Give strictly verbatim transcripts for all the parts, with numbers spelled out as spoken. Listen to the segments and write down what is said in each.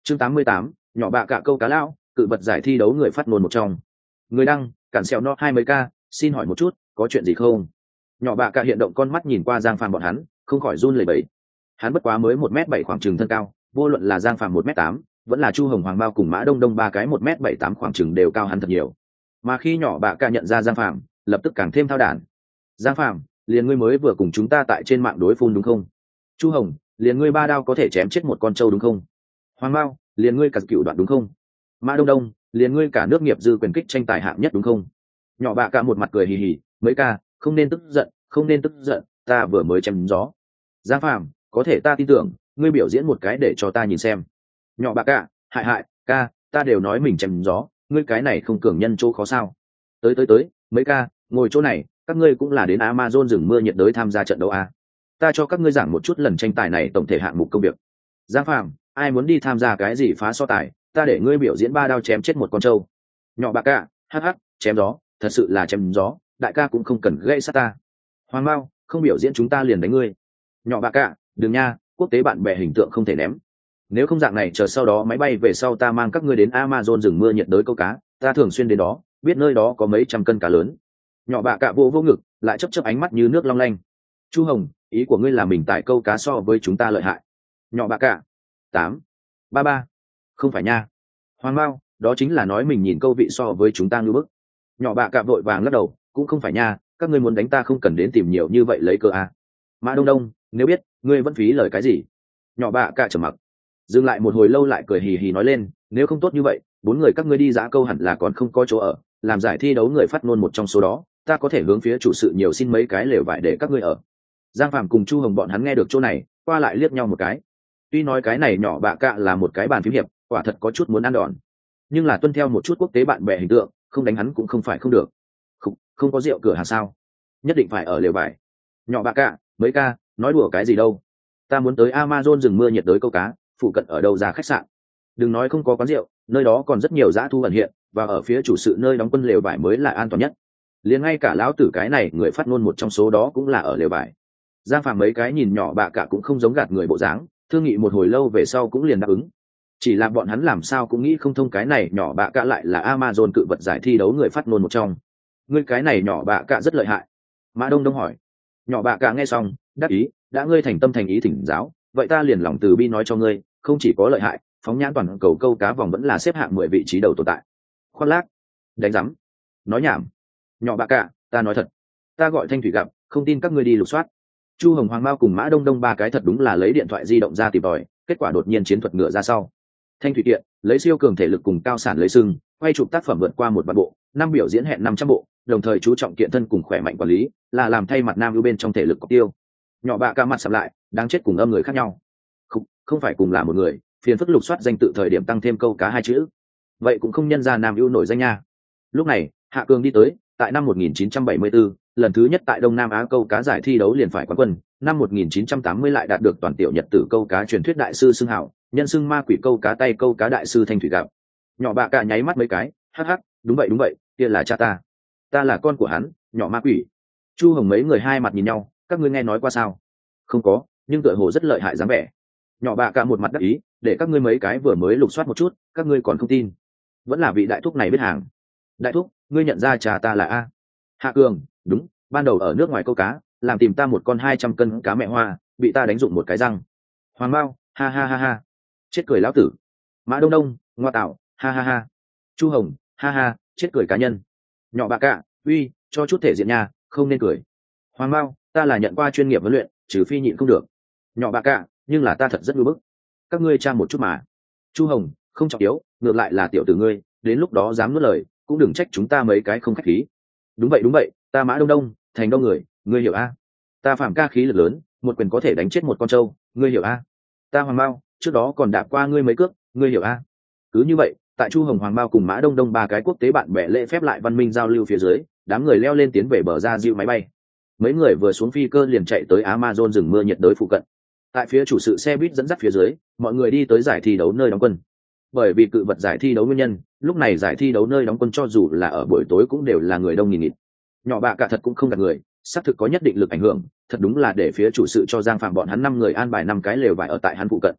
Chương tám mươi tám, nhỏ bạ cạ câu cá lão, cự vật giải thi đấu người phát ngôn một trong. Người đăng, cản sẹo no hai mấy ca, xin hỏi một chút, có chuyện gì không? Nhỏ bạ cạ hiện động con mắt nhìn qua Giang Phàm bọn hắn, không khỏi run lẩy bẩy. Hắn bất quá mới một mét bảy khoảng chừng thân cao, vô luận là Giang Phàm một mét tám, vẫn là Chu Hồng Hoàng Bao cùng Mã Đông Đông ba cái một mét bảy tám khoảng chừng đều cao hắn thật nhiều. Mà khi nhỏ bạ cạ nhận ra Giang Phàm, lập tức càng thêm thao đản. Giang Phàm, liền ngươi mới vừa cùng chúng ta tại trên mạng đối phun đúng không? Chu Hồng, liền ngươi ba đao có thể chém chết một con trâu đúng không? Hoàng Bao, liền ngươi cả cựu đoạn đúng không? Mã Đông Đông, liền ngươi cả nước nghiệp dư quyền kích tranh tài hạng nhất đúng không? Nhỏ bạ cạ một mặt cười hì hì, mấy ca, không nên tức giận, không nên tức giận, ta vừa mới chém gió. Giang Phàm, có thể ta tin tưởng, ngươi biểu diễn một cái để cho ta nhìn xem. Nhỏ bạ cạ, hại hại, ca, ta đều nói mình chém gió, ngươi cái này không cường nhân chỗ khó sao? Tới tới tới, mấy ca, ngồi chỗ này, các ngươi cũng là đến Amazon rừng mưa nhiệt đới tham gia trận đấu à? Ta cho các ngươi giảng một chút lần tranh tài này tổng thể hạng mục công việc. Giang Phàm, ai muốn đi tham gia cái gì phá so tài, ta để ngươi biểu diễn ba đao chém chết một con trâu. Nhỏ bạ cạ, hắc hắc, chém gió, thật sự là chém gió, đại ca cũng không cần gây sát ta. Hoàng Bao, không biểu diễn chúng ta liền đánh ngươi. Nhỏ bạ cạ, đừng nha, quốc tế bạn bè hình tượng không thể ném. Nếu không dạng này chờ sau đó máy bay về sau ta mang các ngươi đến Amazon rừng mưa nhiệt đới câu cá, ta thường xuyên đến đó, biết nơi đó có mấy trăm cân cá lớn. Nhỏ bạ cạ vô vô ngực, lại chấp chấp ánh mắt như nước long lanh. Chu Hồng, ý của ngươi là mình tại câu cá so với chúng ta lợi hại. Nhỏ bạ cạ, tám, ba ba, không phải nha. Hoàng Bao, đó chính là nói mình nhìn câu vị so với chúng ta ngư bức. Nhỏ bạ cạ vội vàng lắc đầu, cũng không phải nha, các ngươi muốn đánh ta không cần đến tìm nhiều như vậy lấy cơ à. Mã Đông Đông, nếu biết, ngươi vẫn phí lời cái gì? Nhỏ bạ cạ trầm mặc, dừng lại một hồi lâu lại cười hì hì nói lên, nếu không tốt như vậy, bốn người các ngươi đi giã câu hẳn là còn không có chỗ ở, làm giải thi đấu người phát ngôn một trong số đó, ta có thể hướng phía chủ sự nhiều xin mấy cái lều vải để các ngươi ở. Giang Phàm cùng Chu Hồng bọn hắn nghe được chỗ này, qua lại liếc nhau một cái. Tuy nói cái này nhỏ bạ cạ là một cái bàn phím hiệp, quả thật có chút muốn ăn đòn, nhưng là tuân theo một chút quốc tế bạn bè hình tượng, không đánh hắn cũng không phải không được. Không, không có rượu cửa hàng sao? Nhất định phải ở lều vải. Nhỏ bạ cạ, mấy ca, nói đùa cái gì đâu? Ta muốn tới Amazon rừng mưa nhiệt đới câu cá, phụ cận ở đâu ra khách sạn? Đừng nói không có quán rượu, nơi đó còn rất nhiều dã thu ẩn hiện, và ở phía chủ sự nơi đóng quân lều vải mới là an toàn nhất. Liền ngay cả lão tử cái này người phát ngôn một trong số đó cũng là ở lều vải. Giang Phàm mấy cái nhìn nhỏ bạ cạ cũng không giống gạt người bộ dáng, thương nghị một hồi lâu về sau cũng liền đáp ứng. Chỉ là bọn hắn làm sao cũng nghĩ không thông cái này nhỏ bạ cạ lại là Amazon cự vật giải thi đấu người phát ngôn một trong. Ngươi cái này nhỏ bạ cạ rất lợi hại. Mã Đông Đông hỏi. Nhỏ bạ cạ nghe xong, đáp ý, đã ngươi thành tâm thành ý thỉnh giáo, vậy ta liền lòng từ bi nói cho ngươi, không chỉ có lợi hại, phóng nhãn toàn cầu câu cá vòng vẫn là xếp hạng mười vị trí đầu tồn tại. Khoác lác, đánh rắm, nói nhảm. Nhỏ bạ cạ, ta nói thật, ta gọi Thanh Thủy gặp, không tin các ngươi đi lục soát. Chu Hồng Hoàng Mao cùng Mã Đông Đông ba cái thật đúng là lấy điện thoại di động ra tìm tòi, kết quả đột nhiên chiến thuật ngựa ra sau. Thanh Thủy kiện lấy siêu cường thể lực cùng cao sản lấy sưng, quay chụp tác phẩm vượt qua một vạn bộ, năm biểu diễn hẹn năm trăm bộ, đồng thời chú trọng kiện thân cùng khỏe mạnh quản lý, là làm thay mặt nam ưu bên trong thể lực cọc tiêu. Nhỏ bạ ca mặt sầm lại, đáng chết cùng âm người khác nhau. Không, không phải cùng là một người, phiền phức lục soát danh tự thời điểm tăng thêm câu cá hai chữ. Vậy cũng không nhân ra nam ưu nổi danh nha. Lúc này, Hạ Cường đi tới, tại năm một nghìn chín trăm bảy mươi tư, lần thứ nhất tại Đông Nam Á câu cá giải thi đấu liền phải quán quân, năm một nghìn chín trăm tám mươi lại đạt được toàn tiểu nhật tử câu cá truyền thuyết đại sư xưng hảo, nhân xưng ma quỷ câu cá tay câu cá đại sư Thanh Thủy gặp. Nhỏ bạ cạ nháy mắt mấy cái, hắc hắc, đúng vậy đúng vậy, kia là cha ta, ta là con của hắn, nhỏ ma quỷ. Chu Hồng mấy người hai mặt nhìn nhau, các ngươi nghe nói qua sao? Không có, nhưng tựa hồ rất lợi hại dáng vẻ. Nhỏ bạ cạ một mặt đắc ý, để các ngươi mấy cái vừa mới lục soát một chút, các ngươi còn không tin. Vẫn là vị đại thúc này biết hàng. Đại thúc, ngươi nhận ra cha ta là a? Hạ Cường, đúng, ban đầu ở nước ngoài câu cá, làm tìm ta một con hai trăm cân cá mẹ hoa, bị ta đánh dụng một cái răng. Hoàng Mao, ha ha ha ha, chết cười lão tử. Mã Đông Đông, ngoa tạo, ha ha ha. Chu Hồng, ha ha, chết cười cá nhân. Nhỏ bạ cạ, uy, cho chút thể diện nha, không nên cười. Hoàng Mao, ta là nhận qua chuyên nghiệp huấn luyện, trừ phi nhịn không được. Nhỏ bạ cạ, nhưng là ta thật rất ngưỡng bức. Các ngươi tra một chút mà. Chu Hồng, không trọng yếu, ngược lại là tiểu tử ngươi, đến lúc đó dám nuốt lời, cũng đừng trách chúng ta mấy cái không khách khí. Đúng vậy đúng vậy, ta Mã Đông Đông, thành đông người, ngươi hiểu a? Ta Phạm ca khí lực lớn, một quyền có thể đánh chết một con trâu, ngươi hiểu a? Ta Hoàng Mao, trước đó còn đạp qua ngươi mấy cước, ngươi hiểu a? Cứ như vậy, tại Chu Hồng Hoàng Mao cùng Mã Đông Đông ba cái quốc tế bạn bè lễ phép lại văn minh giao lưu phía dưới, đám người leo lên tiến về bờ ra dịu máy bay. Mấy người vừa xuống phi cơ liền chạy tới Amazon rừng mưa nhiệt đới phụ cận. Tại phía chủ sự xe buýt dẫn dắt phía dưới, mọi người đi tới giải thi đấu nơi đóng quân. Bởi vì cự vật giải thi đấu nguyên nhân, lúc này giải thi đấu nơi đóng quân cho dù là ở buổi tối cũng đều là người đông nghìn nghịt. Nhỏ bạ cả thật cũng không gạt người, xác thực có nhất định lực ảnh hưởng, thật đúng là để phía chủ sự cho Giang Phạm bọn hắn năm người an bài năm cái lều vải ở tại hắn phụ cận.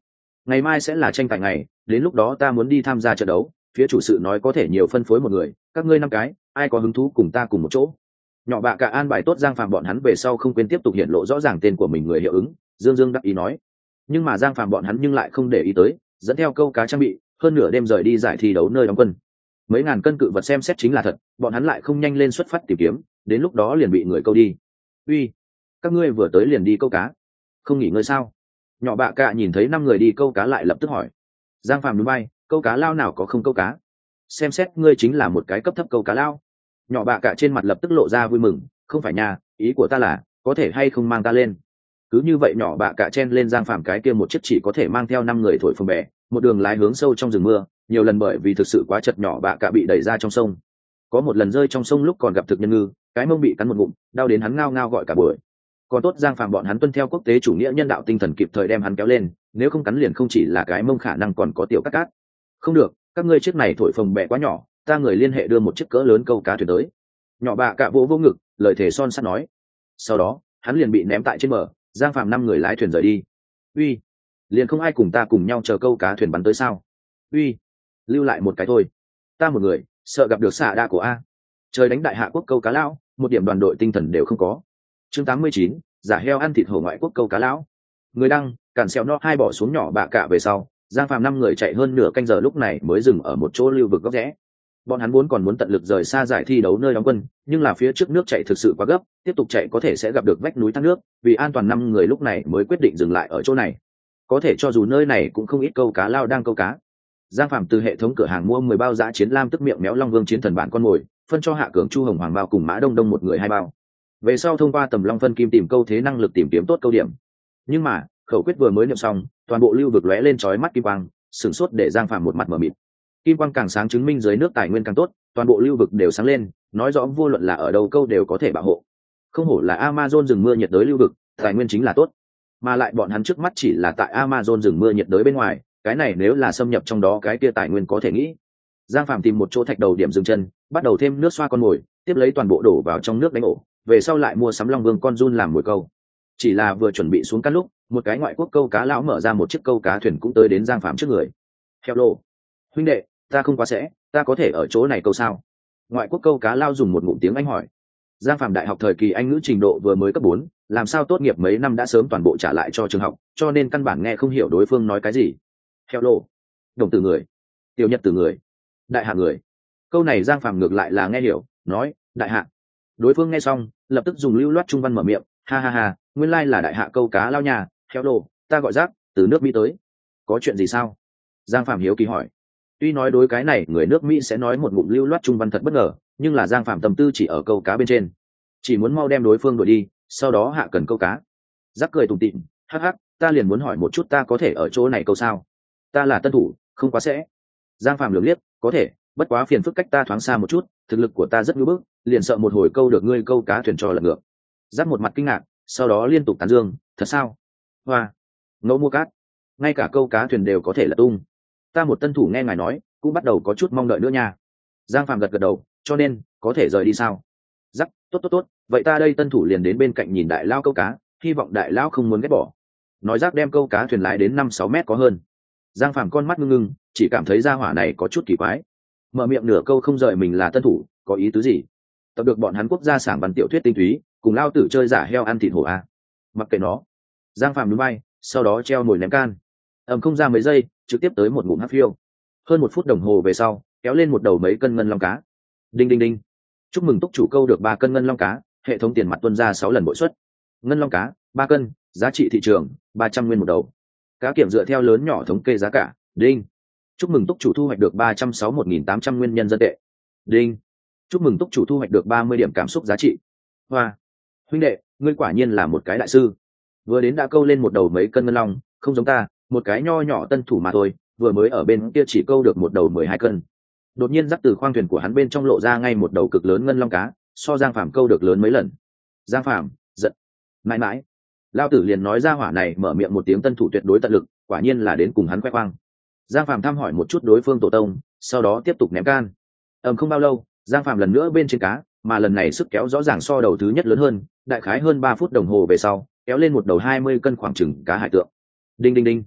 ngày mai sẽ là tranh tài ngày, đến lúc đó ta muốn đi tham gia trận đấu, phía chủ sự nói có thể nhiều phân phối một người, các ngươi năm cái ai có hứng thú cùng ta cùng một chỗ. Nhỏ bạ cả an bài tốt Giang Phàm bọn hắn về sau không quên tiếp tục hiện lộ rõ ràng tên của mình người hiệu ứng, dương dương đắc ý nói. Nhưng mà Giang Phàm bọn hắn nhưng lại không để ý tới, dẫn theo câu cá trang bị hơn nửa đêm rời đi giải thi đấu nơi đóng quân. Mấy ngàn cân cự vật xem xét chính là thật, bọn hắn lại không nhanh lên xuất phát tìm kiếm, đến lúc đó liền bị người câu đi. Uy, các ngươi vừa tới liền đi câu cá, không nghỉ ngơi sao? Nhỏ bạ cả nhìn thấy năm người đi câu cá lại lập tức hỏi. Giang Phàm núi bay, câu cá lao nào có không câu cá, xem xét ngươi chính là một cái cấp thấp câu cá lao. Nhỏ bạ cả trên mặt lập tức lộ ra vui mừng, không phải nha, ý của ta là có thể hay không mang ta lên. Cứ như vậy nhỏ bạ cả chen lên Giang Phàm cái kia một chiếc chỉ có thể mang theo năm người thổi phồng bè, một đường lái hướng sâu trong rừng mưa, nhiều lần bởi vì thực sự quá chật nhỏ bạ cả bị đẩy ra trong sông. Có một lần rơi trong sông lúc còn gặp thực nhân ngư, cái mông bị cắn một ngụm, đau đến hắn ngao ngao gọi cả buổi. Còn tốt Giang Phàm bọn hắn tuân theo quốc tế chủ nghĩa nhân đạo tinh thần kịp thời đem hắn kéo lên, nếu không cắn liền không chỉ là cái mông khả năng còn có tiểu cắt cát. Không được, các ngươi chiếc này thổi phồng bè quá nhỏ, ta người liên hệ đưa một chiếc cỡ lớn câu cá thuyền tới. Nhỏ bạ cả vỗ vô ngực, lời thề son sắt nói. Sau đó hắn liền bị ném tại trên bờ, Giang Phàm năm người lái thuyền rời đi. Uy, liền không ai cùng ta cùng nhau chờ câu cá thuyền bắn tới sao? Uy, lưu lại một cái thôi, ta một người sợ gặp được xạ đa của a. Trời đánh đại hạ quốc câu cá lão, một điểm đoàn đội tinh thần đều không có. Chương tám mươi chín, giả heo ăn thịt hổ ngoại quốc câu cá lão. Người đăng cản xéo no hai bỏ xuống nhỏ bạ cả về sau, Giang Phàm năm người chạy hơn nửa canh giờ lúc này mới dừng ở một chỗ lưu vực góc rẽ. Bọn hắn vốn còn muốn tận lực rời xa giải thi đấu nơi đóng quân, nhưng là phía trước nước chạy thực sự quá gấp, tiếp tục chạy có thể sẽ gặp được vách núi thác nước, vì an toàn năm người lúc này mới quyết định dừng lại ở chỗ này. Có thể cho dù nơi này cũng không ít câu cá lao đang câu cá. Giang Phàm từ hệ thống cửa hàng mua mười bao dã chiến lam tức miệng méo long vương chiến thần bản con mồi, phân cho Hạ Cường Chu Hồng Hoàng bao cùng Mã Đông Đông một người hai bao. Về sau thông qua tầm long phân kim tìm câu thế năng lực tìm kiếm tốt câu điểm. Nhưng mà khẩu quyết vừa mới niệm xong, toàn bộ lưu vực lóe lên chói mắt kim quang, sửng sốt để Giang Phàm một mặt mở mịt. Kim quang càng sáng chứng minh dưới nước tài nguyên càng tốt, toàn bộ lưu vực đều sáng lên, nói rõ vô luận là ở đâu câu đều có thể bảo hộ. Không hổ là Amazon rừng mưa nhiệt đới lưu vực, tài nguyên chính là tốt. Mà lại bọn hắn trước mắt chỉ là tại Amazon rừng mưa nhiệt đới bên ngoài, cái này nếu là xâm nhập trong đó cái kia tài nguyên có thể nghĩ. Giang Phàm tìm một chỗ thạch đầu điểm dừng chân, bắt đầu thêm nước xoa con mồi, tiếp lấy toàn bộ đổ vào trong nước đánh ổ, về sau lại mua sắm long vương con giun làm mồi câu. Chỉ là vừa chuẩn bị xuống cát lúc, một cái ngoại quốc câu cá lão mở ra một chiếc câu cá thuyền cũng tới đến Giang Phàm trước người. Hello, huynh đệ, ta không quá sẽ, ta có thể ở chỗ này câu sao? Ngoại quốc câu cá lao dùng một ngụm tiếng Anh hỏi. Giang Phàm đại học thời kỳ Anh ngữ trình độ vừa mới cấp bốn, làm sao tốt nghiệp mấy năm đã sớm toàn bộ trả lại cho trường học, cho nên căn bản nghe không hiểu đối phương nói cái gì. Hello, đồng từ người, tiểu nhật từ người, đại hạ người. Câu này Giang Phàm ngược lại là nghe hiểu, nói đại hạ. Đối phương nghe xong lập tức dùng lưu loát trung văn mở miệng, ha ha ha, nguyên lai là đại hạ câu cá lao nhà. Hello, ta gọi Giác, từ nước Mỹ tới, có chuyện gì sao? Giang Phàm hiếu kỳ hỏi. Tuy nói đối cái này người nước Mỹ sẽ nói một ngụm lưu loát trung văn thật bất ngờ, nhưng là Giang Phàm tâm tư chỉ ở câu cá bên trên, chỉ muốn mau đem đối phương đuổi đi, sau đó hạ cần câu cá. Giác cười tủm tỉm, hắc hắc, ta liền muốn hỏi một chút ta có thể ở chỗ này câu sao? Ta là tân thủ, không quá sẽ. Giang Phàm lườm liếc, có thể, bất quá phiền phức cách ta thoáng xa một chút, thực lực của ta rất ngưỡng bức, liền sợ một hồi câu được ngươi câu cá thuyền trò lật ngược. Giác một mặt kinh ngạc, sau đó liên tục tán dương, thật sao? Hoa, ngẫu mua cát, ngay cả câu cá thuyền đều có thể là tung. Ta một tân thủ nghe ngài nói, cũng bắt đầu có chút mong đợi nữa nha. Giang Phàm gật gật đầu, cho nên có thể rời đi sao? Giác, tốt tốt tốt, vậy ta đây tân thủ liền đến bên cạnh nhìn đại lao câu cá, hy vọng đại lao không muốn ghét bỏ. Nói Giác đem câu cá thuyền lái đến năm sáu mét có hơn. Giang Phàm con mắt ngưng ngưng, chỉ cảm thấy gia hỏa này có chút kỳ quái, mở miệng nửa câu không rời mình là tân thủ, có ý tứ gì? Tập được bọn hắn quốc gia sảng văn tiểu thuyết tinh túy, cùng lao tử chơi giả heo ăn thịt hổ a. Mặc kệ nó. Giang Phàm núi bay, sau đó treo nồi ném can, ầm không ra mấy giây, trực tiếp tới một ngụm hắc phiêu. Hơn một phút đồng hồ về sau, kéo lên một đầu mấy cân ngân long cá. Đinh đinh đinh. Chúc mừng túc chủ câu được ba cân ngân long cá, hệ thống tiền mặt tuân ra sáu lần bội suất. Ngân long cá, ba cân, giá trị thị trường ba trăm nguyên một đầu. Cá kiểm dựa theo lớn nhỏ thống kê giá cả. Đinh. Chúc mừng túc chủ thu hoạch được ba trăm sáu mươi một nghìn tám trăm nguyên nhân dân tệ. Đinh. Chúc mừng túc chủ thu hoạch được ba mươi điểm cảm xúc giá trị. Hoa. Huynh đệ, ngươi quả nhiên là một cái đại sư. Vừa đến đã câu lên một đầu mấy cân ngân long, không giống ta, một cái nho nhỏ tân thủ mà thôi, vừa mới ở bên kia chỉ câu được một đầu mười hai cân. Đột nhiên dắt từ khoang thuyền của hắn bên trong lộ ra ngay một đầu cực lớn ngân long cá, so Giang Phàm câu được lớn mấy lần. Giang Phàm giận, mãi mãi, lao tử liền nói ra hỏa này mở miệng một tiếng tân thủ tuyệt đối tận lực, quả nhiên là đến cùng hắn khoe khoang. Giang Phàm thăm hỏi một chút đối phương tổ tông, sau đó tiếp tục ném can. ầm không bao lâu, Giang Phàm lần nữa bên trên cá, mà lần này sức kéo rõ ràng so đầu thứ nhất lớn hơn, đại khái hơn ba phút đồng hồ về sau, kéo lên một đầu hai mươi cân khoảng chừng cá hải tượng. Đinh đinh đinh.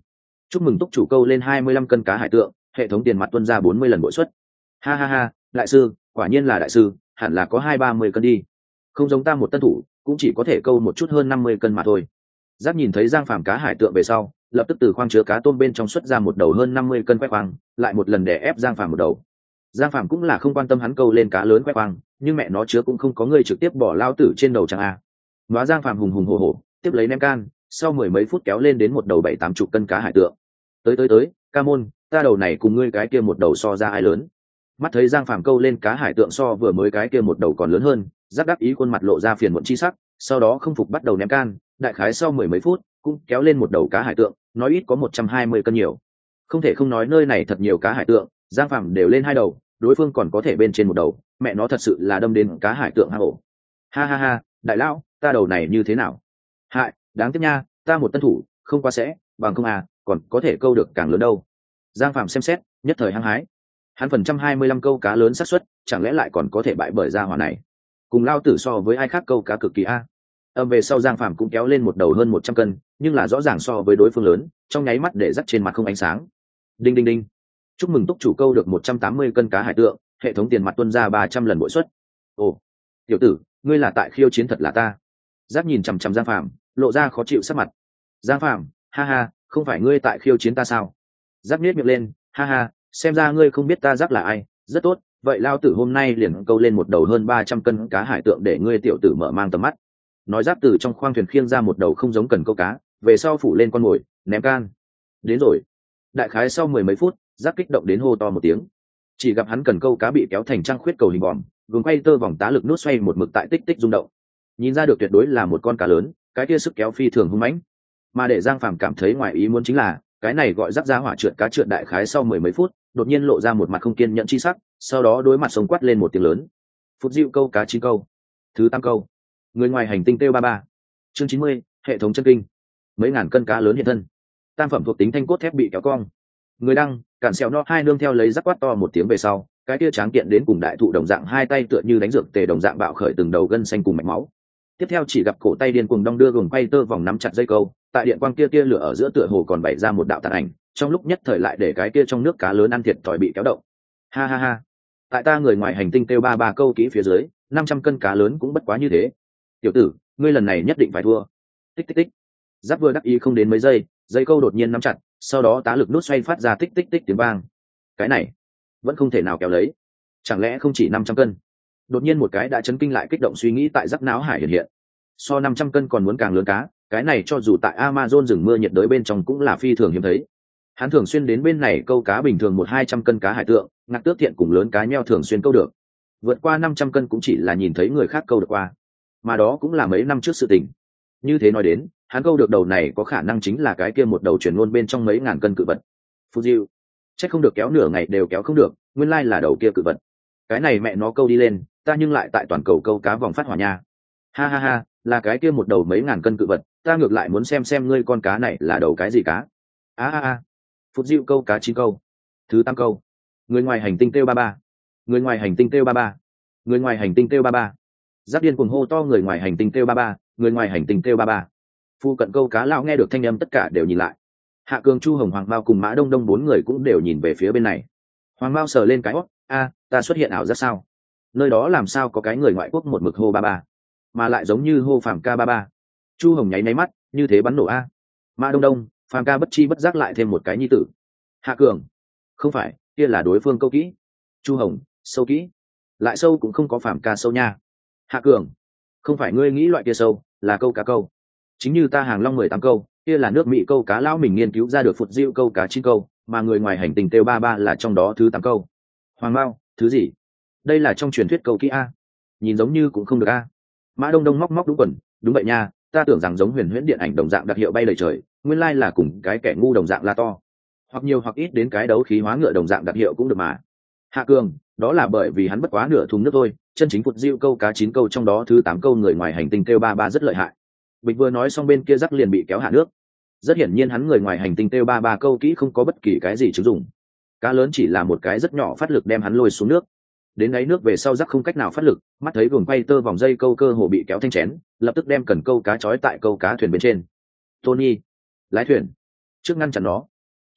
chúc mừng túc chủ câu lên hai mươi lăm cân cá hải tượng, hệ thống tiền mặt tuân ra bốn mươi lần bội suất. Ha ha ha, đại sư quả nhiên là đại sư, hẳn là có hai ba mươi cân đi. Không giống ta một tân thủ, cũng chỉ có thể câu một chút hơn năm mươi cân mà thôi. Giác nhìn thấy Giang Phàm cá hải tượng về sau, lập tức từ khoang chứa cá tôm bên trong xuất ra một đầu hơn năm mươi cân quét khoang, lại một lần đè ép Giang Phàm một đầu. Giang Phàm cũng là không quan tâm hắn câu lên cá lớn quét khoang, nhưng mẹ nó chứa cũng không có người trực tiếp bỏ lao tử trên đầu chẳng a. Nóa Giang Phàm hùng hùng hổ hổ, tiếp lấy ném can, sau mười mấy phút kéo lên đến một đầu bảy tám chục cân cá hải tượng. Tới tới tới, ca môn, ta đầu này cùng ngươi cái kia một đầu so ra ai lớn. Mắt thấy Giang Phàm câu lên cá hải tượng so vừa mới cái kia một đầu còn lớn hơn, Giác đắc ý khuôn mặt lộ ra phiền muộn chi sắc, sau đó không phục bắt đầu ném can, đại khái sau mười mấy phút cũng kéo lên một đầu cá hải tượng, nói ít có một trăm hai mươi cân nhiều. Không thể không nói nơi này thật nhiều cá hải tượng, Giang Phàm đều lên hai đầu, đối phương còn có thể bên trên một đầu, mẹ nó thật sự là đâm đến cá hải tượng hang ổ. Ha ha ha, đại lão, ta đầu này như thế nào? Hại, đáng tiếc nha, ta một tân thủ, không quá sẽ, bằng không à, còn có thể câu được càng lớn đâu. Giang Phàm xem xét, nhất thời hăng hái. Hắn phần trăm hai mươi lăm câu cá lớn xác suất, chẳng lẽ lại còn có thể bại bởi gia hỏa này? Cùng lao tử so với ai khác câu cá cực kỳ a. Âm về sau Giang Phàm cũng kéo lên một đầu hơn một trăm cân, nhưng là rõ ràng so với đối phương lớn, trong nháy mắt để dắt trên mặt không ánh sáng. Đinh đinh đinh. Chúc mừng túc chủ câu được một trăm tám mươi cân cá hải tượng, hệ thống tiền mặt tuân ra ba trăm lần bội suất. Ồ, tiểu tử, ngươi là tại khiêu chiến thật là ta. Giác nhìn chằm chằm Giang Phàm, lộ ra khó chịu sắc mặt. Giang Phàm, ha ha, không phải ngươi tại khiêu chiến ta sao? Giác nhếch miệng lên, ha ha, xem ra ngươi không biết ta Giác là ai, rất tốt, vậy lao tử hôm nay liền câu lên một đầu hơn ba trăm cân cá hải tượng để ngươi tiểu tử mở mang tầm mắt. Nói Giác từ trong khoang thuyền khiêng ra một đầu không giống cần câu cá, về sau phủ lên con mồi, ném can. Đến rồi. Đại khái sau mười mấy phút, Giác kích động đến hô to một tiếng. Chỉ gặp hắn cần câu cá bị kéo thành trăng khuyết cầu hình vòm, gồm quay tơ vòng tá lực nút xoay một mực tại tích tích rung động. Nhìn ra được tuyệt đối là một con cá lớn, cái kia sức kéo phi thường hung mãnh. Mà để Giang Phàm cảm thấy ngoài ý muốn chính là, cái này gọi Giác ra hỏa trượt cá trượt đại khái sau mười mấy phút, đột nhiên lộ ra một mặt không kiên nhẫn chi sắc, sau đó đối mặt sông quát lên một tiếng lớn. Phút dịu câu cá chín câu, thứ tám câu. Người ngoài hành tinh kêu ba ba. Chương chín mươi, hệ thống chân kinh. Mấy ngàn cân cá lớn hiện thân. Tam phẩm thuộc tính thanh cốt thép bị kéo cong. Người đăng, cản xèo no hai nương theo lấy Giác quát to một tiếng về sau, cái kia tráng kiện đến cùng đại thụ đồng dạng hai tay tựa như đánh dược tề đồng dạng bạo khởi từng đầu gân xanh cùng mạch máu. Tiếp theo chỉ gặp cổ tay điên cuồng đong đưa gồng quay tơ vòng nắm chặt dây câu, tại điện quang kia kia lửa ở giữa tựa hồ còn bày ra một đạo tàn ảnh, trong lúc nhất thời lại để cái kia trong nước cá lớn ăn thiệt thòi bị kéo động. Ha ha ha, tại ta người ngoài hành tinh kêu ba ba câu kỹ phía dưới, năm trăm cân cá lớn cũng bất quá như thế. Tiểu tử, ngươi lần này nhất định phải thua. Tích tích tích. Giáp vừa đắc ý không đến mấy giây, dây câu đột nhiên nắm chặt, sau đó tá lực nút xoay phát ra tích tích tích tiếng vang. Cái này vẫn không thể nào kéo lấy, chẳng lẽ không chỉ năm trăm cân? Đột nhiên một cái đã chấn kinh lại kích động suy nghĩ tại Giác não hải hiện hiện. So năm trăm cân còn muốn càng lớn cá, cái này cho dù tại Amazon rừng mưa nhiệt đới bên trong cũng là phi thường hiếm thấy. Hắn thường xuyên đến bên này câu cá bình thường một hai trăm cân cá hải tượng, ngạc tước thiện cùng lớn cá nheo thường xuyên câu được. Vượt qua năm trăm cân cũng chỉ là nhìn thấy người khác câu được qua, mà đó cũng là mấy năm trước sự tình. Như thế nói đến, hắn câu được đầu này có khả năng chính là cái kia một đầu chuyển ngôn bên trong mấy ngàn cân cự vật. Phù Diệu, chắc không được kéo nửa ngày đều kéo không được, nguyên lai là đầu kia cự vật. Cái này mẹ nó câu đi lên, ta nhưng lại tại toàn cầu câu cá vòng phát hỏa nha. Ha ha ha, là cái kia một đầu mấy ngàn cân cự vật, ta ngược lại muốn xem xem ngươi con cá này là đầu cái gì cá. A a a. Phút Diệu câu cá chín câu, thứ tám câu. Người ngoài hành tinh kêu ba ba. Người ngoài hành tinh kêu ba ba. Người ngoài hành tinh kêu ba ba. Giác điên cuồng hô to người ngoài hành tinh kêu ba ba, người ngoài hành tinh kêu ba ba. Phu cận câu cá lão nghe được thanh âm tất cả đều nhìn lại. Hạ Cường, Chu Hồng, Hoàng Mao cùng Mã Đông Đông bốn người cũng đều nhìn về phía bên này. Hoàng Mao sờ lên cái hót, a, ta xuất hiện ảo giác sao? Nơi đó làm sao có cái người ngoại quốc một mực hô ba ba, mà lại giống như hô Phàm ca ba ba. Chu Hồng nháy máy mắt, như thế bắn nổ a. Mã Đông Đông, Phàm ca bất chi bất giác lại thêm một cái nhi tử. Hạ Cường, không phải, kia là đối phương câu kỹ. Chu Hồng, sâu kỹ, lại sâu cũng không có Phàm ca sâu nha. Hạ Cường, không phải ngươi nghĩ loại kia sâu, là câu cá câu. Chính như ta hàng long mười tám câu, kia là nước Mỹ câu cá lão mình nghiên cứu ra được Phụt Diệu câu cá chín câu, mà người ngoài hành tinh kêu ba ba là trong đó thứ tám câu. Hoàng Mao, thứ gì? Đây là trong truyền thuyết câu kỹ a. Nhìn giống như cũng không được a. Mã Đông Đông móc móc đúng quần, đúng vậy nha, ta tưởng rằng giống huyền huyễn điện ảnh đồng dạng đặc hiệu bay lời trời, nguyên lai là cùng cái kẻ ngu đồng dạng la to. Hoặc nhiều hoặc ít đến cái đấu khí hóa ngựa đồng dạng đặc hiệu cũng được mà. Hạ Cường, đó là bởi vì hắn bất quá nửa thùng nước thôi, chân chính Phụt Diệu câu cá chín câu trong đó thứ tám câu người ngoài hành tinh kêu ba ba rất lợi hại. Bịch vừa nói xong bên kia Giác liền bị kéo hạ nước. Rất hiển nhiên hắn người ngoài hành tinh kêu ba ba câu kỹ không có bất kỳ cái gì chứng dụng. Cá lớn chỉ là một cái rất nhỏ phát lực đem hắn lôi xuống nước. Đến đáy nước về sau Giác không cách nào phát lực, mắt thấy guồng quay tơ vòng dây câu cơ hồ bị kéo thanh chén, lập tức đem cần câu cá trói tại câu cá thuyền bên trên. Tony, lái thuyền, trước ngăn chặn nó.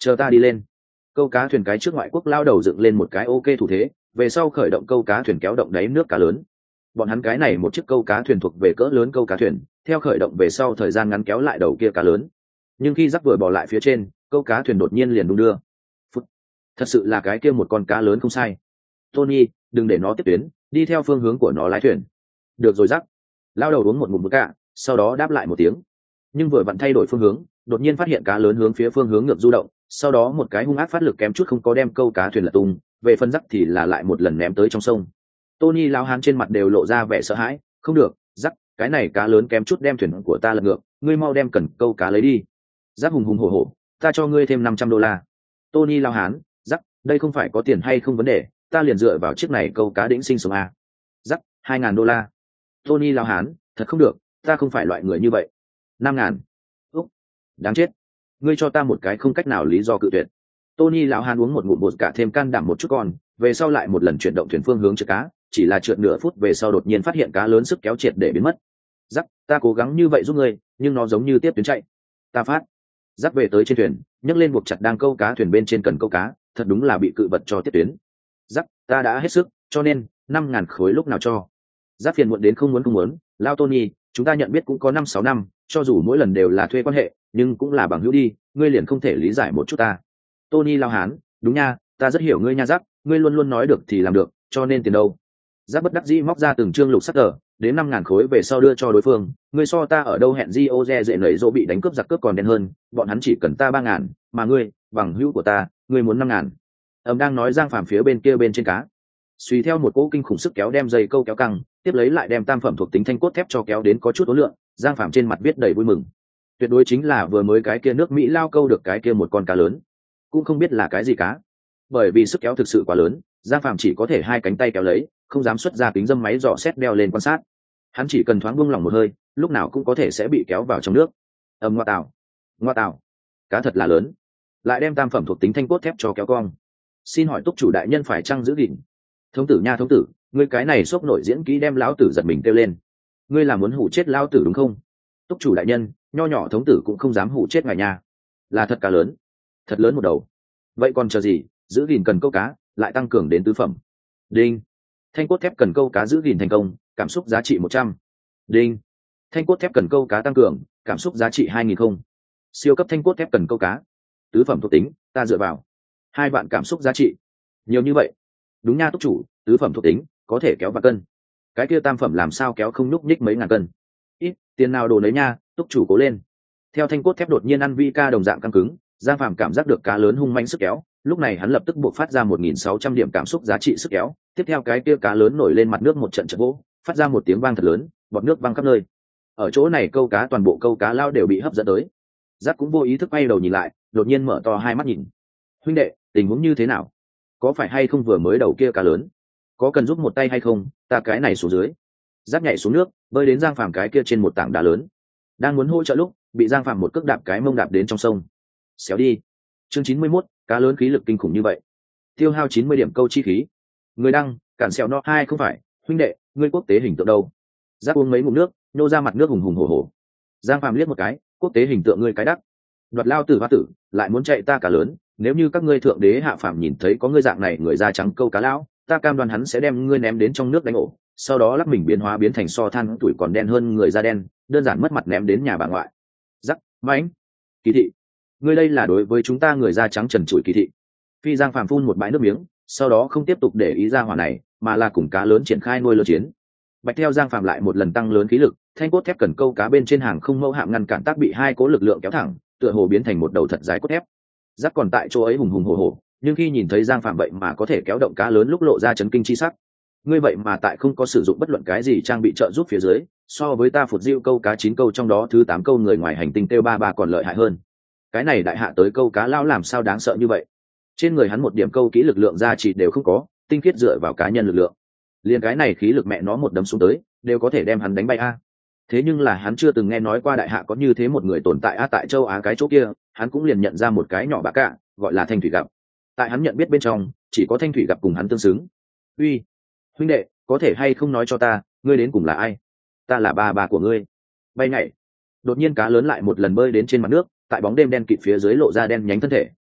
chờ ta đi lên. Câu cá thuyền cái trước ngoại quốc lao đầu dựng lên một cái ok thủ thế, về sau khởi động câu cá thuyền kéo động đáy nước cá lớn. Bọn hắn cái này một chiếc câu cá thuyền thuộc về cỡ lớn câu cá thuyền, theo khởi động về sau thời gian ngắn kéo lại đầu kia cá lớn. Nhưng khi rắc vừa bỏ lại phía trên, câu cá thuyền đột nhiên liền đung đưa. Phút. Thật sự là cái kia một con cá lớn không sai. Tony, đừng để nó tiếp tuyến, đi theo phương hướng của nó lái thuyền. Được rồi rắc. Lao đầu uống một ngụm nước cạ, sau đó đáp lại một tiếng. Nhưng vừa vặn thay đổi phương hướng, đột nhiên phát hiện cá lớn hướng phía phương hướng ngược du động, sau đó một cái hung ác phát lực kém chút không có đem câu cá thuyền lật tung, về phần rắc thì là lại một lần ném tới trong sông. Tony lao hán trên mặt đều lộ ra vẻ sợ hãi, không được, rắc, cái này cá lớn kém chút đem thuyền của ta lật ngược, ngươi mau đem cần câu cá lấy đi. Rắc hùng hùng hổ hổ, ta cho ngươi thêm năm trăm đô la. Tony lao hán, rắc, đây không phải có tiền hay không vấn đề, ta liền dựa vào chiếc này câu cá đĩnh sinh sống à. Rắc, hai ngàn đô la. Tony lao hán, thật không được, ta không phải loại người như vậy. Năm ngàn. Úc, đáng chết, ngươi cho ta một cái không cách nào lý do cự tuyệt. Tony lão hán uống một ngụm bột cả thêm can đảm một chút con, về sau lại một lần chuyển động thuyền phương hướng trượt cá, chỉ là trượt nửa phút về sau đột nhiên phát hiện cá lớn sức kéo triệt để biến mất. Rắc, ta cố gắng như vậy giúp ngươi, nhưng nó giống như tiếp tuyến chạy. Ta phát. Rắc về tới trên thuyền, nhấc lên buộc chặt đang câu cá thuyền bên trên cần câu cá, thật đúng là bị cự vật cho tiếp tuyến. Rắc, ta đã hết sức, cho nên năm ngàn khối lúc nào cho. Rắc phiền muộn đến không muốn không muốn, lao Tony, chúng ta nhận biết cũng có năm sáu năm, cho dù mỗi lần đều là thuê quan hệ, nhưng cũng là bằng hữu đi, ngươi liền không thể lý giải một chút ta. Tony lao hán, đúng nha, ta rất hiểu ngươi nha Rắc, ngươi luôn luôn nói được thì làm được, cho nên tiền đâu. Rắc bất đắc dĩ móc ra từng trương lục sắt tờ, đến năm ngàn khối về sau đưa cho đối phương, ngươi so ta ở đâu hẹn Gioze dễ nảy dỗ bị đánh cướp giặc cướp còn đen hơn, bọn hắn chỉ cần ta ba ngàn, mà ngươi, bằng hữu của ta, ngươi muốn năm ngàn. Ầm đang nói Giang Phàm phía bên kia bên trên cá. Suy theo một cỗ kinh khủng sức kéo đem dây câu kéo căng, tiếp lấy lại đem tam phẩm thuộc tính thanh cốt thép cho kéo đến có chút ối lượng, Giang Phàm trên mặt viết đầy vui mừng. Tuyệt đối chính là vừa mới cái kia nước Mỹ lao câu được cái kia một con cá lớn, cũng không biết là cái gì cá. Bởi vì sức kéo thực sự quá lớn, Giang Phàm chỉ có thể hai cánh tay kéo lấy, không dám xuất ra kính dâm máy dò xét đeo lên quan sát. Hắn chỉ cần thoáng buông lỏng một hơi, lúc nào cũng có thể sẽ bị kéo vào trong nước. Ầm ngoa tảo, ngoa tảo, cá thật là lớn. Lại đem tam phẩm thuộc tính thanh cốt thép cho kéo cong. Xin hỏi túc chủ đại nhân phải chăng giữ gìn? Thống tử nha thống tử, ngươi cái này xốc nổi diễn kỹ đem lão tử giật mình kêu lên. Ngươi là muốn hủ chết lão tử đúng không? Túc chủ đại nhân, nho nhỏ thống tử cũng không dám hủ chết ngài nha. Là thật cá lớn, thật lớn một đầu. Vậy còn chờ gì, giữ gìn cần câu cá, lại tăng cường đến tứ phẩm. Đinh. Thanh cốt thép cần câu cá giữ gìn thành công, cảm xúc giá trị một trăm. Đinh. Thanh cốt thép cần câu cá tăng cường, cảm xúc giá trị hai nghìn không. Siêu cấp thanh cốt thép cần câu cá. Tứ phẩm thuộc tính, ta dựa vào. Hai vạn cảm xúc giá trị. Nhiều như vậy. Đúng nha túc chủ, tứ phẩm thuộc tính, có thể kéo vạn cân. Cái kia tam phẩm làm sao kéo không nhúc nhích mấy ngàn cân. Ít, tiền nào đồ nấy nha, túc chủ cố lên. Theo thanh cốt thép đột nhiên ăn vi ca đồng dạng căng cứng, Giang Phàm cảm giác được cá lớn hung manh sức kéo, lúc này hắn lập tức buộc phát ra một nghìn sáu trăm điểm cảm xúc giá trị sức kéo, tiếp theo cái kia cá lớn nổi lên mặt nước một trận trận vỗ, phát ra một tiếng vang thật lớn, bọt nước văng khắp nơi. Ở chỗ này câu cá toàn bộ câu cá lao đều bị hấp dẫn tới. Giác cũng vô ý thức bay đầu nhìn lại, đột nhiên mở to hai mắt nhìn. Huynh đệ, tình huống như thế nào? Có phải hay không vừa mới đầu kia cá lớn? Có cần giúp một tay hay không? Ta cái này xuống dưới. Giác nhảy xuống nước, bơi đến Giang Phàm cái kia trên một tảng đá lớn. Đang muốn hỗ trợ lúc, bị Giang Phàm một cước đạp cái mông đạp đến trong sông. Xéo đi. Chương chín mươi mốt, cá lớn khí lực kinh khủng như vậy. Tiêu hao chín mươi điểm câu chi khí. Người đăng, cản xèo no hai không phải, huynh đệ, ngươi quốc tế hình tượng đâu? Giác uống mấy ngụm nước, nô ra mặt nước hùng hùng hổ hổ. Giang Phàm liếc một cái, quốc tế hình tượng ngươi cái đắc. Đoạt lao tử hoa tử, lại muốn chạy ta cá lớn, nếu như các ngươi thượng đế hạ phàm nhìn thấy có ngươi dạng này người da trắng câu cá lão, ta cam đoan hắn sẽ đem ngươi ném đến trong nước đánh ổ, sau đó lắc mình biến hóa biến thành so than tuổi còn đen hơn người da đen, đơn giản mất mặt ném đến nhà bà ngoại. Giác, mãnh, kỳ thị, ngươi đây là đối với chúng ta người da trắng trần trụi kỳ thị. Phi Giang Phàm phun một bãi nước miếng, sau đó không tiếp tục để ý ra hỏa này, mà là cùng cá lớn triển khai nuôi lớn chiến. Bạch theo Giang Phàm lại một lần tăng lớn khí lực, thanh cốt thép cần câu cá bên trên hàng không mẫu hạm ngăn cản tác bị hai cố lực lượng kéo thẳng, tựa hồ biến thành một đầu thật dài cốt thép. Giác còn tại chỗ ấy hùng hùng hổ hổ, nhưng khi nhìn thấy Giang Phàm vậy mà có thể kéo động cá lớn lúc lộ ra chấn kinh chi sắc. Ngươi vậy mà tại không có sử dụng bất luận cái gì trang bị trợ giúp phía dưới, so với ta phụt diêu câu cá chín câu trong đó thứ tám câu người ngoài hành tinh tiêu ba ba còn lợi hại hơn. Cái này đại hạ tới câu cá lao làm sao đáng sợ như vậy? Trên người hắn một điểm câu kỹ lực lượng ra chỉ đều không có, tinh khiết dựa vào cá nhân lực lượng. Liền cái này khí lực mẹ nó một đấm xuống tới, đều có thể đem hắn đánh bay a. Thế nhưng là hắn chưa từng nghe nói qua đại hạ có như thế một người tồn tại a, tại châu Á cái chỗ kia, hắn cũng liền nhận ra một cái nhỏ bạ cả, gọi là Thanh Thủy Gặp. Tại hắn nhận biết bên trong, chỉ có Thanh Thủy Gặp cùng hắn tương xứng. Uy, huynh đệ, có thể hay không nói cho ta, ngươi đến cùng là ai? Ta là ba bà của ngươi. Bay nhảy. Đột nhiên cá lớn lại một lần bơi đến trên mặt nước, tại bóng đêm đen kịt phía dưới lộ ra đen nhánh thân thể,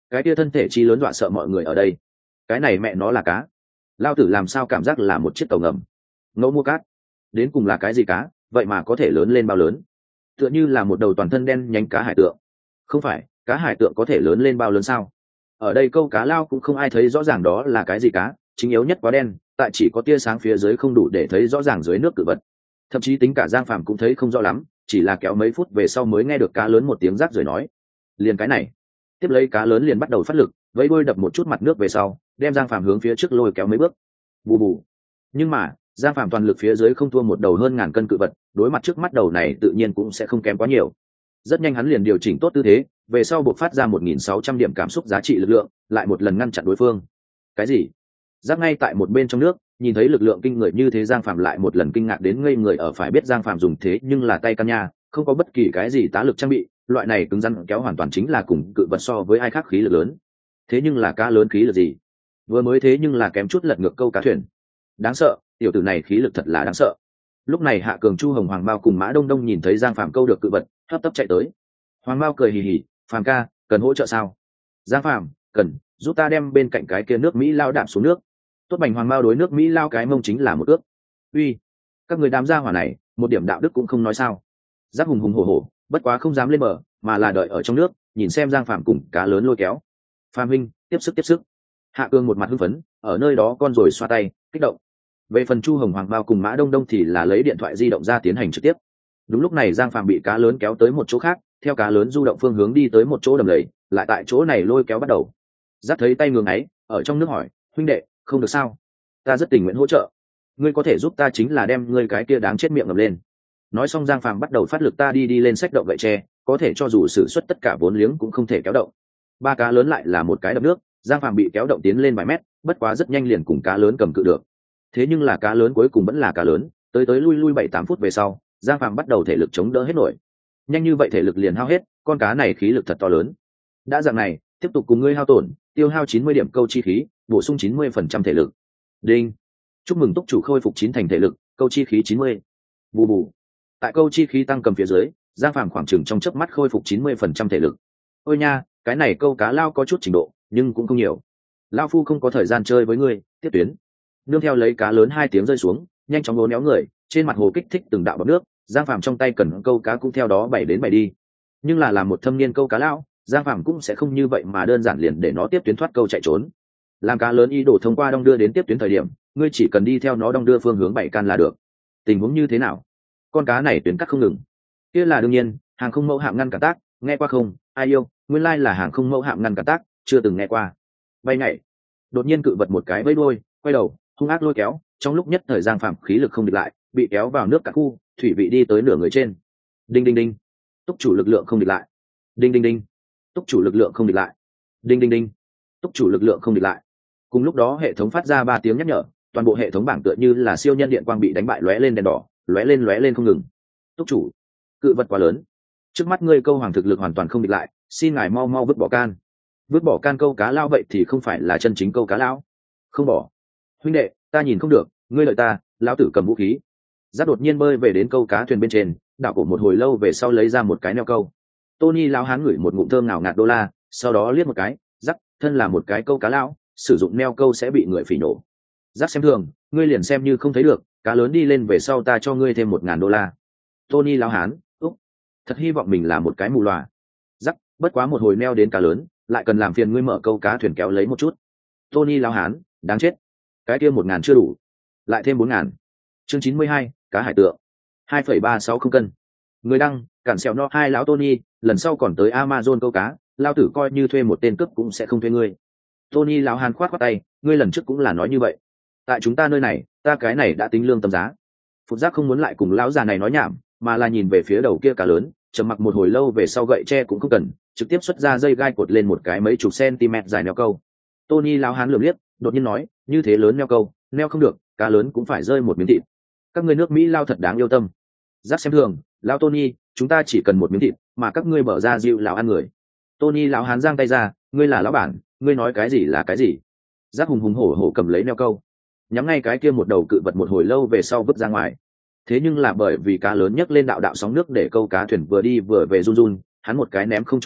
cái kia thân thể chi lớn dọa sợ mọi người ở đây. Cái này mẹ nó là cá, lao tử làm sao cảm giác là một chiếc tàu ngầm. Ngẫu mua cát, đến cùng là cái gì cá, vậy mà có thể lớn lên bao lớn? Tựa như là một đầu toàn thân đen nhánh cá hải tượng. Không phải, cá hải tượng có thể lớn lên bao lớn sao? Ở đây câu cá lao cũng không ai thấy rõ ràng đó là cái gì cá, chính yếu nhất quá đen, tại chỉ có tia sáng phía dưới không đủ để thấy rõ ràng dưới nước cự vật. Thậm chí tính cả Giang Phàm cũng thấy không rõ lắm, chỉ là kéo mấy phút về sau mới nghe được cá lớn một tiếng rác rồi nói. Liền cái này. Tiếp lấy cá lớn liền bắt đầu phát lực, vẫy đuôi đập một chút mặt nước về sau, đem Giang Phàm hướng phía trước lôi kéo mấy bước. Bù bù. Nhưng mà, Giang Phàm toàn lực phía dưới không thua một đầu hơn ngàn cân cự vật, đối mặt trước mắt đầu này tự nhiên cũng sẽ không kém quá nhiều. Rất nhanh hắn liền điều chỉnh tốt tư thế, về sau buộc phát ra một nghìn sáu trăm điểm cảm xúc giá trị lực lượng, lại một lần ngăn chặn đối phương. Cái gì? Giáp ngay tại một bên trong nước, nhìn thấy lực lượng kinh người như thế, Giang Phàm lại một lần kinh ngạc đến ngây người. Ở phải biết Giang Phàm dùng thế nhưng là tay căn nha, không có bất kỳ cái gì tá lực trang bị, loại này cứng rắn kéo hoàn toàn chính là cùng cự vật so với ai khác khí lực lớn. Thế nhưng là cá lớn khí lực gì? Vừa mới thế nhưng là kém chút lật ngược câu cá thuyền. Đáng sợ, tiểu tử này khí lực thật là đáng sợ. Lúc này Hạ Cường, Chu Hồng, Hoàng Mao cùng Mã Đông Đông nhìn thấy Giang Phàm câu được cự vật, hấp tấp chạy tới. Hoàng Mao cười hì hì, "Phàm ca, cần hỗ trợ sao?" "Giang Phàm, cần, giúp ta đem bên cạnh cái kia nước Mỹ lao đạp xuống nước." Tốt bành Hoàng Mao đối nước Mỹ lao cái mông chính là một ước. "Uy, các người đám gia hỏa này, một điểm đạo đức cũng không nói sao?" Giáp hùng hùng hổ hổ, bất quá không dám lên bờ, mà là đợi ở trong nước, nhìn xem Giang Phàm cùng cá lớn lôi kéo. "Phàm huynh, tiếp sức tiếp sức." Hạ Cường một mặt hưng phấn, ở nơi đó con rồi xoa tay, kích động. Về phần Chu Hồng, Hoàng Mao cùng Mã Đông Đông thì là lấy điện thoại di động ra tiến hành trực tiếp. Đúng lúc này Giang Phàm bị cá lớn kéo tới một chỗ khác, theo cá lớn du động phương hướng đi tới một chỗ đầm lầy, lại tại chỗ này lôi kéo bắt đầu. Giáp thấy tay ngưỡng ấy, ở trong nước hỏi, "Huynh đệ, không được sao? Ta rất tình nguyện hỗ trợ. Ngươi có thể giúp ta chính là đem ngươi cái kia đáng chết miệng ngậm lên." Nói xong Giang Phàm bắt đầu phát lực ta đi đi lên xách động gậy tre, có thể cho dù sử xuất tất cả vốn liếng cũng không thể kéo động. Ba cá lớn lại là một cái đập nước, Giang Phàm bị kéo động tiến lên vài mét, bất quá rất nhanh liền cùng cá lớn cầm cự được. Thế nhưng là cá lớn cuối cùng vẫn là cá lớn, tới tới lui lui bảy tám phút về sau, Giang Phàm bắt đầu thể lực chống đỡ hết nổi. Nhanh như vậy thể lực liền hao hết, con cá này khí lực thật to lớn. Đã dạng này, tiếp tục cùng ngươi hao tổn, tiêu hao chín mươi điểm câu chi khí, bổ sung chín mươi phần trăm thể lực. Đinh. Chúc mừng túc chủ khôi phục chín thành thể lực, câu chi khí chín mươi. Bù bù. Tại câu chi khí tăng cầm phía dưới, Giang Phàm khoảng chừng trong chớp mắt khôi phục chín mươi phần trăm thể lực. Ôi nha, cái này câu cá lao có chút trình độ, nhưng cũng không nhiều. Lao phu không có thời gian chơi với ngươi, tiếp tuyến. Nương theo lấy cá lớn hai tiếng rơi xuống, nhanh chóng lố néo người, trên mặt hồ kích thích từng đạo bọt nước, Giang Phàm trong tay cần câu cá cũng theo đó bảy đến bảy đi. Nhưng là làm một thâm niên câu cá lao, Giang Phàm cũng sẽ không như vậy mà đơn giản liền để nó tiếp tuyến thoát câu chạy trốn. Làm cá lớn ý đồ thông qua đong đưa đến tiếp tuyến thời điểm, ngươi chỉ cần đi theo nó đong đưa phương hướng bảy can là được. Tình huống như thế nào? Con cá này tuyến cắt không ngừng. Kia là đương nhiên, hàng không mẫu hạm ngăn cản tác, nghe qua không? Ai yêu, nguyên lai là hàng không mẫu hạm ngăn cản tác, chưa từng nghe qua. Bay nhảy. Đột nhiên cự vật một cái vẫy đuôi, quay đầu, hung ác lôi kéo, trong lúc nhất thời Giang Phàm khí lực không địch lại, bị kéo vào nước cả khu, thủy vị đi tới nửa người trên. Đinh đinh đinh. Túc chủ lực lượng không địch lại. Đinh đinh đinh. Túc chủ lực lượng không địch lại. Đinh đinh đinh. Túc chủ lực lượng không địch lại. Cùng lúc đó hệ thống phát ra ba tiếng nhắc nhở, toàn bộ hệ thống bảng tựa như là siêu nhân điện quang bị đánh bại lóe lên đèn đỏ, lóe lên lóe lên không ngừng. Túc chủ, cự vật quá lớn, trước mắt ngươi câu hoàng thực lực hoàn toàn không địch lại, xin ngài mau mau vứt bỏ can. Vứt bỏ can câu cá lao vậy thì không phải là chân chính câu cá lao. Không bỏ. Huynh đệ, ta nhìn không được, ngươi lợi ta, lão tử cầm vũ khí. Giáp đột nhiên bơi về đến câu cá thuyền bên trên, đảo cổ một hồi lâu về sau lấy ra một cái neo câu. Tony lão hán ngửi một ngụm thơm nào ngạt đô la, sau đó liếc một cái, Giáp, thân là một cái câu cá lao, sử dụng neo câu sẽ bị người phỉ nổ. Giáp xem thường, ngươi liền xem như không thấy được, cá lớn đi lên về sau ta cho ngươi thêm một ngàn đô la. Tony lão hán, úc, thật hy vọng mình là một cái mù lòa. Giáp, bất quá một hồi neo đến cá lớn, lại cần làm phiền ngươi mở câu cá thuyền kéo lấy một chút. Tony lão hán, đáng chết, cái kia một ngàn chưa đủ, lại thêm bốn ngàn. Chương chín mươi hai, cá hải tượng, hai phẩy ba sáu không cân. Người đăng, cản sẹo no hai lão Tony, lần sau còn tới Amazon câu cá, lao tử coi như thuê một tên cướp cũng sẽ không thuê ngươi. Tony lão hán khoát khoát tay, ngươi lần trước cũng là nói như vậy. Tại chúng ta nơi này, ta cái này đã tính lương tâm giá. Phụt Giác không muốn lại cùng lão già này nói nhảm, mà là nhìn về phía đầu kia cá lớn, trầm mặc một hồi lâu về sau gậy tre cũng không cần, trực tiếp xuất ra dây gai cột lên một cái mấy chục cm dài neo câu. Tony lão hán lườm liếc, đột nhiên nói, như thế lớn neo câu, neo không được, cá lớn cũng phải rơi một miếng thịt. Các ngươi nước Mỹ lao thật đáng yêu tâm. Giác xem thường, lão Tony, chúng ta chỉ cần một miếng thịt, mà các ngươi mở ra dịu lão ăn người. Tony lão hán giang tay ra, ngươi là lão bản, ngươi nói cái gì là cái gì. Giác hùng hùng hổ hổ cầm lấy neo câu, nhắm ngay cái kia một đầu cự vật một hồi lâu về sau vứt ra ngoài. Thế nhưng là bởi vì cá lớn nhấc lên đạo đạo sóng nước để câu cá thuyền vừa đi vừa về run run, hắn một cái ném không cho phép,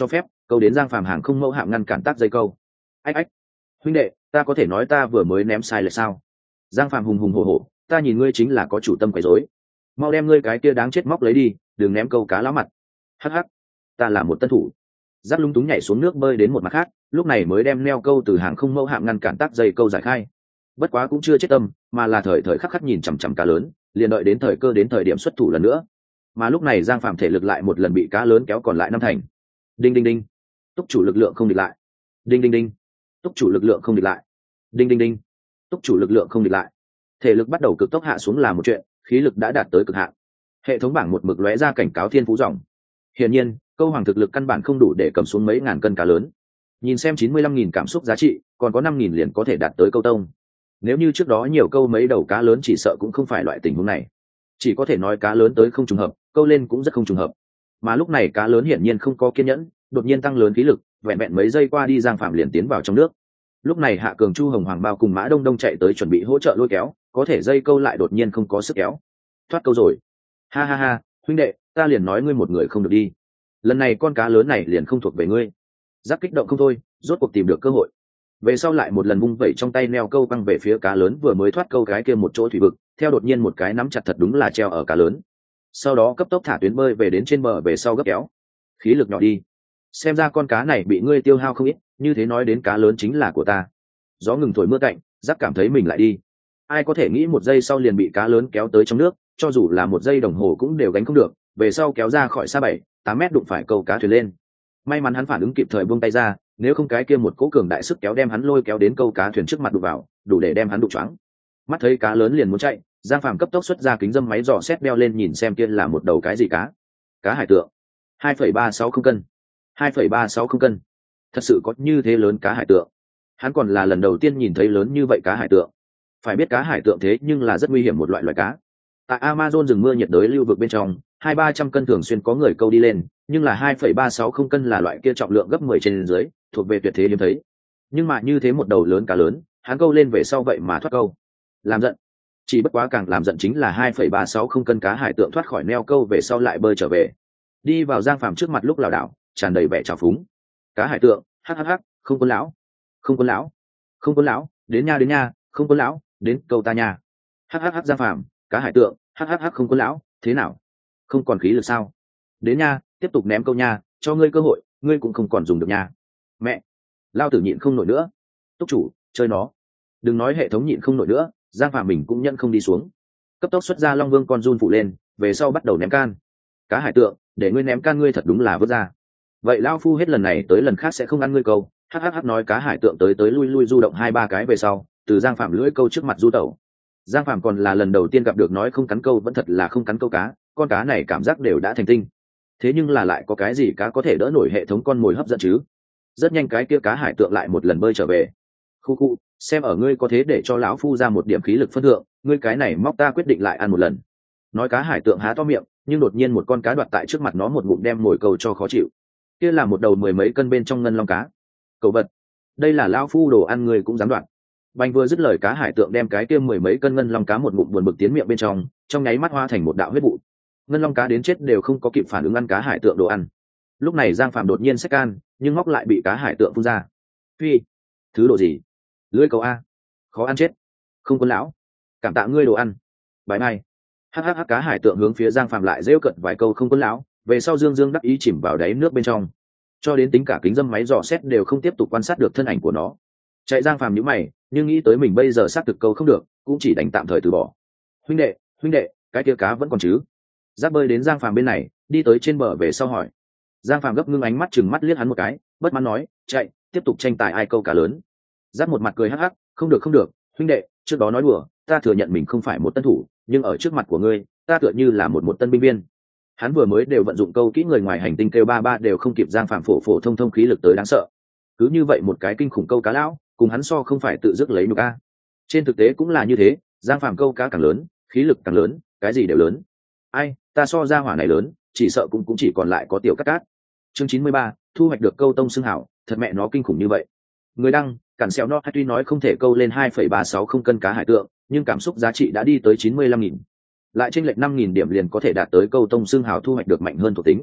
câu đến Giang Phàm hàng không mẫu hạm ngăn cản tác dây câu. Ách ách, huynh đệ, ta có thể nói ta vừa mới ném sai là sao? Giang Phàm hùng hùng hổ hổ, ta nhìn ngươi chính là có chủ tâm quấy rối, mau đem ngươi cái kia đáng chết móc lấy đi, đừng ném câu cá lão mặt. Hắc hắc, ta là một tân thủ. Giáp lúng túng nhảy xuống nước bơi đến một mặt khác, lúc này mới đem neo câu từ hàng không mẫu hạm ngăn cản tác dây câu giải khai. Bất quá cũng chưa chết tâm, mà là thời thời khắc khắc nhìn chằm chằm cá lớn, liền đợi đến thời cơ đến thời điểm xuất thủ lần nữa. Mà lúc này Giang Phàm thể lực lại một lần bị cá lớn kéo còn lại năm thành. Đinh đinh đinh, túc chủ lực lượng không địch lại. Đinh đinh đinh, túc chủ lực lượng không địch lại. Đinh đinh đinh, túc chủ lực lượng không địch lại. Thể lực bắt đầu cực tốc hạ xuống là một chuyện, khí lực đã đạt tới cực hạn. Hệ thống bảng một mực lóe ra cảnh cáo thiên phú dòng. Hiển nhiên, câu hoàng thực lực căn bản không đủ để cầm xuống mấy ngàn cân cá lớn. Nhìn xem chín mươi lăm nghìn cảm xúc giá trị, còn có năm nghìn liền có thể đạt tới câu tông. Nếu như trước đó nhiều câu mấy đầu cá lớn chỉ sợ cũng không phải loại tình huống này. Chỉ có thể nói cá lớn tới không trùng hợp, câu lên cũng rất không trùng hợp. Mà lúc này cá lớn hiển nhiên không có kiên nhẫn, đột nhiên tăng lớn khí lực, vẹn vẹn mấy giây qua đi Giang Phạm liền tiến vào trong nước. Lúc này Hạ Cường, Chu Hồng Hoàng Bao cùng Mã Đông Đông chạy tới chuẩn bị hỗ trợ lôi kéo, có thể dây câu lại đột nhiên không có sức kéo. Thoát câu rồi. Ha ha ha, huynh đệ, ta liền nói ngươi một người không được đi. Lần này con cá lớn này liền không thuộc về ngươi. Giáp kích động không thôi, rốt cuộc tìm được cơ hội. Về sau lại một lần vung vẩy trong tay neo câu căng về phía cá lớn vừa mới thoát câu cái kia một chỗ thủy vực, theo đột nhiên một cái nắm chặt thật đúng là treo ở cá lớn. Sau đó cấp tốc thả tuyến bơi về đến trên bờ về sau gấp kéo. Khí lực nhỏ đi. Xem ra con cá này bị ngươi tiêu hao không ít, như thế nói đến cá lớn chính là của ta. Gió ngừng thổi mưa cạnh, Giáp cảm thấy mình lại đi. Ai có thể nghĩ một giây sau liền bị cá lớn kéo tới trong nước, cho dù là một giây đồng hồ cũng đều gánh không được, về sau kéo ra khỏi xa bảy, tám mét đụng phải câu cá thuyền lên. May mắn hắn phản ứng kịp thời buông tay ra, nếu không cái kia một cỗ cường đại sức kéo đem hắn lôi kéo đến câu cá thuyền trước mặt đụng vào, đủ để đem hắn đụng choáng. Mắt thấy cá lớn liền muốn chạy, Giang Phàm cấp tốc xuất ra kính dâm máy dò xét đeo lên nhìn xem kia là một đầu cái gì cá. Cá hải tượng, hai phẩy ba sáu không cân. hai phẩy ba sáu không cân. Thật sự có như thế lớn cá hải tượng. Hắn còn là lần đầu tiên nhìn thấy lớn như vậy cá hải tượng. Phải biết cá hải tượng thế nhưng là rất nguy hiểm một loại loài cá. Tại Amazon rừng mưa nhiệt đới lưu vực bên trong, hai ba trăm cân thường xuyên có người câu đi lên, nhưng là hai phẩy ba sáu không cân là loại kia trọng lượng gấp mười trên dưới, thuộc về tuyệt thế hiếm thấy. Nhưng mà như thế một đầu lớn cá lớn, hắn câu lên về sau vậy mà thoát câu. Làm giận. Chỉ bất quá càng làm giận chính là hai phẩy ba sáu không cân cá hải tượng thoát khỏi neo câu về sau lại bơi trở về. Đi vào Giang Phàm trước mặt lúc lảo đảo, tràn đầy vẻ trào phúng. Cá hải tượng, hắc hắc hắc, không có lão, không có lão, không có lão, đến nha đến nha, không có lão, đến câu ta nha. Hắc hắc hắc Giang Phàm, cá hải tượng, hắc hắc hắc không có lão, thế nào? Không còn khí lực sao? Đến nha, tiếp tục ném câu nha, cho ngươi cơ hội, ngươi cũng không còn dùng được nha. Mẹ, lao tử nhịn không nổi nữa. Túc chủ, chơi nó. Đừng nói hệ thống nhịn không nổi nữa, Giang Phàm mình cũng nhận không đi xuống. Cấp tốc xuất ra Long Vương con run phụ lên, về sau bắt đầu ném can. Cá hải tượng, để ngươi ném can ngươi thật đúng là vứt ra. Vậy lao phu hết lần này tới lần khác sẽ không ăn ngươi câu. Hắc hắc hắc nói cá hải tượng tới tới lui lui du động hai ba cái về sau, từ Giang Phàm lưỡi câu trước mặt du tẩu. Giang Phàm còn là lần đầu tiên gặp được nói không cắn câu vẫn thật là không cắn câu cá, con cá này cảm giác đều đã thành tinh. Thế nhưng là lại có cái gì cá có thể đỡ nổi hệ thống con mồi hấp dẫn chứ? Rất nhanh cái kia cá hải tượng lại một lần bơi trở về. Khu khu, xem ở ngươi có thế để cho lão phu ra một điểm khí lực phân thượng, ngươi cái này móc ta quyết định lại ăn một lần. Nói cá hải tượng há to miệng, nhưng đột nhiên một con cá đoạt tại trước mặt nó một ngụm đem mồi câu cho khó chịu. Kia là một đầu mười mấy cân bên trong ngân long cá. Cầu vật, đây là lão phu đồ ăn ngươi cũng dám đoạt. Bành vừa dứt lời cá hải tượng đem cái kia mười mấy cân ngân long cá một ngụm buồn bực tiến miệng bên trong, trong nháy mắt hóa thành một đạo huyết vụ. Ngân long cá đến chết đều không có kịp phản ứng ăn cá hải tượng đồ ăn. Lúc này Giang Phạm đột nhiên xách can, nhưng móc lại bị cá hải tượng phun ra. Phi, thứ đồ gì? Lưỡi câu a, khó ăn chết. Không có lão, cảm tạ ngươi đồ ăn. Bye bye. Hắc hắc hắc cá hải tượng hướng phía Giang Phạm lại rêu cận vài câu không có lão, về sau Dương Dương đắc ý chìm vào đáy nước bên trong, cho đến tính cả kính dâm máy dò xét đều không tiếp tục quan sát được thân ảnh của nó. Chạy Giang Phàm nhíu mày, nhưng nghĩ tới mình bây giờ xác thực câu không được, cũng chỉ đành tạm thời từ bỏ. Huynh đệ, huynh đệ, cái kia cá vẫn còn chứ? Giáp bơi đến Giang Phàm bên này, đi tới trên bờ về sau hỏi. Giang Phàm gấp ngưng ánh mắt chừng mắt liếc hắn một cái, bất mãn nói, chạy, tiếp tục tranh tài ai câu cá lớn. Giáp một mặt cười hắc hắc, không được không được, huynh đệ, trước đó nói đùa, ta thừa nhận mình không phải một tân thủ, nhưng ở trước mặt của ngươi, ta tựa như là một một tân binh viên. Hắn vừa mới đều vận dụng câu kỹ người ngoài hành tinh kêu ba ba đều không kịp Giang Phàm phổ phổ thông thông khí lực tới đáng sợ. Cứ như vậy một cái kinh khủng câu cá lão, cùng hắn so không phải tự dứt lấy nhục a. Trên thực tế cũng là như thế, Giang Phàm câu cá càng lớn, khí lực càng lớn, cái gì đều lớn. Ai, ta so ra hỏa này lớn, chỉ sợ cũng cũng chỉ còn lại có tiểu cát cát. Chương chín mươi ba, thu hoạch được câu tông xưng hảo, thật mẹ nó kinh khủng như vậy. Người đăng, cản xèo nó tuy nói không thể câu lên hai phẩy ba sáu không cân cá hải tượng, nhưng cảm xúc giá trị đã đi tới chín mươi lăm nghìn. Lại chênh lệch năm nghìn điểm liền có thể đạt tới câu tông xưng hảo thu hoạch được mạnh hơn thuộc tính.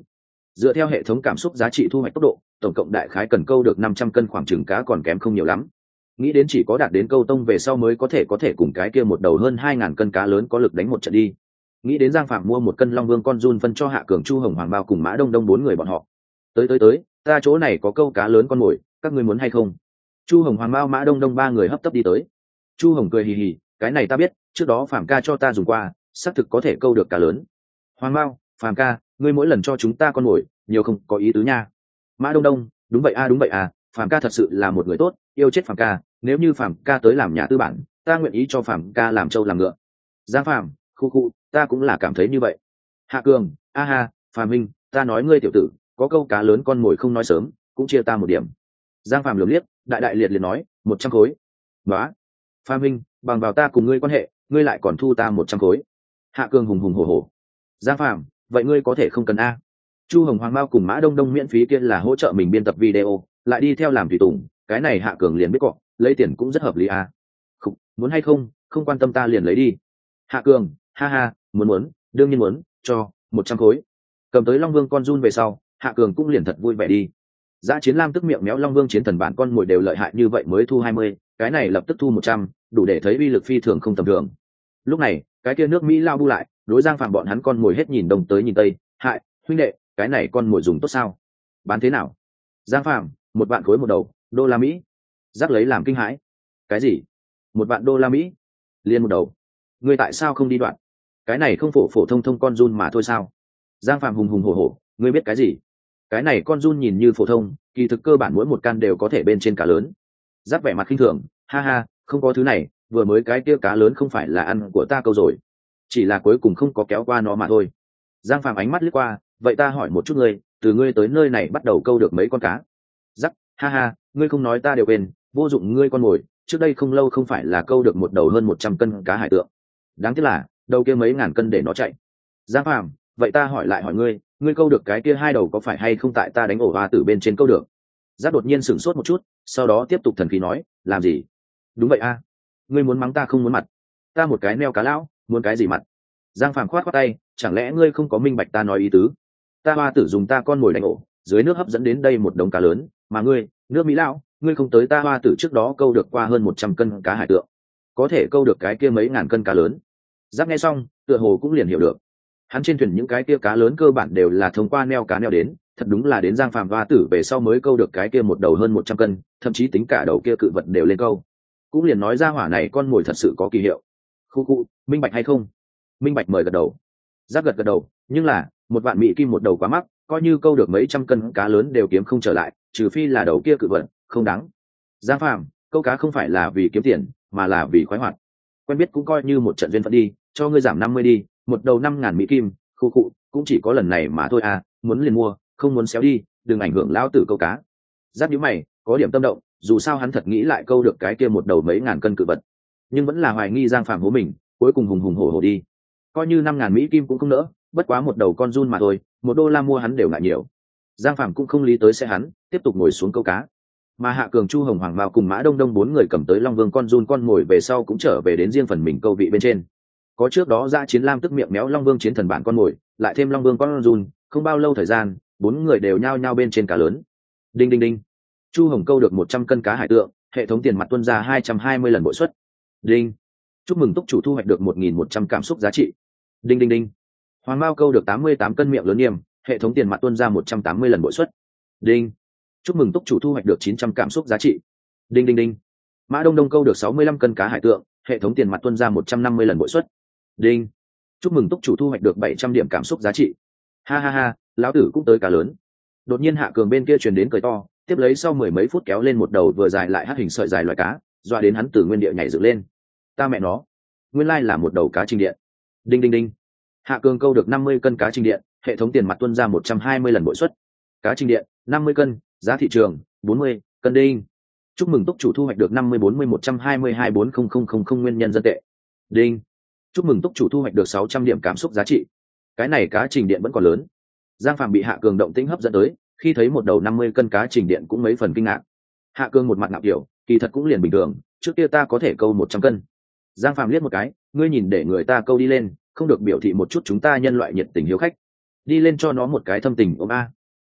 Dựa theo hệ thống cảm xúc giá trị thu hoạch tốc độ, tổng cộng đại khái cần câu được năm trăm cân, khoảng chừng cá còn kém không nhiều lắm. Nghĩ đến chỉ có đạt đến câu tông về sau mới có thể có thể cùng cái kia một đầu hơn hai ngàn cân cá lớn có lực đánh một trận đi. Nghĩ đến Giang Phạm mua một cân Long Vương con giun phân cho Hạ Cường, Chu Hồng Hoàng Bao cùng Mã Đông Đông bốn người bọn họ. Tới tới tới, ta chỗ này có câu cá lớn con mồi, các ngươi muốn hay không? Chu Hồng Hoàng Bao, Mã Đông Đông ba người hấp tấp đi tới. Chu Hồng cười hì hì, cái này ta biết, trước đó Phạm ca cho ta dùng qua, xác thực có thể câu được cá lớn. Hoàng Bao, Phạm ca, ngươi mỗi lần cho chúng ta con mồi, nhiều không có ý tứ nha. Mã Đông Đông, đúng vậy a đúng vậy a, Phạm ca thật sự là một người tốt, yêu chết Phạm ca, nếu như Phạm ca tới làm nhà tư bản, ta nguyện ý cho Phạm ca làm trâu làm ngựa. Giang Phạm, khu khu, ta cũng là cảm thấy như vậy. Hạ Cường, a ha, Phạm Minh, ta nói ngươi tiểu tử, có câu cá lớn con mồi không nói sớm, cũng chia ta một điểm. Giang Phạm lườm liếc, đại đại liệt liệt nói, một trăm khối. Đó. Phạm Minh, bằng vào ta cùng ngươi quan hệ, ngươi lại còn thu ta một trăm khối. Hạ Cường hùng hùng hổ hổ. Giang Phạm, vậy ngươi có thể không cần a. Chu Hồng Hoàng Bao cùng Mã Đông Đông miễn phí kia là hỗ trợ mình biên tập video, lại đi theo làm tùy tùng, cái này Hạ Cường liền biết cọ, lấy tiền cũng rất hợp lý a. Không, muốn hay không, không quan tâm ta liền lấy đi. Hạ Cường, ha ha, muốn muốn, đương nhiên muốn, cho một trăm khối. Cầm tới Long Vương con giun về sau, Hạ Cường cũng liền thật vui vẻ đi. Dã Chiến Lam tức miệng méo Long Vương chiến thần bản con mồi đều lợi hại như vậy mới thu hai mươi, cái này lập tức thu một trăm, đủ để thấy uy lực phi thường không tầm thường. Lúc này, cái kia nước Mỹ lao bu lại, đối Giang Phạm bọn hắn con mồi hết nhìn đông tới nhìn tây, hại, huynh đệ, cái này con mồi dùng tốt sao? Bán thế nào? Giang Phạm, một vạn khối một đầu, đô la Mỹ. Giác lấy làm kinh hãi. Cái gì? Một vạn đô la Mỹ? Liên một đầu? Ngươi tại sao không đi đoạn? Cái này không phổ phổ thông thông con giun mà thôi sao? Giang Phạm hùng hùng hổ hổ, ngươi biết cái gì? Cái này con giun nhìn như phổ thông, kỳ thực cơ bản mỗi một can đều có thể bên trên cá lớn. Giác vẻ mặt khinh thường, ha ha, không có thứ này, vừa mới cái kia cá lớn không phải là ăn của ta câu rồi, chỉ là cuối cùng không có kéo qua nó mà thôi. Giang Phạm ánh mắt lướt qua, vậy ta hỏi một chút ngươi, từ ngươi tới nơi này bắt đầu câu được mấy con cá? Giác, ha ha, ngươi không nói ta đều quên, vô dụng ngươi con mồi, trước đây không lâu không phải là câu được một đầu hơn một trăm cân cá hải tượng. Đáng tiếc là đầu kia mấy ngàn cân để nó chạy. Giang Phạm, vậy ta hỏi lại hỏi ngươi, ngươi câu được cái kia hai đầu có phải hay không tại ta đánh ổ hoa tử bên trên câu được? Giác đột nhiên sửng sốt một chút, sau đó tiếp tục thần khí nói, làm gì? Đúng vậy a, ngươi muốn mắng ta không muốn mặt, ta một cái neo cá lão, muốn cái gì mặt? Giang Phạm khoát khoát tay, chẳng lẽ ngươi không có minh bạch ta nói ý tứ? Ta hoa tử dùng ta con mồi đánh ổ, dưới nước hấp dẫn đến đây một đống cá lớn, mà ngươi, nước Mỹ lão, ngươi không tới ta hoa tử trước đó câu được qua hơn một trăm cân cá hải tượng, có thể câu được cái kia mấy ngàn cân cá lớn. Giác nghe xong, tựa hồ cũng liền hiểu được. Hắn trên thuyền những cái kia cá lớn cơ bản đều là thông qua neo cá neo đến, thật đúng là đến Giang Phạm hoa tử về sau mới câu được cái kia một đầu hơn một trăm cân, thậm chí tính cả đầu kia cự vật đều lên câu. Cũng liền nói ra hỏa này con mồi thật sự có kỳ hiệu. Khu khu, minh bạch hay không? Minh bạch mời gật đầu. Giác gật gật đầu, nhưng là một vạn mỹ kim một đầu quá mắc, coi như câu được mấy trăm cân cá lớn đều kiếm không trở lại, trừ phi là đầu kia cự vật, không đáng. Giang Phạm, câu cá không phải là vì kiếm tiền, mà là vì khoái hoạt. Quen biết cũng coi như một trận duyên phận đi, cho ngươi giảm năm mươi đi, một đầu năm ngàn mỹ kim, khu cụ, cũng chỉ có lần này mà thôi à, muốn liền mua, không muốn xéo đi, đừng ảnh hưởng lão tử câu cá. Giác nhíu mày, có điểm tâm động, dù sao hắn thật nghĩ lại câu được cái kia một đầu mấy ngàn cân cự vật, nhưng vẫn là hoài nghi Giang Phạm hố mình, cuối cùng hùng hùng hổ hổ đi. Coi như năm ngàn mỹ kim cũng không nỡ, bất quá một đầu con giun mà thôi, một đô la mua hắn đều ngại nhiều. Giang Phạm cũng không lý tới sẽ hắn, tiếp tục ngồi xuống câu cá. Mà Hạ Cường, Chu Hồng Hoàng vào cùng Mã Đông Đông bốn người cầm tới Long Vương con giun con ngồi về sau cũng trở về đến riêng phần mình câu vị bên trên. Có trước đó Dã Chiến Lam tức miệng méo Long Vương chiến thần bản con ngồi, lại thêm Long Vương con giun, không bao lâu thời gian, bốn người đều nhao nhao bên trên cá lớn. Đinh đinh đinh. Chu Hồng câu được một trăm cân cá hải tượng, hệ thống tiền mặt tuân ra hai trăm hai mươi lần bội suất. Đinh. Chúc mừng túc chủ thu hoạch được một nghìn một trăm cảm xúc giá trị. Đinh đinh đinh. Hoàng Mao câu được tám mươi tám cân miệng lớn niêm, hệ thống tiền mặt tuân ra một trăm tám mươi lần bội suất. Đinh. Chúc mừng túc chủ thu hoạch được chín trăm cảm xúc giá trị. Đinh đinh đinh. Mã Đông Đông câu được sáu mươi lăm cân cá hải tượng, hệ thống tiền mặt tuân ra một trăm năm mươi lần bội suất. Đinh. Chúc mừng túc chủ thu hoạch được bảy trăm điểm cảm xúc giá trị. Ha ha ha, lão tử cũng tới cá lớn. Đột nhiên Hạ Cường bên kia truyền đến cười to, tiếp lấy sau mười mấy phút kéo lên một đầu vừa dài lại hắc hình sợi dài loài cá, dọa đến hắn từ nguyên địa nhảy dựng lên. Ta mẹ nó, nguyên lai là một đầu cá trình điện. Đinh đinh đinh. Hạ Cường câu được năm mươi cân cá trình điện, hệ thống tiền mặt tuân ra một trăm hai mươi lần bội suất. Cá trình điện năm mươi cân, giá thị trường bốn mươi cân đinh. Chúc mừng túc chủ thu hoạch được năm mươi bốn mươi một trăm hai mươi hai bốn không không không không nguyên nhân dân tệ. Đinh. Chúc mừng túc chủ thu hoạch được sáu trăm điểm cảm xúc giá trị. Cái này cá trình điện vẫn còn lớn. Giang Phạm bị Hạ Cường động tĩnh hấp dẫn tới, khi thấy một đầu năm mươi cân cá trình điện cũng mấy phần kinh ngạc. Hạ Cường một mặt ngạo kiểu, kỳ thật cũng liền bình thường, trước kia ta có thể câu một trăm cân. Giang Phạm liếc một cái, ngươi nhìn để người ta câu đi lên, không được biểu thị một chút chúng ta nhân loại nhiệt tình hiếu khách. Đi lên cho nó một cái thâm tình ôm a.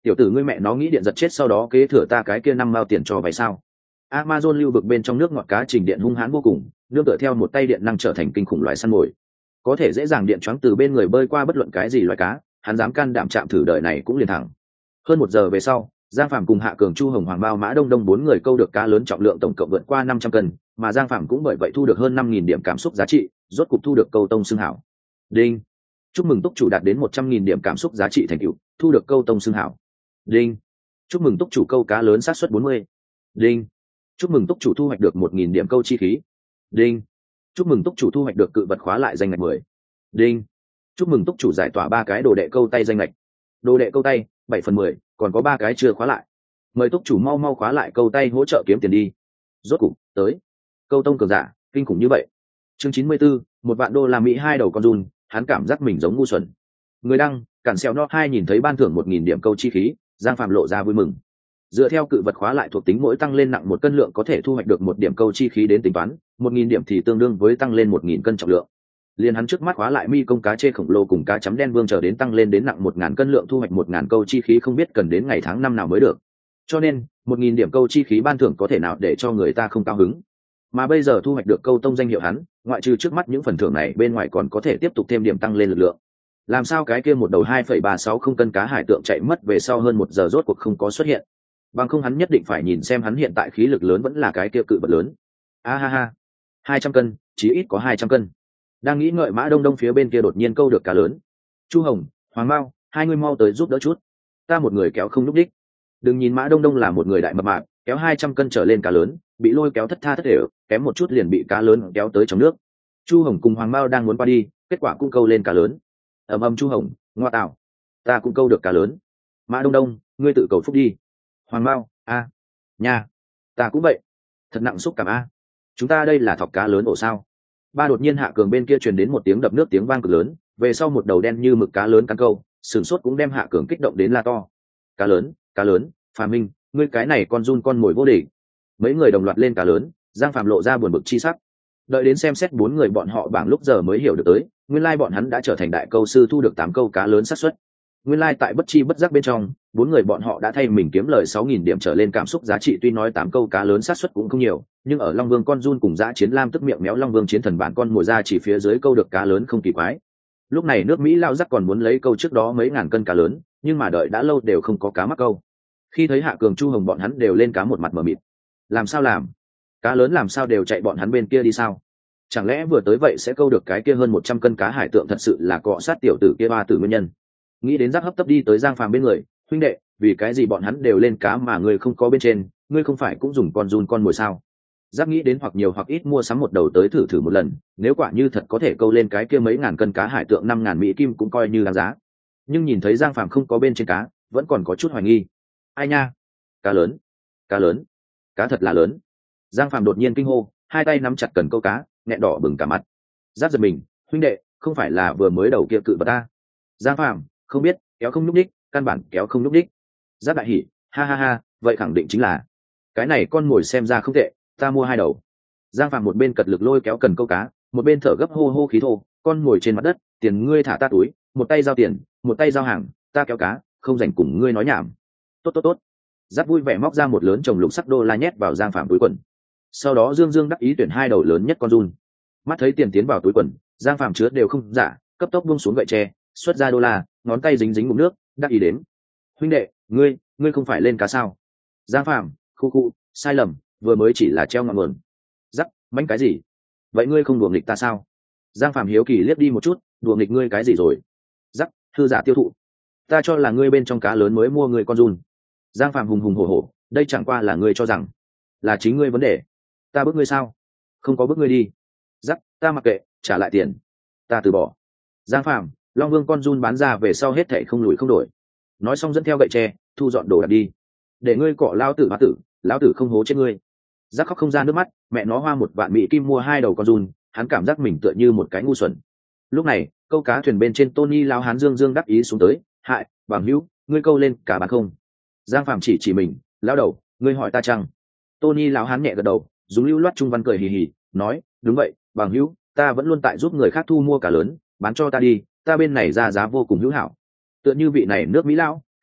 tiểu tử ngươi mẹ nó nghĩ điện giật chết sau đó kế thừa ta cái kia năm mao tiền cho vậy sao? Amazon lưu vực bên trong nước ngọt cá trình điện hung hãn vô cùng, nương tựa theo một tay điện năng trở thành kinh khủng loài săn mồi, có thể dễ dàng điện choáng từ bên người bơi qua bất luận cái gì loài cá, hắn dám can đảm chạm thử đời này cũng liền thẳng. Hơn một giờ về sau, Giang Phạm cùng Hạ Cường, Chu Hồng, Hoàng Bao, Mã Đông Đông bốn người câu được cá lớn trọng lượng tổng cộng vượt qua năm trăm cân, mà Giang Phạm cũng bởi vậy thu được hơn năm nghìn điểm cảm xúc giá trị, rốt cục thu được câu tông xưng hảo. Đinh. Chúc mừng túc chủ đạt đến một trăm nghìn điểm cảm xúc giá trị thành tựu, thu được câu tông xưng hảo. Đinh. Chúc mừng túc chủ câu cá lớn xác suất bốn mươi. Đinh. Chúc mừng túc chủ thu hoạch được một nghìn điểm câu chi khí. Đinh. Chúc mừng túc chủ thu hoạch được cự vật khóa lại danh ngạch mười. Đinh. Chúc mừng túc chủ giải tỏa ba cái đồ đệ câu tay danh ngạch. Đồ đệ câu tay bảy phần mười, còn có ba cái chưa khóa lại. Mời túc chủ mau mau khóa lại câu tay hỗ trợ kiếm tiền đi. Rốt cục tới. Câu tông cường giả kinh khủng như vậy. Chương chín mươi 94, một vạn đô la Mỹ hai đầu con giun, hắn cảm giác mình giống ngu xuẩn. Người đăng, cản xèo no hai nhìn thấy ban thưởng một nghìn điểm câu chi khí, Giang Phạm lộ ra vui mừng. Dựa theo cự vật khóa lại thuộc tính mỗi tăng lên nặng một cân lượng có thể thu hoạch được một điểm câu chi khí đến tính toán, một nghìn điểm thì tương đương với tăng lên một nghìn cân trọng lượng. Liên hắn trước mắt khóa lại mi công cá chê khổng lồ cùng cá chấm đen vương chờ đến tăng lên đến nặng một ngàn cân lượng thu hoạch một ngàn câu chi khí không biết cần đến ngày tháng năm nào mới được. Cho nên, một nghìn điểm câu chi khí ban thưởng có thể nào để cho người ta không cao hứng. Mà bây giờ thu hoạch được câu tông danh hiệu hắn, ngoại trừ trước mắt những phần thưởng này bên ngoài còn có thể tiếp tục thêm điểm tăng lên lực lượng. Làm sao cái kia một đầu hai phẩy ba sáu không cân cá hải tượng chạy mất về sau hơn một giờ rốt cuộc không có xuất hiện. Bằng không hắn nhất định phải nhìn xem hắn hiện tại khí lực lớn vẫn là cái kia cự vật lớn. A ha ha, hai trăm cân, chí ít có hai trăm cân. Đang nghĩ ngợi Mã Đông Đông phía bên kia đột nhiên câu được cá lớn. Chu Hồng, Hoàng Mao, hai người mau tới giúp đỡ chút. Ta một người kéo không lúc đích. Đừng nhìn Mã Đông Đông là một người đại mập mạp, kéo hai trăm cân trở lên cá lớn, bị lôi kéo thất tha thất đều, kém một chút liền bị cá lớn kéo tới trong nước. Chu Hồng cùng Hoàng Mao đang muốn qua đi, kết quả cũng câu lên cá lớn. Ầm ầm Chu Hồng, ngoa tạo, ta cũng câu được cá lớn. Mã Đông Đông, ngươi tự cầu phúc đi. Hoàng Mao, a, nha, ta cũng vậy. Thật nặng xúc cảm a. Chúng ta đây là thọc cá lớn ổ sao? Ba đột nhiên Hạ Cường bên kia truyền đến một tiếng đập nước tiếng vang cực lớn, về sau một đầu đen như mực cá lớn cắn câu, sửng sốt cũng đem Hạ Cường kích động đến la to. Cá lớn, cá lớn, Phàm Minh, ngươi cái này con giun con mồi vô địch. Mấy người đồng loạt lên cá lớn, Giang Phạm lộ ra buồn bực chi sắc. Đợi đến xem xét bốn người bọn họ bảng lúc giờ mới hiểu được tới, nguyên lai bọn hắn đã trở thành đại câu sư thu được tám câu cá lớn xác suất. Nguyên lai tại bất chi bất giác bên trong, bốn người bọn họ đã thay mình kiếm lời sáu nghìn điểm trở lên cảm xúc giá trị tuy nói tám câu cá lớn xác suất cũng không nhiều, nhưng ở Long Vương con giun cùng dã chiến lam tức miệng méo Long Vương chiến thần bản con mồi ra chỉ phía dưới câu được cá lớn không kỳ quái. Lúc này nước Mỹ lao rắc còn muốn lấy câu trước đó mấy ngàn cân cá lớn, nhưng mà đợi đã lâu đều không có cá mắc câu. Khi thấy Hạ Cường Chu Hồng bọn hắn đều lên cá một mặt mờ mịt. Làm sao làm? Cá lớn làm sao đều chạy bọn hắn bên kia đi sao? Chẳng lẽ vừa tới vậy sẽ câu được cái kia hơn một trăm cân cá hải tượng thật sự là cọ sát tiểu tử kia ba tử nguyên nhân? Nghĩ đến rắc hấp tấp đi tới Giang Phàm bên người, huynh đệ, vì cái gì bọn hắn đều lên cá mà ngươi không có bên trên, ngươi không phải cũng dùng con giun con mồi sao? Giác nghĩ đến hoặc nhiều hoặc ít mua sắm một đầu tới thử thử một lần, nếu quả như thật có thể câu lên cái kia mấy ngàn cân cá hải tượng năm ngàn mỹ kim cũng coi như đáng giá. Nhưng nhìn thấy Giang Phàm không có bên trên cá, vẫn còn có chút hoài nghi. Ai nha? Cá lớn, cá lớn, cá thật là lớn. Giang Phàm đột nhiên kinh hô, hai tay nắm chặt cần câu cá, nghẹn đỏ bừng cả mặt. Giác giật mình, huynh đệ, không phải là vừa mới đầu kia cự vật ta? Giang Phàm, không biết, kéo không nhúc đích, căn bản kéo không nhúc đích. Giác đại hỉ, ha ha ha, vậy khẳng định chính là cái này con mồi xem ra không tệ, ta mua hai đầu. Giang Phàm một bên cật lực lôi kéo cần câu cá, một bên thở gấp hô hô khí thô, con ngồi trên mặt đất, tiền ngươi thả ta túi, một tay giao tiền, một tay giao hàng, ta kéo cá, không rảnh cùng ngươi nói nhảm. Tốt tốt tốt. Giác vui vẻ móc ra một lớn chồng lục sắc đô la nhét vào Giang Phàm túi quần. Sau đó Dương Dương đắc ý tuyển hai đầu lớn nhất con giun. Mắt thấy tiền tiến vào túi quần, Giang Phàm chứa đều không giả, cấp tốc buông xuống gậy tre, xuất ra đô la, ngón tay dính dính ngụm nước, đắc ý đến. Huynh đệ, ngươi, ngươi không phải lên cá sao? Giang Phàm, khu khu, sai lầm, vừa mới chỉ là treo ngọn nguồn. Rắc, mánh cái gì? Vậy ngươi không đùa nghịch ta sao? Giang Phàm hiếu kỳ liếc đi một chút, đùa nghịch ngươi cái gì rồi? Rắc, thư giả tiêu thụ. Ta cho là ngươi bên trong cá lớn mới mua ngươi con giun. Giang Phàm hùng hùng hổ hổ, đây chẳng qua là ngươi cho rằng là chính ngươi vấn đề. Ta bức ngươi sao? Không có bức ngươi đi. Rắc, ta mặc kệ, trả lại tiền. Ta từ bỏ. Giang Phàm, Long Vương con giun bán ra về sau hết thảy không lùi không đổi. Nói xong dẫn theo gậy tre, thu dọn đồ đạc đi. Để ngươi cọ lao tử hóa tử, lão tử không hố chết ngươi. Giác khóc không ra nước mắt, mẹ nó hoa một vạn mỹ kim mua hai đầu con giun, hắn cảm giác mình tựa như một cái ngu xuẩn. Lúc này, câu cá thuyền bên trên Tony lao hán Dương Dương đắc ý xuống tới, hại, bằng hữu, ngươi câu lên cả bán không? Giang Phàm chỉ chỉ mình, lão đầu, ngươi hỏi ta chăng? Tony lão hán nhẹ gật đầu, dùng lưu loát trung văn cười hì hì, nói, đúng vậy, bằng hữu, ta vẫn luôn tại giúp người khác thu mua cá lớn, bán cho ta đi, ta bên này ra giá vô cùng hữu hảo. Tựa như vị này nước Mỹ lão,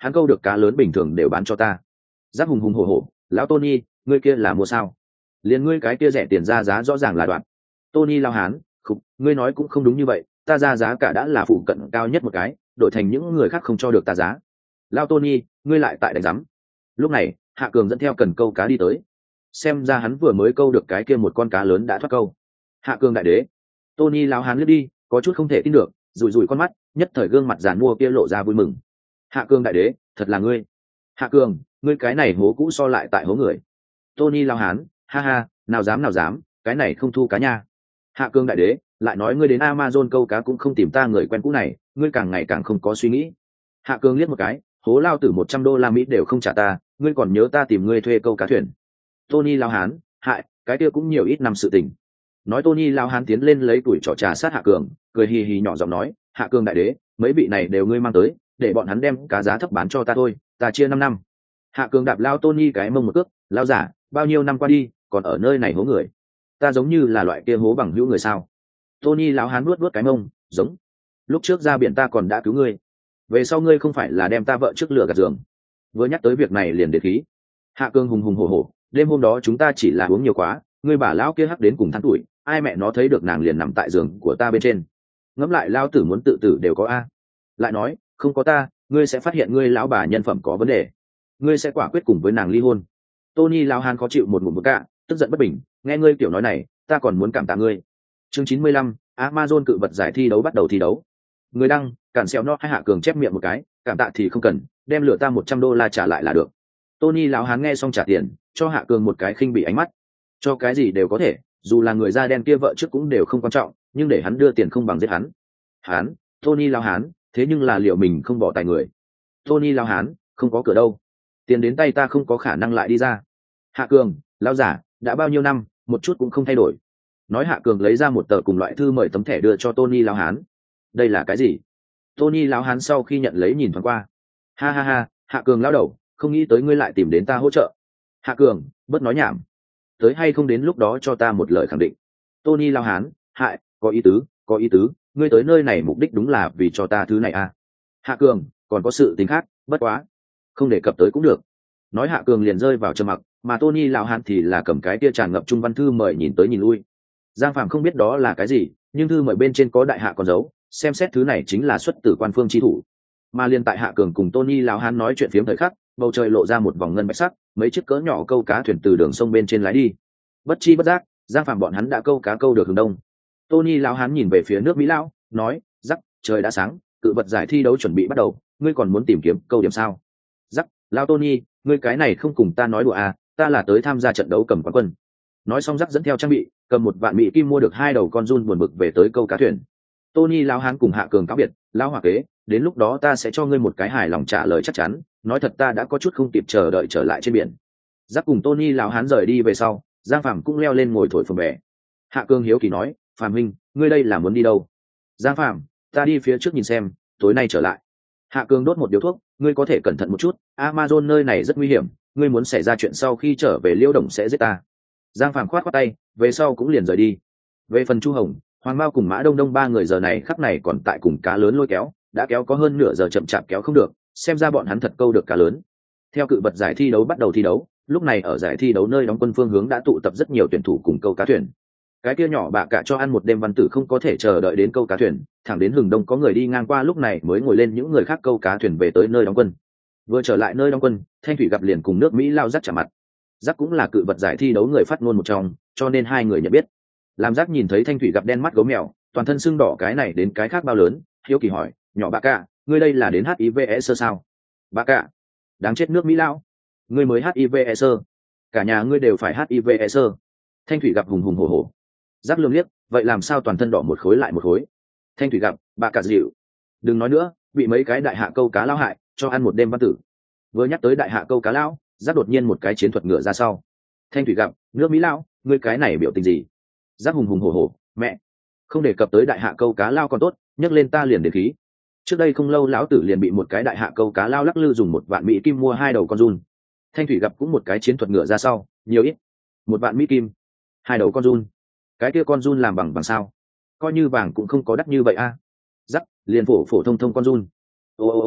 hắn câu được cá lớn bình thường đều bán cho ta. Giác hùng hùng hổ hổ, lão Tony, ngươi kia là mua sao? Liền ngươi cái kia rẻ tiền ra giá rõ ràng là đoạn. Tony lao hán, khục, ngươi nói cũng không đúng như vậy, ta ra giá cả đã là phụ cận cao nhất một cái, đổi thành những người khác không cho được ta giá. Lao Tony, ngươi lại tại đánh giám. Lúc này, Hạ Cường dẫn theo cần câu cá đi tới. Xem ra hắn vừa mới câu được cái kia một con cá lớn đã thoát câu. Hạ Cường đại đế. Tony lao hán lướt đi, có chút không thể tin được, rủi rủi con mắt, nhất thời gương mặt giàn mua kia lộ ra vui mừng. Hạ Cường đại đế, thật là ngươi. Hạ Cường, ngươi cái này hố cũ so lại tại hố người. Tony lao hán, ha ha, nào dám nào dám, cái này không thu cá nha. Hạ Cường đại đế, lại nói ngươi đến Amazon câu cá cũng không tìm ta người quen cũ này, ngươi càng ngày càng không có suy nghĩ. Hạ Cường liếc một cái, hố lao tử một trăm đô la Mỹ đều không trả ta, ngươi còn nhớ ta tìm ngươi thuê câu cá thuyền. Tony lao hán, hại, cái kia cũng nhiều ít năm sự tình. Nói Tony lao hán tiến lên lấy tuổi trỏ trà sát Hạ Cường, cười hì hì nhỏ giọng nói, Hạ Cường đại đế, mấy vị này đều ngươi mang tới, để bọn hắn đem cá giá thấp bán cho ta thôi, ta chia năm năm. Hạ Cường đạp lao Tony cái mông một cước, lao giả, bao nhiêu năm qua đi, còn ở nơi này hố người. Ta giống như là loại kia hố bằng hữu người sao? Tony lão hán nuốt nuốt cái mông, giống. Lúc trước ra biển ta còn đã cứu ngươi, về sau ngươi không phải là đem ta vợ trước lửa gạt giường. Vừa nhắc tới việc này liền để khí. Hạ Cường hùng hùng hổ hổ, đêm hôm đó chúng ta chỉ là uống nhiều quá, ngươi bà lão kia hắc đến cùng tháng tuổi, ai mẹ nó thấy được nàng liền nằm tại giường của ta bên trên. Ngẫm lại lao tử muốn tự tử đều có a. Lại nói, không có ta, ngươi sẽ phát hiện ngươi lão bà nhân phẩm có vấn đề, ngươi sẽ quả quyết cùng với nàng ly hôn. Tony lão hán khó chịu một ngụm một cạ, tức giận bất bình, nghe ngươi kiểu nói này, ta còn muốn cảm tạ ngươi. Chương chín mươi lăm, Amazon cự vật giải thi đấu bắt đầu thi đấu. Người đăng, cản xéo nó hay Hạ Cường chép miệng một cái, cảm tạ thì không cần, đem lửa ta một trăm đô la trả lại là được. Tony lão hán nghe xong trả tiền, cho Hạ Cường một cái khinh bị ánh mắt. Cho cái gì đều có thể, dù là người da đen kia vợ trước cũng đều không quan trọng, nhưng để hắn đưa tiền không bằng giết hắn. Hán, Tony lão hán, thế nhưng là liệu mình không bỏ tài người. Tony lão hán, không có cửa đâu. Tiền đến tay ta không có khả năng lại đi ra. Hạ Cường, lão giả, đã bao nhiêu năm, một chút cũng không thay đổi. Nói Hạ Cường lấy ra một tờ cùng loại thư mời tấm thẻ đưa cho Tony lão hán. Đây là cái gì? Tony lão hán sau khi nhận lấy nhìn thoáng qua. Ha ha ha, Hạ Cường lão đầu, không nghĩ tới ngươi lại tìm đến ta hỗ trợ. Hạ Cường, bớt nói nhảm. Tới hay không đến lúc đó cho ta một lời khẳng định. Tony lão hán, hại, có ý tứ, có ý tứ, ngươi tới nơi này mục đích đúng là vì cho ta thứ này à? Hạ Cường, còn có sự tình khác, bất quá, không đề cập tới cũng được. Nói Hạ Cường liền rơi vào trầm mặc, mà Tony lão hán thì là cầm cái kia tràn ngập trung văn thư mời nhìn tới nhìn lui. Giang Phạm không biết đó là cái gì, nhưng thư mời bên trên có đại hạ con dấu, xem xét thứ này chính là xuất từ quan phương chi thủ. Mà liên tại Hạ Cường cùng Tony lão hán nói chuyện phiếm thời khắc, bầu trời lộ ra một vòng ngân bạch sắc, mấy chiếc cỡ nhỏ câu cá thuyền từ đường sông bên trên lái đi. Bất chi bất giác, Giang Phạm bọn hắn đã câu cá câu được hướng đông. Tony lão hán nhìn về phía nước Mỹ lão, nói, "Rắc, trời đã sáng, cự vật giải thi đấu chuẩn bị bắt đầu, ngươi còn muốn tìm kiếm câu điểm sao?" "Rắc, lão Tony, ngươi cái này không cùng ta nói đùa à, ta là tới tham gia trận đấu cầm quán quân." Nói xong Rắc dẫn theo trang bị, cầm một vạn mỹ kim mua được hai đầu con giun buồn bực về tới câu cá thuyền. Tony lão hán cùng Hạ Cường cáo biệt, lão hòa kế, đến lúc đó ta sẽ cho ngươi một cái hài lòng trả lời chắc chắn, nói thật ta đã có chút không kịp chờ đợi trở lại trên biển. Rắc cùng Tony lão hán rời đi về sau, Giang Phạm cũng leo lên ngồi thổi phồng bè. Hạ Cường hiếu kỳ nói, Phạm huynh, ngươi đây là muốn đi đâu? Giang Phạm, ta đi phía trước nhìn xem, tối nay trở lại. Hạ Cường đốt một điếu thuốc, ngươi có thể cẩn thận một chút, Amazon nơi này rất nguy hiểm, ngươi muốn xảy ra chuyện sau khi trở về Liêu Đồng sẽ giết ta. Giang Phạm khoát khoát tay, về sau cũng liền rời đi. Về phần Chu Hồng, Hoàng Mao cùng Mã Đông Đông ba người giờ này khắc này còn tại cùng cá lớn lôi kéo, đã kéo có hơn nửa giờ chậm chạp kéo không được, xem ra bọn hắn thật câu được cá lớn. Theo cự vật giải thi đấu bắt đầu thi đấu, lúc này ở giải thi đấu nơi đóng quân phương hướng đã tụ tập rất nhiều tuyển thủ cùng câu cá thuyền. Cái kia nhỏ bạ cả cho ăn một đêm văn tử không có thể chờ đợi đến câu cá thuyền, thẳng đến hừng đông có người đi ngang qua lúc này mới ngồi lên những người khác câu cá thuyền về tới nơi đóng quân. Vừa trở lại nơi đóng quân, Thanh Thủy gặp liền cùng nước Mỹ lao Rắc chạm mặt. Rắc cũng là cự vật giải thi đấu người phát ngôn một trong, cho nên hai người nhận biết. Làm Rắc nhìn thấy Thanh Thủy gặp đen mắt gấu mèo, toàn thân sưng đỏ cái này đến cái khác bao lớn, hiếu kỳ hỏi, nhỏ bạ cả, ngươi đây là đến hát i vê e sơ sao? Bạ cả, đáng chết nước Mỹ lao, ngươi mới hát i vê e sơ, cả nhà ngươi đều phải hát i vê e sơ. Thanh Thủy gặp hùng hùng hổ hổ. Rắc lương liếc, vậy làm sao toàn thân đỏ một khối lại một khối? Thanh Thủy gặp, bạ cả dịu, đừng nói nữa, bị mấy cái đại hạ câu cá lao hại, cho ăn một đêm văn tử. Vừa nhắc tới đại hạ câu cá lao, Rắc đột nhiên một cái chiến thuật ngựa ra sau. Thanh Thủy gặp, nước Mỹ lao, ngươi cái này biểu tình gì? Rắc hùng hùng hổ hổ, mẹ, không đề cập tới đại hạ câu cá lao còn tốt, nhấc lên ta liền đến khí. Trước đây không lâu lão tử liền bị một cái đại hạ câu cá lao lắc lư dùng một vạn mỹ kim mua hai đầu con giun. Thanh Thủy gặp cũng một cái chiến thuật ngựa ra sau, nhiều ít, một vạn mỹ kim, hai đầu con giun. Cái kia con giun làm bằng bằng sao? Coi như vàng cũng không có đắt như vậy a. À. Rắc, liền phổ phổ thông thông con giun. Ô ô ô,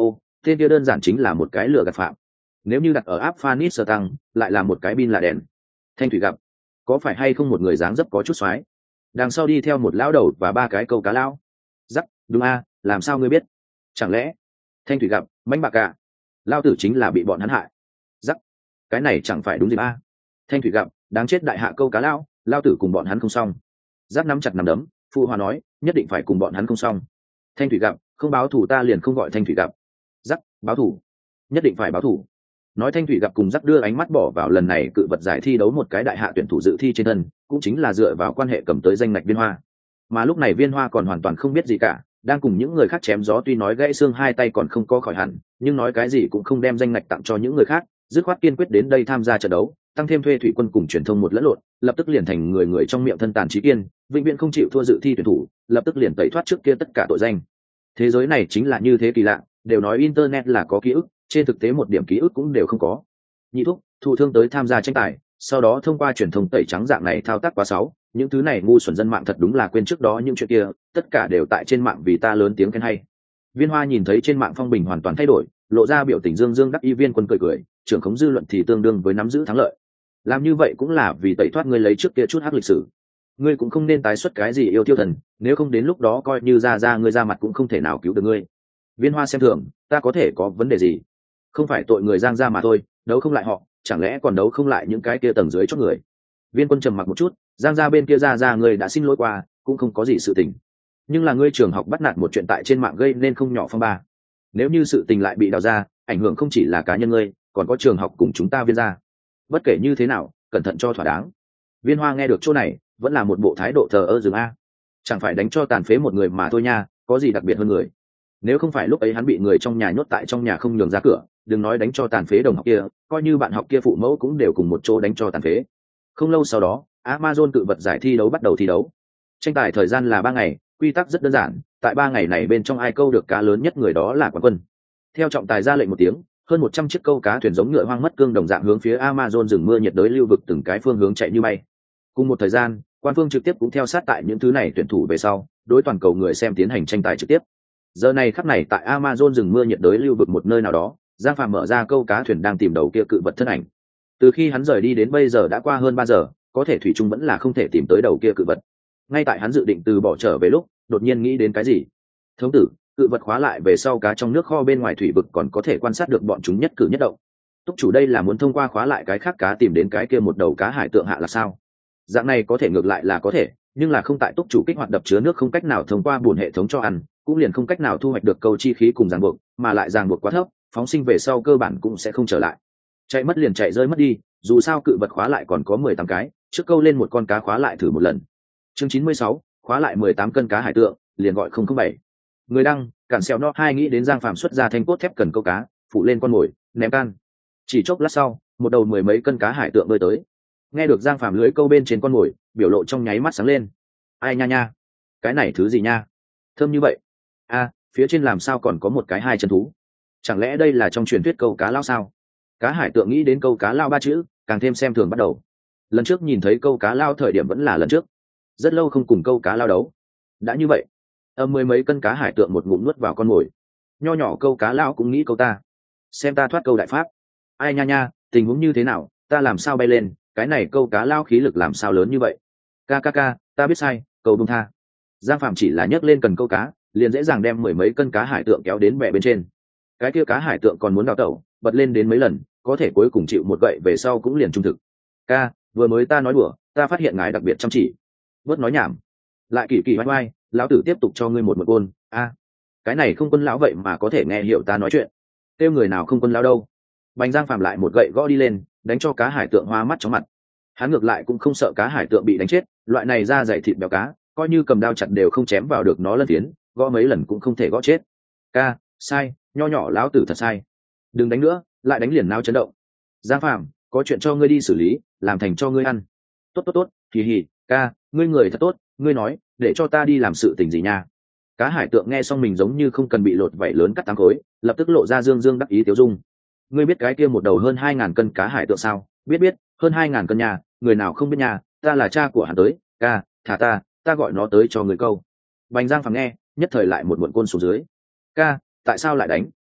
tên kia đơn giản chính là một cái lừa gạt phạm. Nếu như đặt ở áp Phanis sơ tăng lại là một cái bin là đèn. Thanh thủy gặp có phải hay không một người dáng dấp có chút xoái, đằng sau đi theo một lão đầu và ba cái câu cá lão. Rắc, đúng a, làm sao ngươi biết? Chẳng lẽ Thanh thủy gặp mánh bạc cả lao tử chính là bị bọn hắn hại? Rắc, cái này chẳng phải đúng gì a? Thanh thủy gặp đáng chết, đại hạ câu cá lão, lao tử cùng bọn hắn không xong. Rắc nắm chặt nắm đấm, phụ hòa nói nhất định phải cùng bọn hắn không xong. Thanh thủy gặp không báo thủ ta liền không gọi Thanh thủy gặp. Rắc báo thủ, nhất định phải báo thủ. Nói Thanh thủy gặp cùng Rắc đưa ánh mắt bỏ vào lần này cự vật giải thi đấu một cái đại hạ tuyển thủ dự thi trên thân, cũng chính là dựa vào quan hệ cầm tới danh ngạch Viên Hoa. Mà lúc này Viên Hoa còn hoàn toàn không biết gì cả, đang cùng những người khác chém gió, tuy nói gãy xương hai tay còn không có khỏi hẳn, nhưng nói cái gì cũng không đem danh ngạch tặng cho những người khác, dứt khoát kiên quyết đến đây tham gia trận đấu, tăng thêm thuê thủy quân cùng truyền thông một lẫn lộn, lập tức liền thành người người trong miệng thân tàn trí kiên, vĩnh viễn không chịu thua dự thi tuyển thủ, lập tức liền tẩy thoát trước kia tất cả tội danh. Thế giới này chính là như thế kỳ lạ, đều nói internet là có ký ức, trên thực tế một điểm ký ức cũng đều không có. Nhị thúc thụ thương tới tham gia tranh tài, sau đó thông qua truyền thông tẩy trắng dạng này thao tác quá sáu, những thứ này ngu xuẩn dân mạng thật đúng là quên trước đó những chuyện kia, tất cả đều tại trên mạng vì ta lớn tiếng khen hay. Viên Hoa nhìn thấy trên mạng phong bình hoàn toàn thay đổi, lộ ra biểu tình dương dương đắc ý. Viên Quân cười cười, trưởng khống dư luận thì tương đương với nắm giữ thắng lợi. Làm như vậy cũng là vì tẩy thoát ngươi lấy trước kia chút hắc lịch sử. Ngươi cũng không nên tái xuất cái gì yêu tiêu thần, nếu không đến lúc đó coi như ra ra ngươi ra mặt cũng không thể nào cứu được ngươi. Viên Hoa xem thường, ta có thể có vấn đề gì? Không phải tội người Giang ra mà thôi, đấu không lại họ, chẳng lẽ còn đấu không lại những cái kia tầng dưới chót người? Viên Quân trầm mặc một chút, Giang ra bên kia ra ra ngươi đã xin lỗi qua, cũng không có gì sự tình. Nhưng là ngươi trường học bắt nạt một chuyện tại trên mạng gây nên không nhỏ phong ba. Nếu như sự tình lại bị đào ra, ảnh hưởng không chỉ là cá nhân ngươi, còn có trường học cùng chúng ta Viên gia. Bất kể như thế nào, cẩn thận cho thỏa đáng. Viên Hoa nghe được chỗ này, vẫn là một bộ thái độ thờ ơ dừng a. Chẳng phải đánh cho tàn phế một người mà thôi nha, có gì đặc biệt hơn người? Nếu không phải lúc ấy hắn bị người trong nhà nhốt tại trong nhà không nhường ra cửa, đừng nói đánh cho tàn phế đồng học kia, coi như bạn học kia phụ mẫu cũng đều cùng một chỗ đánh cho tàn phế. Không lâu sau đó, Amazon cự vật giải thi đấu bắt đầu thi đấu. Tranh tài thời gian là ba ngày, quy tắc rất đơn giản, tại ba ngày này bên trong ai câu được cá lớn nhất người đó là quán quân. Theo trọng tài ra lệnh một tiếng, hơn một trăm chiếc câu cá thuyền giống ngựa hoang mất cương đồng dạng hướng phía Amazon rừng mưa nhiệt đới lưu vực từng cái phương hướng chạy như bay. Cùng một thời gian, quan phương trực tiếp cũng theo sát tại những thứ này tuyển thủ về sau, đối toàn cầu người xem tiến hành tranh tài trực tiếp. Giờ này khắc này tại Amazon rừng mưa nhiệt đới lưu vực một nơi nào đó, Giang Phàm mở ra câu cá thuyền đang tìm đầu kia cự vật thân ảnh. Từ khi hắn rời đi đến bây giờ đã qua hơn ba giờ, có thể thủy chung vẫn là không thể tìm tới đầu kia cự vật. Ngay tại hắn dự định từ bỏ trở về lúc, đột nhiên nghĩ đến cái gì. Thống tử, cự vật khóa lại về sau cá trong nước kho bên ngoài thủy vực còn có thể quan sát được bọn chúng nhất cử nhất động. Túc chủ đây là muốn thông qua khóa lại cái khác cá tìm đến cái kia một đầu cá hải tượng hạ là sao? Dạng này có thể ngược lại là có thể, nhưng là không tại túc chủ kích hoạt đập chứa nước không cách nào thông qua buồn hệ thống cho ăn, cũng liền không cách nào thu hoạch được câu chi khí cùng ràng buộc, mà lại ràng buộc quá thấp, phóng sinh về sau cơ bản cũng sẽ không trở lại. Chạy mất liền chạy rơi mất đi, dù sao cự vật khóa lại còn có mười tám cái, trước câu lên một con cá khóa lại thử một lần. Chương chín mươi sáu, khóa lại mười tám cân cá hải tượng, liền gọi không không bảy. Người đăng, cản xèo no hai nghĩ đến Giang Phàm xuất ra thanh cốt thép cần câu cá, phụ lên con mồi, ném can. Chỉ chốc lát sau, một đầu mười mấy cân cá hải tượng bơi tới. Nghe được Giang Phàm lưới câu bên trên con mồi, biểu lộ trong nháy mắt sáng lên. Ai nha nha, cái này thứ gì nha, thơm như vậy. A, phía trên làm sao còn có một cái hai chân thú? Chẳng lẽ đây là trong truyền thuyết câu cá lao sao? Cá hải tượng nghĩ đến câu cá lao ba chữ, càng thêm xem thường bắt đầu. Lần trước nhìn thấy câu cá lao thời điểm vẫn là lần trước, rất lâu không cùng câu cá lao đấu. Đã như vậy, âm mười mấy cân cá hải tượng một ngụm nuốt vào con mồi. Nho nhỏ câu cá lao cũng nghĩ câu ta, xem ta thoát câu đại pháp. Ai nha nha, tình huống như thế nào, ta làm sao bay lên, cái này câu cá lao khí lực làm sao lớn như vậy? Ca ca ca, ta biết sai, câu bông tha. Giang Phạm chỉ là nhấc lên cần câu cá, liền dễ dàng đem mười mấy cân cá hải tượng kéo đến bè bên trên. Cái kia cá hải tượng còn muốn đào tẩu, bật lên đến mấy lần, có thể cuối cùng chịu một gậy về sau cũng liền trung thực. Ca, vừa mới ta nói đùa, ta phát hiện ngài đặc biệt chăm chỉ. Bớt nói nhảm, lại kỳ kỳ oai oai, lão tử tiếp tục cho ngươi một một côn. A, cái này không quân lão vậy mà có thể nghe hiểu ta nói chuyện. Kêu người nào không quân lão đâu? Bành Giang Phạm lại một gậy gõ đi lên, đánh cho cá hải tượng hoa mắt chóng mặt. Hắn ngược lại cũng không sợ cá hải tượng bị đánh chết, loại này da dày thịt béo cá, coi như cầm đao chặt đều không chém vào được nó lân tiến, gõ mấy lần cũng không thể gõ chết. Ca, sai, nho nhỏ lão tử thật sai. Đừng đánh nữa, lại đánh liền nao chấn động. Giang Phạm, có chuyện cho ngươi đi xử lý, làm thành cho ngươi ăn. Tốt tốt tốt, hì hì, ca, ngươi người thật tốt, ngươi nói, để cho ta đi làm sự tình gì nha. Cá hải tượng nghe xong mình giống như không cần bị lột vảy lớn cắt tám khối, lập tức lộ ra dương dương đắc ý tiêu dung. Ngươi biết cái kia một đầu hơn hai ngàn cân cá hải tượng sao? Biết biết, hơn hai ngàn cân nhà, người nào không biết nhà, ta là cha của hắn tới, ca, thả ta, ta gọi nó tới cho người câu. Bành Giang Phạm nghe, nhất thời lại một muộn côn xuống dưới. Ca, tại sao lại đánh?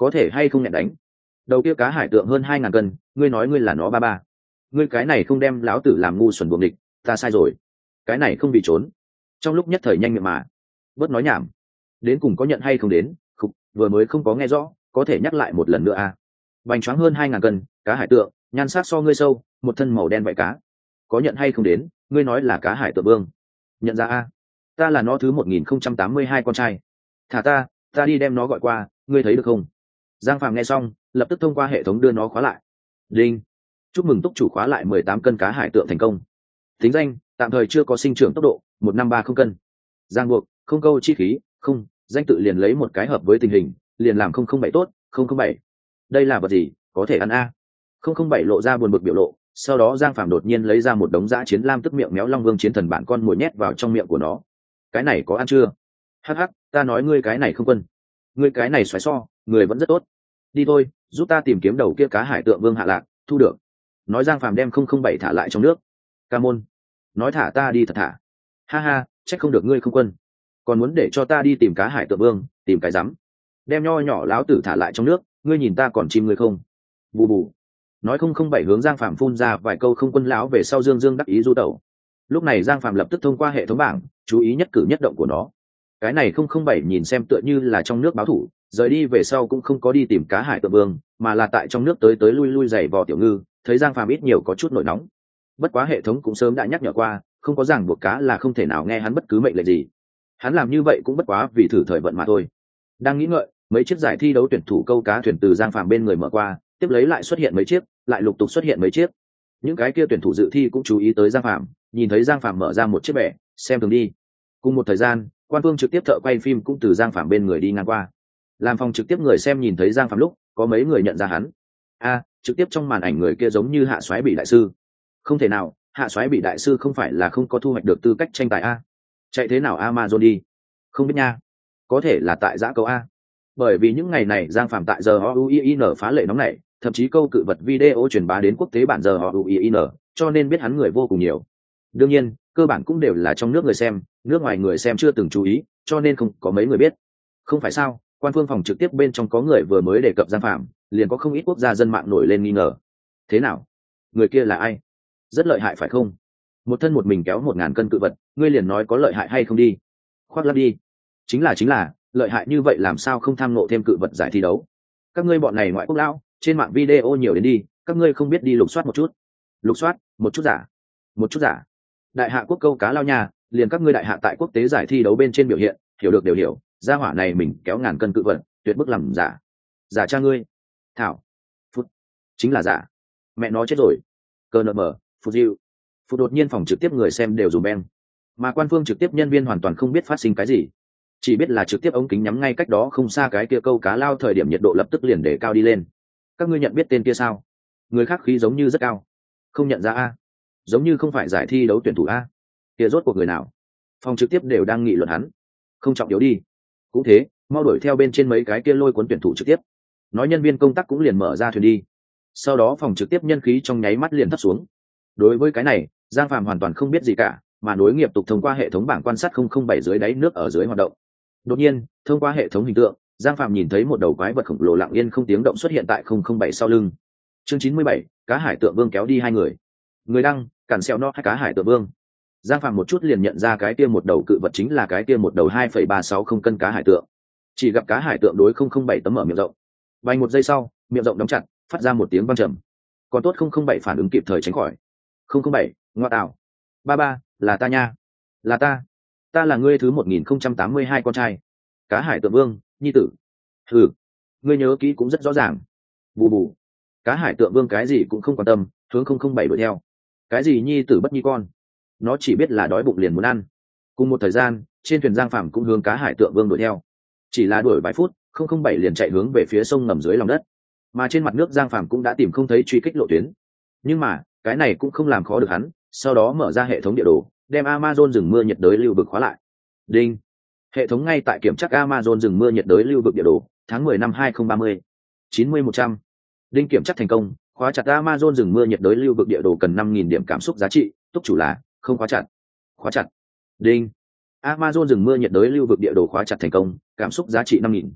có thể hay không nhẹ đánh. Đầu kia cá hải tượng hơn hai ngàn cân, ngươi nói ngươi là nó ba ba, ngươi cái này không đem lão tử làm ngu xuẩn buồng địch, ta sai rồi, cái này không bị trốn. Trong lúc nhất thời nhanh miệng mà bớt nói nhảm, đến cùng có nhận hay không đến, khục, vừa mới không có nghe rõ, có thể nhắc lại một lần nữa à. Bành choáng hơn hai ngàn cân, cá hải tượng, nhan sắc so ngươi sâu, một thân màu đen vậy cá, có nhận hay không đến, ngươi nói là cá hải tượng vương. Nhận ra a, ta là nó thứ một nghìn không trăm tám mươi hai con trai, thả ta, ta đi đem nó gọi qua, ngươi thấy được không? Giang Phàm nghe xong, lập tức thông qua hệ thống đưa nó khóa lại. Đinh, chúc mừng túc chủ khóa lại mười tám cân cá hải tượng thành công. Tính danh, tạm thời chưa có sinh trưởng tốc độ, một năm ba không cân. Giang buộc, không câu chi khí, không, danh tự liền lấy một cái hợp với tình hình, liền làm không không bảy tốt, không không bảy. Đây là vật gì, có thể ăn a? Không không bảy lộ ra buồn bực biểu lộ, sau đó Giang Phàm đột nhiên lấy ra một đống dã chiến lam tức miệng méo long vương chiến thần bản con mồi nhét vào trong miệng của nó. Cái này có ăn chưa? Hắc hắc, ta nói ngươi cái này không quân, ngươi cái này xoáy so, người vẫn rất tốt. Đi thôi, giúp ta tìm kiếm đầu kia cá hải tượng vương hạ lạc, thu được. Nói Giang Phàm đem không không bảy thả lại trong nước. Ca môn, nói thả ta đi thật thả. Ha ha, trách không được ngươi không quân, còn muốn để cho ta đi tìm cá hải tượng vương, tìm cái rắm. Đem nho nhỏ láo tử thả lại trong nước, ngươi nhìn ta còn chim ngươi không? Bù bù. Nói không không bảy hướng Giang Phàm phun ra vài câu không quân lão về sau dương dương đắc ý du tẩu. Lúc này Giang Phàm lập tức thông qua hệ thống bảng chú ý nhất cử nhất động của nó. Cái này không không bảy nhìn xem tựa như là trong nước báo thủ, rời đi về sau cũng không có đi tìm cá hải tượng vương, mà là tại trong nước tới tới lui lui giày vò tiểu ngư. Thấy Giang Phàm ít nhiều có chút nổi nóng, bất quá hệ thống cũng sớm đã nhắc nhở qua, không có ràng buộc cá là không thể nào nghe hắn bất cứ mệnh lệnh gì. Hắn làm như vậy cũng bất quá vì thử thời vận mà thôi. Đang nghĩ ngợi, mấy chiếc giải thi đấu tuyển thủ câu cá thuyền từ Giang Phàm bên người mở qua, tiếp lấy lại xuất hiện mấy chiếc, lại lục tục xuất hiện mấy chiếc. Những cái kia tuyển thủ dự thi cũng chú ý tới Giang Phàm, nhìn thấy Giang Phàm mở ra một chiếc bè, xem thường đi. Cùng một thời gian, quan phương trực tiếp thợ quay phim cũng từ Giang Phàm bên người đi ngang qua. Làm phòng trực tiếp người xem nhìn thấy Giang Phàm lúc, có mấy người nhận ra hắn. A, trực tiếp trong màn ảnh người kia giống như Hạ Soái Bị đại sư. Không thể nào, Hạ Soái Bị đại sư không phải là không có thu hoạch được tư cách tranh tài a? Chạy thế nào Amazon đi? Không biết nha. Có thể là tại giã câu a. Bởi vì những ngày này Giang Phàm tại giờ o u i n phá lệ nóng này, thậm chí câu cự vật video truyền bá đến quốc tế bản giờ o u i n, cho nên biết hắn người vô cùng nhiều. Đương nhiên, cơ bản cũng đều là trong nước người xem, nước ngoài người xem chưa từng chú ý, cho nên không có mấy người biết. Không phải sao? Quan phương phòng trực tiếp bên trong có người vừa mới đề cập Giang Phàm, liền có không ít quốc gia dân mạng nổi lên nghi ngờ. Thế nào? Người kia là ai? Rất lợi hại phải không? Một thân một mình kéo một ngàn cân cự vật, ngươi liền nói có lợi hại hay không đi? Khoác lắp đi. Chính là chính là, lợi hại như vậy làm sao không tham ngộ thêm cự vật giải thi đấu? Các ngươi bọn này ngoại quốc lão, trên mạng video nhiều đến đi, các ngươi không biết đi lục soát một chút. Lục soát, một chút giả. Một chút giả. Đại hạ quốc câu cá lao nha, liền các ngươi đại hạ tại quốc tế giải thi đấu bên trên biểu hiện, hiểu được đều hiểu, gia hỏa này mình kéo ngàn cân cự vật, tuyệt bức làm giả. Giả cha ngươi. Thảo. Phút. Chính là giả. Mẹ nó chết rồi. Cơ nợ mở, phút diệu. Phút đột nhiên phòng trực tiếp người xem đều dùng beng. Mà quan phương trực tiếp nhân viên hoàn toàn không biết phát sinh cái gì. Chỉ biết là trực tiếp ống kính nhắm ngay cách đó không xa cái kia câu cá lao, thời điểm nhiệt độ lập tức liền để cao đi lên. Các ngươi nhận biết tên kia sao? Người khác khí giống như rất cao. Không nhận ra a? Giống như không phải giải thi đấu tuyển thủ a. Kia rốt cuộc người nào? Phòng trực tiếp đều đang nghị luận hắn. Không trọng yếu đi. Cũng thế, mau đuổi theo bên trên mấy cái kia lôi cuốn tuyển thủ trực tiếp. Nói nhân viên công tác cũng liền mở ra thuyền đi. Sau đó phòng trực tiếp nhân khí trong nháy mắt liền thấp xuống. Đối với cái này, Giang Phàm hoàn toàn không biết gì cả, mà nối nghiệp tục thông qua hệ thống bảng quan sát không không bảy dưới đáy nước ở dưới hoạt động. Đột nhiên, thông qua hệ thống hình tượng, Giang Phàm nhìn thấy một đầu quái vật khổng lồ lặng yên không tiếng động xuất hiện tại không không bảy sau lưng. Chương chín mươi bảy, cá hải tượng vương kéo đi hai người. Người đăng, cản xeo no hay cá hải tượng vương. Giang Phàm một chút liền nhận ra cái kia một đầu cự vật chính là cái kia một đầu hai phẩy ba sáu không cân cá hải tượng. Chỉ gặp cá hải tượng đối không không bảy tấm mở miệng rộng. Vài một giây sau, miệng rộng đóng chặt, phát ra một tiếng vang trầm. Còn tốt không không bảy phản ứng kịp thời tránh khỏi. không không bảy, ngoa tạo. Ba ba, là ta nha. Là ta. Ta là ngươi thứ một nghìn không trăm tám mươi hai con trai. Cá hải tượng vương, nhi tử. Ừ, ngươi nhớ kỹ cũng rất rõ ràng. Bù bù. Cá hải tượng vương cái gì cũng không quan tâm, hướng không không bảy đuổi theo. Cái gì nhi tử bất nhi con, nó chỉ biết là đói bụng liền muốn ăn. Cùng một thời gian, trên thuyền Giang Phàm cũng hướng cá hải tượng vương đuổi theo. Chỉ là đuổi vài phút, không không bảy liền chạy hướng về phía sông ngầm dưới lòng đất. Mà trên mặt nước Giang Phàm cũng đã tìm không thấy truy kích lộ tuyến. Nhưng mà, cái này cũng không làm khó được hắn, sau đó mở ra hệ thống địa đồ, đem Amazon rừng mưa nhiệt đới lưu vực khóa lại. Đinh. Hệ thống ngay tại kiểm tra Amazon rừng mưa nhiệt đới lưu vực địa đồ, tháng mười năm hai không ba mươi. chín mươi một trăm. Đinh kiểm tra thành công, khóa chặt Amazon rừng mưa nhiệt đới lưu vực địa đồ cần năm nghìn điểm cảm xúc giá trị, túc chủ là không khóa chặt. Khóa chặt. Đinh. Amazon rừng mưa nhiệt đới lưu vực địa đồ khóa chặt thành công, cảm xúc giá trị năm nghìn.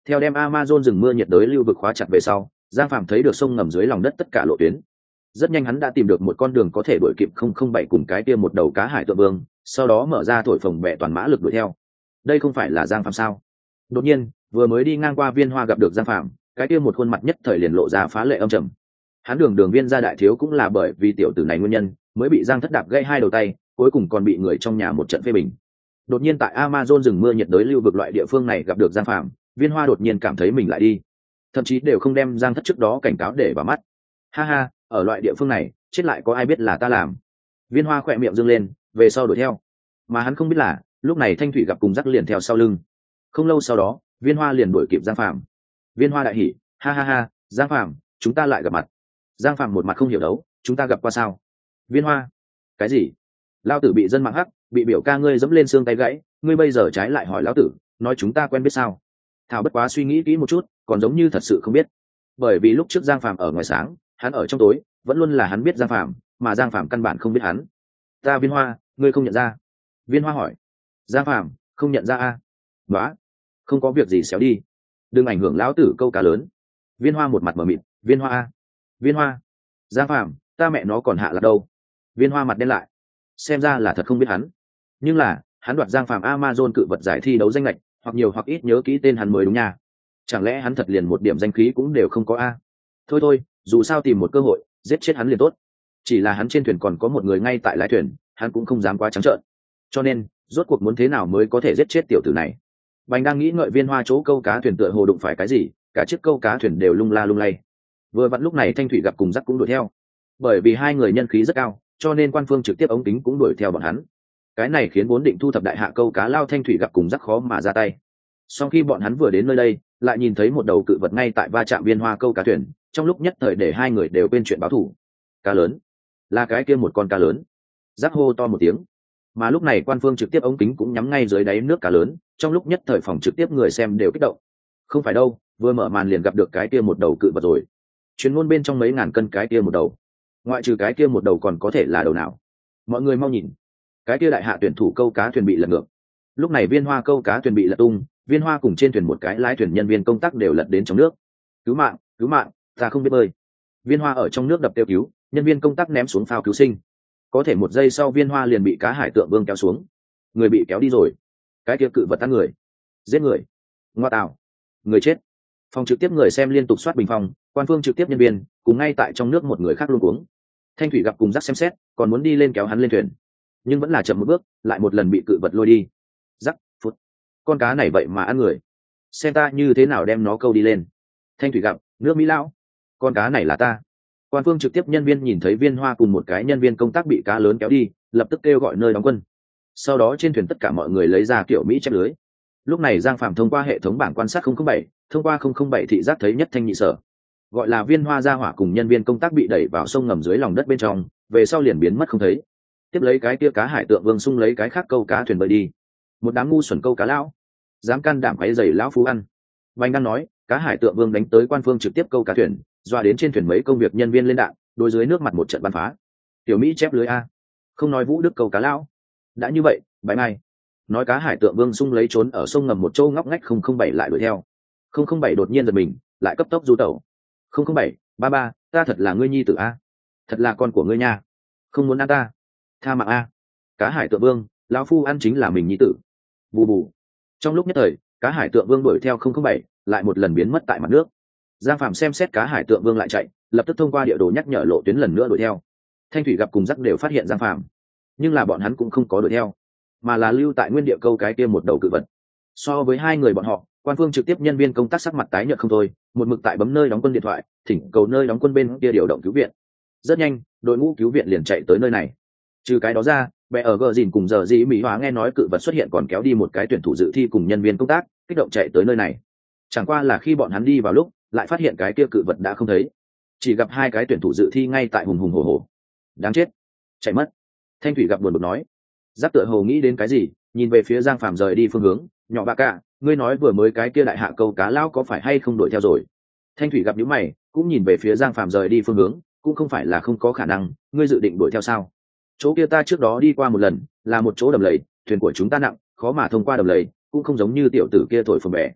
Theo đem Amazon rừng mưa nhiệt đới lưu vực khóa chặt về sau, Giang Phạm thấy được sông ngầm dưới lòng đất tất cả lộ tuyến. Rất nhanh hắn đã tìm được một con đường có thể đuổi kịp không không bảy cùng cái kia một đầu cá hải tượng vương, sau đó mở ra thổi phồng bẹ toàn mã lực đuổi theo. Đây không phải là Giang Phạm sao? Đột nhiên, vừa mới đi ngang qua Viên Hoa gặp được Giang Phạm, cái kia một khuôn mặt nhất thời liền lộ ra phá lệ âm trầm. Hắn đường đường Viên gia đại thiếu cũng là bởi vì tiểu tử này nguyên nhân, mới bị Giang Thất đạp gãy hai đầu tay, cuối cùng còn bị người trong nhà một trận phê bình. Đột nhiên tại Amazon rừng mưa nhiệt đới lưu vực loại địa phương này gặp được Giang Phạm, Viên Hoa đột nhiên cảm thấy mình lại đi, thậm chí đều không đem Giang Thất trước đó cảnh cáo để vào mắt. Ha ha, ở loại địa phương này, chết lại có ai biết là ta làm. Viên Hoa khỏe miệng dương lên, về sau đuổi theo. Mà hắn không biết là, lúc này Thanh Thủy gặp cùng Dắc liền theo sau lưng. Không lâu sau đó, Viên Hoa liền đuổi kịp Giang Phạm. Viên Hoa đại hỉ, ha ha ha, Giang Phạm, chúng ta lại gặp mặt. Giang Phạm một mặt không hiểu đấu, chúng ta gặp qua sao? Viên Hoa, cái gì? Lao tử bị dân mạng hắc, bị biểu ca ngươi dẫm lên xương tay gãy, ngươi bây giờ trái lại hỏi lão tử, nói chúng ta quen biết sao? Thảo bất quá suy nghĩ kỹ một chút, còn giống như thật sự không biết. Bởi vì lúc trước Giang Phạm ở ngoài sáng, hắn ở trong tối, vẫn luôn là hắn biết Giang Phạm, mà Giang Phạm căn bản không biết hắn. Ta Viên Hoa, ngươi không nhận ra? Viên Hoa hỏi. Giang Phạm, không nhận ra a? Đó, không có việc gì xéo đi, đừng ảnh hưởng lão tử câu cá lớn. Viên Hoa một mặt mờ mịt, Viên Hoa a, Viên Hoa. Giang Phạm, ta mẹ nó còn hạ là đâu? Viên Hoa mặt đen lại, xem ra là thật không biết hắn. Nhưng là hắn đoạt Giang Phạm Amazon cự vật giải thi đấu danh lệch, hoặc nhiều hoặc ít nhớ kỹ tên hắn mới đúng nha. Chẳng lẽ hắn thật liền một điểm danh khí cũng đều không có a? Thôi thôi, dù sao tìm một cơ hội giết chết hắn liền tốt. Chỉ là hắn trên thuyền còn có một người ngay tại lái thuyền, hắn cũng không dám quá trắng trợn. Cho nên rốt cuộc muốn thế nào mới có thể giết chết tiểu tử này? Bành đang nghĩ ngợi Viên Hoa chỗ câu cá thuyền tựa hồ đụng phải cái gì, cả chiếc câu cá thuyền đều lung la lung lay. Vừa vặn lúc này Thanh Thủy gặp cùng Dắc cũng đuổi theo. Bởi vì hai người nhân khí rất cao, cho nên quan phương trực tiếp ống kính cũng đuổi theo bọn hắn. Cái này khiến vốn định thu thập đại hạ câu cá lao Thanh Thủy gặp cùng Dắc khó mà ra tay. Sau khi bọn hắn vừa đến nơi đây, lại nhìn thấy một đầu cự vật ngay tại va chạm Viên Hoa câu cá thuyền, trong lúc nhất thời để hai người đều quên chuyện báo thù. Cá lớn, là cái kia một con cá lớn. Dắc hô to một tiếng. Mà lúc này quan phương trực tiếp ống kính cũng nhắm ngay dưới đáy nước cá lớn, trong lúc nhất thời phòng trực tiếp người xem đều kích động. Không phải đâu, vừa mở màn liền gặp được cái kia một đầu cự vật rồi. Chuyên môn bên trong mấy ngàn cân cái kia một đầu, ngoại trừ cái kia một đầu còn có thể là đầu nào? Mọi người mau nhìn, cái kia đại hạ tuyển thủ câu cá thuyền bị lật ngược. Lúc này Viên Hoa câu cá thuyền bị lật tung, Viên Hoa cùng trên thuyền một cái lái thuyền nhân viên công tác đều lật đến trong nước. Cứu mạng, cứu mạng, ta không biết bơi. Viên Hoa ở trong nước đập kêu cứu, nhân viên công tác ném xuống phao cứu sinh. Có thể một giây sau Viên Hoa liền bị cá hải tượng vương kéo xuống, người bị kéo đi rồi. Cái kia cự vật ăn người, giết người, ngoa tạo, người chết. Phòng trực tiếp người xem liên tục soát bình phong, quan phương trực tiếp nhân viên cùng ngay tại trong nước một người khác luôn cuống. Thanh Thủy gặp cùng Dắc xem xét, còn muốn đi lên kéo hắn lên thuyền, nhưng vẫn là chậm một bước, lại một lần bị cự vật lôi đi. Dắc, phút, con cá này vậy mà ăn người, xem ta như thế nào đem nó câu đi lên. Thanh Thủy gặp, nước Mỹ lão, con cá này là ta. Quan phương trực tiếp nhân viên nhìn thấy Viên Hoa cùng một cái nhân viên công tác bị cá lớn kéo đi, lập tức kêu gọi nơi đóng quân. Sau đó trên thuyền tất cả mọi người lấy ra kiểu Mỹ chép lưới. Lúc này Giang Phạm thông qua hệ thống bảng quan sát không không bảy, thông qua không không bảy thị giác thấy nhất thanh nhị sở. Gọi là Viên Hoa ra hỏa cùng nhân viên công tác bị đẩy vào sông ngầm dưới lòng đất bên trong, về sau liền biến mất không thấy. Tiếp lấy cái kia cá hải tượng vương sung lấy cái khác câu cá thuyền bơi đi. Một đám ngu xuẩn câu cá lão, dám can đảm quấy rầy lão phú ăn. Bành đang nói, cá hải tượng vương đánh tới quan phương trực tiếp câu cá thuyền, doa đến trên thuyền mấy công việc nhân viên lên đạn, đối dưới nước mặt một trận bắn phá. Tiểu Mỹ chép lưới a, không nói Vũ Đức câu cá lão. Đã như vậy, bye mai. Nói cá hải tượng vương sung lấy trốn ở sông ngầm một châu ngóc ngách không không bảy lại đuổi theo. không không bảy đột nhiên giật mình, lại cấp tốc du tẩu. không không bảy, ba ba, ta thật là ngươi nhi tử a, thật là con của ngươi nha, không muốn ăn ta, tha mạng a. Cá hải tượng vương, lão phu ăn chính là mình nhi tử. Bù bù. Trong lúc nhất thời, cá hải tượng vương đuổi theo không không bảy, lại một lần biến mất tại mặt nước. Giang Phạm xem xét cá hải tượng vương lại chạy, lập tức thông qua địa đồ nhắc nhở lộ tuyến lần nữa đuổi theo. Thanh Thủy gặp cùng Dắc đều phát hiện Giang Phạm, nhưng là bọn hắn cũng không có đuổi theo, mà là lưu tại nguyên địa câu cái kia một đầu cự vật. So với hai người bọn họ, quan phương trực tiếp nhân viên công tác sắc mặt tái nhợt không thôi, một mực tại bấm nơi đóng quân điện thoại, thỉnh cầu nơi đóng quân bên kia điều động cứu viện. Rất nhanh, đội ngũ cứu viện liền chạy tới nơi này. Trừ cái đó ra, bè ở gờ dìn cùng giờ dĩ mỹ hóa nghe nói cự vật xuất hiện còn kéo đi một cái tuyển thủ dự thi cùng nhân viên công tác, kích động chạy tới nơi này. Chẳng qua là khi bọn hắn đi vào lúc, lại phát hiện cái kia cự vật đã không thấy, chỉ gặp hai cái tuyển thủ dự thi ngay tại hùng hùng hổ hổ. Đáng chết, chạy mất. Thanh Thủy gặp buồn bực nói. Giáp tựa hồ nghĩ đến cái gì, nhìn về phía Giang Phạm rời đi phương hướng, nhỏ bà cả, ngươi nói vừa mới cái kia đại hạ câu cá lao có phải hay không đuổi theo rồi? Thanh Thủy gặp nhíu mày, cũng nhìn về phía Giang Phạm rời đi phương hướng, cũng không phải là không có khả năng, ngươi dự định đuổi theo sao? Chỗ kia ta trước đó đi qua một lần, là một chỗ đầm lầy, thuyền của chúng ta nặng, khó mà thông qua đầm lầy, cũng không giống như tiểu tử kia thổi phồng bè.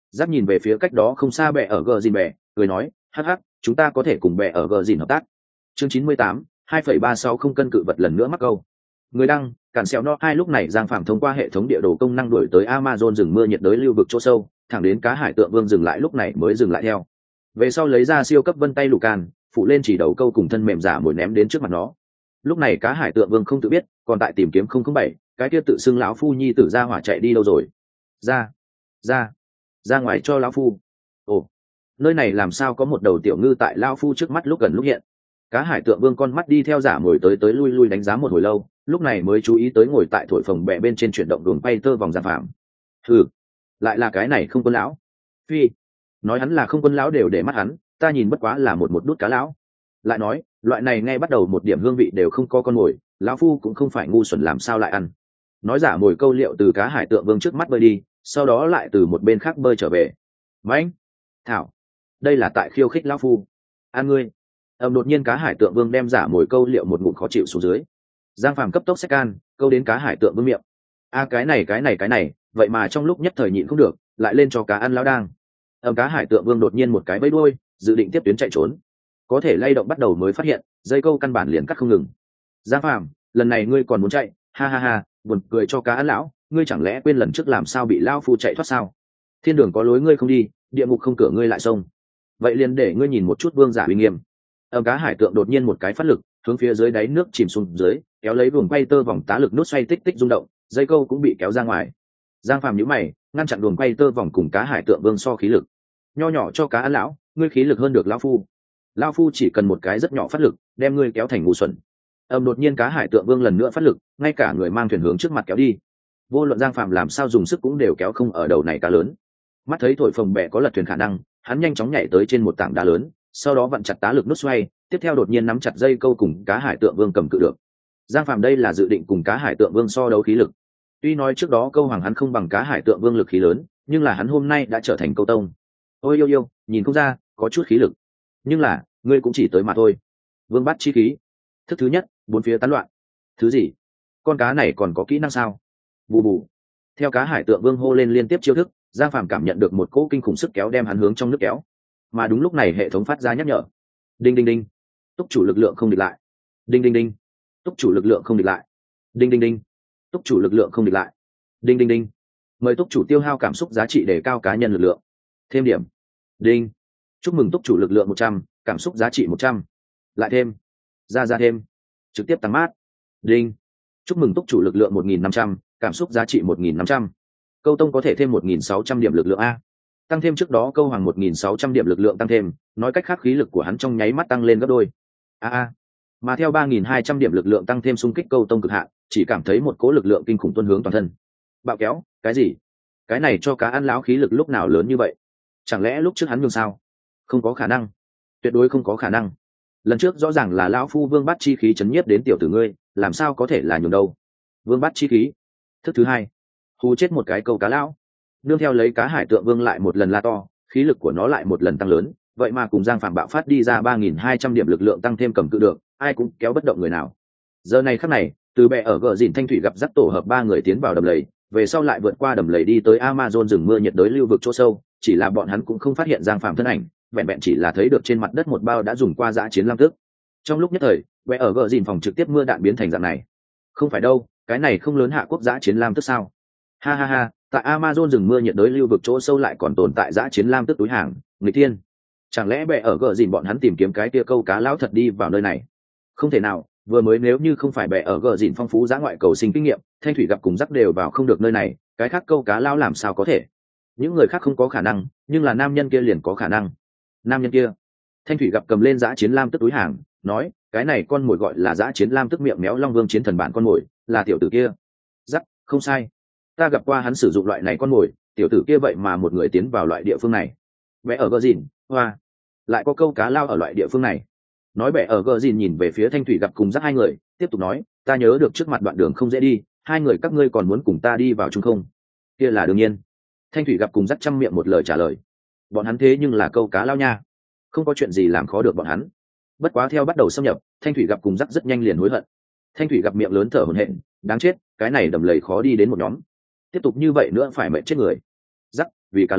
Giáp nhìn về phía cách đó không xa bè ở gờ dìn bè, cười nói, hắc hắc, chúng ta có thể cùng bè ở gờ dìn hợp tác. Chương chín mươi tám, hai phẩy ba sáu không cân cự vật lần nữa mắc câu. Người đăng, cản xéo no hai lúc này Giang Phạm thông qua hệ thống địa đồ công năng đuổi tới Amazon rừng mưa nhiệt đới lưu vực chỗ sâu, thẳng đến cá hải tượng vương dừng lại lúc này mới dừng lại theo. Về sau lấy ra siêu cấp vân tay lù can, phụ lên chỉ đầu câu cùng thân mềm giả mồi ném đến trước mặt nó. Lúc này cá hải tượng vương không tự biết, còn tại tìm kiếm không không bảy, cái kia tự xưng lão phu nhi tử ra hỏa chạy đi đâu rồi? Ra, ra, ra ngoài cho lão phu. Ồ, nơi này làm sao có một đầu tiểu ngư tại lão phu trước mắt lúc gần lúc hiện. Cá hải tượng vương con mắt đi theo giả mồi tới tới lui lui đánh giá một hồi lâu, lúc này mới chú ý tới ngồi tại thổi phồng bè bên trên chuyển động đường quay tơ vòng Giang Phạm. Ừ, lại là cái này không quân lão. Phi, nói hắn là không quân lão đều để mắt hắn, ta nhìn bất quá là một một đút cá lão. Lại nói, loại này ngay bắt đầu một điểm hương vị đều không có con mồi, lão phu cũng không phải ngu xuẩn làm sao lại ăn. Nói giả mồi câu liệu từ cá hải tượng vương trước mắt bơi đi, sau đó lại từ một bên khác bơi trở về. Mãnh, thảo, đây là tại khiêu khích lão phu. Ăn ngươi. Ầm đột nhiên cá hải tượng vương đem giả mồi câu liệu một ngụm khó chịu xuống dưới. Giang Phàm cấp tốc xách can, câu đến cá hải tượng vương miệng. A cái này cái này cái này, vậy mà trong lúc nhất thời nhịn không được, lại lên cho cá ăn lão đang. Ầm cá hải tượng vương đột nhiên một cái vẫy đuôi, dự định tiếp tuyến chạy trốn. Có thể lay động bắt đầu mới phát hiện, dây câu căn bản liền cắt không ngừng. Giang Phàm, lần này ngươi còn muốn chạy? Ha ha ha, buồn cười cho cá ăn lão, ngươi chẳng lẽ quên lần trước làm sao bị lão phu chạy thoát sao? Thiên đường có lối ngươi không đi, địa ngục không cửa ngươi lại xông. Vậy liền để ngươi nhìn một chút vương giả uy nghiêm. Ầm cá hải tượng đột nhiên một cái phát lực, hướng phía dưới đáy nước chìm xuống dưới, kéo lấy buồng quay tơ vòng tá lực nút xoay tích tích rung động, dây câu cũng bị kéo ra ngoài. Giang Phàm nhíu mày, ngăn chặn buồng quay tơ vòng cùng cá hải tượng vương so khí lực. Nho nhỏ cho cá ăn lão, ngươi khí lực hơn được lão phu. Lão phu chỉ cần một cái rất nhỏ phát lực, đem ngươi kéo thành ngu xuẩn. Ầm đột nhiên cá hải tượng vương lần nữa phát lực, ngay cả người mang thuyền hướng trước mặt kéo đi. Vô luận Giang Phàm làm sao dùng sức cũng đều kéo không ở đầu này cá lớn. Mắt thấy thổi phồng bè có lật thuyền khả năng, hắn nhanh chóng nhảy tới trên một tảng đá lớn, sau đó vặn chặt tá lực nút xoay, tiếp theo đột nhiên nắm chặt dây câu cùng cá hải tượng vương cầm cự được. Giang Phàm đây là dự định cùng cá hải tượng vương so đấu khí lực. Tuy nói trước đó câu hoàng hắn không bằng cá hải tượng vương lực khí lớn, nhưng là hắn hôm nay đã trở thành câu tông. Ôi yêu yêu, nhìn không ra, có chút khí lực. Nhưng là, ngươi cũng chỉ tới mà thôi. Vương bắt chi khí. Thức thứ nhất, bốn phía tán loạn. Thứ gì? Con cá này còn có kỹ năng sao? Bù bù. Theo cá hải tượng vương hô lên liên tiếp chiêu thức, Giang Phàm cảm nhận được một cỗ kinh khủng sức kéo đem hắn hướng trong nước kéo. Mà đúng lúc này hệ thống phát ra nhắc nhở. Đinh đinh đinh. Túc chủ lực lượng không địch lại. Đinh đinh đinh. Túc chủ lực lượng không địch lại. Đinh đinh đinh. Túc chủ lực lượng không địch lại. Đinh đinh đinh. Mời túc chủ tiêu hao cảm xúc giá trị để cao cá nhân lực lượng. Thêm điểm. Đinh. Chúc mừng túc chủ lực lượng một trăm, cảm xúc giá trị một trăm. Lại thêm. Ra ra thêm. Trực tiếp tăng mát. Đinh. Chúc mừng túc chủ lực lượng một nghìn năm trăm, cảm xúc giá trị một nghìn năm trăm. Câu tông có thể thêm một nghìn sáu trăm điểm lực lượng a. Tăng thêm trước đó câu hoàng một nghìn sáu trăm điểm lực lượng tăng thêm, nói cách khác khí lực của hắn trong nháy mắt tăng lên gấp đôi. A a. Mà theo ba nghìn hai trăm điểm lực lượng tăng thêm xung kích câu tông cực hạn, chỉ cảm thấy một cỗ lực lượng kinh khủng tuôn hướng toàn thân. Bạo kéo, cái gì? Cái này cho cá ăn lão khí lực lúc nào lớn như vậy? Chẳng lẽ lúc trước hắn nhường sao? Không có khả năng, tuyệt đối không có khả năng. Lần trước rõ ràng là lão phu vương bát chi khí chấn nhiếp đến tiểu tử ngươi, làm sao có thể là nhường đâu? Vương bát chi khí. Thức thứ hai, hù chết một cái câu cá lão. Nương theo lấy cá hải tượng vương lại một lần la to, khí lực của nó lại một lần tăng lớn, vậy mà cùng Giang Phàm bạo phát đi ra ba nghìn hai trăm điểm lực lượng tăng thêm cầm cự được, ai cũng kéo bất động người nào. Giờ này khắc này, từ bè ở gờ dìn thanh thủy gặp dắt tổ hợp ba người tiến vào đầm lầy, về sau lại vượt qua đầm lầy đi tới Amazon rừng mưa nhiệt đới lưu vực chỗ sâu, chỉ là bọn hắn cũng không phát hiện Giang Phàm thân ảnh, vẹn vẹn chỉ là thấy được trên mặt đất một bao đã dùng qua dã chiến lam tức. Trong lúc nhất thời, bè ở gờ dìn phòng trực tiếp mưa đạn biến thành dạng này. Không phải đâu, cái này không lớn hạ quốc dã chiến lam tức sao? Ha ha ha, tại Amazon rừng mưa nhiệt đới lưu vực chỗ sâu lại còn tồn tại dã chiến lam tức túi hàng, người tiên. Chẳng lẽ bè ở gờ dìn bọn hắn tìm kiếm cái tia câu cá lão thật đi vào nơi này? Không thể nào, vừa mới nếu như không phải bè ở gờ dìn phong phú dã ngoại cầu sinh kinh nghiệm, thanh thủy gặp cùng rắc đều vào không được nơi này, cái khác câu cá lão làm sao có thể? Những người khác không có khả năng, nhưng là nam nhân kia liền có khả năng. Nam nhân kia. Thanh thủy gặp cầm lên dã chiến lam tức túi hàng, nói, cái này con mồi gọi là dã chiến lam tức miệng méo long vương chiến thần bản con mồi, là tiểu tử kia. Rắc, không sai. Ta gặp qua hắn sử dụng loại này con mồi, tiểu tử kia vậy mà một người tiến vào loại địa phương này. Bè ở gờ dìn, hoa, lại có câu cá lao ở loại địa phương này. Nói bè ở gờ dìn nhìn về phía thanh thủy gặp cùng dắt hai người, tiếp tục nói, ta nhớ được trước mặt đoạn đường không dễ đi, hai người các ngươi còn muốn cùng ta đi vào chung không? Kia là đương nhiên. Thanh thủy gặp cùng dắt chăm miệng một lời trả lời. Bọn hắn thế nhưng là câu cá lao nha, không có chuyện gì làm khó được bọn hắn. Bất quá theo bắt đầu xâm nhập, thanh thủy gặp cùng dắt rất nhanh liền hối hận. Thanh thủy gặp miệng lớn thở hổn hển, đáng chết, cái này đầm lầy khó đi đến một nhóm. Tiếp tục như vậy nữa phải mệt chết người. Dắt, vì cá lớn,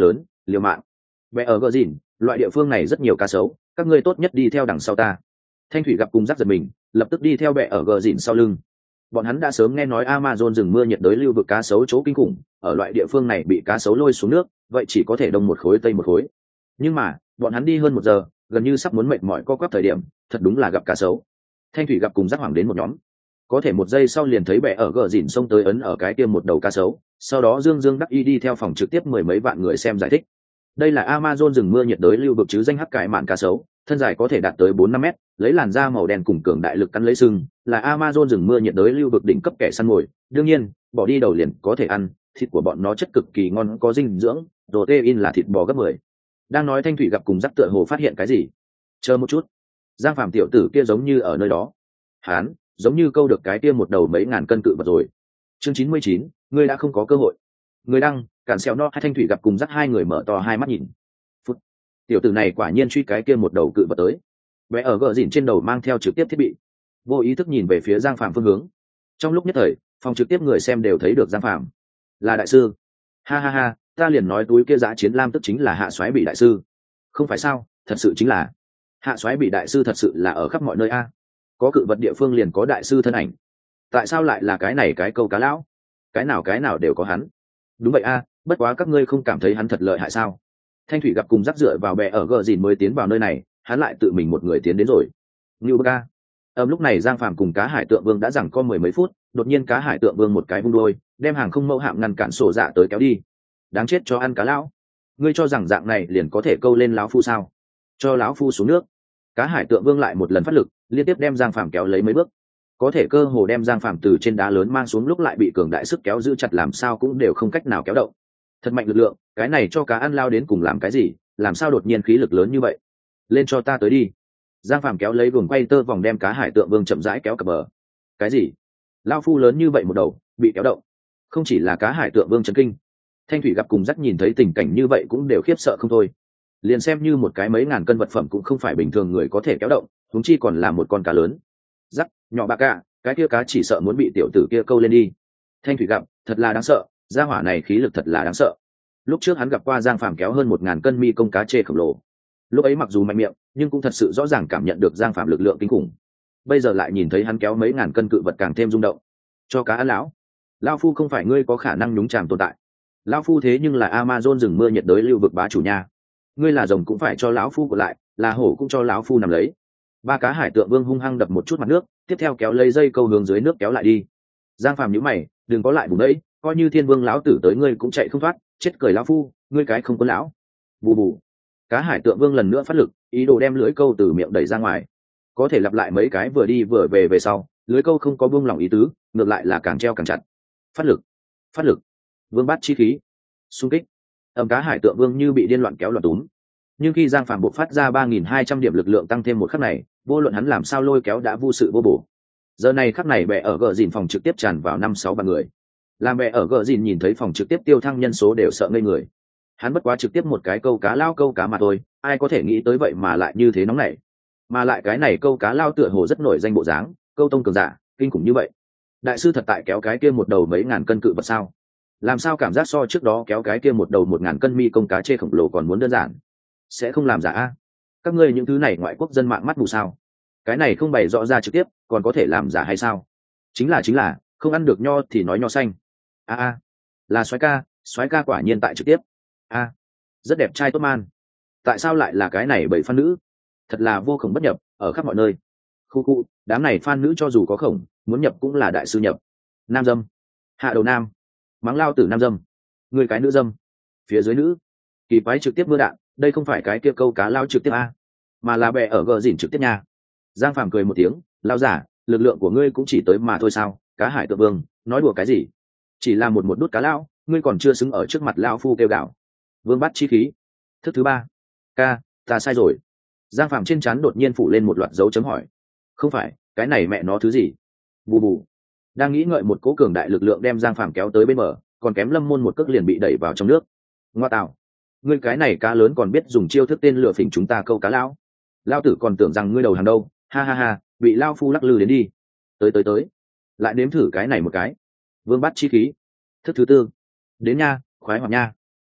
liều mạng. Bé ở gờ dìn, loại địa phương này rất nhiều cá sấu, các ngươi tốt nhất đi theo đằng sau ta. Thanh thủy gặp cùng rắc giật mình, lập tức đi theo bẹ ở gờ dìn sau lưng. Bọn hắn đã sớm nghe nói Amazon rừng mưa nhiệt đới lưu vực cá sấu chỗ kinh khủng, ở loại địa phương này bị cá sấu lôi xuống nước, vậy chỉ có thể đông một khối tây một khối. Nhưng mà, bọn hắn đi hơn một giờ, gần như sắp muốn mệt mỏi co quắp thời điểm, thật đúng là gặp cá sấu. Thanh thủy gặp cùng rắc hoảng đến một nhóm, có thể một giây sau liền thấy bẹ ở gờ dìn xông tới ấn ở cái tiêm một đầu cá sấu, sau đó dương dương đắc y đi theo phòng trực tiếp mười mấy vạn người xem giải thích. Đây là Amazon rừng mưa nhiệt đới lưu vực chứ danh hắc cải mạn cá sấu, thân dài có thể đạt tới bốn năm mét, lấy làn da màu đen cùng cường đại lực cắn lấy sừng, là Amazon rừng mưa nhiệt đới lưu vực đỉnh cấp kẻ săn mồi. Đương nhiên, bỏ đi đầu liền có thể ăn, thịt của bọn nó chất cực kỳ ngon, có dinh dưỡng, protein là thịt bò gấp mười. Đang nói Thanh thủy gặp cùng rắc tựa hồ phát hiện cái gì. Chờ một chút, Giang Phàm tiểu tử kia giống như ở nơi đó. Hán, giống như câu được cái kia một đầu mấy ngàn cân cự vật rồi. Chương chín mươi chín, ngươi đã không có cơ hội. Người đăng, cản xèo no hay Thanh thủy gặp cùng rắc hai người mở to hai mắt nhìn. Phút. Tiểu tử này quả nhiên truy cái kia một đầu cự vật tới. Bé ở gờ dìn trên đầu mang theo trực tiếp thiết bị, vô ý thức nhìn về phía Giang Phàm phương hướng. Trong lúc nhất thời, phòng trực tiếp người xem đều thấy được Giang Phàm là đại sư. Ha ha ha, ta liền nói túi kia giã chiến lam tức chính là hạ soái bị đại sư. Không phải sao, thật sự chính là hạ soái bị đại sư, thật sự là ở khắp mọi nơi a. Có cự vật địa phương liền có đại sư thân ảnh. Tại sao lại là cái này cái câu cá lão? Cái nào cái nào đều có hắn. Đúng vậy a, bất quá các ngươi không cảm thấy hắn thật lợi hại sao? Thanh thủy gặp cùng rắc rưởi vào bè ở gờ dìn mới tiến vào nơi này, hắn lại tự mình một người tiến đến rồi. Ngưu ca. Ầm lúc này Giang Phàm cùng cá hải tượng vương đã giằng co mười mấy phút, đột nhiên cá hải tượng vương một cái vung đôi, đem hàng không mẫu hạm ngăn cản sổ dạ tới kéo đi. Đáng chết cho ăn cá lão. Ngươi cho rằng dạng này liền có thể câu lên lão phu sao? Cho lão phu xuống nước. Cá hải tượng vương lại một lần phát lực, liên tiếp đem Giang Phàm kéo lấy mấy bước. Có thể cơ hồ đem Giang Phàm từ trên đá lớn mang xuống, lúc lại bị cường đại sức kéo giữ chặt, làm sao cũng đều không cách nào kéo động. Thật mạnh lực lượng, cái này cho cá ăn lao đến cùng làm cái gì, làm sao đột nhiên khí lực lớn như vậy? Lên cho ta tới đi. Giang Phàm kéo lấy guồng quay tơ vòng đem cá hải tượng vương chậm rãi kéo cập bờ. Cái gì? Lao phu lớn như vậy một đầu bị kéo động. Không chỉ là cá hải tượng vương chấn kinh, Thanh thủy gặp cùng rắc nhìn thấy tình cảnh như vậy cũng đều khiếp sợ không thôi. Liền xem như một cái mấy ngàn cân vật phẩm cũng không phải bình thường người có thể kéo động, huống chi còn là một con cá lớn. Rắc, nhỏ bạc cả, cái kia cá chỉ sợ muốn bị tiểu tử kia câu lên đi. Thanh thủy gặp, thật là đáng sợ, gia hỏa này khí lực thật là đáng sợ. Lúc trước hắn gặp qua Giang Phàm kéo hơn một ngàn cân mi công cá chê khổng lồ, lúc ấy mặc dù mạnh miệng nhưng cũng thật sự rõ ràng cảm nhận được Giang Phàm lực lượng kinh khủng. Bây giờ lại nhìn thấy hắn kéo mấy ngàn cân cự vật càng thêm rung động. Cho cá ăn lão, lão phu không phải ngươi có khả năng nhúng chàm tồn tại. Lão phu thế nhưng là Amazon rừng mưa nhiệt đới lưu vực bá chủ nha. Ngươi là rồng cũng phải cho lão phu của lại, là hổ cũng cho lão phu nằm lấy. Ba cá hải tượng vương hung hăng đập một chút mặt nước, tiếp theo kéo lấy dây câu hướng dưới nước kéo lại đi. Giang Phàm nhíu mày, đừng có lại bùng đấy, coi như thiên vương lão tử tới ngươi cũng chạy không thoát, chết cười lão phu, ngươi cái không có lão. Bù bù. Cá hải tượng vương lần nữa phát lực, ý đồ đem lưới câu từ miệng đẩy ra ngoài. Có thể lặp lại mấy cái vừa đi vừa về về sau, lưới câu không có buông lỏng ý tứ, ngược lại là càng treo càng chặt. Phát lực, phát lực. Vương bát chi khí, xung kích. Ầm cá hải tượng vương như bị điên loạn kéo loạn túm. Nhưng khi Giang Phàm bộc phát ra ba nghìn hai trăm điểm lực lượng tăng thêm một khắc này, vô luận hắn làm sao lôi kéo đã vô sự vô bổ. Giờ này khắc này bè ở gờ dìn phòng trực tiếp tràn vào năm sáu ba người. Làm bè ở gờ dìn nhìn thấy phòng trực tiếp tiêu thăng nhân số đều sợ ngây người. Hắn bất quá trực tiếp một cái câu cá lao câu cá mà thôi, ai có thể nghĩ tới vậy mà lại như thế nóng nảy. Mà lại cái này câu cá lao tựa hồ rất nổi danh bộ dáng, câu tông cường giả, kinh khủng như vậy. Đại sư thật tại kéo cái kia một đầu mấy ngàn cân cự vật sao? Làm sao cảm giác so trước đó kéo cái kia một đầu một ngàn cân mi công cá chê khổng lồ còn muốn đơn giản? Sẽ không làm giả a? Các ngươi những thứ này ngoại quốc dân mạng mắt mù sao? Cái này không bày rõ ra trực tiếp, còn có thể làm giả hay sao? Chính là chính là, không ăn được nho thì nói nho xanh. A a, là soái ca, soái ca quả nhiên tại trực tiếp. A, rất đẹp trai tốt man. Tại sao lại là cái này bảy fan nữ? Thật là vô khổng bất nhập, ở khắp mọi nơi. Khu khu, đám này fan nữ cho dù có khổng, muốn nhập cũng là đại sư nhập. Nam dâm, hạ đầu nam, mắng lao tử nam dâm, người cái nữ dâm, phía dưới nữ. Kỳ quái trực tiếp mưa đạn, đây không phải cái kia câu cá lao trực tiếp a, mà là bè ở gờ dỉn trực tiếp nha. Giang Phàm cười một tiếng, lao giả, lực lượng của ngươi cũng chỉ tới mà thôi sao? Cá hải tượng vương, nói đùa cái gì? Chỉ là một một đút cá lao, ngươi còn chưa xứng ở trước mặt lao phu kêu gạo. Vương bắt chi khí. Thức thứ ba. Ca, ta sai rồi. Giang Phàm trên trán đột nhiên phủ lên một loạt dấu chấm hỏi. Không phải, cái này mẹ nó thứ gì? Bù bù. Đang nghĩ ngợi một cố cường đại lực lượng đem Giang Phàm kéo tới bên bờ, còn kém Lâm Môn một cước liền bị đẩy vào trong nước. Ngoa tạo. Ngươi cái này cá lớn còn biết dùng chiêu thức tên lửa phỉnh chúng ta câu cá lão. Lao tử còn tưởng rằng ngươi đầu hàng đâu, ha ha ha, bị lao phu lắc lư đến đi. Tới tới tới. Lại nếm thử cái này một cái. Vương bắt chi khí. Thức thứ tư. Đến nha, khoái hoạt nha.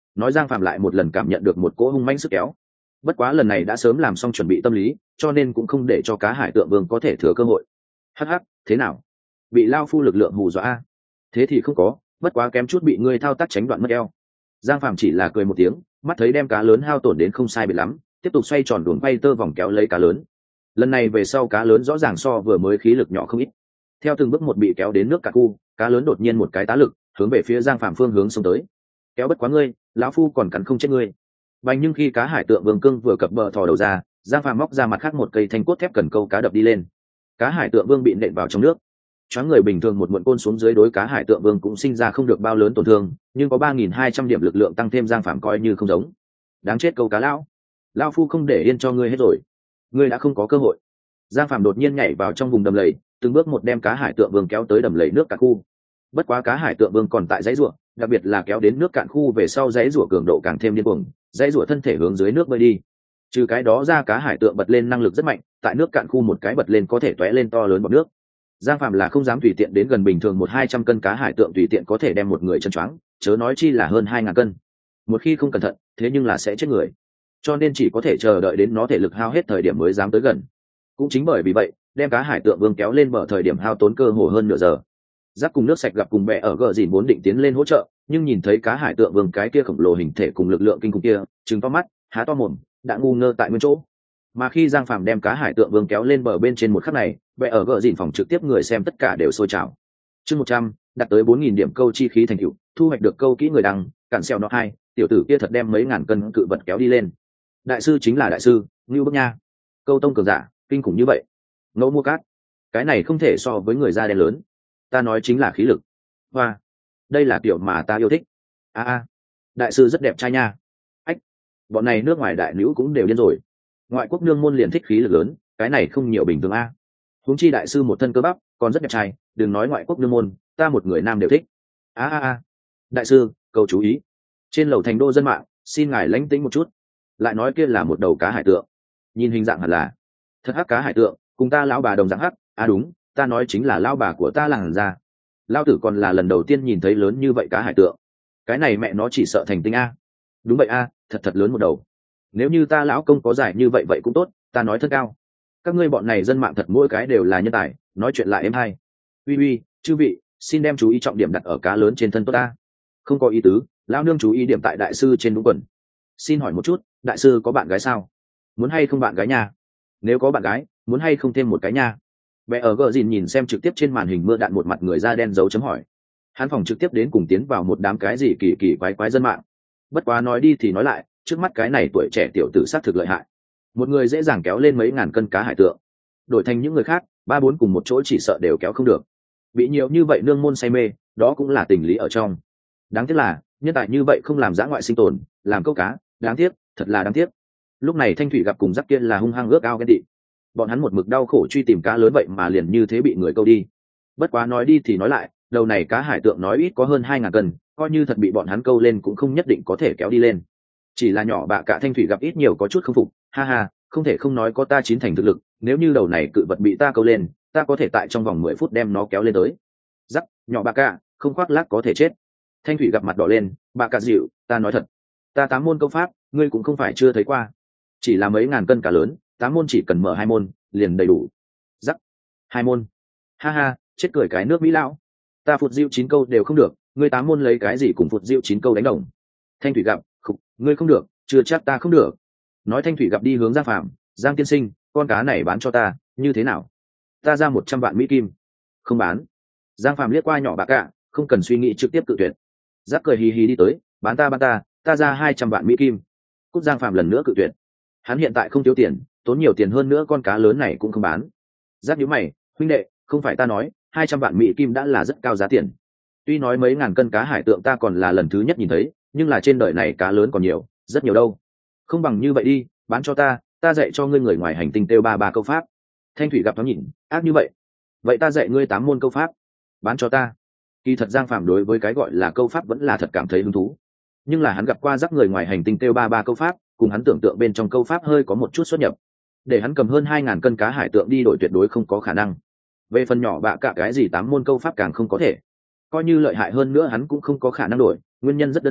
nói Giang Phạm lại một lần cảm nhận được một cỗ hung mãnh sức kéo. Bất quá lần này đã sớm làm xong chuẩn bị tâm lý, cho nên cũng không để cho cá hải tượng vương có thể thừa cơ hội. Hắc hắc, thế nào, bị lao phu lực lượng hù dọa? Thế thì không có, bất quá kém chút bị ngươi thao tác tránh đoạn mất eo. Giang Phạm chỉ là cười một tiếng, mắt thấy đem cá lớn hao tổn đến không sai biệt lắm, tiếp tục xoay tròn đuổi quay tơ vòng kéo lấy cá lớn. Lần này về sau cá lớn rõ ràng so vừa mới khí lực nhỏ không ít. Theo từng bước một bị kéo đến nước cả khu, cá lớn đột nhiên một cái tá lực, hướng về phía Giang Phạm phương hướng xông tới. Kéo bất quá ngươi, lão phu còn cắn không chết ngươi. Bành, nhưng khi cá hải tượng vương cương vừa cập bờ thò đầu ra, Giang Phạm móc ra mặt khác một cây thanh cốt thép cần câu cá đập đi lên. Cá hải tượng vương bị nện vào trong nước. Choáng người bình thường một muộn côn xuống dưới đối cá hải tượng vương cũng sinh ra không được bao lớn tổn thương, nhưng có ba nghìn hai trăm điểm lực lượng tăng thêm Giang Phạm coi như không giống. Đáng chết câu cá lão, lão phu không để yên cho ngươi hết rồi. Ngươi đã không có cơ hội. Giang Phạm đột nhiên nhảy vào trong vùng đầm lầy, từng bước một đem cá hải tượng vương kéo tới đầm lầy nước cả khu. Bất quá cá hải tượng vương còn tại dãy rủa, đặc biệt là kéo đến nước cạn khu về sau dãy rủa cường độ càng thêm điên cuồng, dãy rủa thân thể hướng dưới nước bơi đi. Trừ cái đó ra, cá hải tượng bật lên năng lực rất mạnh, tại nước cạn khu một cái bật lên có thể tóe lên to lớn bọt nước. Giang Phạm là không dám tùy tiện đến gần, bình thường một hai trăm cân cá hải tượng tùy tiện có thể đem một người chân choáng, chớ nói chi là hơn hai ngàn cân. Một khi không cẩn thận, thế nhưng là sẽ chết người. Cho nên chỉ có thể chờ đợi đến nó thể lực hao hết thời điểm mới dám tới gần. Cũng chính bởi vì vậy, đem cá hải tượng vương kéo lên bờ thời điểm hao tốn cơ hồ hơn nửa giờ. Giác cùng nước sạch gặp cùng bè ở gờ dìn vốn định tiến lên hỗ trợ, nhưng nhìn thấy cá hải tượng vương cái kia khổng lồ hình thể cùng lực lượng kinh khủng kia, trừng to mắt, há to mồm, đã ngu ngơ tại nguyên chỗ. Mà khi Giang Phạm đem cá hải tượng vương kéo lên bờ bên trên một khắc này, bè ở gờ dìn phòng trực tiếp người xem tất cả đều sôi trào. Chương một trăm, đạt tới bốn nghìn điểm câu chi khí thành tựu, thu hoạch được câu kỹ người đăng, cản xeo nó hai, tiểu tử kia thật đem mấy ngàn cân cự vật kéo đi lên. Đại sư chính là đại sư, Ngưu Bức Nha. Câu tông cường giả, kinh khủng như vậy. Ngẫu mua cát, cái này không thể so với người da đen lớn. Ta nói chính là khí lực. Hoa, đây là kiểu mà ta yêu thích. A a, đại sư rất đẹp trai nha. Ách, bọn này nước ngoài đại nữ cũng đều điên rồi. Ngoại quốc nương môn liền thích khí lực lớn, cái này không nhiều bình thường a. Huống chi đại sư một thân cơ bắp, còn rất đẹp trai, đừng nói ngoại quốc nương môn, ta một người nam đều thích. A a a, đại sư, cầu chú ý. Trên lầu thành đô dân mạng, xin ngài lánh tĩnh một chút. Lại nói kia là một đầu cá hải tượng, nhìn hình dạng hẳn là thật hắc cá hải tượng, cùng ta lão bà đồng dạng hắc. À đúng, ta nói chính là lão bà của ta làng ra. Lão tử còn là lần đầu tiên nhìn thấy lớn như vậy cá hải tượng, cái này mẹ nó chỉ sợ thành tinh a. Đúng vậy a, thật thật lớn một đầu. Nếu như ta lão công có giải như vậy vậy cũng tốt, ta nói thân cao. Các ngươi bọn này dân mạng thật mỗi cái đều là nhân tài, nói chuyện lại êm hay. Uy uy, chư vị, xin đem chú ý trọng điểm đặt ở cá lớn trên thân tốt ta. Không có ý tứ, lão nương chú ý điểm tại đại sư trên đúng quần. Xin hỏi một chút, đại sư có bạn gái sao? Muốn hay không bạn gái nha? Nếu có bạn gái, muốn hay không thêm một cái nha? Bé ở gờ dìn nhìn xem trực tiếp trên màn hình mưa đạn một mặt người da đen dấu chấm hỏi. Hắn phòng trực tiếp đến cùng tiến vào một đám cái gì kỳ kỳ quái quái dân mạng. Bất quá nói đi thì nói lại, trước mắt cái này tuổi trẻ tiểu tử sát thực lợi hại. Một người dễ dàng kéo lên mấy ngàn cân cá hải tượng. Đổi thành những người khác, ba bốn cùng một chỗ chỉ sợ đều kéo không được. Bị nhiều như vậy nương môn say mê, đó cũng là tình lý ở trong. Đáng tiếc là, nhân tài như vậy không làm dã ngoại sinh tồn, làm câu cá, đáng tiếc, thật là đáng tiếc. Lúc này Thanh Thủy gặp cùng Giáp kia là hung hăng ước ao ghen tị. Bọn hắn một mực đau khổ truy tìm cá lớn vậy mà liền như thế bị người câu đi. Bất quá nói đi thì nói lại, đầu này cá hải tượng nói ít có hơn hai ngàn cân, coi như thật bị bọn hắn câu lên cũng không nhất định có thể kéo đi lên. Chỉ là nhỏ bạ cả Thanh Thủy gặp ít nhiều có chút không phục, ha ha, không thể không nói có ta chín thành thực lực, nếu như đầu này cự vật bị ta câu lên, ta có thể tại trong vòng mười phút đem nó kéo lên tới. Giắc, nhỏ bạ cả, không khoác lác có thể chết. Thanh Thủy gặp mặt đỏ lên, bạ cả dịu, ta nói thật, ta tám môn câu pháp, ngươi cũng không phải chưa thấy qua. Chỉ là mấy ngàn cân cá lớn, tám môn chỉ cần mở hai môn, liền đầy đủ. Giắc, hai môn, ha ha, chết cười cái nước Mỹ lão. Ta phụt diệu chín câu đều không được, ngươi tám môn lấy cái gì cùng phụt diệu chín câu đánh đồng. Thanh Thủy gặp, khục, ngươi không được, chưa chắc ta không được. Nói Thanh Thủy gặp đi hướng Giang Phạm, Giang tiên sinh, con cá này bán cho ta, như thế nào? Ta ra một trăm vạn mỹ kim. Không bán. Giang Phạm liếc qua nhỏ bạc cả, không cần suy nghĩ trực tiếp cự tuyệt. Giáp cười hì hì đi tới, bán ta bán ta, ta ra hai trăm vạn mỹ kim. Cúc Giang Phạm lần nữa cự tuyệt. Hắn hiện tại không thiếu tiền, tốn nhiều tiền hơn nữa con cá lớn này cũng không bán. Giáp nhíu mày, huynh đệ, không phải ta nói, hai trăm vạn mỹ kim đã là rất cao giá tiền. Tuy nói mấy ngàn cân cá hải tượng ta còn là lần thứ nhất nhìn thấy, nhưng là trên đời này cá lớn còn nhiều, rất nhiều đâu. Không bằng như vậy đi, bán cho ta, ta dạy cho ngươi người ngoài hành tinh tiêu ba ba câu pháp. Thanh Thủy gặp nó nhìn, ác như vậy. Vậy ta dạy ngươi tám môn câu pháp, bán cho ta. Kỳ thật Giang Phạm đối với cái gọi là câu pháp vẫn là thật cảm thấy hứng thú. Nhưng là hắn gặp qua rắc người ngoài hành tinh tiêu ba ba câu pháp, cùng hắn tưởng tượng bên trong câu pháp hơi có một chút xuất nhập. Để hắn cầm hơn hai ngàn cân cá hải tượng đi đổi tuyệt đối không có khả năng. Về phần nhỏ bạ cả cái gì tám môn câu pháp càng không có thể. Coi như lợi hại hơn nữa hắn cũng không có khả năng đổi, nguyên nhân rất đơn giản,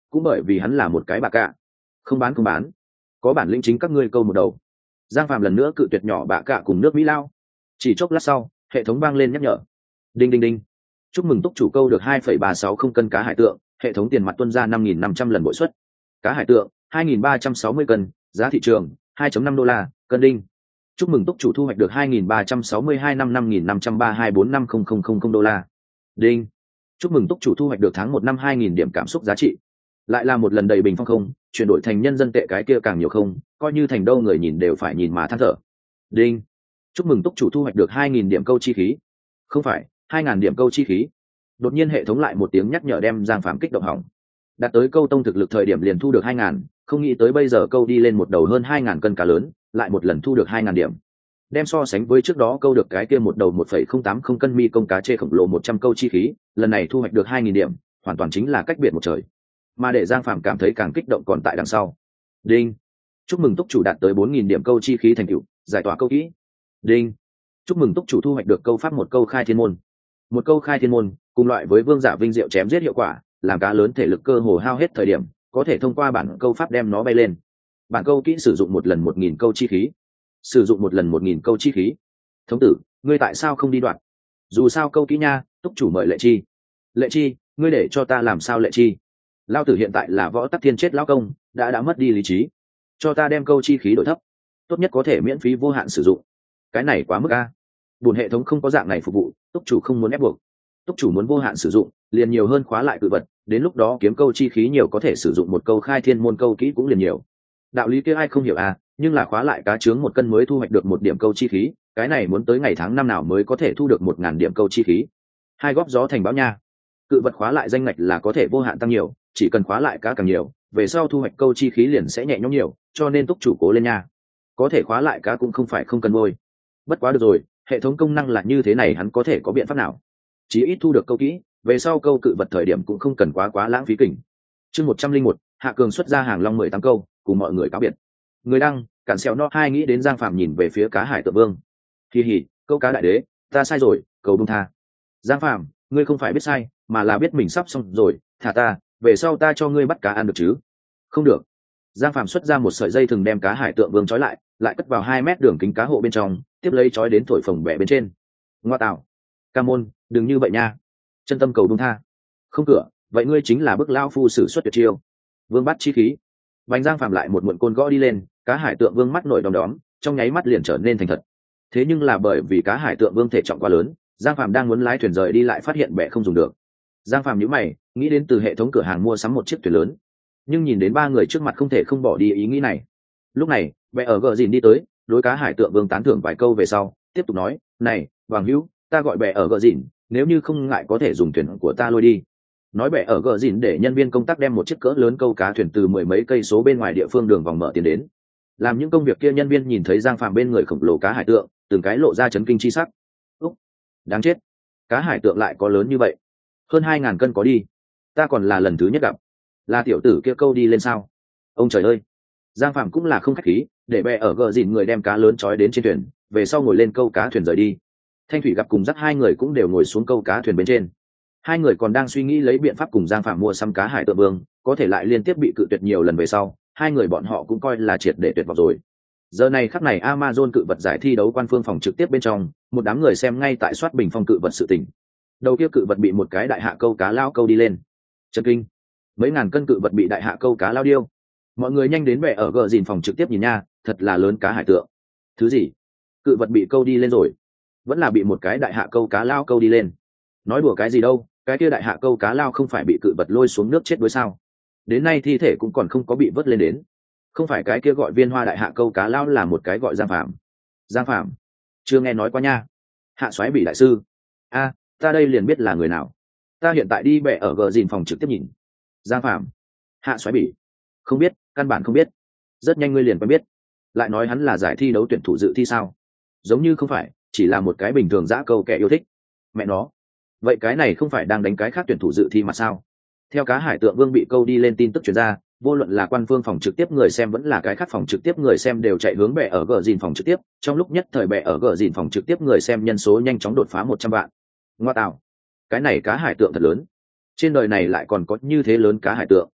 cũng bởi vì hắn là một cái bạ cạ. Không bán không bán, có bản lĩnh chính các ngươi câu một đầu. Giang Phạm lần nữa cự tuyệt nhỏ bạ cạ cùng nước Mỹ lao. Chỉ chốc lát sau, hệ thống vang lên nhắc nhở. Đinh đinh đinh. Chúc mừng túc chủ câu được hai phẩy ba sáu không cân cá hải tượng, hệ thống tiền mặt tuân ra năm nghìn năm trăm lần bội suất. Cá hải tượng hai nghìn ba trăm sáu mươi cân, giá thị trường hai phẩy năm đô la cân. Đinh. Chúc mừng túc chủ thu hoạch được hai nghìn ba trăm sáu mươi hai năm năm nghìn năm trăm ba mươi hai bốn năm không không không không đô la. Đinh. Chúc mừng túc chủ thu hoạch được tháng một năm hai nghìn điểm cảm xúc giá trị. Lại là một lần đầy bình phong không, chuyển đổi thành nhân dân tệ cái kia càng nhiều không, coi như thành đâu người nhìn đều phải nhìn mà than thở. Đinh. Chúc mừng túc chủ thu hoạch được hai nghìn điểm câu chi khí. Không phải, hai nghìn điểm câu chi khí. Đột nhiên hệ thống lại một tiếng nhắc nhở đem Giang Phạm kích động hỏng. Đạt tới câu tông thực lực thời điểm liền thu được hai nghìn, không nghĩ tới bây giờ câu đi lên một đầu hơn hai nghìn cân cá lớn, lại một lần thu được hai nghìn điểm. Đem so sánh với trước đó câu được cái kia một đầu một phẩy không tám không cân mi công cá chê khổng lồ một trăm câu chi khí, lần này thu hoạch được hai nghìn điểm, hoàn toàn chính là cách biệt một trời. Mà để Giang Phạm cảm thấy càng kích động còn tại đằng sau. Đinh. Chúc mừng túc chủ đạt tới bốn nghìn điểm câu chi khí thành tựu, giải tỏa câu kỹ. Đinh. Chúc mừng túc chủ thu hoạch được câu pháp một câu khai thiên môn. Một câu khai thiên môn, cùng loại với vương giả vinh diệu chém giết hiệu quả, làm cá lớn thể lực cơ hồ hao hết thời điểm, có thể thông qua bản câu pháp đem nó bay lên. Bản câu kỹ sử dụng một lần một nghìn câu chi khí. Sử dụng một lần một nghìn câu chi khí. Thống tử, ngươi tại sao không đi đoạn? Dù sao câu kỹ nha, túc chủ mời Lệ Chi. Lệ Chi, ngươi để cho ta làm sao Lệ Chi? Lao tử hiện tại là võ tắc thiên chết lão công, đã đã mất đi lý trí. Cho ta đem câu chi khí đổi thấp, tốt nhất có thể miễn phí vô hạn sử dụng. Cái này quá mức a. Buồn hệ thống không có dạng này phục vụ, túc chủ không muốn ép buộc. Túc chủ muốn vô hạn sử dụng, liền nhiều hơn khóa lại cự vật, đến lúc đó kiếm câu chi khí nhiều có thể sử dụng một câu khai thiên môn câu kỹ cũng liền nhiều. Đạo lý kia ai không hiểu à, nhưng là khóa lại cá trướng một cân mới thu hoạch được một điểm câu chi khí, cái này muốn tới ngày tháng năm nào mới có thể thu được một ngàn điểm câu chi khí. Hai góp gió thành bão nha. Cự vật khóa lại danh ngạch là có thể vô hạn tăng nhiều, chỉ cần khóa lại cá càng nhiều, về sau thu hoạch câu chi khí liền sẽ nhẹ nhõm nhiều, cho nên túc chủ cố lên nha. Có thể khóa lại cá cũng không phải không cần bôi. Bất quá được rồi, hệ thống công năng là như thế này, hắn có thể có biện pháp nào? Chỉ ít thu được câu kỹ, về sau câu cự vật thời điểm cũng không cần quá quá lãng phí kình. Chương một trăm linh một, Hạ Cường xuất ra hàng long mười tám câu, cùng mọi người cáo biệt. Người đăng, cản xèo no hai nghĩ đến Giang Phạm nhìn về phía cá hải tượng vương. Kỳ hỉ, câu cá đại đế, ta sai rồi, cầu bông tha. Giang Phạm, ngươi không phải biết sai, mà là biết mình sắp xong rồi, thả ta, về sau ta cho ngươi bắt cá ăn được chứ? Không được. Giang Phạm xuất ra một sợi dây thừng đem cá hải tượng vương trói lại, lại cất vào hai mét đường kính cá hộ bên trong, tiếp lấy trói đến thổi phồng bẻ bên trên. Ngoa tạo, ca môn, đừng như vậy nha. Chân tâm cầu bông tha. Không cửa, vậy ngươi chính là bức lao phu sử xuất tuyệt chiêu. Vương bắt chi khí. Bánh Giang Phạm lại một muộn côn gõ đi lên, cá hải tượng vương mắt nổi đom đóm, trong nháy mắt liền trở nên thành thật. Thế nhưng là bởi vì cá hải tượng vương thể trọng quá lớn, Giang Phạm đang muốn lái thuyền rời đi lại phát hiện bẻ không dùng được. Giang Phạm nhíu mày, nghĩ đến từ hệ thống cửa hàng mua sắm một chiếc thuyền lớn, nhưng nhìn đến ba người trước mặt không thể không bỏ đi ý nghĩ này. Lúc này, bẻ ở gờ dìn đi tới, đối cá hải tượng vương tán thưởng vài câu về sau, tiếp tục nói, này, Vàng Hữu, ta gọi bẻ ở gờ dìn, nếu như không ngại có thể dùng thuyền của ta lôi đi. Nói bẻ ở gờ dìn để nhân viên công tác đem một chiếc cỡ lớn câu cá thuyền từ mười mấy cây số bên ngoài địa phương đường vòng mở tiền đến. Làm những công việc kia nhân viên nhìn thấy Giang Phạm bên người khổng lồ cá hải tượng, từng cái lộ ra chấn kinh chi sắc. Úc, đáng chết, cá hải tượng lại có lớn như vậy, hơn hai ngàn cân có đi. Ta còn là lần thứ nhất gặp. Là tiểu tử kia câu đi lên sao? Ông trời ơi. Giang Phạm cũng là không khách khí, để bè ở gờ dìn người đem cá lớn trói đến trên thuyền, về sau ngồi lên câu cá thuyền rời đi. Thanh Thủy gặp cùng dắt hai người cũng đều ngồi xuống câu cá thuyền bên trên. Hai người còn đang suy nghĩ lấy biện pháp cùng Giang Phạm mua xăm cá hải tượng vương, có thể lại liên tiếp bị cự tuyệt nhiều lần về sau, hai người bọn họ cũng coi là triệt để tuyệt vọng rồi. Giờ này khắc này Amazon cự vật giải thi đấu quan phương phòng trực tiếp bên trong, một đám người xem ngay tại soát bình phong cự vật sự tình. Đầu kia cự vật bị một cái đại hạ câu cá lao câu đi lên. Chấn kinh. Mấy ngàn cân cự vật bị đại hạ câu cá lao điêu. Mọi người nhanh đến bè ở gờ dìn phòng trực tiếp nhìn nha, thật là lớn cá hải tượng. Thứ gì? Cự vật bị câu đi lên rồi? Vẫn là bị một cái đại hạ câu cá lao câu đi lên. Nói đùa cái gì đâu, cái kia đại hạ câu cá lao không phải bị cự vật lôi xuống nước chết đuối sao? Đến nay thi thể cũng còn không có bị vớt lên đến. Không phải cái kia gọi viên hoa đại hạ câu cá lao là một cái gọi Giang Phạm. Giang Phạm? Chưa nghe nói qua nha. Hạ Soái Bỉ đại sư. A, ta đây liền biết là người nào. Ta hiện tại đi bè ở gờ dìn phòng trực tiếp nhìn. Giang Phạm? Hạ Soái Bỉ? Không biết, căn bản không biết. Rất nhanh ngươi liền quen biết. Lại nói hắn là giải thi đấu tuyển thủ dự thi sao? Giống như không phải, chỉ là một cái bình thường dã câu kẻ yêu thích. Mẹ nó. Vậy cái này không phải đang đánh cái khác tuyển thủ dự thi mà sao? Theo cá hải tượng vương bị câu đi lên tin tức truyền ra, vô luận là quan phương phòng trực tiếp người xem vẫn là cái khác phòng trực tiếp người xem đều chạy hướng bè ở gờ dìn phòng trực tiếp. Trong lúc nhất thời bè ở gờ dìn phòng trực tiếp người xem nhân số nhanh chóng đột phá một trăm vạn. Ngoa tạo, cái này cá hải tượng thật lớn. Trên đời này lại còn có như thế lớn cá hải tượng.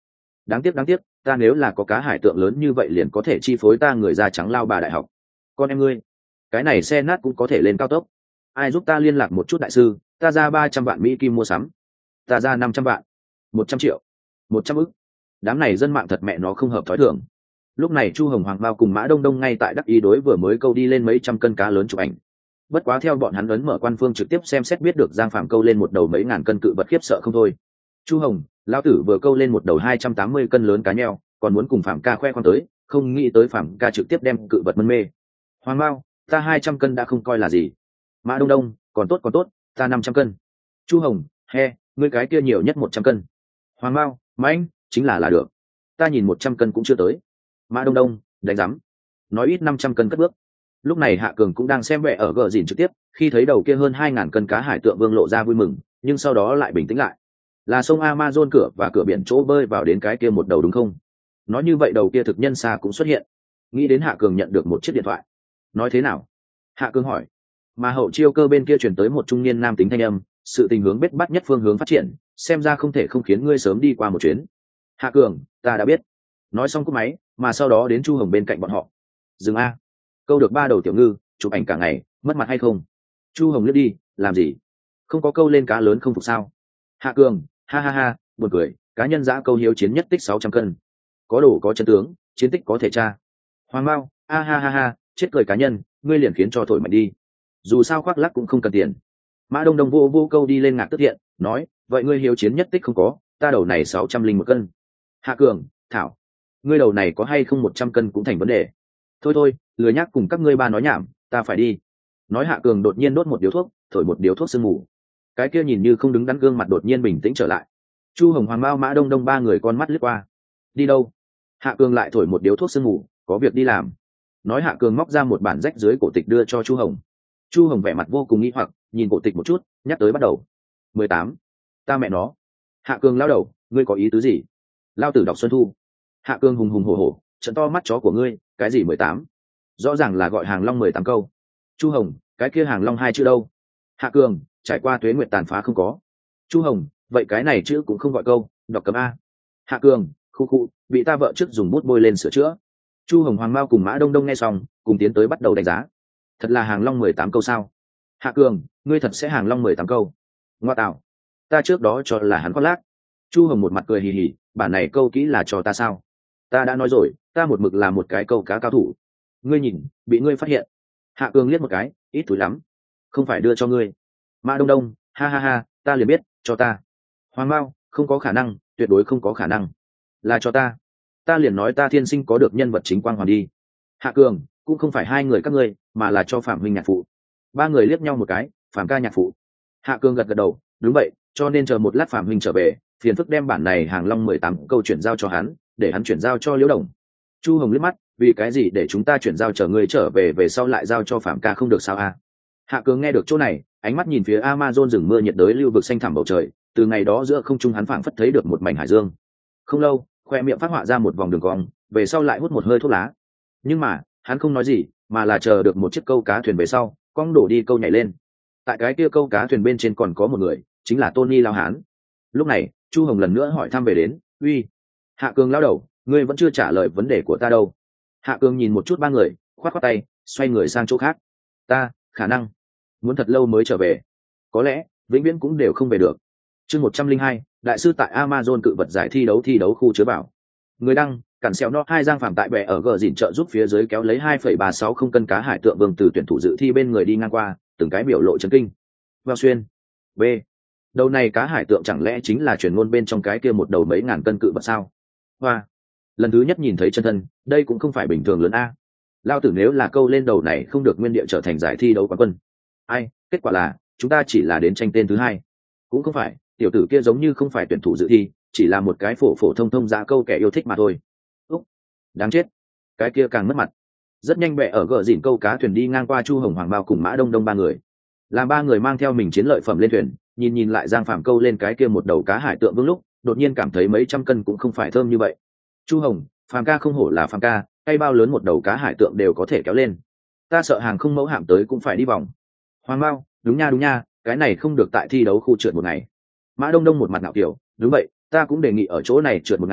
đáng tiếc đáng tiếc, ta nếu là có cá hải tượng lớn như vậy liền có thể chi phối ta người da trắng lao bà đại học. Con em ngươi, cái này xe nát cũng có thể lên cao tốc. Ai giúp ta liên lạc một chút đại sư, ta ra ba trăm vạn mỹ kim mua sắm. Ta ra năm trăm vạn, một trăm triệu, một trăm ức. Đám này dân mạng thật mẹ nó không hợp thói thường. Lúc này Chu Hồng Hoàng Bao cùng Mã Đông Đông ngay tại đắc ý đối vừa mới câu đi lên mấy trăm cân cá lớn chụp ảnh. Bất quá theo bọn hắn ấn mở quan phương trực tiếp xem xét biết được Giang Phạm câu lên một đầu mấy ngàn cân cự vật khiếp sợ không thôi. Chu Hồng, lão tử vừa câu lên một đầu hai trăm tám mươi cân lớn cá nheo, còn muốn cùng Phạm ca khoe khoang tới, không nghĩ tới Phạm ca trực tiếp đem cự vật mân mê. Hoàng Bao, ta hai trăm cân đã không coi là gì. Mã Đông Đông, còn tốt còn tốt, ta năm trăm cân. Chu Hồng, he, ngươi cái kia nhiều nhất một trăm cân. Hoàng Bao, mãnh, chính là là được. Ta nhìn một trăm cân cũng chưa tới. Mã Đông Đông, đánh rắm. Nói ít năm trăm cân cất bước. Lúc này Hạ Cường cũng đang xem vẻ ở gờ dìn trực tiếp, khi thấy đầu kia hơn hai ngàn cân cá hải tượng vương lộ ra vui mừng, nhưng sau đó lại bình tĩnh lại. Là sông Amazon cửa và cửa biển chỗ bơi vào đến cái kia một đầu đúng không? Nói như vậy đầu kia thực nhân xa cũng xuất hiện. Nghĩ đến Hạ Cường nhận được một chiếc điện thoại. Nói thế nào? Hạ Cường hỏi. Mà hậu chiêu cơ bên kia chuyển tới một trung niên nam tính thanh âm, sự tình hướng bết bắt nhất phương hướng phát triển, xem ra không thể không khiến ngươi sớm đi qua một chuyến. Hạ Cường, ta đã biết. Nói xong cúp máy, mà sau đó đến Chu Hồng bên cạnh bọn họ. Dừng a. Câu được ba đầu tiểu ngư, chụp ảnh cả ngày, mất mặt hay không? Chu Hồng liếc đi, làm gì? Không có câu lên cá lớn không phục sao? Hạ Cường, ha ha ha, buồn cười, cá nhân giã câu hiếu chiến nhất tích sáu trăm cân. Có đồ có chân tướng, chiến tích có thể tra. Hoàng Mao, a ha ha ha, chết cười cá nhân, ngươi liền khiến cho thổi mạnh đi. Dù sao khoác lắc cũng không cần tiền. Mã Đông Đông vô vô câu đi lên ngạc tức thiện, nói, vậy ngươi hiếu chiến nhất tích không có, ta đầu này sáu trăm linh một cân. Hạ Cường, thảo, ngươi đầu này có hay không một trăm cân cũng thành vấn đề. Thôi thôi, lười nhắc cùng các ngươi ba nói nhảm, ta phải đi. Nói Hạ Cường đột nhiên đốt một điếu thuốc, thổi một điếu thuốc sương mù. Cái kia nhìn như không đứng đắn gương mặt đột nhiên bình tĩnh trở lại. Chu Hồng Hoàng Mao Mã Đông Đông ba người con mắt lướt qua. Đi đâu? Hạ Cường lại thổi một điếu thuốc sương mù, có việc đi làm. Nói Hạ Cường móc ra một bản rách dưới cổ tịch đưa cho Chu Hồng. Chu Hồng vẻ mặt vô cùng nghi hoặc, nhìn cổ tịch một chút, nhắc tới bắt đầu. mười tám. Ta mẹ nó. Hạ Cường lao đầu, ngươi có ý tứ gì? Lao tử đọc Xuân Thu. Hạ Cường hùng hùng hổ hổ, trận to mắt chó của ngươi, cái gì mười tám? Rõ ràng là gọi hàng long mười tám câu. Chu Hồng, cái kia hàng long hai chữ đâu? Hạ Cường, trải qua tuế nguyệt tàn phá không có. Chu Hồng, vậy cái này chữ cũng không gọi câu, đọc cấm a. Hạ Cường, khu khu, bị ta vợ trước dùng bút bôi lên sửa chữa. Chu Hồng Hoàng Mao cùng Mã Đông Đông nghe xong, cùng tiến tới bắt đầu đánh giá. Thật là hàng long mười tám câu sao? Hạ Cường, ngươi thật sẽ hàng long mười tám câu? Ngoa tạo, ta trước đó cho là hắn khoác lác. Chu Hồng một mặt cười hì hì, bản này câu kỹ là cho ta sao? Ta đã nói rồi, ta một mực là một cái câu cá cao thủ. Ngươi nhìn, bị ngươi phát hiện. Hạ Cường liếc một cái, ít túi lắm, không phải đưa cho ngươi. Mã Đông Đông, ha ha ha, ta liền biết, cho ta. Hoàng Mao, không có khả năng, tuyệt đối không có khả năng. Là cho ta. Ta liền nói ta thiên sinh có được nhân vật chính quang hoàn đi. Hạ Cường, cũng không phải hai người các ngươi, mà là cho Phạm huynh nhạc phụ. Ba người liếc nhau một cái, Phạm ca nhạc phụ. Hạ Cường gật gật đầu, đúng vậy, cho nên chờ một lát Phạm huynh trở về, phiền phức đem bản này hàng long mười tám câu chuyển giao cho hắn, để hắn chuyển giao cho Liễu Đồng. Chu Hồng liếc mắt, vì cái gì để chúng ta chuyển giao chờ ngươi trở về về sau lại giao cho Phạm ca không được sao a? Hạ Cường nghe được chỗ này, ánh mắt nhìn phía Amazon rừng mưa nhiệt đới lưu vực xanh thẳm bầu trời, từ ngày đó giữa không trung hắn phảng phất thấy được một mảnh hải dương. Không lâu, khoe miệng phát họa ra một vòng đường cong, về sau lại hút một hơi thuốc lá. Nhưng mà, hắn không nói gì, mà là chờ được một chiếc câu cá thuyền về sau, quăng đổ đi câu nhảy lên. Tại cái kia câu cá thuyền bên trên còn có một người, chính là Tony lao hán. Lúc này, Chu Hồng lần nữa hỏi thăm về đến, uy, Hạ Cường lao đầu, ngươi vẫn chưa trả lời vấn đề của ta đâu. Hạ Cường nhìn một chút ba người, khoát khoát tay, xoay người sang chỗ khác. Ta, khả năng muốn thật lâu mới trở về, có lẽ vĩnh viễn cũng đều không về được. Chương một trăm linh hai, đại sư tại Amazon cự vật giải thi đấu thi đấu khu chứa bảo. Người đăng, cản xèo nó hai Giang Phạm tại bè ở gờ dìn trợ giúp phía dưới kéo lấy hai phẩy ba sáu không cân cá hải tượng vương từ tuyển thủ dự thi bên người đi ngang qua, từng cái biểu lộ chấn kinh. Vào xuyên. B. Đầu này cá hải tượng chẳng lẽ chính là truyền ngôn bên trong cái kia một đầu mấy ngàn cân cự vật sao? Hoa. Lần thứ nhất nhìn thấy chân thân, đây cũng không phải bình thường lớn a. Lao tử nếu là câu lên đầu này không được nguyên địa trở thành giải thi đấu quán quân. Ai, kết quả là chúng ta chỉ là đến tranh tên thứ hai. Cũng không phải, tiểu tử kia giống như không phải tuyển thủ dự thi, chỉ là một cái phổ phổ thông thông giá câu kẻ yêu thích mà thôi. Úc, đáng chết, cái kia càng mất mặt. Rất nhanh bẹ ở gờ dìn câu cá thuyền đi ngang qua Chu Hồng Hoàng Bao cùng Mã Đông Đông ba người. Làm ba người mang theo mình chiến lợi phẩm lên thuyền, nhìn nhìn lại Giang Phạm câu lên cái kia một đầu cá hải tượng vương lúc, đột nhiên cảm thấy mấy trăm cân cũng không phải thơm như vậy. Chu Hồng, Phạm ca không hổ là Phạm ca, hay bao lớn một đầu cá hải tượng đều có thể kéo lên. Ta sợ hàng không mẫu hạm tới cũng phải đi vòng. Hoàng Bao, đúng nha đúng nha, cái này không được tại thi đấu khu trượt một ngày. Mã Đông Đông một mặt ngạo kiểu, đúng vậy, ta cũng đề nghị ở chỗ này trượt một ngày,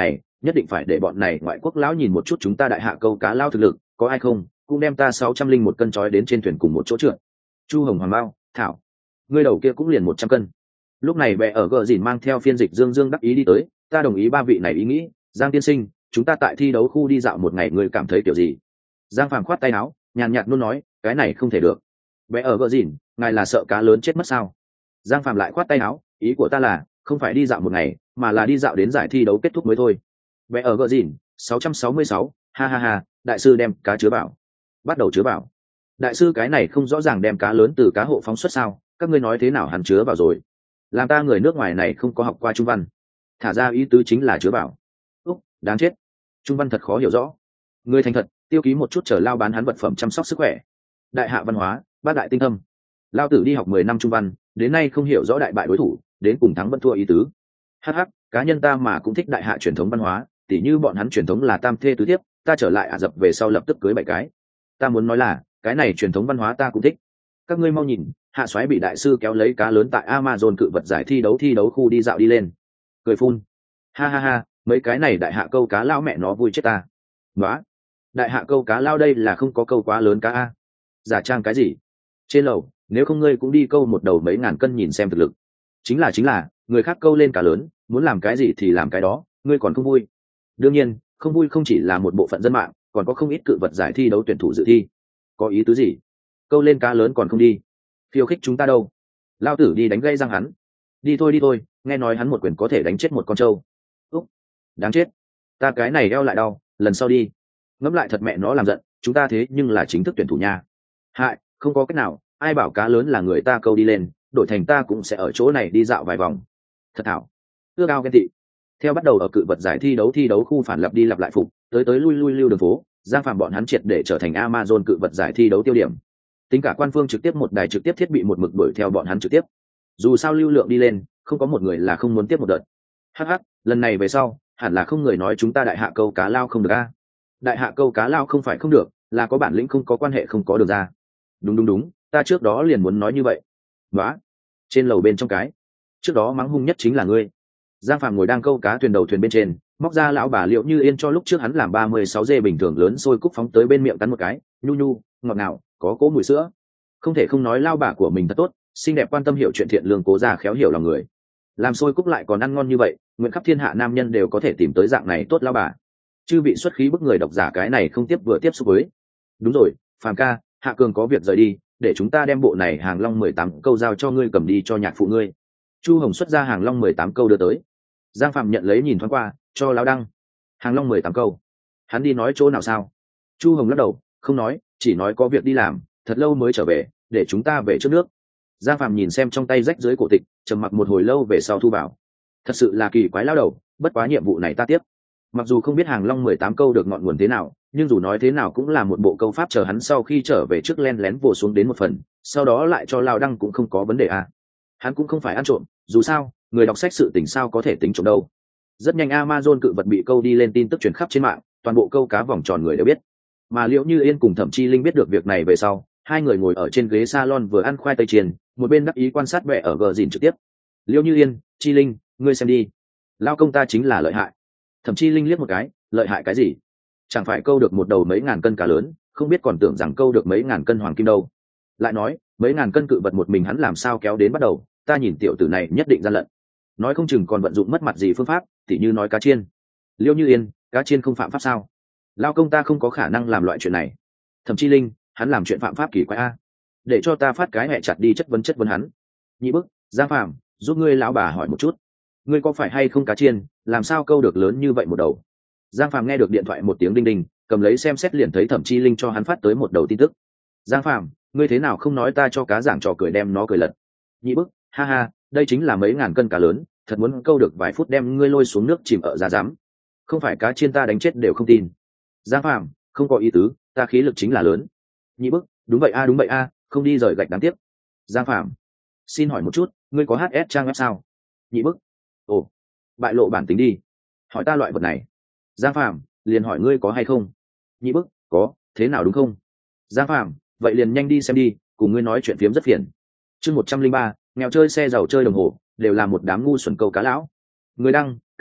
nhất định phải để bọn này ngoại quốc lão nhìn một chút chúng ta đại hạ câu cá lao thực lực, có ai không cũng đem ta sáu trăm linh một cân trói đến trên thuyền cùng một chỗ trượt. Chu Hồng Hoàng Bao, thảo, ngươi đầu kia cũng liền một trăm cân. Lúc này bè ở gờ dìn mang theo phiên dịch dương dương đắc ý đi tới, ta đồng ý ba vị này ý nghĩ. Giang tiên sinh, chúng ta tại thi đấu khu đi dạo một ngày, ngươi cảm thấy kiểu gì? Giang Phàm khoát tay áo, nhàn nhạt luôn nói, cái này không thể được. Bè ở gờ dìn, ngài là sợ cá lớn chết mất sao? Giang Phàm lại khoát tay áo, ý của ta là không phải đi dạo một ngày, mà là đi dạo đến giải thi đấu kết thúc mới thôi. Bè ở gờ dìn, sáu trăm sáu mươi sáu, ha ha ha, đại sư đem cá chứa bảo. Bắt đầu chứa bảo. Đại sư cái này không rõ ràng đem cá lớn từ cá hộ phóng xuất sao? Các ngươi nói thế nào hắn chứa vào rồi? Làm ta người nước ngoài này không có học qua trung văn. Thả ra ý tứ chính là chứa bảo. Úc, đáng chết. Trung văn thật khó hiểu rõ. Người thành thật, tiêu ký một chút chờ lao bán hắn vật phẩm chăm sóc sức khỏe. Đại hạ văn hóa, bát đại tinh thâm. Lao tử đi học mười năm trung văn, đến nay không hiểu rõ đại bại đối thủ, đến cùng thắng vẫn thua ý tứ. Hắc hắc, cá nhân ta mà cũng thích đại hạ truyền thống văn hóa, tỉ như bọn hắn truyền thống là tam thê tứ thiếp, ta trở lại Ả Rập về sau lập tức cưới bảy cái. Ta muốn nói là, cái này truyền thống văn hóa ta cũng thích. Các ngươi mau nhìn, hạ soái bị đại sư kéo lấy cá lớn tại Amazon cự vật giải thi đấu thi đấu khu đi dạo đi lên. Cười phun. Ha ha ha, mấy cái này đại hạ câu cá lao mẹ nó vui chết ta. Nóa. Đại hạ câu cá lao đây là không có câu quá lớn cá a. Giả trang cái gì? Trên lầu, nếu không ngươi cũng đi câu một đầu mấy ngàn cân nhìn xem thực lực. Chính là chính là, người khác câu lên cá lớn, muốn làm cái gì thì làm cái đó, ngươi còn không vui. Đương nhiên, không vui không chỉ là một bộ phận dân mạng, còn có không ít cự vật giải thi đấu tuyển thủ dự thi. Có ý tứ gì? Câu lên cá lớn còn không đi? Khiêu khích chúng ta đâu? Lao tử đi đánh gây răng hắn. Đi thôi đi thôi, nghe nói hắn một quyền có thể đánh chết một con trâu. Úc, đáng chết. Ta cái này eo lại đau, lần sau đi. Ngẫm lại thật mẹ nó làm giận, chúng ta thế nhưng là chính thức tuyển thủ nha. Hại, không có cách nào, ai bảo cá lớn là người ta câu đi lên, đổi thành ta cũng sẽ ở chỗ này đi dạo vài vòng. Thật thảo. Ưa cao ghen tị. Theo bắt đầu ở cự vật giải thi đấu thi đấu khu phản lập đi lặp lại phục, tới tới lui lui lưu đường phố, Giang Phạm bọn hắn triệt để trở thành Amazon cự vật giải thi đấu tiêu điểm. Tính cả quan phương trực tiếp một đài trực tiếp thiết bị một mực đuổi theo bọn hắn trực tiếp. Dù sao lưu lượng đi lên, không có một người là không muốn tiếp một đợt. Hắc hắc, lần này về sau, hẳn là không người nói chúng ta đại hạ câu cá lao không được a. Đại hạ câu cá lao không phải không được, là có bản lĩnh không có quan hệ không có được ra. Đúng đúng đúng, ta trước đó liền muốn nói như vậy. Đó. Trên lầu bên trong cái, trước đó mắng hung nhất chính là ngươi. Giang Phạm ngồi đang câu cá thuyền đầu thuyền bên trên, móc ra lão bà Liệu Như Yên cho lúc trước hắn làm ba mươi sáu dê bình thường lớn sôi cúc phóng tới bên miệng cắn một cái, nhu nhu, ngọt ngào, có cỗ mùi sữa. Không thể không nói lao bà của mình thật tốt, xinh đẹp quan tâm hiểu chuyện thiện lương cố già khéo hiểu lòng người. Làm sôi cúc lại còn ăn ngon như vậy, nguyện khắp thiên hạ nam nhân đều có thể tìm tới dạng này tốt lao bà. Chư vị xuất khí bức người độc giả cái này không tiếp vừa tiếp xúc với. Đúng rồi, Phàm ca, Hạ Cường có việc rời đi, để chúng ta đem bộ này hàng long mười tám câu giao cho ngươi cầm đi cho nhạc phụ ngươi. Chu Hồng xuất ra hàng long mười tám câu đưa tới. Giang Phạm nhận lấy nhìn thoáng qua, cho lão đăng. Hàng long mười tám câu. Hắn đi nói chỗ nào sao? Chu Hồng lắc đầu, không nói, chỉ nói có việc đi làm, thật lâu mới trở về, để chúng ta về trước nước. Giang Phạm nhìn xem trong tay rách dưới cổ tịch, trầm mặc một hồi lâu về sau thu bảo. Thật sự là kỳ quái lao đầu, bất quá nhiệm vụ này ta tiếp. Mặc dù không biết hàng long mười tám câu được ngọn nguồn thế nào, nhưng dù nói thế nào cũng là một bộ câu pháp chờ hắn sau khi trở về trước len lén vồ xuống đến một phần, sau đó lại cho lao đăng cũng không có vấn đề à. Hắn cũng không phải ăn trộm, dù sao, người đọc sách sự tình sao có thể tính trộm đâu. Rất nhanh Amazon cự vật bị câu đi lên tin tức truyền khắp trên mạng, toàn bộ câu cá vòng tròn người đều biết. Mà Liễu Như Yên cùng Thẩm Chi Linh biết được việc này về sau, hai người ngồi ở trên ghế salon vừa ăn khoai tây chiên, một bên đắc ý quan sát vẻ ở gờ dìn trực tiếp. Liễu Như Yên, Chi Linh, ngươi xem đi, lao công ta chính là lợi hại. Thẩm Chi Linh liếc một cái, lợi hại cái gì? Chẳng phải câu được một đầu mấy ngàn cân cá lớn, không biết còn tưởng rằng câu được mấy ngàn cân hoàng kim đâu. Lại nói, mấy ngàn cân cự vật một mình hắn làm sao kéo đến bắt đầu, ta nhìn tiểu tử này nhất định gian lận. Nói không chừng còn vận dụng mất mặt gì phương pháp, tỉ như nói cá chiên. Liêu Như Yên, cá chiên không phạm pháp sao? Lao công ta không có khả năng làm loại chuyện này. Thẩm Chi Linh, hắn làm chuyện phạm pháp kỳ quái a. Để cho ta phát cái hẹ chặt đi chất vấn chất vấn hắn. Nhị bức, Giang Phạm, giúp ngươi lão bà hỏi một chút, ngươi có phải hay không cá chiên, làm sao câu được lớn như vậy một đầu? Giang Phạm nghe được điện thoại một tiếng đinh đinh, cầm lấy xem xét liền thấy Thẩm Chi Linh cho hắn phát tới một đầu tin tức. Giang Phạm, ngươi thế nào không nói ta cho cá giảng trò cười đem nó cười lật? Nhị bức, ha ha, đây chính là mấy ngàn cân cá lớn, thật muốn câu được vài phút đem ngươi lôi xuống nước chìm ở giá dám. Không phải cá chiên ta đánh chết đều không tin. Giang Phạm, không có ý tứ, ta khí lực chính là lớn. Nhị bức, đúng vậy a đúng vậy a, không đi rời gạch đáng tiếc. Giang Phạm, xin hỏi một chút, ngươi có hát ét trang web sao? Nhị bức, ồ, bại lộ bản tính đi, hỏi ta loại vật này. Giang Phạm, liền hỏi ngươi có hay không? Nhị bức, có, thế nào đúng không? Giang Phạm, vậy liền nhanh đi xem đi, cùng ngươi nói chuyện phiếm rất phiền. Chương một trăm linh ba, nghèo chơi xe giàu chơi đồng hồ, đều là một đám ngu xuẩn câu cá lão. Người đăng,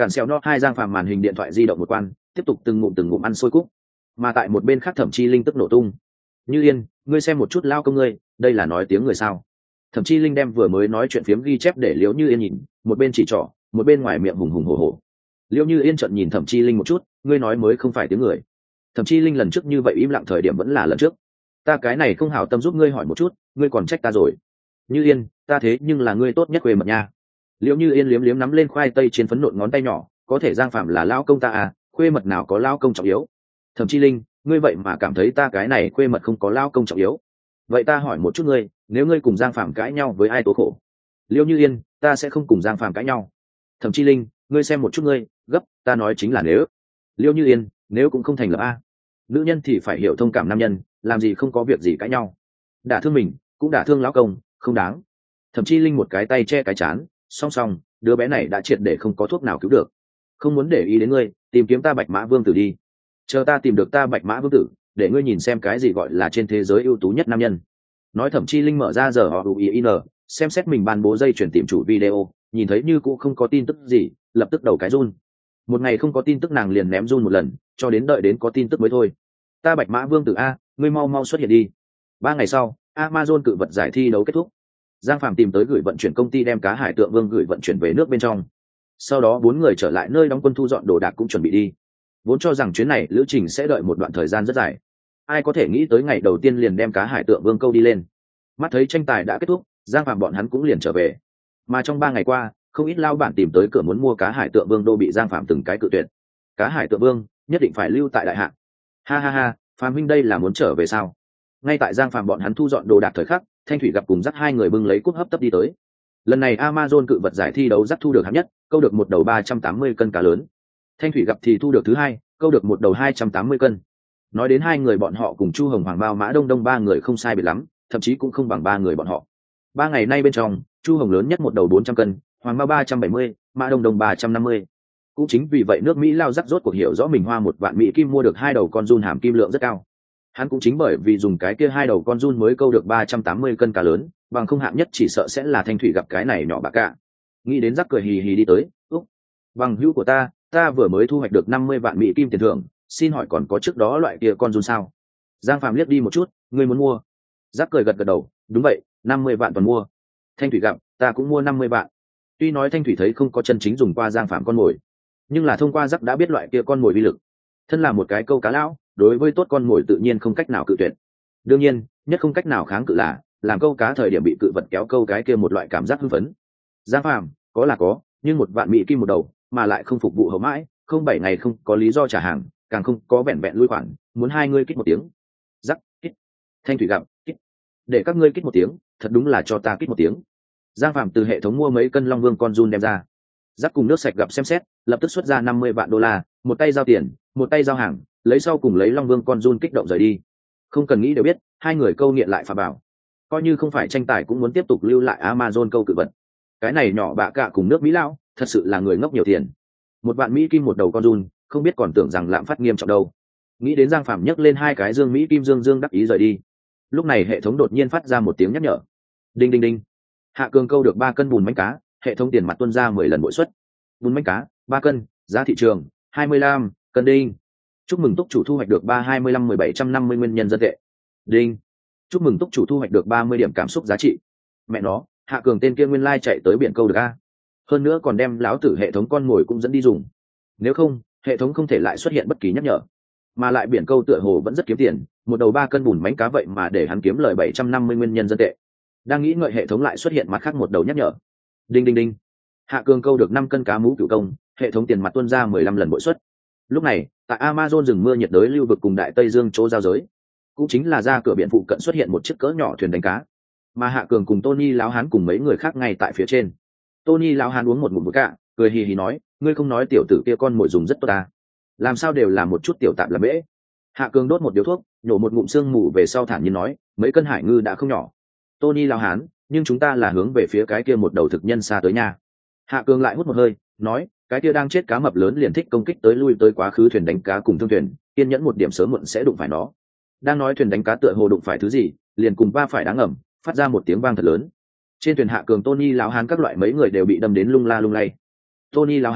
Cản xèo no hai giang phàm màn hình điện thoại di động một quan, tiếp tục từng ngụm từng ngụm ăn xôi cúc. Mà tại một bên khác Thẩm Chi Linh tức nổ tung. Như Yên, ngươi xem một chút lao công ngươi, đây là nói tiếng người sao? Thẩm Chi Linh đem vừa mới nói chuyện phiếm ghi chép để Liễu Như Yên nhìn, một bên chỉ trỏ, một bên ngoài miệng hùng hùng hổ hổ. Liễu Như Yên trợn nhìn Thẩm Chi Linh một chút, ngươi nói mới không phải tiếng người. Thẩm Chi Linh lần trước như vậy im lặng thời điểm vẫn là lần trước. Ta cái này không hảo tâm giúp ngươi hỏi một chút, ngươi còn trách ta rồi. Như Yên, ta thế nhưng là ngươi tốt nhất quê mật nha. Liễu Như Yên liếm liếm nắm lên khoai tây trên phấn nộn ngón tay nhỏ, có thể Giang Phạm là lão công ta à, quê mật nào có lão công trọng yếu. Thẩm Chi Linh, ngươi vậy mà cảm thấy ta cái này quê mật không có lão công trọng yếu. Vậy ta hỏi một chút ngươi, nếu ngươi cùng Giang Phạm cãi nhau với ai tố khổ? Liễu Như Yên, ta sẽ không cùng Giang Phạm cãi nhau. Thẩm Chi Linh, ngươi xem một chút ngươi, gấp, ta nói chính là nếu. Liễu Như Yên, nếu cũng không thành lập a. Nữ nhân thì phải hiểu thông cảm nam nhân, làm gì không có việc gì cãi nhau. Đả thương mình, cũng đả thương lão công, không đáng. Thẩm Chi Linh một cái tay che cái chán, song song, đứa bé này đã triệt để không có thuốc nào cứu được. Không muốn để ý đến ngươi, tìm kiếm ta Bạch Mã Vương tử đi. Chờ ta tìm được ta Bạch Mã Vương tử, để ngươi nhìn xem cái gì gọi là trên thế giới ưu tú nhất nam nhân. Nói Thẩm Chi Linh mở ra giờ họ in, xem xét mình ban bố dây chuyển tìm chủ video, nhìn thấy như cũng không có tin tức gì, lập tức đầu cái run. Một ngày không có tin tức nàng liền ném run một lần, cho đến đợi đến có tin tức mới thôi. Ta Bạch Mã Vương tử a, ngươi mau mau xuất hiện đi. Ba ngày sau, Amazon cự vật giải thi đấu kết thúc. Giang Phạm tìm tới gửi vận chuyển công ty đem cá Hải Tượng Vương gửi vận chuyển về nước bên trong. Sau đó bốn người trở lại nơi đóng quân thu dọn đồ đạc cũng chuẩn bị đi. Vốn cho rằng chuyến này lữ trình sẽ đợi một đoạn thời gian rất dài. Ai có thể nghĩ tới ngày đầu tiên liền đem cá Hải Tượng Vương câu đi lên. Mắt thấy tranh tài đã kết thúc, Giang Phạm bọn hắn cũng liền trở về. Mà trong ba ngày qua, không ít lao bản tìm tới cửa muốn mua cá Hải Tượng Vương đô bị Giang Phạm từng cái cự tuyệt. Cá Hải Tượng Vương nhất định phải lưu tại đại hạng. Ha ha ha, Phạm huynh đây là muốn trở về sao? Ngay tại Giang Phạm bọn hắn thu dọn đồ đạc thời khắc, Thanh Thủy gặp cùng dắt hai người bưng lấy cúp hấp tấp đi tới. Lần này Amazon cự vật giải thi đấu dắt thu được hạng nhất, câu được một đầu ba trăm tám mươi cân cá lớn. Thanh Thủy gặp thì thu được thứ hai, câu được một đầu hai trăm tám mươi cân. Nói đến hai người bọn họ cùng Chu Hồng Hoàng Bao Mã Đông Đông ba người không sai biệt lắm, thậm chí cũng không bằng ba người bọn họ. Ba ngày nay bên trong, Chu Hồng lớn nhất một đầu bốn trăm cân, Hoàng Bao ba trăm bảy mươi, Mã Đông Đông ba trăm năm mươi. Cũng chính vì vậy nước Mỹ lao dắt rốt cuộc hiểu rõ mình hoa một vạn Mỹ kim mua được hai đầu con giun hàm kim lượng rất cao. Hắn cũng chính bởi vì dùng cái kia hai đầu con giun mới câu được ba trăm tám mươi cân cá lớn, bằng không hạng nhất chỉ sợ sẽ là Thanh Thủy gặp cái này nhỏ bạc cả. Nghĩ đến rắc cười hì hì đi tới, úc, bằng hữu của ta, ta vừa mới thu hoạch được năm mươi vạn Mỹ kim tiền thưởng, xin hỏi còn có trước đó loại kia con giun sao? Giang Phạm liếc đi một chút, ngươi muốn mua? Rắc cười gật gật đầu, đúng vậy, năm mươi vạn toàn mua. Thanh Thủy gặp, ta cũng mua năm mươi vạn. Tuy nói Thanh Thủy thấy không có chân chính dùng qua Giang Phạm con mồi, nhưng là thông qua rắc đã biết loại kia con mồi uy lực. Thân là một cái câu cá lão, đối với tốt con mồi tự nhiên không cách nào cự tuyệt. Đương nhiên, nhất không cách nào kháng cự là làm câu cá thời điểm bị cự vật kéo câu cái kia một loại cảm giác hưng phấn. Giang Phàm, có là có, nhưng một vạn Mỹ kim một đầu, mà lại không phục vụ hậu mãi, không bảy ngày không có lý do trả hàng, càng không có vẹn vẹn lui khoản, muốn hai ngươi kích một tiếng. Rắc, kích. Thanh Thủy gặp, kích. Để các ngươi kích một tiếng, thật đúng là cho ta kích một tiếng. Giang Phàm từ hệ thống mua mấy cân Long Vương con giun đem ra. Rắc cùng nước sạch gặp xem xét, lập tức xuất ra năm mươi vạn đô la, một tay giao tiền, một tay giao hàng, lấy sau cùng lấy Long Vương con giun kích động rời đi. Không cần nghĩ đều biết, hai người câu nghiện lại phà bảo. Coi như không phải tranh tài cũng muốn tiếp tục lưu lại Amazon câu cự vật. Cái này nhỏ bạ cả cùng nước Mỹ lao, thật sự là người ngốc nhiều tiền. Một vạn Mỹ kim một đầu con giun, không biết còn tưởng rằng lạm phát nghiêm trọng đâu. Nghĩ đến Giang Phạm nhấc lên hai cái dương Mỹ kim dương dương đắc ý rời đi. Lúc này hệ thống đột nhiên phát ra một tiếng nhắc nhở. Đinh đinh đinh. Hạ Cường câu được ba cân bùn mánh cá, hệ thống tiền mặt tuân ra mười lần mỗi suất. Bùn mánh cá, ba cân, giá thị trường hai mươi lăm cân đinh. Chúc mừng túc chủ thu hoạch được ba hai mươi lăm mười bảy trăm năm mươi nguyên nhân dân tệ. Đinh. Chúc mừng túc chủ thu hoạch được ba mươi điểm cảm xúc giá trị. Mẹ nó, Hạ Cường tên kia nguyên lai chạy tới biển câu được a. Hơn nữa còn đem láo tử hệ thống con mồi cũng dẫn đi dùng. Nếu không, hệ thống không thể lại xuất hiện bất kỳ nhắc nhở. Mà lại biển câu tựa hồ vẫn rất kiếm tiền, một đầu ba cân bùn mánh cá vậy mà để hắn kiếm lời bảy trăm năm mươi nguyên nhân dân tệ. Đang nghĩ ngợi hệ thống lại xuất hiện mặt khác một đầu nhắc nhở. Đinh đinh đinh. Hạ Cường câu được năm cân cá mú cửu công, hệ thống tiền mặt tuân ra mười lăm lần mỗi suất. Lúc này, tại Amazon rừng mưa nhiệt đới lưu vực cùng Đại Tây Dương chỗ giao giới, cũng chính là ra cửa biển phụ cận xuất hiện một chiếc cỡ nhỏ thuyền đánh cá, mà Hạ Cường cùng Tony lão hán cùng mấy người khác ngay tại phía trên. Tony lão hán uống một ngụm cạn, cười hì hì nói, ngươi không nói tiểu tử kia con mồi dùng rất tốt ta, làm sao đều là một chút tiểu tạp làm bể. Hạ Cường đốt một điếu thuốc, nhổ một ngụm sương mù về sau thản nhiên nói, mấy cân hải ngư đã không nhỏ. Tony lão hán, nhưng chúng ta là hướng về phía cái kia một đầu thực nhân xa tới nha. Hạ Cường lại hút một hơi, nói, cái kia đang chết cá mập lớn liền thích công kích tới lui tới quá khứ thuyền đánh cá cùng thương thuyền, kiên nhẫn một điểm sớm muộn sẽ đụng phải nó. Đang nói thuyền đánh cá tựa hồ đụng phải thứ gì, liền cùng va phải đá ngầm, phát ra một tiếng vang thật lớn. Trên thuyền Hạ Cường, Tony lão hán các loại mấy người đều bị đâm đến lung la lung lay. Tony lão hán,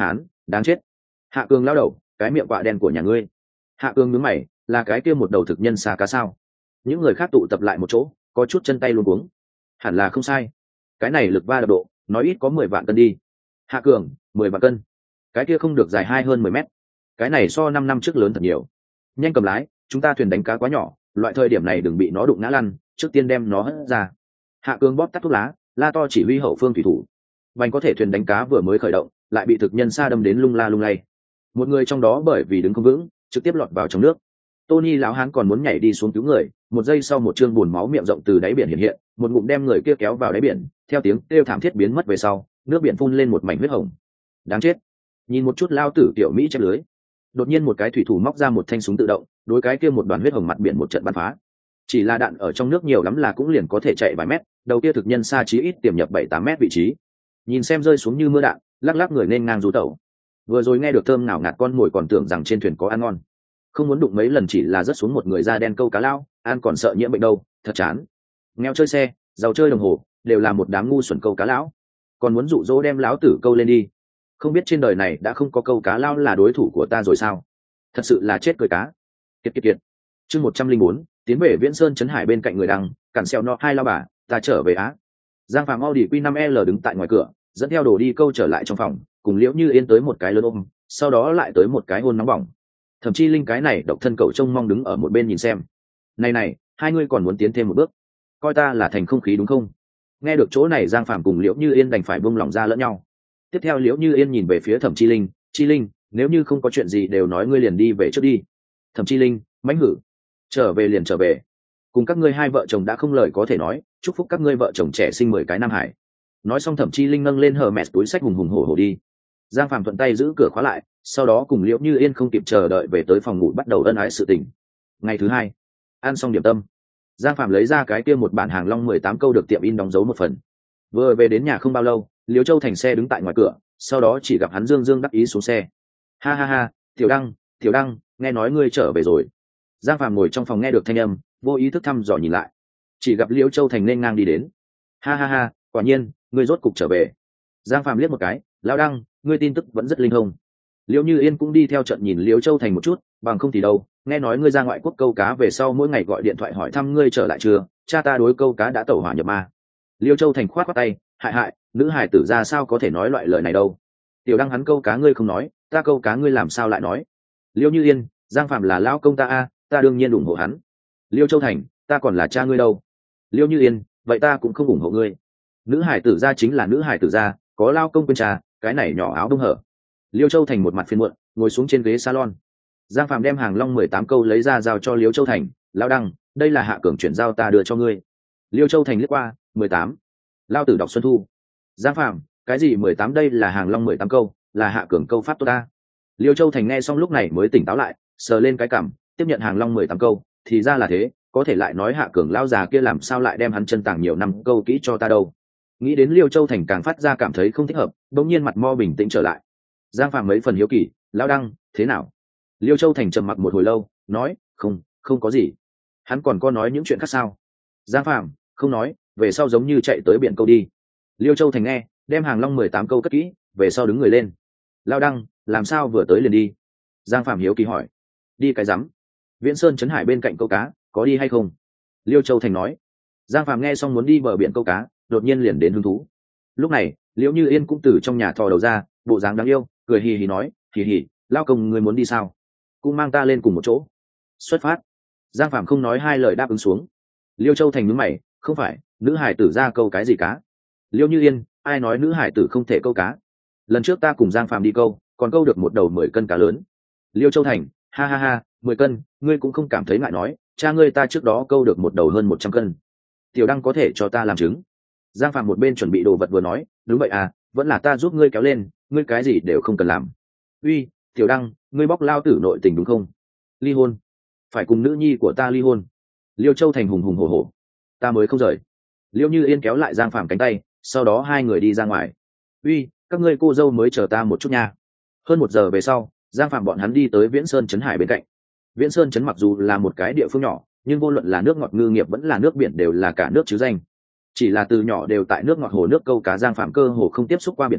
đáng chết. Hạ Cường lao đầu, cái miệng quạ đen của nhà ngươi. Hạ Cường nhướng mày, là cái kia một đầu thực nhân xa cá sao? Những người khác tụ tập lại một chỗ, có chút chân tay luống cuống. Hẳn là không sai. Cái này lực va đập độ, nói ít có mười vạn cân đi. Hạ Cường, mười vạn cân. Cái kia không được dài hai hơn mười mét. Cái này so năm năm trước lớn thật nhiều. Nhanh cầm lái, chúng ta thuyền đánh cá quá nhỏ, loại thời điểm này đừng bị nó đụng ngã lăn, trước tiên đem nó hất ra. Hạ Cường bóp tắt thuốc lá, la to chỉ huy hậu phương thủy thủ. Vành có thể thuyền đánh cá vừa mới khởi động, lại bị thực nhân sa đâm đến lung la lung lay. Một người trong đó bởi vì đứng không vững, trực tiếp lọt vào trong nước. Tony lão hán còn muốn nhảy đi xuống cứu người, một giây sau một trương buồn máu miệng rộng từ đáy biển hiện hiện, một ngụm đem người kia kéo vào đáy biển, theo tiếng kêu thảm thiết biến mất về sau, nước biển phun lên một mảnh huyết hồng. Đáng chết. Nhìn một chút lao tử tiểu Mỹ chép lưới. Đột nhiên một cái thủy thủ móc ra một thanh súng tự động, đối cái kia một đoàn huyết hồng mặt biển một trận bắn phá. Chỉ là đạn ở trong nước nhiều lắm là cũng liền có thể chạy vài mét, đầu kia thực nhân xa chí ít tiềm nhập bảy tám mét vị trí. Nhìn xem rơi xuống như mưa đạn, lắc lắc người nên ngang rú tẩu. Vừa rồi nghe được thơm nào ngạt con mồi còn tưởng rằng trên thuyền có ăn ngon, không muốn đụng mấy lần chỉ là rớt xuống một người da đen câu cá lao, ăn còn sợ nhiễm bệnh đâu, thật chán. Nghèo chơi xe, giàu chơi đồng hồ, đều là một đám ngu xuẩn câu cá lão, còn muốn dụ dỗ đem lão tử câu lên đi. Không biết trên đời này đã không có câu cá lao là đối thủ của ta rồi sao? Thật sự là chết cười cá. Kiệt kiệt kiệt. Chương một trăm linh bốn, tiến về Viễn Sơn trấn hải bên cạnh người đăng, cản xeo nọ hai lao bà, ta trở về á. Giang Phạm Audi Q năm L đứng tại ngoài cửa, dẫn theo đồ đi câu trở lại trong phòng, cùng Liễu Như Yên tới một cái lớn ôm, sau đó lại tới một cái hôn nóng bỏng. Thậm chí Linh cái này độc thân cậu trông mong đứng ở một bên nhìn xem. Này này, hai ngươi còn muốn tiến thêm một bước, coi ta là thành không khí đúng không? Nghe được chỗ này Giang Phạm cùng Liễu Như Yên đành phải buông lỏng ra lẫn nhau. Tiếp theo Liễu Như Yên nhìn về phía Thẩm Chi Linh, Chi Linh, nếu như không có chuyện gì đều nói ngươi liền đi về trước đi. Thẩm Chi Linh, mãnh hử, trở về liền trở về, cùng các ngươi hai vợ chồng đã không lời có thể nói, chúc phúc các ngươi vợ chồng trẻ sinh mười cái nam hải. Nói xong Thẩm Chi Linh nâng lên hờ mẹt túi sách hùng hùng hổ hổ đi. Giang Phạm thuận tay giữ cửa khóa lại, sau đó cùng Liễu Như Yên không kịp chờ đợi về tới phòng ngủ bắt đầu ân ái sự tình. Ngày thứ hai, ăn xong điểm tâm, Giang Phạm lấy ra cái kia một bản hàng long mười tám câu được tiệm in đóng dấu một phần. Vừa về đến nhà không bao lâu, Liễu Châu Thành xe đứng tại ngoài cửa, sau đó chỉ gặp hắn dương dương đắc ý xuống xe. Ha ha ha, Tiểu Đăng, Tiểu Đăng, nghe nói ngươi trở về rồi. Giang Phạm ngồi trong phòng nghe được thanh âm, vô ý thức thăm dò nhìn lại, chỉ gặp Liễu Châu Thành nên ngang đi đến. Ha ha ha, quả nhiên, ngươi rốt cục trở về. Giang Phạm liếc một cái, lão Đăng, ngươi tin tức vẫn rất linh thông. Liễu Như Yên cũng đi theo trận nhìn Liễu Châu Thành một chút, bằng không thì đâu, nghe nói ngươi ra ngoại quốc câu cá về sau mỗi ngày gọi điện thoại hỏi thăm ngươi trở lại chưa, cha ta đối câu cá đã tẩu hỏa nhập ma. Liễu Châu Thành khoát khoát tay, hại hại, nữ hài tử ra sao có thể nói loại lời này đâu. Tiểu Đăng hắn câu cá ngươi không nói, ta câu cá ngươi làm sao lại nói. Liễu Như Yên, Giang Phạm là lão công ta a, ta đương nhiên ủng hộ hắn. Liễu Châu Thành, ta còn là cha ngươi đâu. Liễu Như Yên, vậy ta cũng không ủng hộ ngươi. Nữ hải tử ra chính là nữ hải tử ra, có lao công quên trà, cái này nhỏ áo đông hở. Liễu Châu Thành một mặt phiền muộn, ngồi xuống trên ghế salon. Giang Phạm đem hàng long mười tám câu lấy ra giao cho Liễu Châu Thành, lão Đăng, đây là Hạ Cường chuyển giao ta đưa cho ngươi. Liễu Châu Thành liếc qua, mười tám. Lao tử đọc Xuân Thu. Giang Phạm, cái gì mười tám đây là hàng long mười tám câu, là Hạ Cường câu pháp tốt ta. Liễu Châu Thành nghe xong lúc này mới tỉnh táo lại, sờ lên cái cằm, tiếp nhận hàng long mười tám câu, thì ra là thế, có thể lại nói Hạ Cường lão già kia làm sao lại đem hắn chân tàng nhiều năm câu kỹ cho ta đâu. Nghĩ đến Liêu Châu Thành càng phát ra cảm thấy không thích hợp, bỗng nhiên mặt mo bình tĩnh trở lại. Giang Phạm mấy phần hiếu kỳ, lão Đăng, thế nào? Liêu Châu Thành trầm mặc một hồi lâu, nói, không, không có gì. Hắn còn có nói những chuyện khác sao? Giang Phạm, không nói, về sau giống như chạy tới biển câu đi. Liêu Châu Thành nghe, đem hàng long mười tám câu cất kỹ, về sau đứng người lên. Lão Đăng, làm sao vừa tới liền đi? Giang Phạm hiếu kỳ hỏi. Đi cái rắm. Viễn Sơn trấn hải bên cạnh câu cá, có đi hay không? Liêu Châu Thành nói. Giang Phạm nghe xong muốn đi bờ biển câu cá, đột nhiên liền đến hứng thú. Lúc này Liễu Như Yên cũng từ trong nhà thò đầu ra, bộ dáng đáng yêu, cười hì hì nói, hì hì, lao công ngươi muốn đi sao? Cũng mang ta lên cùng một chỗ. Xuất phát. Giang Phạm không nói hai lời đáp ứng xuống. Liêu Châu Thành nhướng mày, không phải, nữ hải tử ra câu cái gì cá? Liễu Như Yên, ai nói nữ hải tử không thể câu cá? Lần trước ta cùng Giang Phạm đi câu, còn câu được một đầu mười cân cá lớn. Liêu Châu Thành, ha ha ha, mười cân, ngươi cũng không cảm thấy ngại nói, cha ngươi ta trước đó câu được một đầu hơn một trăm cân. Tiểu Đăng có thể cho ta làm chứng. Giang Phạm một bên chuẩn bị đồ vật vừa nói, đúng vậy à, vẫn là ta giúp ngươi kéo lên, ngươi cái gì đều không cần làm. Uy, Tiểu Đăng, ngươi bóc lao tử nội tình đúng không? Ly hôn, phải cùng nữ nhi của ta ly hôn. Liêu Châu Thành hùng hùng hổ hổ, ta mới không rời. Liêu Như Yên kéo lại Giang Phạm cánh tay, sau đó hai người đi ra ngoài. Uy, các ngươi cô dâu mới chờ ta một chút nha. Hơn một giờ về sau, Giang Phạm bọn hắn đi tới Viễn Sơn trấn hải bên cạnh. Viễn Sơn trấn mặc dù là một cái địa phương nhỏ, nhưng vô luận là nước ngọt ngư nghiệp vẫn là nước biển đều là cả nước chứ danh. Chỉ là từ nhỏ đều tại nước ngọt hồ nước câu cá, Giang Phạm cơ hồ không tiếp xúc qua biển câu,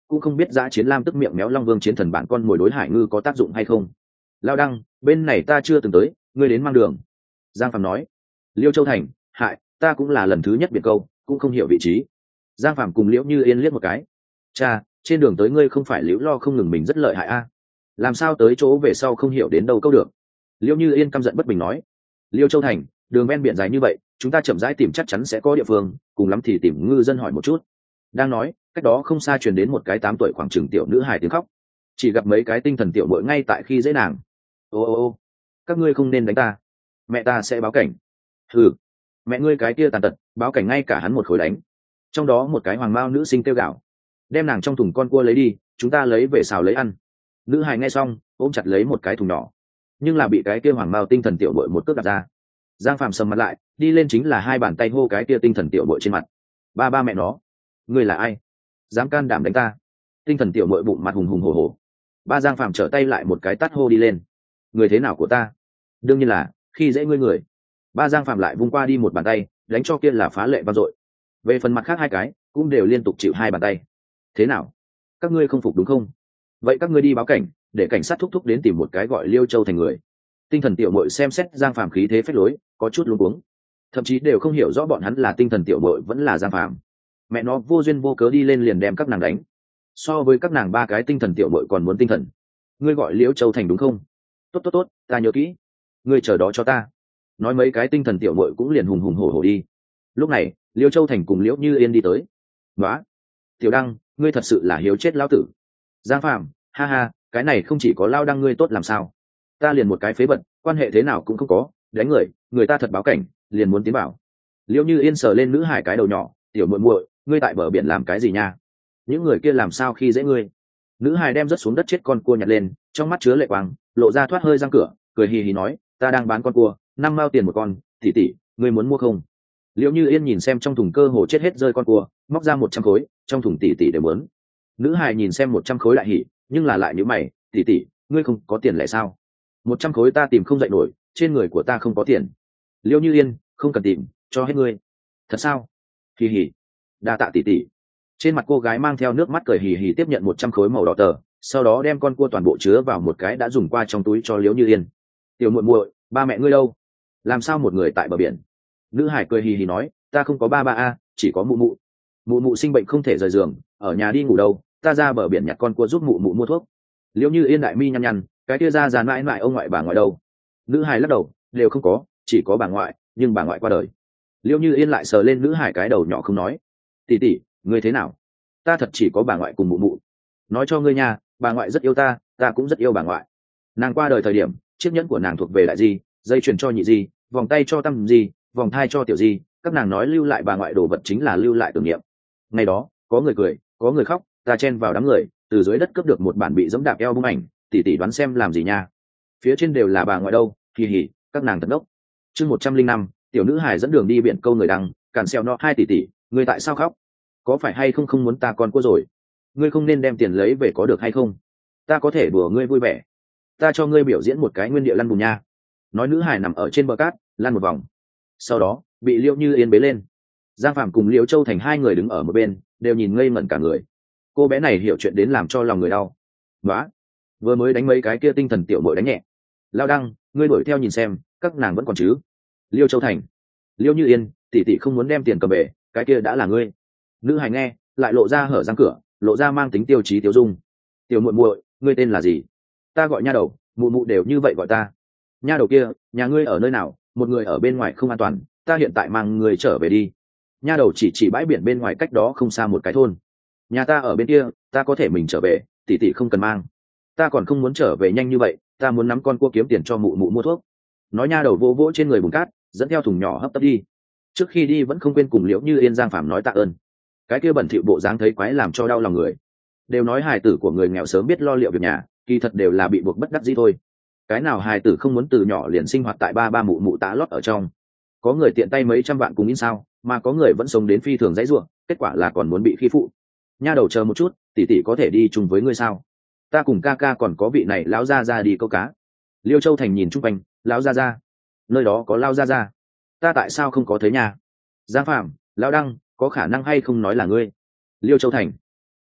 cũng không biết giã chiến lam tức miệng méo long vương chiến thần bản con mồi đối hải ngư có tác dụng hay không. Lao đăng, bên này ta chưa từng tới, ngươi đến mang đường. Giang Phạm nói. Liêu Châu thành, hại, ta cũng là lần thứ nhất biệt câu, cũng không hiểu vị trí. Giang Phạm cùng Liễu Như Yên liếc một cái. Cha, trên đường tới ngươi không phải liễu lo không ngừng mình rất lợi hại a? Làm sao tới chỗ về sau không hiểu đến đâu câu được? Liễu Như Yên căm giận bất bình nói. Liêu Châu thành, đường ven biển dài như vậy, chúng ta chậm rãi tìm chắc chắn sẽ có địa phương, cùng lắm thì tìm ngư dân hỏi một chút. Đang nói, cách đó không xa truyền đến một cái tám tuổi khoảng chừng tiểu nữ hài tiếng khóc. Chỉ gặp mấy cái tinh thần tiểu bội ngay tại khi dễ nàng. Ô ô ô, các ngươi không nên đánh ta, mẹ ta sẽ báo cảnh. Ừ, mẹ ngươi cái kia tàn tật, báo cảnh ngay cả hắn một khối đánh. Trong đó một cái hoàng mao nữ sinh kêu gào, đem nàng trong thùng con cua lấy đi, chúng ta lấy về xào lấy ăn. Nữ hài nghe xong, ôm chặt lấy một cái thùng nhỏ, nhưng là bị cái kia hoàng mao tinh thần tiểu bội một cước đặt ra. Giang Phạm sầm mặt lại, đi lên chính là hai bàn tay hô cái kia tinh thần tiểu bội trên mặt. Ba ba mẹ nó, ngươi là ai, dám can đảm đánh ta? Tinh thần tiểu bội bụng mặt hùng hùng hổ hổ. Ba Giang Phạm trở tay lại một cái tát hô đi lên. Người thế nào của ta? Đương nhiên là khi dễ ngươi người. Ba Giang Phạm lại vung qua đi một bàn tay, đánh cho kia là phá lệ vang dội. Về phần mặt khác hai cái cũng đều liên tục chịu hai bàn tay. Thế nào, các ngươi không phục đúng không? Vậy các ngươi đi báo cảnh, để cảnh sát thúc thúc đến tìm một cái gọi Liêu Châu thành người. Tinh thần tiểu bội xem xét Giang Phạm khí thế phách lối, có chút luống cuống, thậm chí đều không hiểu rõ bọn hắn là tinh thần tiểu bội vẫn là Giang Phạm. Mẹ nó vô duyên vô cớ đi lên liền đem các nàng đánh, so với các nàng ba cái tinh thần tiểu bội còn muốn tinh thần. Ngươi gọi Liễu Châu thành đúng không? Tốt tốt tốt, ta nhớ kỹ. Ngươi chờ đó cho ta. Nói mấy cái tinh thần tiểu bội cũng liền hùng hùng hổ hổ đi. Lúc này Liễu Châu thành cùng Liễu Như Yên đi tới. Nói, Tiểu Đăng, ngươi thật sự là hiếu chết lão tử. Giang Phạm, ha ha, cái này không chỉ có lao đăng ngươi tốt làm sao, ta liền một cái phế vật, quan hệ thế nào cũng không có, đánh người, người ta thật báo cảnh, liền muốn tiến bảo. Liễu Như Yên sờ lên nữ hải cái đầu nhỏ, tiểu muội muội, ngươi tại bờ biển làm cái gì nha? Những người kia làm sao khi dễ ngươi? Nữ hải đem rớt xuống đất chết con cua nhặt lên, trong mắt chứa lệ quang, lộ ra thoát hơi răng cửa, cười hì hì nói, ta đang bán con cua, năm mao tiền một con, tỷ tỷ, ngươi muốn mua không? Liễu Như Yên nhìn xem trong thùng cơ hồ chết hết rơi con cua, móc ra một trăm khối, trong thùng tỷ tỷ đều muốn. Nữ hải nhìn xem một trăm khối lại hỉ, nhưng là lại nhíu mày, tỷ tỷ, ngươi không có tiền lẻ sao? Một trăm khối ta tìm không dậy nổi, trên người của ta không có tiền. Liễu Như Yên, không cần tìm, cho hết ngươi. Thật sao? Hì hì, đa tạ tỷ tỷ. Trên mặt cô gái mang theo nước mắt cười hì hì tiếp nhận một trăm khối màu đỏ tờ, sau đó đem con cua toàn bộ chứa vào một cái đã dùng qua trong túi cho Liễu Như Yên. Tiểu muội muội, ba mẹ ngươi đâu? Làm sao một người tại bờ biển? Nữ hải cười hì hì nói, ta không có ba ba a, chỉ có mụ mụ. Mụ mụ sinh bệnh không thể rời giường, ở nhà đi ngủ đâu, ta ra bờ biển nhặt con cua giúp mụ mụ mua thuốc. Liễu Như Yên đại mi nhăn nhăn, cái kia ra già mãi mãi ông ngoại bà ngoại đâu? Nữ hải lắc đầu, đều không có, chỉ có bà ngoại, nhưng bà ngoại qua đời. Liễu Như Yên lại sờ lên nữ hải cái đầu nhỏ không nói, tỷ tỷ, ngươi thế nào? Ta thật chỉ có bà ngoại cùng mụ mụ. Nói cho ngươi nha, bà ngoại rất yêu ta, ta cũng rất yêu bà ngoại. Nàng qua đời thời điểm, chiếc nhẫn của nàng thuộc về đại di, dây chuyền cho nhị di, vòng tay cho tam di, vòng thai cho tiểu di, các nàng nói lưu lại bà ngoại đồ vật chính là lưu lại tưởng niệm. Ngày đó, có người cười, có người khóc, ta chen vào đám người, từ dưới đất cướp được một bản bị giẫm đạp eo bung ảnh, tỷ tỷ đoán xem làm gì nha? Phía trên đều là bà ngoại đâu, kỳ hỉ, các nàng thật ngốc. Chương một trăm linh năm, tiểu nữ hải dẫn đường đi biển câu người đăng, cản xeo nó hai tỷ tỷ, ngươi tại sao khóc? Có phải hay không không muốn ta con cua rồi? Ngươi không nên đem tiền lấy về có được hay không? Ta có thể đùa ngươi vui vẻ. Ta cho ngươi biểu diễn một cái nguyên địa lăn bùn nha. Nói nữ hải nằm ở trên bờ cát, lăn một vòng. Sau đó, bị Liễu Như Yên bế lên. Giang Phạm cùng Liễu Châu thành hai người đứng ở một bên, đều nhìn ngây ngẩn cả người. Cô bé này hiểu chuyện đến làm cho lòng người đau. Nóa, vừa mới đánh mấy cái kia tinh thần tiểu bội đánh nhẹ. Lao Đăng, ngươi đuổi theo nhìn xem, các nàng vẫn còn chứ? Liêu Châu thành, Liễu Như Yên, tỷ tỷ không muốn đem tiền cầm về, cái kia đã là ngươi. Nữ hài nghe, lại lộ ra hở răng cửa, lộ ra mang tính tiêu chí tiêu dung. Tiểu muội muội, ngươi tên là gì? Ta gọi nha đầu, mụ mụ đều như vậy gọi ta. Nha đầu kia, nhà ngươi ở nơi nào? Một người ở bên ngoài không an toàn, ta hiện tại mang người trở về đi. Nha đầu chỉ chỉ bãi biển bên ngoài cách đó không xa một cái thôn. Nhà ta ở bên kia, ta có thể mình trở về, tỷ tỷ không cần mang. Ta còn không muốn trở về nhanh như vậy, ta muốn nắm con cua kiếm tiền cho mụ mụ mua thuốc. Nói nha đầu vỗ vỗ trên người bùn cát, dẫn theo thùng nhỏ hấp tấp đi. Trước khi đi vẫn không quên cùng Liễu Như Yên Giang Phạm nói tạ ơn. Cái kia bẩn thỉu bộ dáng thấy quái làm cho đau lòng người. Đều nói hài tử của người nghèo sớm biết lo liệu việc nhà, kỳ thật đều là bị buộc bất đắc dĩ thôi. Cái nào hài tử không muốn từ nhỏ liền sinh hoạt tại ba ba mụ mụ tá lót ở trong. Có người tiện tay mấy trăm vạn cùng in sao, mà có người vẫn sống đến phi thường dãy ruộng, kết quả là còn muốn bị khi phụ. Nha đầu chờ một chút, tỷ tỷ có thể đi chung với ngươi sao? Ta cùng ca ca còn có vị này lão gia gia đi câu cá. Liêu Châu thành nhìn chung quanh, lão gia gia, nơi đó có lão gia gia, ta tại sao không có thấy nhà? Giang Phạm, lão Đăng, có khả năng hay không nói là ngươi? Liêu Châu thành,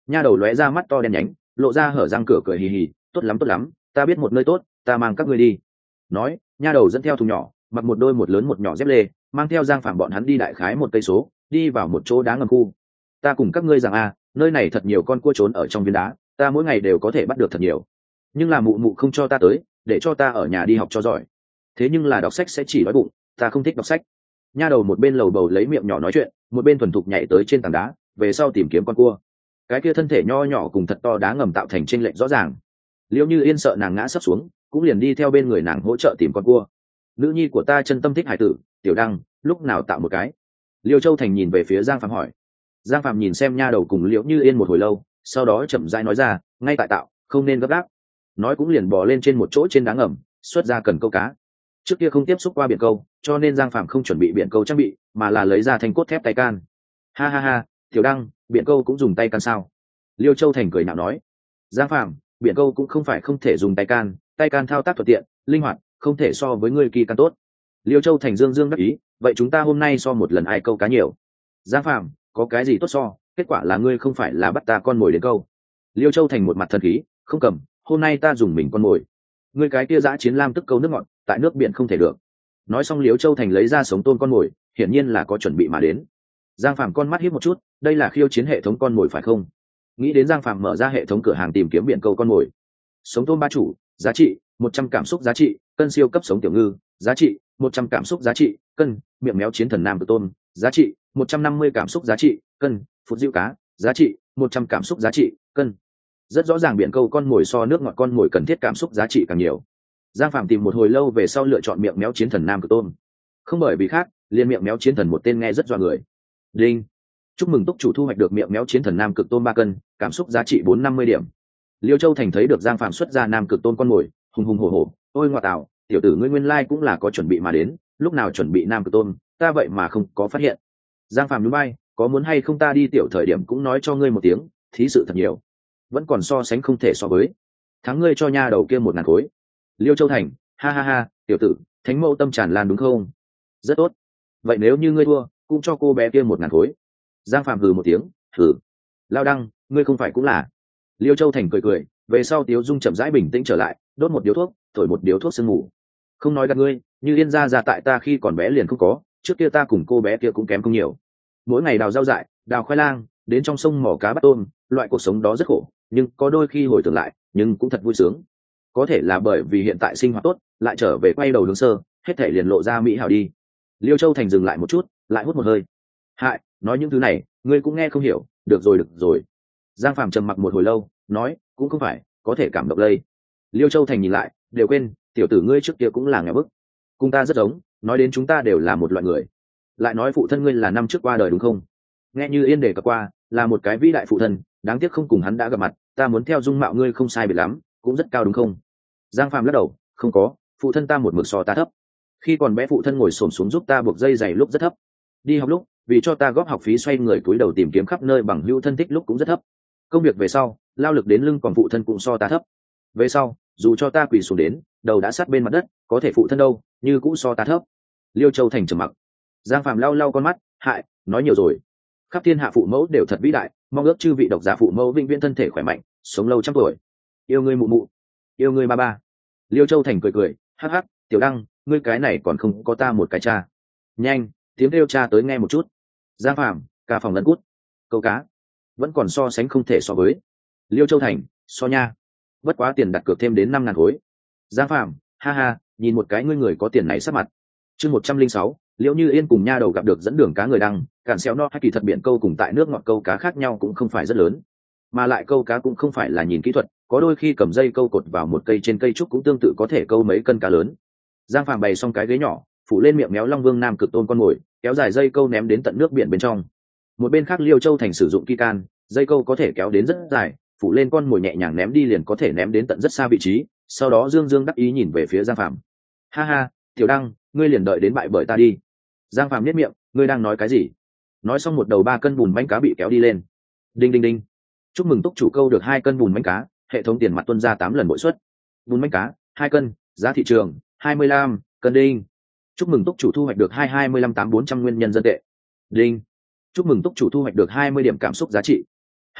Nha đầu lóe ra mắt to đen nhánh, lộ ra hở răng cửa cười hì hì, tốt lắm tốt lắm, ta biết một nơi tốt, ta mang các ngươi đi. Nói, nha đầu dẫn theo thùng nhỏ, mặc một đôi một lớn một nhỏ dép lê, mang theo Giang Phạm bọn hắn đi đại khái một cây số, đi vào một chỗ đá ngầm khu. Ta cùng các ngươi rằng a, nơi này thật nhiều con cua trốn ở trong viên đá, ta mỗi ngày đều có thể bắt được thật nhiều. Nhưng là mụ mụ không cho ta tới, để cho ta ở nhà đi học cho giỏi. Thế nhưng là đọc sách sẽ chỉ đói bụng, ta không thích đọc sách. Nha đầu một bên lầu bầu lấy miệng nhỏ nói chuyện, một bên thuần thục nhảy tới trên tảng đá, về sau tìm kiếm con cua. Cái kia thân thể nho nhỏ cùng thật to đá ngầm tạo thành chênh lệch rõ ràng. Liễu Như Yên sợ nàng ngã sấp xuống, cũng liền đi theo bên người nàng hỗ trợ tìm con cua. Nữ nhi của ta chân tâm thích hải tử, Tiểu Đăng, lúc nào tạo một cái? Liêu Châu Thành nhìn về phía Giang Phạm hỏi. Giang Phạm nhìn xem nha đầu cùng Liễu Như Yên một hồi lâu, sau đó chậm rãi nói ra, ngay tại tạo, không nên gấp gáp. Nói cũng liền bò lên trên một chỗ trên đá ngầm, xuất ra cần câu cá. Trước kia không tiếp xúc qua biển câu, cho nên Giang Phạm không chuẩn bị biển câu trang bị, mà là lấy ra thanh cốt thép tay can. Ha ha ha, Tiểu Đăng, biển câu cũng dùng tay can sao? Liêu Châu Thành cười nhạo nói. Giang Phạm, biển câu cũng không phải không thể dùng tay can, tay can thao tác thuận tiện, linh hoạt, không thể so với ngươi kỳ can tốt. Liêu Châu Thành dương dương đắc ý, vậy chúng ta hôm nay so một lần ai câu cá nhiều. Giang Phạm, có cái gì tốt so, kết quả là ngươi không phải là bắt ta con mồi đến câu. Liêu Châu Thành một mặt thần khí, không cầm, hôm nay ta dùng mình con mồi. Ngươi cái kia dã chiến lam tức câu nước ngọt, tại nước biển không thể được. Nói xong Liêu Châu Thành lấy ra sống tôm con mồi, hiển nhiên là có chuẩn bị mà đến. Giang Phạm con mắt híp một chút, đây là khiêu chiến hệ thống con mồi phải không? Nghĩ đến Giang Phạm mở ra hệ thống cửa hàng tìm kiếm biển câu con mồi. Sống tôm ba chủ, giá trị một trăm cảm xúc giá trị, cân siêu cấp sống tiểu ngư, giá trị một trăm cảm xúc giá trị, cân miệng méo chiến thần nam tự tôm, giá trị một trăm năm mươi cảm xúc giá trị, cân phút diệu cá, giá trị một trăm cảm xúc giá trị, cân. Rất rõ ràng biển câu con mồi so nước ngọt con mồi cần thiết cảm xúc giá trị càng nhiều. Giang Phạm tìm một hồi lâu về sau lựa chọn miệng méo chiến thần nam tự tôm. Không bởi vì khác, liền miệng méo chiến thần một tên nghe rất dọa người. Đinh. Chúc mừng túc chủ thu hoạch được miệng méo chiến thần nam cực tôm ba cân, cảm xúc giá trị bốn trăm năm mươi điểm. Liêu Châu Thành thấy được Giang Phạm xuất ra nam cực tôm con mồi, hùng hùng hổ hổ, ôi ngoại tảo, tiểu tử ngươi nguyên lai cũng là có chuẩn bị mà đến, lúc nào chuẩn bị nam cực tôm, ta vậy mà không có phát hiện. Giang Phạm nhún vai, có muốn hay không ta đi tiểu thời điểm cũng nói cho ngươi một tiếng, thí sự thật nhiều, vẫn còn so sánh không thể so với. Thắng ngươi cho nha đầu kia một ngàn khối. Liêu Châu Thành, ha ha ha, tiểu tử, thánh mẫu tâm tràn lan đúng không? Rất tốt. Vậy nếu như ngươi thua, cũng cho cô bé kia một ngàn khối. Giang Phạm hừ một tiếng, hừ. Lao Đăng, ngươi không phải cũng là. Liêu Châu Thành cười cười, về sau Tiếu Dung chậm rãi bình tĩnh trở lại, đốt một điếu thuốc, thổi một điếu thuốc sương ngủ. Không nói gạt ngươi, như Yên gia gia tại ta khi còn bé liền không có, trước kia ta cùng cô bé kia cũng kém không nhiều. Mỗi ngày đào rau dại, đào khoai lang, đến trong sông mò cá bắt tôm, loại cuộc sống đó rất khổ, nhưng có đôi khi hồi tưởng lại, nhưng cũng thật vui sướng. Có thể là bởi vì hiện tại sinh hoạt tốt, lại trở về quay đầu hướng sơ, hết thể liền lộ ra mỹ hảo đi. Liêu Châu Thành dừng lại một chút, lại hút một hơi. Hại, nói những thứ này, ngươi cũng nghe không hiểu, được rồi được rồi. Giang Phạm trầm mặc một hồi lâu, nói, cũng không phải, có thể cảm động lây. Liêu Châu Thành nhìn lại, đều quên, tiểu tử ngươi trước kia cũng là nghèo bức, cùng ta rất giống, nói đến chúng ta đều là một loại người. Lại nói phụ thân ngươi là năm trước qua đời đúng không? Nghe như Yên đề cập qua, là một cái vĩ đại phụ thân, đáng tiếc không cùng hắn đã gặp mặt, ta muốn theo dung mạo ngươi không sai biệt lắm, cũng rất cao đúng không? Giang Phạm lắc đầu, không có, phụ thân ta một mực so ta thấp. Khi còn bé phụ thân ngồi xổm xuống giúp ta buộc dây giày lúc rất thấp. Đi học lúc, vì cho ta góp học phí xoay người cúi đầu tìm kiếm khắp nơi bằng hữu thân thích lúc cũng rất thấp. Công việc về sau, lao lực đến lưng còn phụ thân cũng so ta thấp. Về sau, dù cho ta quỳ xuống đến, đầu đã sát bên mặt đất, có thể phụ thân đâu, như cũng so ta thấp. Liêu Châu Thành trầm mặc. Giang Phạm lau lau con mắt, hại, nói nhiều rồi. Khắp thiên hạ phụ mẫu đều thật vĩ đại, mong ước chư vị độc giả phụ mẫu vĩnh viễn thân thể khỏe mạnh, sống lâu trăm tuổi. Yêu ngươi mụ mụ, yêu ngươi ba ba. Liêu Châu Thành cười cười, hắc hắc, Tiểu Đăng, ngươi cái này còn không có ta một cái cha. Nhanh, tiếng kêu cha tới nghe một chút. Giang Phạm, ca phòng lẫn cút. Câu cá, vẫn còn so sánh không thể so với. Liêu Châu Thành, so nha. Bất quá tiền đặt cược thêm đến năm ngàn khối. Giang Phạm, ha ha, nhìn một cái ngươi người có tiền này sắp mặt. Chương một trăm linh sáu, Liễu Như Yên cùng nha đầu gặp được dẫn đường cá người đăng, cản xéo no hay kỳ thật biển câu cùng tại nước ngọt câu cá khác nhau cũng không phải rất lớn, mà lại câu cá cũng không phải là nhìn kỹ thuật, có đôi khi cầm dây câu cột vào một cây trên cây trúc cũng tương tự có thể câu mấy cân cá lớn. Giang Phạm bày xong cái ghế nhỏ, phủ lên miệng méo Long Vương Nam cực tôn con mồi, kéo dài dây câu ném đến tận nước biển bên trong. Một bên khác Liêu Châu Thành sử dụng ki can, dây câu có thể kéo đến rất dài, phủ lên con mồi nhẹ nhàng ném đi liền có thể ném đến tận rất xa vị trí, sau đó dương dương đắc ý nhìn về phía Giang Phạm. Ha ha, Tiểu Đăng, ngươi liền đợi đến bại bởi ta đi. Giang Phạm nhếch miệng, ngươi đang nói cái gì? Nói xong một đầu ba cân bùn bánh cá bị kéo đi lên. Đinh đinh đinh. Chúc mừng túc chủ câu được hai cân bùn bánh cá, hệ thống tiền mặt tuân ra tám lần bội suất. Bùn bánh cá, hai cân, giá thị trường hai mươi lăm cân đinh. Chúc mừng túc chủ thu hoạch được hai hai mươi lăm tám bốn trăm nguyên nhân dân tệ. Đinh. Chúc mừng túc chủ thu hoạch được hai mươi điểm cảm xúc giá trị. Hại hại,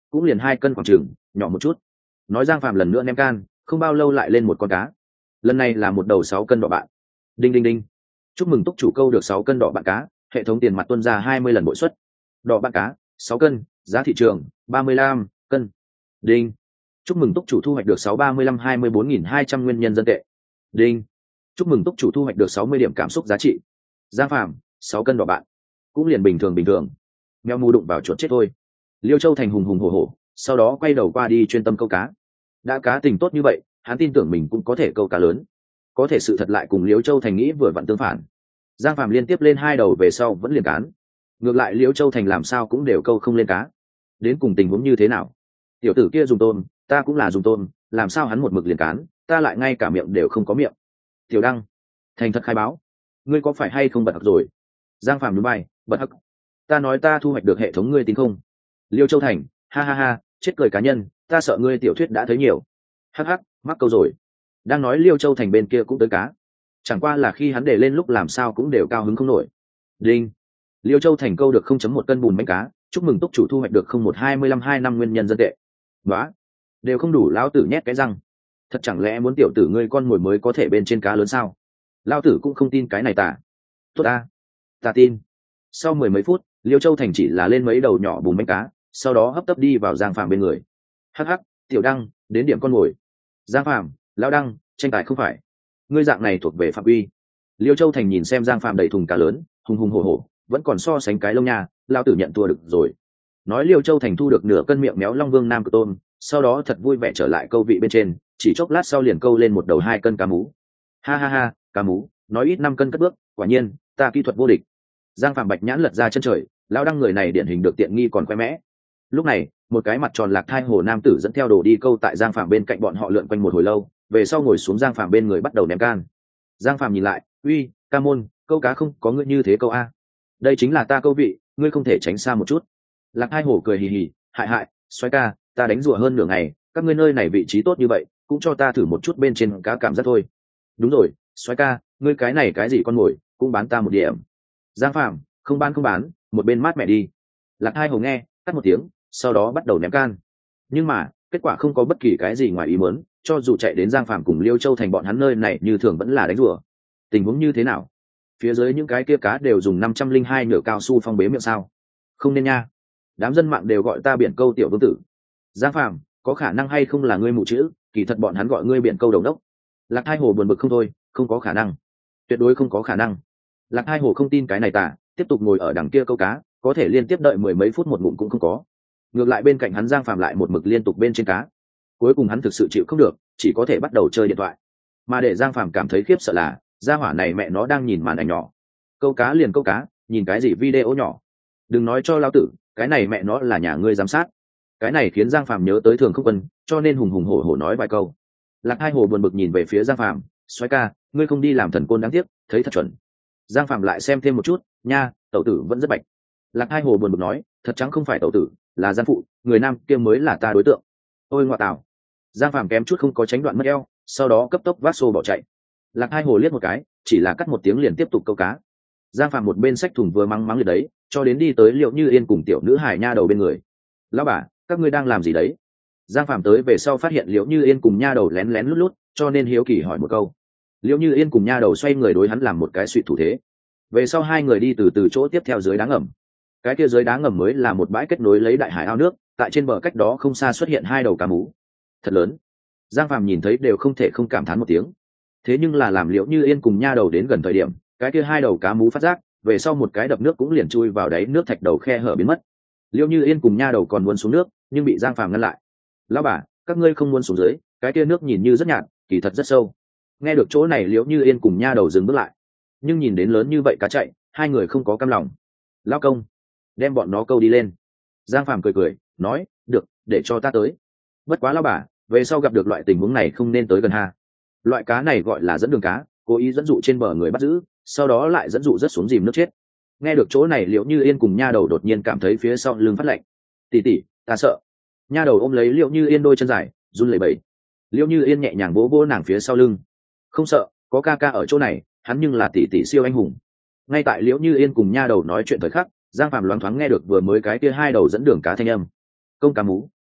cũng liền hai cân khoảng chừng, nhỏ một chút. Nói Giang Phạm lần nữa ném can, không bao lâu lại lên một con cá. Lần này là một đầu sáu cân đỏ bạn. Đinh đinh đinh. Chúc mừng túc chủ câu được sáu cân đỏ bạn cá, hệ thống tiền mặt tuân ra hai mươi lần bội suất. Đỏ bạn cá, sáu cân, giá thị trường ba mươi lăm cân. Đinh. Chúc mừng túc chủ thu hoạch được sáu ba mươi lăm hai mươi bốn nghìn hai trăm nguyên nhân dân tệ. Đinh. Chúc mừng túc chủ thu hoạch được sáu mươi điểm cảm xúc giá trị. Giang Phạm, sáu cân đỏ bạn. Cũng liền bình thường bình thường. Mèo mù đụng vào chuột chết thôi. Liêu Châu Thành hùng hùng hổ hổ, sau đó quay đầu qua đi chuyên tâm câu cá. Đã cá tình tốt như vậy, hắn tin tưởng mình cũng có thể câu cá lớn. Có thể sự thật lại cùng Liêu Châu Thành nghĩ vừa vặn tương phản. Giang Phạm liên tiếp lên hai đầu về sau vẫn liền cán. Ngược lại Liêu Châu Thành làm sao cũng đều câu không lên cá. Đến cùng tình huống như thế nào? Tiểu tử kia dùng tôm, ta cũng là dùng tôm, làm sao hắn một mực liền cán, ta lại ngay cả miệng đều không có miệng. Tiểu Đăng, thành thật khai báo, ngươi có phải hay không bật hặc rồi? Giang Phạm núi bay, bật hặc. Ta nói ta thu hoạch được hệ thống, ngươi tin không? Liêu Châu Thành, ha ha ha, chết cười cá nhân, ta sợ ngươi tiểu thuyết đã thấy nhiều. Hắc hắc, mắc câu rồi. Đang nói Liêu Châu Thành bên kia cũng tới cá, chẳng qua là khi hắn để lên lúc làm sao cũng đều cao hứng không nổi. Đinh. Liêu Châu Thành câu được không chấm một cân bùn bánh cá, chúc mừng túc chủ thu hoạch được không một hai mươi lăm hai năm nguyên nhân dân tệ. Đó, đều không đủ lão tử nhét cái răng. Thật chẳng lẽ muốn tiểu tử ngươi con mồi mới có thể bên trên cá lớn sao? Lão tử cũng không tin cái này tả. Tốt ta, ta tin. Sau mười mấy phút, Liêu Châu Thành chỉ là lên mấy đầu nhỏ bùn bánh cá, sau đó hấp tấp đi vào Giang Phạm bên người. Hắc hắc, Tiểu Đăng, đến điểm con mồi. Giang Phạm, lão Đăng, tranh tài không phải. Ngươi dạng này thuộc về phạm uy. Liêu Châu Thành nhìn xem Giang Phạm đầy thùng cá lớn, hùng hùng hổ hổ, vẫn còn so sánh cái lông nha, lão tử nhận thua được rồi. Nói Liêu Châu Thành thu được nửa cân miệng méo Long Vương Nam Cực tôm, sau đó thật vui vẻ trở lại câu vị bên trên, chỉ chốc lát sau liền câu lên một đầu hai cân cá mú. Ha ha ha, cá mú, nói ít năm cân cất bước, quả nhiên, ta kỹ thuật vô địch. Giang Phạm bạch nhãn lật ra chân trời, lão Đăng người này điển hình được tiện nghi còn khoe mẽ. Lúc này, một cái mặt tròn lạc thai hồ nam tử dẫn theo đồ đi câu tại Giang Phạm bên cạnh bọn họ lượn quanh một hồi lâu, về sau ngồi xuống Giang Phạm bên người bắt đầu ném can. Giang Phạm nhìn lại, uy, ca môn, câu cá không có ngươi như thế câu a. Đây chính là ta câu vị, ngươi không thể tránh xa một chút. Lạc hai hổ cười hì hì, hại hại, xoay ca, ta đánh rùa hơn nửa ngày, các ngươi nơi này vị trí tốt như vậy, cũng cho ta thử một chút bên trên cá cảm giác thôi. Đúng rồi, xoay ca, ngươi cái này cái gì con mồi, cũng bán ta một điểm. Giang Phạm, không bán không bán, một bên mát mẹ đi. Lạc hai hổ nghe, cắt một tiếng, sau đó bắt đầu ném can. Nhưng mà, kết quả không có bất kỳ cái gì ngoài ý muốn, cho dù chạy đến Giang Phạm cùng Liêu Châu Thành bọn hắn nơi này như thường vẫn là đánh rùa. Tình huống như thế nào? Phía dưới những cái kia cá đều dùng năm trăm linh hai nhựa cao su phong bế miệng sao? Không nên nha. Đám dân mạng đều gọi ta biển câu tiểu vương tử. Giang Phạm, có khả năng hay không là ngươi mù chữ, kỳ thật bọn hắn gọi ngươi biển câu đầu đốc. Lạc hai hồ buồn bực không thôi, không có khả năng, tuyệt đối không có khả năng. Lạc hai hồ không tin cái này tả, tiếp tục ngồi ở đằng kia câu cá, có thể liên tiếp đợi mười mấy phút một ngụm cũng không có. Ngược lại bên cạnh hắn Giang Phạm lại một mực liên tục bên trên cá. Cuối cùng hắn thực sự chịu không được, chỉ có thể bắt đầu chơi điện thoại. Mà để Giang Phạm cảm thấy khiếp sợ là, gia hỏa này mẹ nó đang nhìn màn ảnh nhỏ. Câu cá liền câu cá, nhìn cái gì video nhỏ. Đừng nói cho lão tử, cái này mẹ nó là nhà ngươi giám sát. Cái này khiến Giang Phạm nhớ tới Thường Không Quân, cho nên hùng hùng hổ hổ nói vài câu. Lạc hai hồ buồn bực nhìn về phía Giang Phạm, xoay ca, ngươi không đi làm thần côn đáng tiếc, thấy thật chuẩn. Giang Phạm lại xem thêm một chút, nha, tẩu tử vẫn rất bạch. Lạc hai hồ buồn bực nói, thật chẳng không phải tẩu tử, là gian phụ, người nam kia mới là ta đối tượng. Ôi ngoại tảo. Giang Phạm kém chút không có tránh đoạn mất eo, sau đó cấp tốc vác xô bỏ chạy. Lạc hai hồ liếc một cái, chỉ là cắt một tiếng liền tiếp tục câu cá. Giang Phạm một bên xách thùng vừa mắng mắng liệt đấy, cho đến đi tới Liệu Như Yên cùng tiểu nữ hải nha đầu bên người. Lão bà, các ngươi đang làm gì đấy? Giang Phạm tới về sau phát hiện Liệu Như Yên cùng nha đầu lén lén lút lút, cho nên hiếu kỳ hỏi một câu. Liệu Như Yên cùng nha đầu xoay người đối hắn làm một cái suy thủ thế. Về sau hai người đi từ từ chỗ tiếp theo dưới đá ngầm. Cái kia dưới đá ngầm mới là một bãi kết nối lấy đại hải ao nước, tại trên bờ cách đó không xa xuất hiện hai đầu cá mú. Thật lớn. Giang Phạm nhìn thấy đều không thể không cảm thán một tiếng. Thế nhưng là làm Liễu Như Yên cùng nha đầu đến gần thời điểm, cái kia hai đầu cá mú phát giác, về sau một cái đập nước cũng liền chui vào đáy nước thạch đầu khe hở biến mất. Liễu Như Yên cùng nha đầu còn muốn xuống nước, nhưng bị Giang Phạm ngăn lại. Lão bà, các ngươi không muốn xuống dưới, cái kia nước nhìn như rất nhạt, kỳ thật rất sâu. Nghe được chỗ này Liễu Như Yên cùng nha đầu dừng bước lại, nhưng nhìn đến lớn như vậy cá chạy, hai người không có cam lòng. Lão công, đem bọn nó câu đi lên. Giang Phạm cười cười, nói, được, để cho ta tới. Bất quá lão bà, về sau gặp được loại tình huống này không nên tới gần ha. Loại cá này gọi là dẫn đường cá, cố ý dẫn dụ trên bờ người bắt giữ, sau đó lại dẫn dụ rất xuống dìm nước chết. Nghe được chỗ này Liễu Như Yên cùng nha đầu đột nhiên cảm thấy phía sau lưng phát lạnh. Tỷ tỷ, ta sợ. Nha đầu ôm lấy Liễu Như Yên đôi chân dài, run lẩy bẩy. Liễu Như Yên nhẹ nhàng vỗ vỗ nàng phía sau lưng. Không sợ, có ca ca ở chỗ này, hắn nhưng là tỷ tỷ siêu anh hùng. Ngay tại Liễu Như Yên cùng nha đầu nói chuyện thời khắc, Giang Phạm loáng thoáng nghe được vừa mới cái kia hai đầu dẫn đường cá thanh âm. Công cá mú,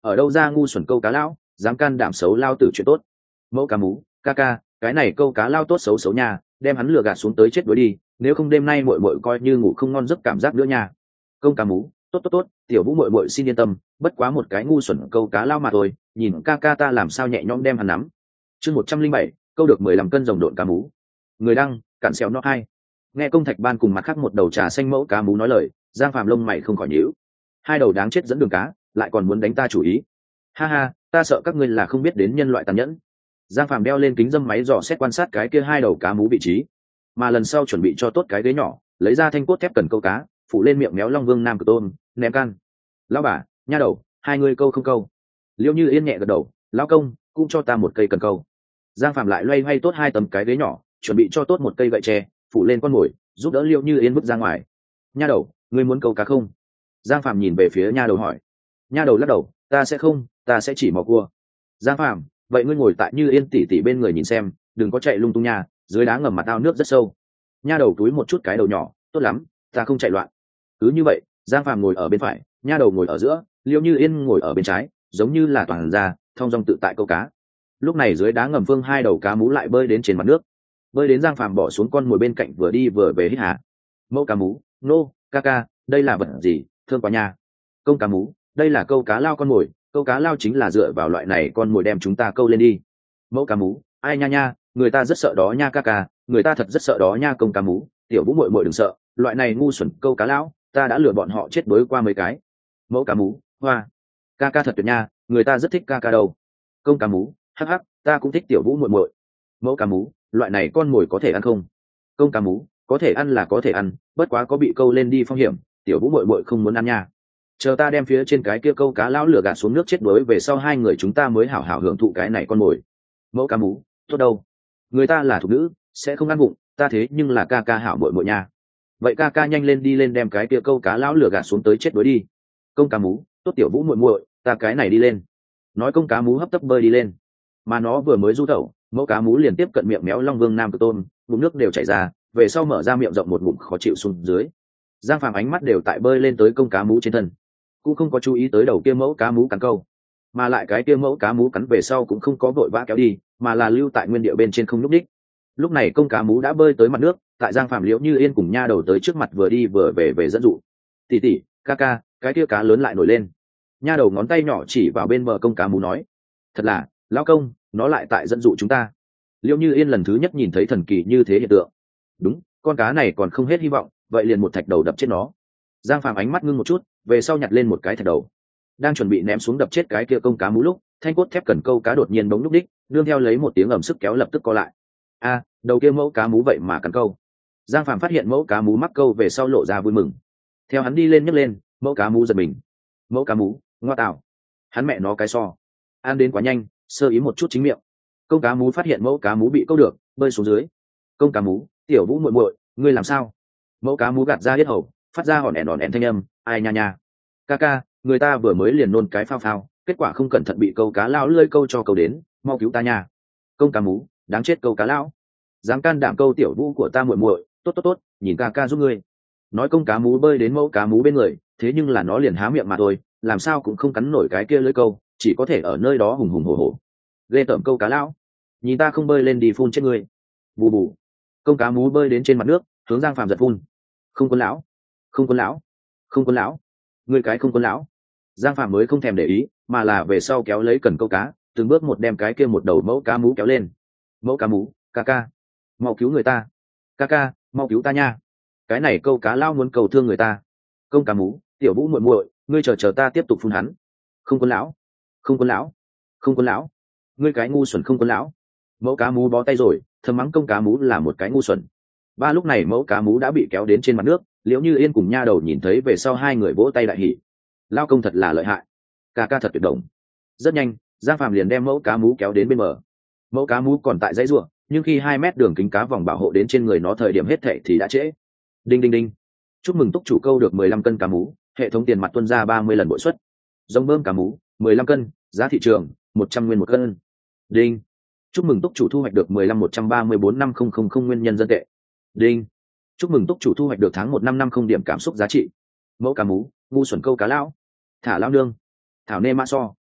ở đâu ra ngu xuẩn câu cá lão, dám can đảm xấu lao tử chuyện tốt. Mẫu cá mú, ca ca, cái này câu cá lao tốt xấu xấu nha, đem hắn lừa gạt xuống tới chết đuối đi, nếu không đêm nay muội muội coi như ngủ không ngon giấc cảm giác nữa nha. Công cá mú, tốt tốt tốt, tiểu vũ muội muội xin yên tâm, bất quá một cái ngu xuẩn câu cá lao mà thôi, nhìn ca ca ta làm sao nhẹ nhõm đem hắn nắm. Chương một trăm linh bảy, câu được mười lăm cân rồng độn cá mú. Người đăng, cản xèo nó hai. Nghe công thạch ban cùng mặt khác một đầu trà xanh mẫu cá mú nói lời, Giang Phàm lông mày không khỏi nhíu. Hai đầu đáng chết dẫn đường cá, lại còn muốn đánh ta chủ ý. Ha ha, ta sợ các ngươi là không biết đến nhân loại tàn nhẫn. Giang Phàm đeo lên kính dâm máy dò xét quan sát cái kia hai đầu cá mú vị trí, mà lần sau chuẩn bị cho tốt cái ghế nhỏ, lấy ra thanh cốt thép cần câu cá, phủ lên miệng méo long vương nam cực tôm, ném can. Lão bà, nha đầu, hai người câu không câu? Liêu Như Yên nhẹ gật đầu, lão công, cũng cho ta một cây cần câu. Giang Phàm lại loay hoay tốt hai tấm cái ghế nhỏ, chuẩn bị cho tốt một cây gậy tre, phủ lên con mồi, giúp đỡ Liêu Như Yên bước ra ngoài. Nha đầu, ngươi muốn câu cá không? Giang Phàm nhìn về phía nha đầu hỏi. Nha đầu lắc đầu, ta sẽ không, ta sẽ chỉ mò cua. Giang Phàm, vậy ngươi ngồi tại Như Yên tỷ tỷ bên người nhìn xem, đừng có chạy lung tung nha, dưới đá ngầm mặt ao nước rất sâu. Nha đầu túi một chút cái đầu nhỏ, tốt lắm, ta không chạy loạn. Cứ như vậy, Giang Phàm ngồi ở bên phải, nha đầu ngồi ở giữa, Liêu Như Yên ngồi ở bên trái, giống như là toàn ra, thong dong tự tại câu cá. Lúc này dưới đá ngầm phương hai đầu cá mú lại bơi đến trên mặt nước, bơi đến Giang Phàm bỏ xuống con mồi bên cạnh vừa đi vừa về hít hà. Mẫu cá mú, nô, ca ca, đây là vật gì, thương quá nha. Công cá mú, đây là câu cá lao con mồi, câu cá lao chính là dựa vào loại này con mồi đem chúng ta câu lên đi. Mẫu cá mú, ai nha nha, người ta rất sợ đó nha ca ca, người ta thật rất sợ đó nha. Công cá mú, tiểu vũ muội muội đừng sợ, loại này ngu xuẩn câu cá lão, ta đã lừa bọn họ chết đuối qua mấy cái. Mẫu cá mú, hoa, ca ca thật tuyệt nha, người ta rất thích ca ca đâu. Công cá mú, hắc hắc, ta cũng thích tiểu vũ muội muội. Mẫu cá mú, loại này con mồi có thể ăn không? Công cá mú, có thể ăn là có thể ăn, bất quá có bị câu lên đi phong hiểm, tiểu vũ muội muội không muốn ăn nha. Chờ ta đem phía trên cái kia câu cá lão lửa gạt xuống nước chết đuối về sau hai người chúng ta mới hảo hảo hưởng thụ cái này con mồi. Mẫu cá mú, tốt đâu, người ta là thục nữ, sẽ không ăn bụng, ta thế nhưng là ca ca hảo muội muội nha. Vậy ca ca nhanh lên đi lên đem cái kia câu cá lão lửa gạt xuống tới chết đuối đi. Công cá mú, tốt tiểu vũ muội muội, ta cái này đi lên. Nói công cá mú hấp tấp bơi đi lên, mà nó vừa mới du tẩu, mẫu cá mú liền tiếp cận miệng méo long vương nam cực tôm, bụng nước đều chảy ra, về sau mở ra miệng rộng một ngụm khó chịu xuống dưới. Giang Phàm ánh mắt đều tại bơi lên tới công cá mú trên thân, cũng không có chú ý tới đầu kia mẫu cá mú cắn câu, mà lại cái kia mẫu cá mú cắn về sau cũng không có vội vã kéo đi, mà là lưu tại nguyên địa bên trên không lúc đích. Lúc này công cá mú đã bơi tới mặt nước, tại Giang Phàm Liễu Như Yên cùng nha đầu tới trước mặt vừa đi vừa về về dẫn dụ. Tỷ tỷ, ca ca, cái kia cá lớn lại nổi lên. Nha đầu ngón tay nhỏ chỉ vào bên bờ công cá mú nói, thật là, lão công, nó lại tại dẫn dụ chúng ta. Liễu Như Yên lần thứ nhất nhìn thấy thần kỳ như thế hiện tượng. Đúng, con cá này còn không hết hy vọng, vậy liền một thạch đầu đập chết nó. Giang Phàm ánh mắt ngưng một chút, về sau nhặt lên một cái thạch đầu, đang chuẩn bị ném xuống đập chết cái kia công cá mú lúc, thanh cốt thép cần câu cá đột nhiên bỗng núp đích, đương theo lấy một tiếng ầm sức kéo lập tức co lại. A, đầu kia mẫu cá mú vậy mà cắn câu. Giang Phàm phát hiện mẫu cá mú mắc câu về sau lộ ra vui mừng. Theo hắn đi lên nhấc lên, mẫu cá mú giật mình. Mẫu cá mú, ngoa tạo, hắn mẹ nó cái so, ăn đến quá nhanh, sơ ý một chút chính miệng. Công cá mú phát hiện mẫu cá mú bị câu được, bơi xuống dưới. Công cá mú, tiểu vũ muội muội, ngươi làm sao? Mẫu cá mú gạt ra hết hầu, phát ra hòn ẻn hòn ẻn thanh âm, ai nha nha. Ca ca, người ta vừa mới liền nôn cái phao phao, kết quả không cẩn thận bị câu cá lao lơi câu cho câu đến, mau cứu ta nha. Công cá mú, đáng chết câu cá lão, dám can đảm câu tiểu vũ của ta muội muội, tốt tốt tốt, nhìn ca ca giúp ngươi. Nói công cá mú bơi đến mẫu cá mú bên người, thế nhưng là nó liền há miệng mà thôi, làm sao cũng không cắn nổi cái kia lưỡi câu, chỉ có thể ở nơi đó hùng hùng hổ hổ. Ghê tởm câu cá lão, nhìn ta không bơi lên đi phun chết ngươi. Bù bù. Công cá mú bơi đến trên mặt nước, hướng Giang Phàm giật phun. Không quân lão, không quân lão, không quân lão, ngươi cái không quân lão. Giang Phàm mới không thèm để ý, mà là về sau kéo lấy cần câu cá, từng bước một đem cái kia một đầu mẫu cá mú kéo lên. Mẫu cá mú, ca ca, mau cứu người ta. Ca ca, mau cứu ta nha, cái này câu cá lao muốn cầu thương người ta. Công cá mú, tiểu vũ muội muội, ngươi chờ chờ ta tiếp tục phun hắn. Không quân lão, không quân lão, không quân lão, ngươi cái ngu xuẩn không quân lão. Mẫu cá mú bó tay rồi, thầm mắng công cá mú là một cái ngu xuẩn. Ba lúc này mẫu cá mú đã bị kéo đến trên mặt nước, Liễu Như Yên cùng nha đầu nhìn thấy về sau hai người vỗ tay đại hỉ. Lao công thật là lợi hại, ca ca thật tuyệt động. Rất nhanh, Giang Phàm liền đem mẫu cá mú kéo đến bên bờ. Mẫu cá mú còn tại dãy ruộng, nhưng khi hai mét đường kính cá vòng bảo hộ đến trên người nó thời điểm hết thệ thì đã trễ. Đinh đinh đinh, chúc mừng túc chủ câu được mười lăm cân cá mú, hệ thống tiền mặt tuân ra ba mươi lần bội suất. Rồng bơm cá mú mười lăm cân, giá thị trường một trăm nguyên một cân. Đinh, chúc mừng túc chủ thu hoạch được mười lăm một trăm ba mươi bốn năm không không không nguyên nhân dân tệ. Đinh, chúc mừng túc chủ thu hoạch được tháng một năm năm không điểm cảm xúc giá trị. Mẫu cá mú, ngu xuẩn câu cá lão, thả lão nương, thảo nê mã so.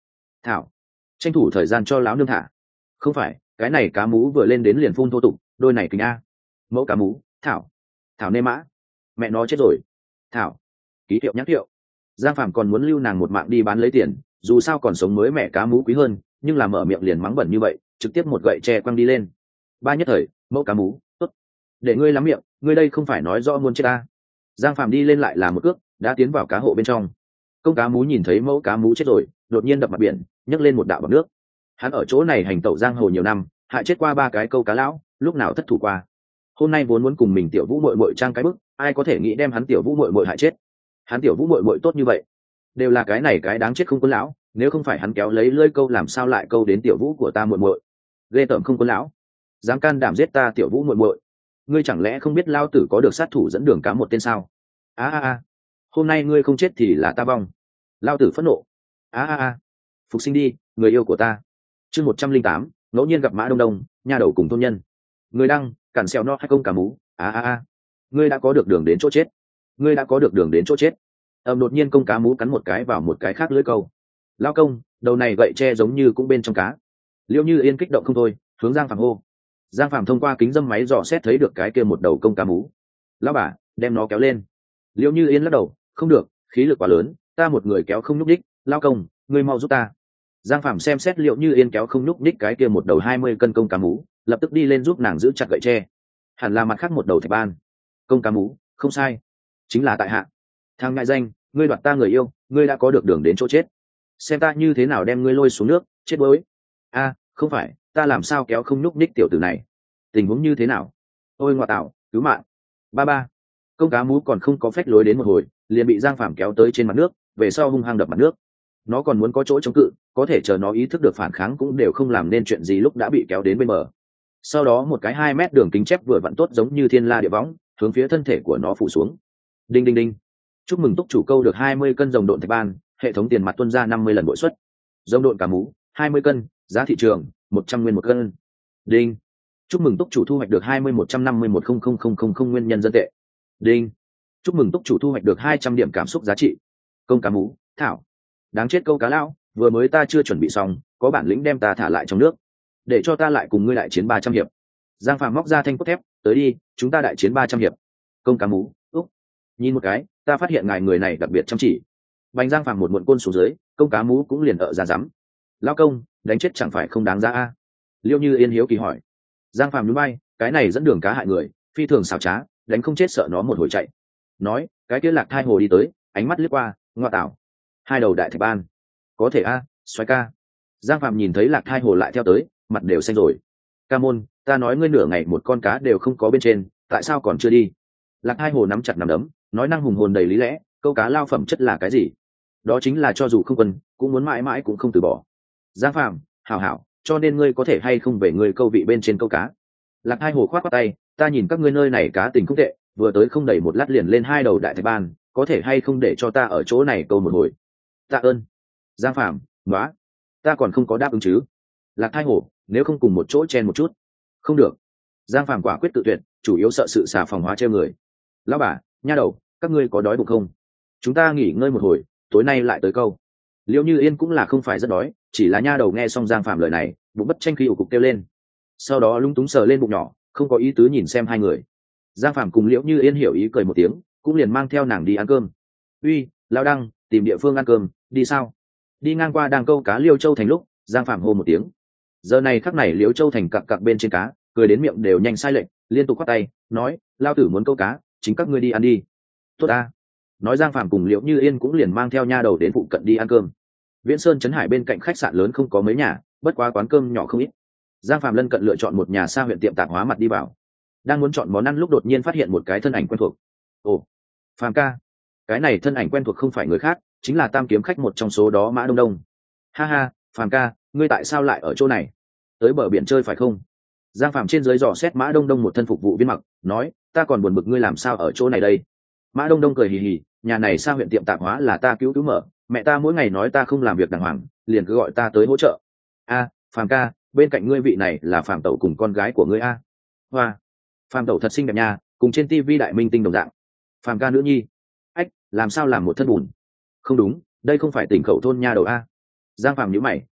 thảo, tranh thủ thời gian cho láo nương thả. Không phải, cái này cá mú vừa lên đến liền phun thô tục, đôi này kính a. Mẫu cá mú, thảo, thảo nê mã, mẹ nó chết rồi, thảo, ký hiệu nhắc hiệu. Giang Phạm còn muốn lưu nàng một mạng đi bán lấy tiền, dù sao còn sống mới mẹ cá mú quý hơn, nhưng làm mở miệng liền mắng bẩn như vậy, trực tiếp một gậy tre quăng đi lên. Ba nhất thời, mẫu cá mú, tốt, để ngươi lắm miệng, ngươi đây không phải nói rõ muốn chết ta. Giang Phạm đi lên lại là một cước, đã tiến vào cá hộ bên trong. Công cá mú nhìn thấy mẫu cá mú chết rồi, đột nhiên đập mặt biển, nhấc lên một đạo bọt nước. Hắn ở chỗ này hành tẩu giang hồ nhiều năm, hại chết qua ba cái câu cá lão, lúc nào thất thủ qua. Hôm nay vốn muốn cùng mình tiểu vũ muội muội trang cái bức, ai có thể nghĩ đem hắn tiểu vũ muội muội hại chết. Hắn tiểu vũ muội muội tốt như vậy, đều là cái này cái đáng chết không quân lão, nếu không phải hắn kéo lấy lưỡi câu làm sao lại câu đến tiểu vũ của ta muội muội. Ghê tởm không quân lão, dám can đảm giết ta tiểu vũ muội muội, ngươi chẳng lẽ không biết lao tử có được sát thủ dẫn đường cá một tên sao? A a a, hôm nay ngươi không chết thì là ta vong. Lao tử phẫn nộ. A a a, phục sinh đi, người yêu của ta. Chương một trăm linh tám, ngẫu nhiên gặp Mã Đông Đông, nha đầu cùng thôn nhân. Người đăng, cản xèo no hay công cả mú. A a a, ngươi đã có được đường đến chỗ chết. Ngươi đã có được đường đến chỗ chết. Ầm, đột nhiên công cá mú cắn một cái vào một cái khác lưỡi câu. Lao công, đầu này gậy tre giống như cũng bên trong cá. Liêu Như Yên kích động không thôi, hướng Giang Phạm hô. Giang Phạm thông qua kính dâm máy dò xét thấy được cái kia một đầu công cá mú. Lão bà, đem nó kéo lên. Liêu Như Yên lắc đầu, không được, khí lực quá lớn, ta một người kéo không nhúc đích. Lao công, ngươi mau giúp ta. Giang Phạm xem xét Liệu Như Yên kéo không nhúc đích cái kia một đầu hai mươi cân công cá mú, lập tức đi lên giúp nàng giữ chặt gậy tre. Hẳn là mặt khác một đầu thạch ban. Công cá mú, không sai, chính là tại hạ. Thằng ngại danh, ngươi đoạt ta người yêu, ngươi đã có được đường đến chỗ chết. Xem ta như thế nào đem ngươi lôi xuống nước, chết bối. A, không phải, ta làm sao kéo không nhúc đích tiểu tử này? Tình huống như thế nào? Ôi ngoại tạo, cứu mạng. Ba ba. Công cá mú còn không có phách lối đến một hồi, liền bị Giang Phạm kéo tới trên mặt nước, về sau hung hăng đập mặt nước. Nó còn muốn có chỗ chống cự, có thể chờ nó ý thức được phản kháng cũng đều không làm nên chuyện gì lúc đã bị kéo đến bên bờ. Sau đó một cái hai mét đường kính chép vừa vặn tốt giống như thiên la địa võng, hướng phía thân thể của nó phủ xuống. Đinh đinh đinh. Chúc mừng túc chủ câu được hai mươi cân rồng độn thạch ban, hệ thống tiền mặt tuân ra năm mươi lần bội suất. Rồng độn cá mú, hai mươi cân, giá thị trường một trăm nguyên một cân. Đinh. Chúc mừng túc chủ thu hoạch được hai mươi một trăm năm mươi một không không không không không nguyên nhân dân tệ. Đinh. Chúc mừng túc chủ thu hoạch được hai trăm điểm cảm xúc giá trị. Công cá mú, thảo. Đáng chết câu cá lão, vừa mới ta chưa chuẩn bị xong, có bản lĩnh đem ta thả lại trong nước, để cho ta lại cùng ngươi đại chiến ba trăm hiệp. Giang Phạm móc ra thanh cốt thép, tới đi, chúng ta đại chiến ba trăm hiệp. Công cá mú, úc. Nhìn một cái, ta phát hiện ngài người này đặc biệt chăm chỉ. Bành Giang Phạm một muộn côn xuống dưới, công cá mú cũng liền ở ra rắm. Lao công, đánh chết chẳng phải không đáng giá a? Liêu Như Yên hiếu kỳ hỏi. Giang Phạm nhún vai, cái này dẫn đường cá hại người, phi thường xảo trá, đánh không chết sợ nó một hồi chạy. Nói, cái kia Lạc Thai Hồ đi tới, ánh mắt liếc qua, ngoa tảo. Hai đầu đại thạch ban. Có thể a, xoáy ca. Giang Phạm nhìn thấy Lạc Thai Hồ lại theo tới, mặt đều xanh rồi. Ca môn, ta nói ngươi nửa ngày một con cá đều không có bên trên, tại sao còn chưa đi? Lạc Thai Hồ nắm chặt nắm đấm, nói năng hùng hồn đầy lý lẽ, câu cá lao phẩm chất là cái gì? Đó chính là cho dù không quân, cũng muốn mãi mãi cũng không từ bỏ. Giang Phạm, hảo hảo, cho nên ngươi có thể hay không về ngươi câu vị bên trên câu cá? Lạc Thai Hồ khoát khoát tay, ta nhìn các ngươi nơi này cá tình không tệ, vừa tới không đầy một lát liền lên hai đầu đại thạch ban, có thể hay không để cho ta ở chỗ này câu một hồi? Tạ ơn. Giang Phạm, nói, ta còn không có đáp ứng chứ? Lạc Thai Hồ, nếu không cùng một chỗ chen một chút. Không được. Giang Phạm quả quyết tự tuyệt, chủ yếu sợ sự xà phòng hóa treo người. Lão bà, nha đầu, các ngươi có đói bụng không? Chúng ta nghỉ ngơi một hồi, tối nay lại tới câu. Liễu Như Yên cũng là không phải rất đói, chỉ là nha đầu nghe xong Giang Phạm lời này, bụng bất tranh khí ủ cục kêu lên. Sau đó lung túng sờ lên bụng nhỏ, không có ý tứ nhìn xem hai người. Giang Phạm cùng Liễu Như Yên hiểu ý cười một tiếng, cũng liền mang theo nàng đi ăn cơm. Uy, Lão Đăng, tìm địa phương ăn cơm, đi sao? Đi ngang qua đang câu cá Liêu Châu Thành lúc, Giang Phạm hô một tiếng. Giờ này khắc này Liêu Châu Thành cặc cặc bên trên cá, cười đến miệng đều nhanh sai lệch, liên tục quát tay, nói, lao tử muốn câu cá, chính các ngươi đi ăn đi. Tốt ta. Nói Giang Phạm cùng Liễu Như Yên cũng liền mang theo nha đầu đến phụ cận đi ăn cơm. Viễn Sơn Trấn Hải bên cạnh khách sạn lớn không có mấy nhà, bất quá quán cơm nhỏ không ít. Giang Phạm lân cận lựa chọn một nhà xa huyện tiệm tạp hóa mặt đi vào. Đang muốn chọn món ăn lúc đột nhiên phát hiện một cái thân ảnh quen thuộc. Ồ, Phạm ca. Cái này thân ảnh quen thuộc không phải người khác, chính là Tam Kiếm khách một trong số đó Mã Đông Đông. Ha ha, Phạm ca, ngươi tại sao lại ở chỗ này? Tới bờ biển chơi phải không? Giang Phạm trên dưới dò xét Mã Đông Đông một thân phục vụ viên mặc, nói, ta còn buồn bực ngươi làm sao ở chỗ này đây? Mã Đông Đông cười hì hì, nhà này xa huyện tiệm tạp hóa là ta cứu cứu mở, mẹ ta mỗi ngày nói ta không làm việc đàng hoàng, liền cứ gọi ta tới hỗ trợ. A, Phạm ca, bên cạnh ngươi vị này là Phạm tẩu cùng con gái của ngươi a. Hoa, Phạm tẩu thật xinh đẹp nha, cùng trên tivi đại minh tinh đồng dạng. Phạm ca nữ nhi. Ách, làm sao làm một thân bùn? Không đúng, đây không phải tỉnh khẩu thôn nha đầu a. Giang Phạm nhíu mày,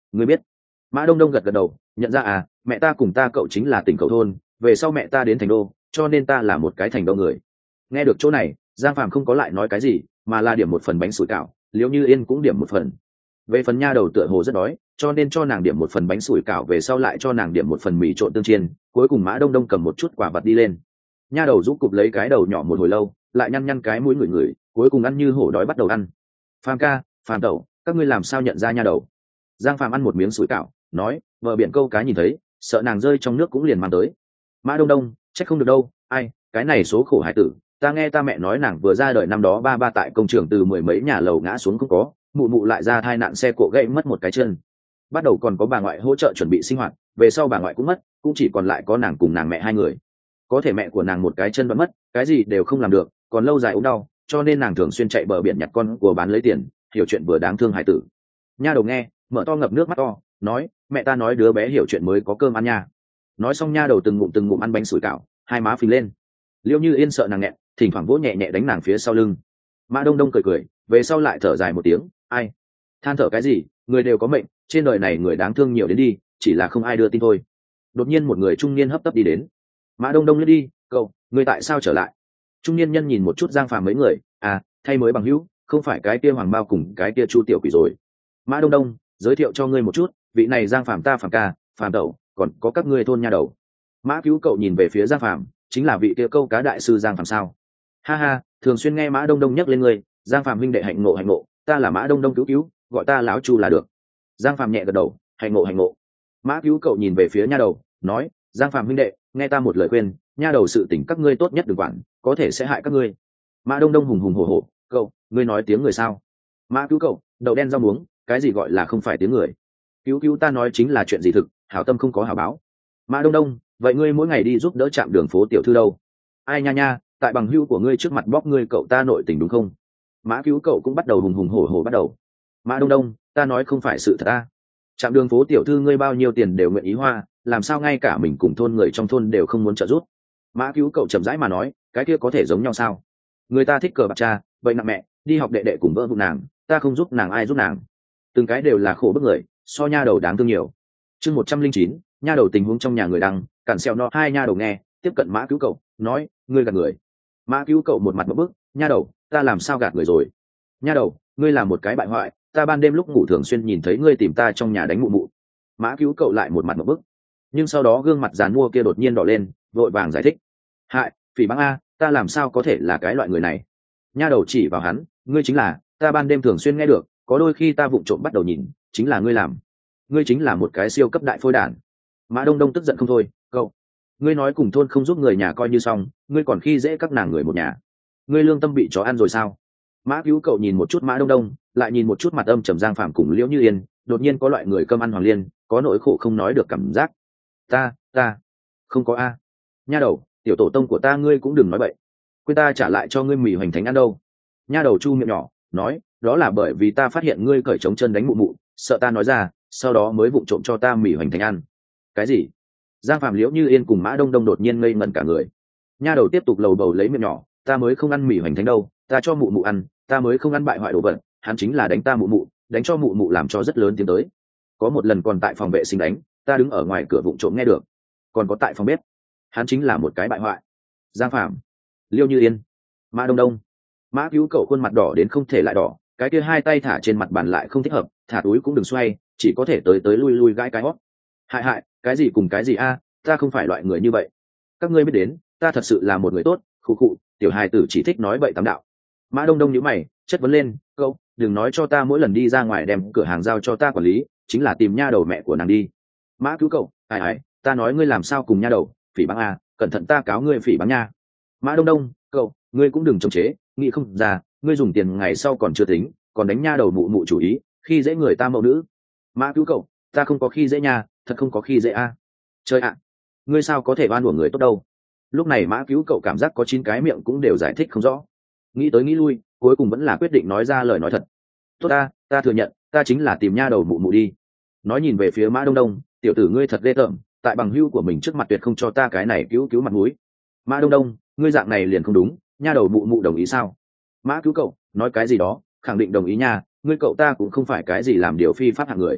Ngươi biết? Mã Đông Đông gật gật đầu, nhận ra à, mẹ ta cùng ta cậu chính là tỉnh cầu thôn, về sau mẹ ta đến thành đô, cho nên ta là một cái thành đô người. Nghe được chỗ này, Giang Phàm không có lại nói cái gì, mà là điểm một phần bánh sủi cảo, Liễu Như Yên cũng điểm một phần. Về phần nha đầu tựa hồ rất đói, cho nên cho nàng điểm một phần bánh sủi cảo, về sau lại cho nàng điểm một phần mì trộn tương chiên, cuối cùng Mã Đông Đông cầm một chút quả vật đi lên. Nha đầu rũ cụp lấy cái đầu nhỏ một hồi lâu, lại nhăn nhăn cái mũi ngửi ngửi, cuối cùng ăn như hổ đói bắt đầu ăn. Phàm ca, Phàm tẩu, các ngươi làm sao nhận ra nha đầu? Giang Phàm ăn một miếng sủi cảo, nói, vợ biển câu cá nhìn thấy, sợ nàng rơi trong nước cũng liền mang tới. Mã Đông Đông, chắc không được đâu, ai, cái này số khổ hải tử, ta nghe ta mẹ nói nàng vừa ra đời năm đó ba ba tại công trường từ mười mấy nhà lầu ngã xuống không có, mụ mụ lại ra thai nạn xe cộ gãy mất một cái chân. Bắt đầu còn có bà ngoại hỗ trợ chuẩn bị sinh hoạt, về sau bà ngoại cũng mất, cũng chỉ còn lại có nàng cùng nàng mẹ hai người. Có thể mẹ của nàng một cái chân vẫn mất, cái gì đều không làm được, còn lâu dài ốm đau, cho nên nàng thường xuyên chạy bờ biển nhặt con của bán lấy tiền, hiểu chuyện vừa đáng thương hải tử. Nha đầu nghe, mở to ngập nước mắt to, nói, mẹ ta nói đứa bé hiểu chuyện mới có cơm ăn nha. Nói xong nha đầu từng ngụm từng ngụm ăn bánh sủi cảo, hai má phình lên. Liễu Như Yên sợ nàng nghẹn, thỉnh thoảng vỗ nhẹ nhẹ đánh nàng phía sau lưng. Mã Đông Đông cười cười, về sau lại thở dài một tiếng, ai, than thở cái gì, người đều có mệnh, trên đời này người đáng thương nhiều đến đi, chỉ là không ai đưa tin thôi. Đột nhiên một người trung niên hấp tấp đi đến. Mã Đông Đông liếc đi, cậu, người tại sao trở lại? Trung niên nhân nhìn một chút Giang Phàm mấy người, à, thay mới bằng hữu, không phải cái kia Hoàng Bao cùng cái kia Chu Tiểu Quỷ rồi. Mã Đông Đông, giới thiệu cho ngươi một chút, vị này Giang Phàm ta Phàm ca, Phàm tẩu, còn có các ngươi thôn nha đầu. Mã Cứu cậu nhìn về phía Giang Phàm, chính là vị kia câu cá đại sư Giang Phàm sao? Ha ha, thường xuyên nghe Mã Đông Đông nhắc lên ngươi, Giang Phàm huynh đệ hạnh ngộ hạnh ngộ, ta là Mã Đông Đông cứu cứu, gọi ta lão Chu là được. Giang Phàm nhẹ gật đầu, hạnh ngộ hạnh ngộ. Mã Cứu cậu nhìn về phía nha đầu, nói, Giang Phàm huynh đệ, nghe ta một lời khuyên, nha đầu sự tình các ngươi tốt nhất đừng quản, có thể sẽ hại các ngươi. Mã Đông Đông hùng hùng hổ hổ, cậu, ngươi nói tiếng người sao? Mã Cứu cậu, đậu đen rau muống, cái gì gọi là không phải tiếng người? Cứu cứu ta nói chính là chuyện gì thực, hảo tâm không có hảo báo. Mã Đông Đông, vậy ngươi mỗi ngày đi giúp đỡ trạm đường phố tiểu thư đâu? Ai nha nha, tại bằng hữu của ngươi trước mặt bóc ngươi cậu ta nội tình đúng không? Mã Cứu cậu cũng bắt đầu hùng hùng hổ hổ bắt đầu. Mã Đông Đông, ta nói không phải sự thật ta. Trạm đường phố tiểu thư ngươi bao nhiêu tiền đều nguyện ý hoa, làm sao ngay cả mình cùng thôn người trong thôn đều không muốn trợ giúp? Mã Cứu cậu chậm rãi mà nói, cái kia có thể giống nhau sao? Người ta thích cờ bạc cha, vậy nặng mẹ, đi học đệ đệ cùng vợ vụ nàng, ta không giúp nàng ai giúp nàng. Từng cái đều là khổ bức người, so nha đầu đáng thương nhiều. Chương một trăm linh chín, nha đầu tình huống trong nhà người đăng, cản xèo no hai nha đầu nghe, tiếp cận Mã Cứu cậu, nói, ngươi gạt người. Mã Cứu cậu một mặt một bức, nha đầu, ta làm sao gạt người rồi? Nha đầu, ngươi là một cái bại hoại, ta ban đêm lúc ngủ thường xuyên nhìn thấy ngươi tìm ta trong nhà đánh mụ mụ. Mã Cứu cậu lại một mặt một bức, nhưng sau đó gương mặt giàn mua kia đột nhiên đỏ lên, vội vàng giải thích, hại, phỉ báng a, ta làm sao có thể là cái loại người này? Nha đầu chỉ vào hắn, ngươi chính là, ta ban đêm thường xuyên nghe được, có đôi khi ta vụng trộm bắt đầu nhìn, chính là ngươi làm, ngươi chính là một cái siêu cấp đại phôi đản. Mã Đông Đông tức giận không thôi, cậu, ngươi nói cùng thôn không giúp người nhà coi như xong, ngươi còn khi dễ các nàng người một nhà, ngươi lương tâm bị chó ăn rồi sao? Mã Cứu cậu nhìn một chút Mã Đông Đông, lại nhìn một chút mặt âm trầm Giang Phàm cùng Liễu Như Yên, đột nhiên có loại người cơm ăn hoàng liên, có nỗi khổ không nói được cảm giác. Ta, ta, không có a. Nha đầu, tiểu tổ tông của ta ngươi cũng đừng nói bậy, quên ta trả lại cho ngươi mì hoành thánh ăn đâu. Nha đầu chu miệng nhỏ, nói, đó là bởi vì ta phát hiện ngươi cởi trống chân đánh mụ mụ, sợ ta nói ra, sau đó mới vụng trộm cho ta mì hoành thánh ăn. Cái gì? Giang Phàm Liễu Như Yên cùng Mã Đông Đông đột nhiên ngây ngẩn cả người. Nha đầu tiếp tục lầu bầu lấy miệng nhỏ, ta mới không ăn mì hoành thánh đâu, ta cho mụ mụ ăn, ta mới không ăn bại hoại đồ vật, hắn chính là đánh ta mụ mụ, đánh cho mụ mụ làm cho rất lớn tiếng tới. Có một lần còn tại phòng vệ sinh đánh, ta đứng ở ngoài cửa vụng trộm nghe được. Còn có tại phòng bếp, hắn chính là một cái bại hoại. Giang Phàm, Liễu Như Yên, Mã Đông Đông. Mã Cứu cậu khuôn mặt đỏ đến không thể lại đỏ, cái kia hai tay thả trên mặt bàn lại không thích hợp, thả túi cũng đừng xoay, chỉ có thể tới tới lui lui gãi cái hót. Hại hại, cái gì cùng cái gì a, ta không phải loại người như vậy. Các ngươi biết đến, ta thật sự là một người tốt, khụ khụ, tiểu hài tử chỉ thích nói bậy tám đạo. Mã Đông Đông nhíu mày, chất vấn lên, cậu, đừng nói cho ta mỗi lần đi ra ngoài đem cửa hàng giao cho ta quản lý, chính là tìm nha đầu mẹ của nàng đi. Mã Cứu cậu, ai ai, ta nói ngươi làm sao cùng nha đầu, phỉ báng a, cẩn thận ta cáo ngươi phỉ báng nha. Mã Đông Đông, cậu, ngươi cũng đừng chống chế, nghĩ không ra, ngươi dùng tiền ngày sau còn chưa tính, còn đánh nha đầu mụ mụ chủ ý, khi dễ người ta mẫu nữ. Mã Cứu cậu, ta không có khi dễ nha, thật không có khi dễ a. Chơi ạ, ngươi sao có thể oan uổng người tốt đâu? Lúc này Mã Cứu cậu cảm giác có chín cái miệng cũng đều giải thích không rõ, nghĩ tới nghĩ lui, cuối cùng vẫn là quyết định nói ra lời nói thật. Tốt ta, ta thừa nhận, ta chính là tìm nha đầu mụ mụ đi. Nói nhìn về phía Mã Đông Đông, tiểu tử ngươi thật ghê tởm, tại bằng hữu của mình trước mặt tuyệt không cho ta cái này cứu cứu mặt mũi. Mã Đông Đông, ngươi dạng này liền không đúng, nha đầu mụ mụ đồng ý sao? Mã Cứu cậu, nói cái gì đó, khẳng định đồng ý nha, ngươi cậu ta cũng không phải cái gì làm điều phi pháp hạng người.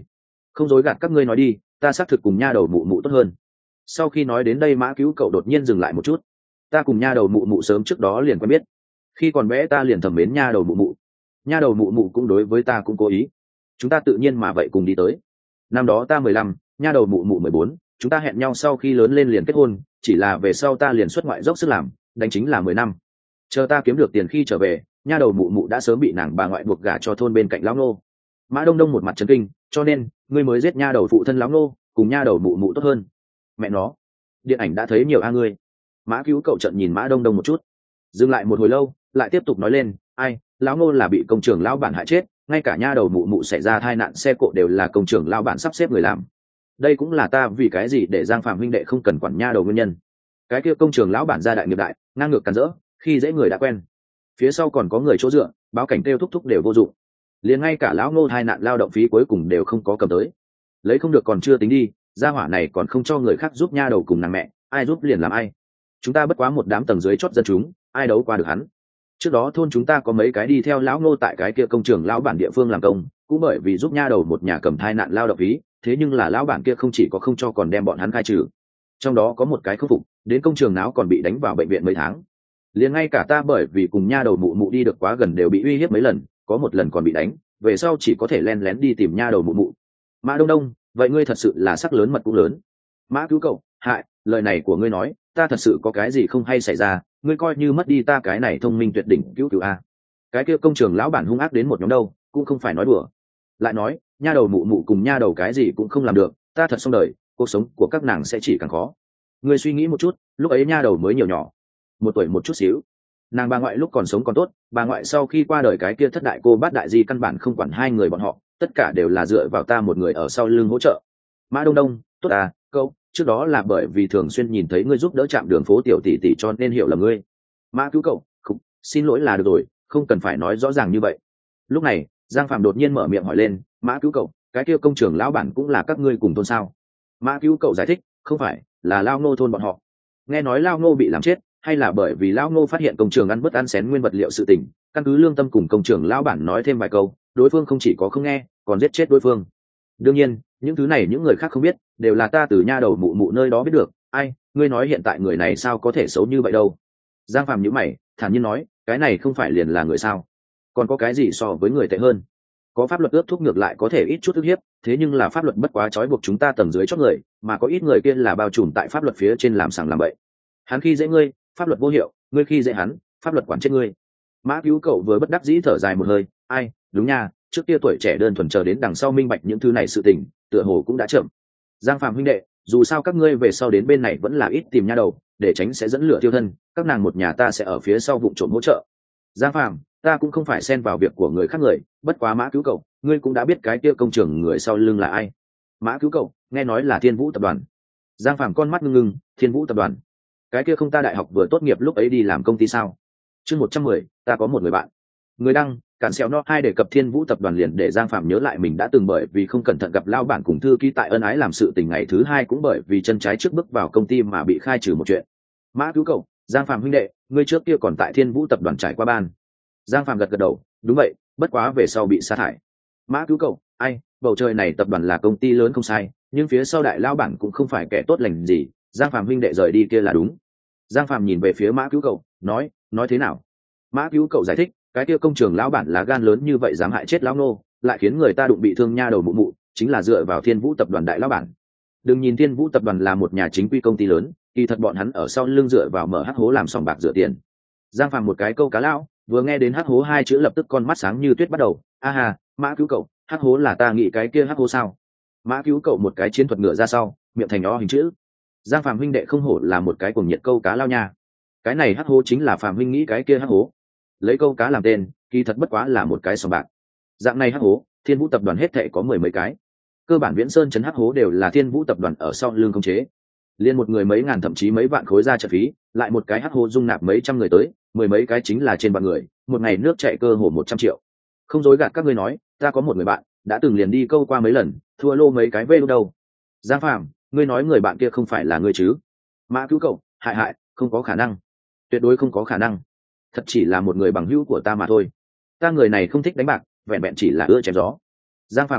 không dối gạt các ngươi nói đi, ta xác thực cùng nha đầu mụ mụ tốt hơn. Sau khi nói đến đây mã cứu cậu đột nhiên dừng lại một chút. Ta cùng nha đầu mụ mụ sớm trước đó liền quen biết, khi còn bé ta liền thầm mến nha đầu mụ mụ, nha đầu mụ mụ cũng đối với ta cũng cố ý, chúng ta tự nhiên mà vậy cùng đi tới. Năm đó ta mười lăm, nha đầu mụ mụ mười bốn, chúng ta hẹn nhau sau khi lớn lên liền kết hôn, chỉ là về sau ta liền xuất ngoại dốc sức làm, đánh chính là mười năm. Chờ ta kiếm được tiền khi trở về, nha đầu mụ mụ đã sớm bị nàng bà ngoại buộc gả cho thôn bên cạnh lão nô. Mã Đông Đông một mặt trấn kinh, cho nên ngươi mới giết nha đầu phụ thân lão nô, cùng nha đầu mụ mụ tốt hơn. Mẹ nó, điện ảnh đã thấy nhiều a ngươi. Mã Cứu cậu trận nhìn Mã Đông Đông một chút, dừng lại một hồi lâu, lại tiếp tục nói lên, ai, lão nô là bị công trường lão bản hại chết, ngay cả nha đầu mụ mụ xảy ra tai nạn xe cộ đều là công trường lão bản sắp xếp người làm. Đây cũng là ta vì cái gì để Giang Phạm huynh đệ không cần quản nha đầu nguyên nhân. Cái kia công trường lão bản gia đại nghiệp đại, ngang ngược càn rỡ, khi dễ người đã quen, phía sau còn có người chỗ dựa, báo cảnh kêu thúc thúc đều vô dụng, liền ngay cả lão ngô tai nạn lao động phí cuối cùng đều không có cầm tới. Lấy không được còn chưa tính đi, gia hỏa này còn không cho người khác giúp nha đầu cùng nàng mẹ, ai giúp liền làm ai. Chúng ta bất quá một đám tầng dưới chót dân chúng, ai đấu qua được hắn. Trước đó thôn chúng ta có mấy cái đi theo lão ngô tại cái kia công trường lão bản địa phương làm công, cũng bởi vì giúp nha đầu một nhà cầm thai nạn lao động phí, thế nhưng là lão bản kia không chỉ có không cho còn đem bọn hắn khai trừ. Trong đó có một cái không phục, đến công trường náo còn bị đánh vào bệnh viện mấy tháng. Liền ngay cả ta bởi vì cùng nha đầu mụ mụ đi được quá gần đều bị uy hiếp mấy lần, có một lần còn bị đánh, về sau chỉ có thể len lén đi tìm nha đầu mụ mụ. Mã Đông Đông, vậy ngươi thật sự là sắc lớn mật cũng lớn. Mã Cứu cậu, hại, lời này của ngươi nói, ta thật sự có cái gì không hay xảy ra, ngươi coi như mất đi ta cái này thông minh tuyệt đỉnh cứu cứu a. Cái kia công trường lão bản hung ác đến một nhóm đâu, cũng không phải nói đùa. Lại nói, nha đầu mụ mụ cùng nha đầu cái gì cũng không làm được, ta thật xong đời, cuộc sống của các nàng sẽ chỉ càng khó. Ngươi suy nghĩ một chút, lúc ấy nha đầu mới nhiều nhỏ, một tuổi một chút xíu, nàng bà ngoại lúc còn sống còn tốt, bà ngoại sau khi qua đời cái kia thất đại cô bát đại di căn bản không quản hai người bọn họ, tất cả đều là dựa vào ta một người ở sau lưng hỗ trợ. Mã Đông Đông, tốt à, câu trước đó là bởi vì thường xuyên nhìn thấy ngươi giúp đỡ trạm đường phố tiểu tỷ tỷ cho nên hiểu là ngươi. Mã Cứu cậu, không, xin lỗi là được rồi, không cần phải nói rõ ràng như vậy. Lúc này Giang Phạm đột nhiên mở miệng hỏi lên, Mã Cứu cậu, cái kia công trường lão bản cũng là các ngươi cùng thôn sao? Mã Cứu cậu giải thích, không phải, là lao ngô thôn bọn họ. Nghe nói lao ngô bị làm chết, hay là bởi vì lao ngô phát hiện công trường ăn bớt ăn xén nguyên vật liệu sự tình, căn cứ lương tâm cùng công trường lão bản nói thêm vài câu, đối phương không chỉ có không nghe, còn giết chết đối phương. Đương nhiên, những thứ này những người khác không biết, đều là ta từ nha đầu mụ mụ nơi đó biết được. Ai, ngươi nói hiện tại người này sao có thể xấu như vậy đâu? Giang Phạm nhíu mày, thản nhiên nói, cái này không phải liền là người sao? Còn có cái gì so với người tệ hơn? Có pháp luật ước thúc ngược lại có thể ít chút ức hiếp, thế nhưng là pháp luật bất quá trói buộc chúng ta tầng dưới chót người, mà có ít người kia là bao trùm tại pháp luật phía trên làm sàng làm bậy. Hắn khi dễ ngươi, pháp luật vô hiệu, ngươi khi dễ hắn, pháp luật quản chết ngươi. Mã Cứu cậu vừa bất đắc dĩ thở dài một hơi, ai, đúng nha, trước kia tuổi trẻ đơn thuần chờ đến đằng sau minh bạch những thứ này sự tình, tựa hồ cũng đã chậm. Giang Phạm huynh đệ, dù sao các ngươi về sau đến bên này vẫn là ít tìm nha đầu, để tránh sẽ dẫn lửa tiêu thân, các nàng một nhà ta sẽ ở phía sau vụ trộm hỗ trợ. Giang Phạm, ta cũng không phải xen vào việc của người khác người, bất quá Mã Cứu cậu, ngươi cũng đã biết cái kia công trường người sau lưng là ai. Mã Cứu cậu, nghe nói là Thiên Vũ tập đoàn. Giang Phạm con mắt ngưng ngưng, Thiên Vũ tập đoàn, cái kia không ta đại học vừa tốt nghiệp lúc ấy đi làm công ty sao? Chương một trăm mười, ta có một người bạn. Người đăng, cản xéo no hai đề cập Thiên Vũ tập đoàn liền để Giang Phạm nhớ lại mình đã từng bởi vì không cẩn thận gặp lao bản cùng thư ký tại ân ái làm sự tình, ngày thứ hai cũng bởi vì chân trái trước bước vào công ty mà bị khai trừ một chuyện. Mã Cứu cậu, Giang Phạm huynh đệ, ngươi trước kia còn tại Thiên Vũ tập đoàn trải qua ban. Giang Phạm gật gật đầu, đúng vậy, bất quá về sau bị sa thải. Mã Cứu cậu, ai, bầu trời này tập đoàn là công ty lớn không sai, nhưng phía sau đại lao bản cũng không phải kẻ tốt lành gì, Giang Phạm huynh đệ rời đi kia là đúng. Giang Phạm nhìn về phía Mã Cứu cậu, nói, nói thế nào? Mã Cứu cậu giải thích, cái kia công trường lão bản là gan lớn như vậy dám hại chết lão nô, lại khiến người ta đụng bị thương nha đầu mụ mụ, chính là dựa vào Thiên Vũ tập đoàn đại lão bản. Đừng nhìn Thiên Vũ tập đoàn là một nhà chính quy công ty lớn, kỳ thật bọn hắn ở sau lưng dựa vào mở hắc hố làm sòng bạc rửa tiền. Giang Phạm một cái câu cá lão, vừa nghe đến hắc hố hai chữ lập tức con mắt sáng như tuyết bắt đầu, a hà, Mã Cứu cậu, hắc hố là ta nghĩ cái kia hắc hố sao? Mã Cứu cậu một cái chiến thuật ngựa ra sau, miệng thành o hình chữ. Giang Phạm huynh đệ không hổ là một cái cuồng nhiệt câu cá lao nha. Cái này hắc hố chính là Phạm huynh nghĩ cái kia hắc hố. Lấy câu cá làm tên, kỳ thật bất quá là một cái sòng bạc. Dạng này hắc hố, Thiên Vũ tập đoàn hết thảy có mười mấy cái. Cơ bản Viễn Sơn trấn hắc hố đều là Thiên Vũ tập đoàn ở sau lưng khống chế. Liên một người mấy ngàn thậm chí mấy vạn khối ra trận phí, lại một cái hắc hố dung nạp mấy trăm người tới, mười mấy cái chính là trên vạn người, một ngày nước chảy cơ hồ một trăm triệu. Không dối gạt các ngươi nói, ta có một người bạn, đã từng liền đi câu qua mấy lần, thua lô mấy cái vê đu đâu. Giang Phạm, ngươi nói người bạn kia không phải là ngươi chứ? Mã Cứu cậu, hại hại, không có khả năng, tuyệt đối không có khả năng, thật chỉ là một người bằng hữu của ta mà thôi. Ta người này không thích đánh bạc, vẹn vẹn chỉ là ưa chém gió. Giang Phạm hắng giọng,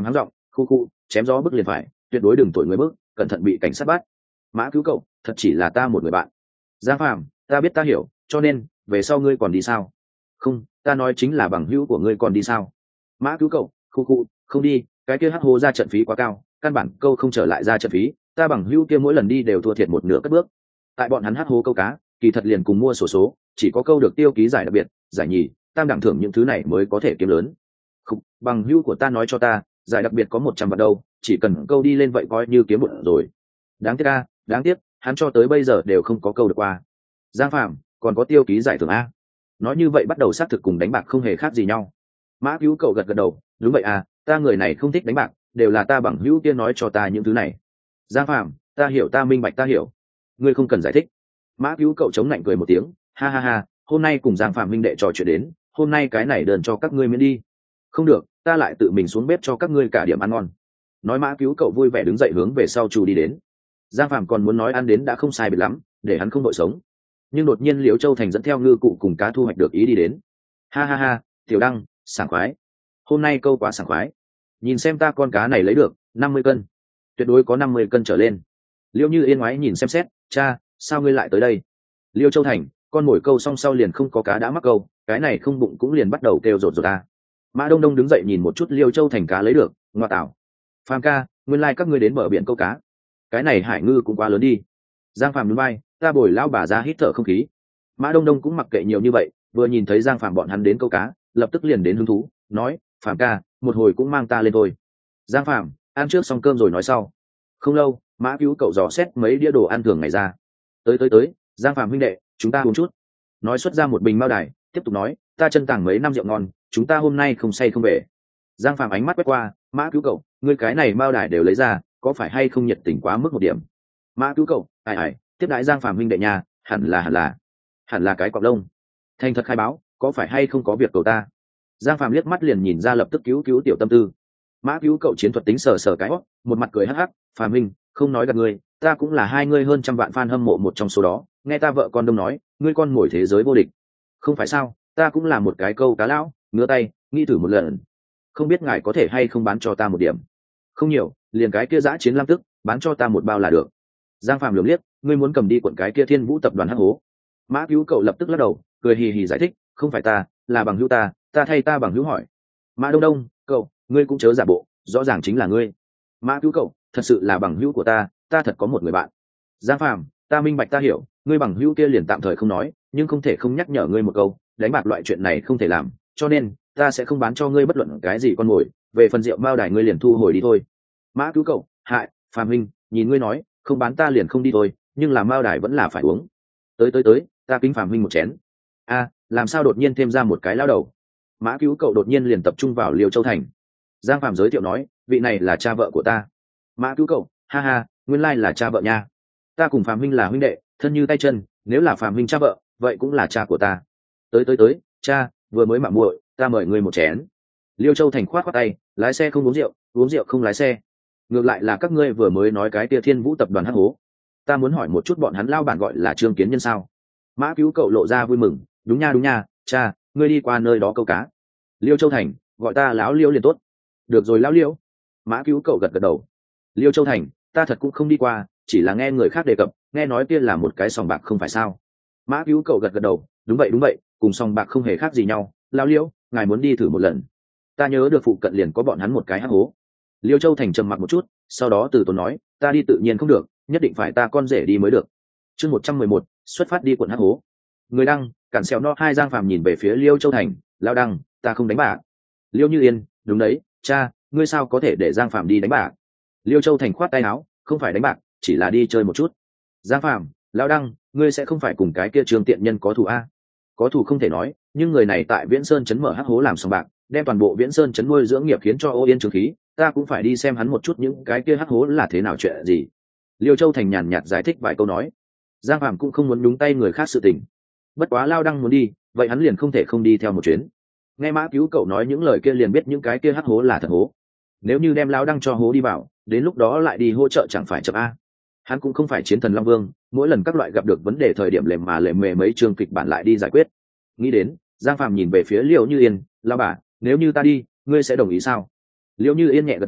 khu khu chém gió bức liền phải, tuyệt đối đừng tội người bức, cẩn thận bị cảnh sát bắt. Mã Cứu Cậu, thật chỉ là ta một người bạn. Giang Phàm, ta biết ta hiểu, cho nên về sau ngươi còn đi sao? Không, ta nói chính là bằng hữu của ngươi còn đi sao? Mã Cứu Cậu, khu khu không đi, cái kia hắc hồ ra trận phí quá cao, căn bản câu không trở lại ra trận phí, ta bằng hữu kia mỗi lần đi đều thua thiệt một nửa cất bước. Tại bọn hắn hắc hồ câu cá, kỳ thật liền cùng mua sổ số, chỉ có câu được tiêu ký giải đặc biệt, giải nhì, tam đẳng thưởng những thứ này mới có thể kiếm lớn. Không, bằng hữu của ta nói cho ta, giải đặc biệt có một trăm vạn đâu, chỉ cần câu đi lên vậy coi như kiếm một rồi. Đáng tiếc a, đáng tiếc, hắn cho tới bây giờ đều không có câu được qua. Giang Phạm, còn có tiêu ký giải thưởng a? Nói như vậy bắt đầu xác thực cùng đánh bạc không hề khác gì nhau. Mã Cứu Cậu gật gật đầu, đúng vậy à, ta người này không thích đánh bạc, đều là ta bằng hữu kia nói cho ta những thứ này. Giang Phạm, ta hiểu, ta minh bạch, ta hiểu, ngươi không cần giải thích. Mã Cứu Cậu chống lạnh cười một tiếng, ha ha ha, hôm nay cùng Giang Phạm minh đệ trò chuyện đến, hôm nay cái này đơn cho các ngươi miễn đi. Không được, ta lại tự mình xuống bếp cho các ngươi cả điểm ăn ngon. Nói Mã Cứu Cậu vui vẻ đứng dậy hướng về sau chủ đi đến. Giang Phạm còn muốn nói ăn đến đã không sai biệt lắm, để hắn không đội sống, nhưng đột nhiên Liễu Châu Thành dẫn theo ngư cụ cùng cá thu hoạch được ý đi đến. Ha ha ha, Tiểu Đăng, sảng khoái, hôm nay câu quá sảng khoái, nhìn xem ta con cá này lấy được năm mươi cân, tuyệt đối có năm mươi cân trở lên. Liễu Như Yên ngoái nhìn xem xét, cha, sao ngươi lại tới đây? Liễu Châu Thành, con mồi câu xong sau liền không có cá đã mắc câu, cái này không bụng cũng liền bắt đầu kêu rột rột ta. Mã Đông Đông đứng dậy nhìn một chút Liễu Châu Thành cá lấy được, ngoa tạo, Phàm ca, nguyên lai like các ngươi đến bờ biển câu cá, cái này hải ngư cũng quá lớn đi. Giang Phàm núi bay, ta bồi lão bà ra hít thở không khí. Mã Đông Đông cũng mặc kệ nhiều như vậy, vừa nhìn thấy Giang Phàm bọn hắn đến câu cá, lập tức liền đến hứng thú, nói, Phàm ca, một hồi cũng mang ta lên thôi. Giang Phàm, ăn trước xong cơm rồi nói sau. Không lâu, Mã Cứu Cậu dò xét mấy đĩa đồ ăn thường ngày ra. Tới tới tới, Giang Phàm huynh đệ, chúng ta uống chút. Nói xuất ra một bình mao đài, tiếp tục nói, ta chân tàng mấy năm rượu ngon, chúng ta hôm nay không say không về. Giang Phàm ánh mắt quét qua, Mã Cứu Cậu, ngươi cái này mao đài đều lấy ra, có phải hay không nhiệt tình quá mức một điểm? Mã Cứu Cậu, ai ai, tiếp đãi Giang Phàm huynh đệ nhà, hẳn là hẳn là hẳn là cái cọp lông. Thành thật khai báo, có phải hay không có việc cầu ta? Giang Phàm liếc mắt liền nhìn ra, lập tức cứu cứu tiểu tâm tư. Mã Cứu Cậu chiến thuật tính sờ sờ cái hót, một mặt cười hắc hắc, Phàm huynh, không nói gạt ngươi, ta cũng là hai ngươi hơn trăm vạn fan hâm mộ một trong số đó, nghe ta vợ con đông nói, ngươi con mồi thế giới vô địch. Không phải sao, ta cũng là một cái câu cá lão, ngứa tay, nghĩ thử một lần. Không biết ngài có thể hay không bán cho ta một điểm? Không nhiều, liền cái kia giã chiến lam tức, bán cho ta một bao là được. Giang Phàm lườm liếc, ngươi muốn cầm đi quận cái kia Thiên Vũ tập đoàn hắc hố. Mã Cứu Cậu lập tức lắc đầu, cười hì hì giải thích, không phải ta, là bằng hữu ta, ta thay ta bằng hữu hỏi. Mã Đông Đông, cậu, ngươi cũng chớ giả bộ, rõ ràng chính là ngươi. Mã Cứu Cậu, thật sự là bằng hữu của ta, ta thật có một người bạn. Giang Phàm, ta minh bạch ta hiểu, ngươi bằng hữu kia liền tạm thời không nói, nhưng không thể không nhắc nhở ngươi một câu, đánh bạc loại chuyện này không thể làm, cho nên ta sẽ không bán cho ngươi bất luận cái gì con mồi, về phần rượu mao đài ngươi liền thu hồi đi thôi. Mã Cứu Cậu, hại, Phàm huynh, nhìn ngươi nói, không bán ta liền không đi thôi, nhưng làm mao đài vẫn là phải uống. Tới tới tới, ta kính Phàm huynh một chén. A, làm sao đột nhiên thêm ra một cái lao đầu? Mã Cứu Cậu đột nhiên liền tập trung vào Liêu Châu Thành. Giang Phàm giới thiệu nói, vị này là cha vợ của ta. Mã Cứu Cậu, ha ha, nguyên lai là cha vợ nha. Ta cùng Phàm huynh là huynh đệ, thân như tay chân, nếu là Phàm huynh cha vợ, vậy cũng là cha của ta. Tới tới tới, cha, vừa mới mạo muội, ta mời ngươi một chén. Liêu Châu Thành khoát khoát tay, lái xe không uống rượu, uống rượu không lái xe. Ngược lại là các ngươi vừa mới nói cái tia Thiên Vũ tập đoàn hắc hố, ta muốn hỏi một chút bọn hắn lao bản gọi là Trương Kiến Nhân sao? Mã Cứu Cậu lộ ra vui mừng, đúng nha đúng nha, cha, ngươi đi qua nơi đó câu cá. Liêu Châu Thành, gọi ta lão Liêu liền tốt. Được rồi lão Liêu. Mã Cứu Cậu gật gật đầu. Liêu Châu Thành, ta thật cũng không đi qua, chỉ là nghe người khác đề cập, nghe nói kia là một cái sòng bạc không phải sao? Mã Cứu Cậu gật gật đầu, đúng vậy đúng vậy, cùng sòng bạc không hề khác gì nhau. Lão Liêu, ngài muốn đi thử một lần? Ta nhớ được phụ cận liền có bọn hắn một cái hắc hố. Liêu Châu Thành trầm mặc một chút, sau đó từ tốn nói, ta đi tự nhiên không được, nhất định phải ta con rể đi mới được. Chương một trăm mười một, xuất phát đi quận hắc hố. Người đăng, cản xèo no hai Giang Phàm nhìn về phía Liêu Châu Thành, lao đăng, ta không đánh bạc. Liêu Như Yên, đúng đấy, cha, ngươi sao có thể để Giang Phàm đi đánh bạc? Liêu Châu Thành khoát tay áo, không phải đánh bạc, chỉ là đi chơi một chút. Giang Phàm, lao đăng, ngươi sẽ không phải cùng cái kia Trương tiện nhân có thù a? Có thù không thể nói, nhưng người này tại Viễn Sơn trấn mở hắc hố làm sòng bạc, đem toàn bộ Viễn Sơn trấn nuôi dưỡng nghiệp khiến cho ô yên trường khí, ta cũng phải đi xem hắn một chút những cái kia hắc hố là thế nào chuyện gì. Liêu Châu Thành nhàn nhạt giải thích vài câu nói. Giang Phàm cũng không muốn nhúng tay người khác sự tình, bất quá lao đăng muốn đi, vậy hắn liền không thể không đi theo một chuyến. Nghe Mã Cứu Cậu nói những lời kia liền biết những cái kia hắc hố là thật hố. Nếu như đem lao đăng cho hố đi vào, đến lúc đó lại đi hỗ trợ chẳng phải chậm a. Hắn cũng không phải chiến thần Long Vương, mỗi lần các loại gặp được vấn đề thời điểm lềm mà lềm mề mấy chương kịch bản lại đi giải quyết. Nghĩ đến, Giang Phàm nhìn về phía Liễu Như Yên, lao bà, nếu như ta đi, ngươi sẽ đồng ý sao? Liễu Như Yên nhẹ gật đầu,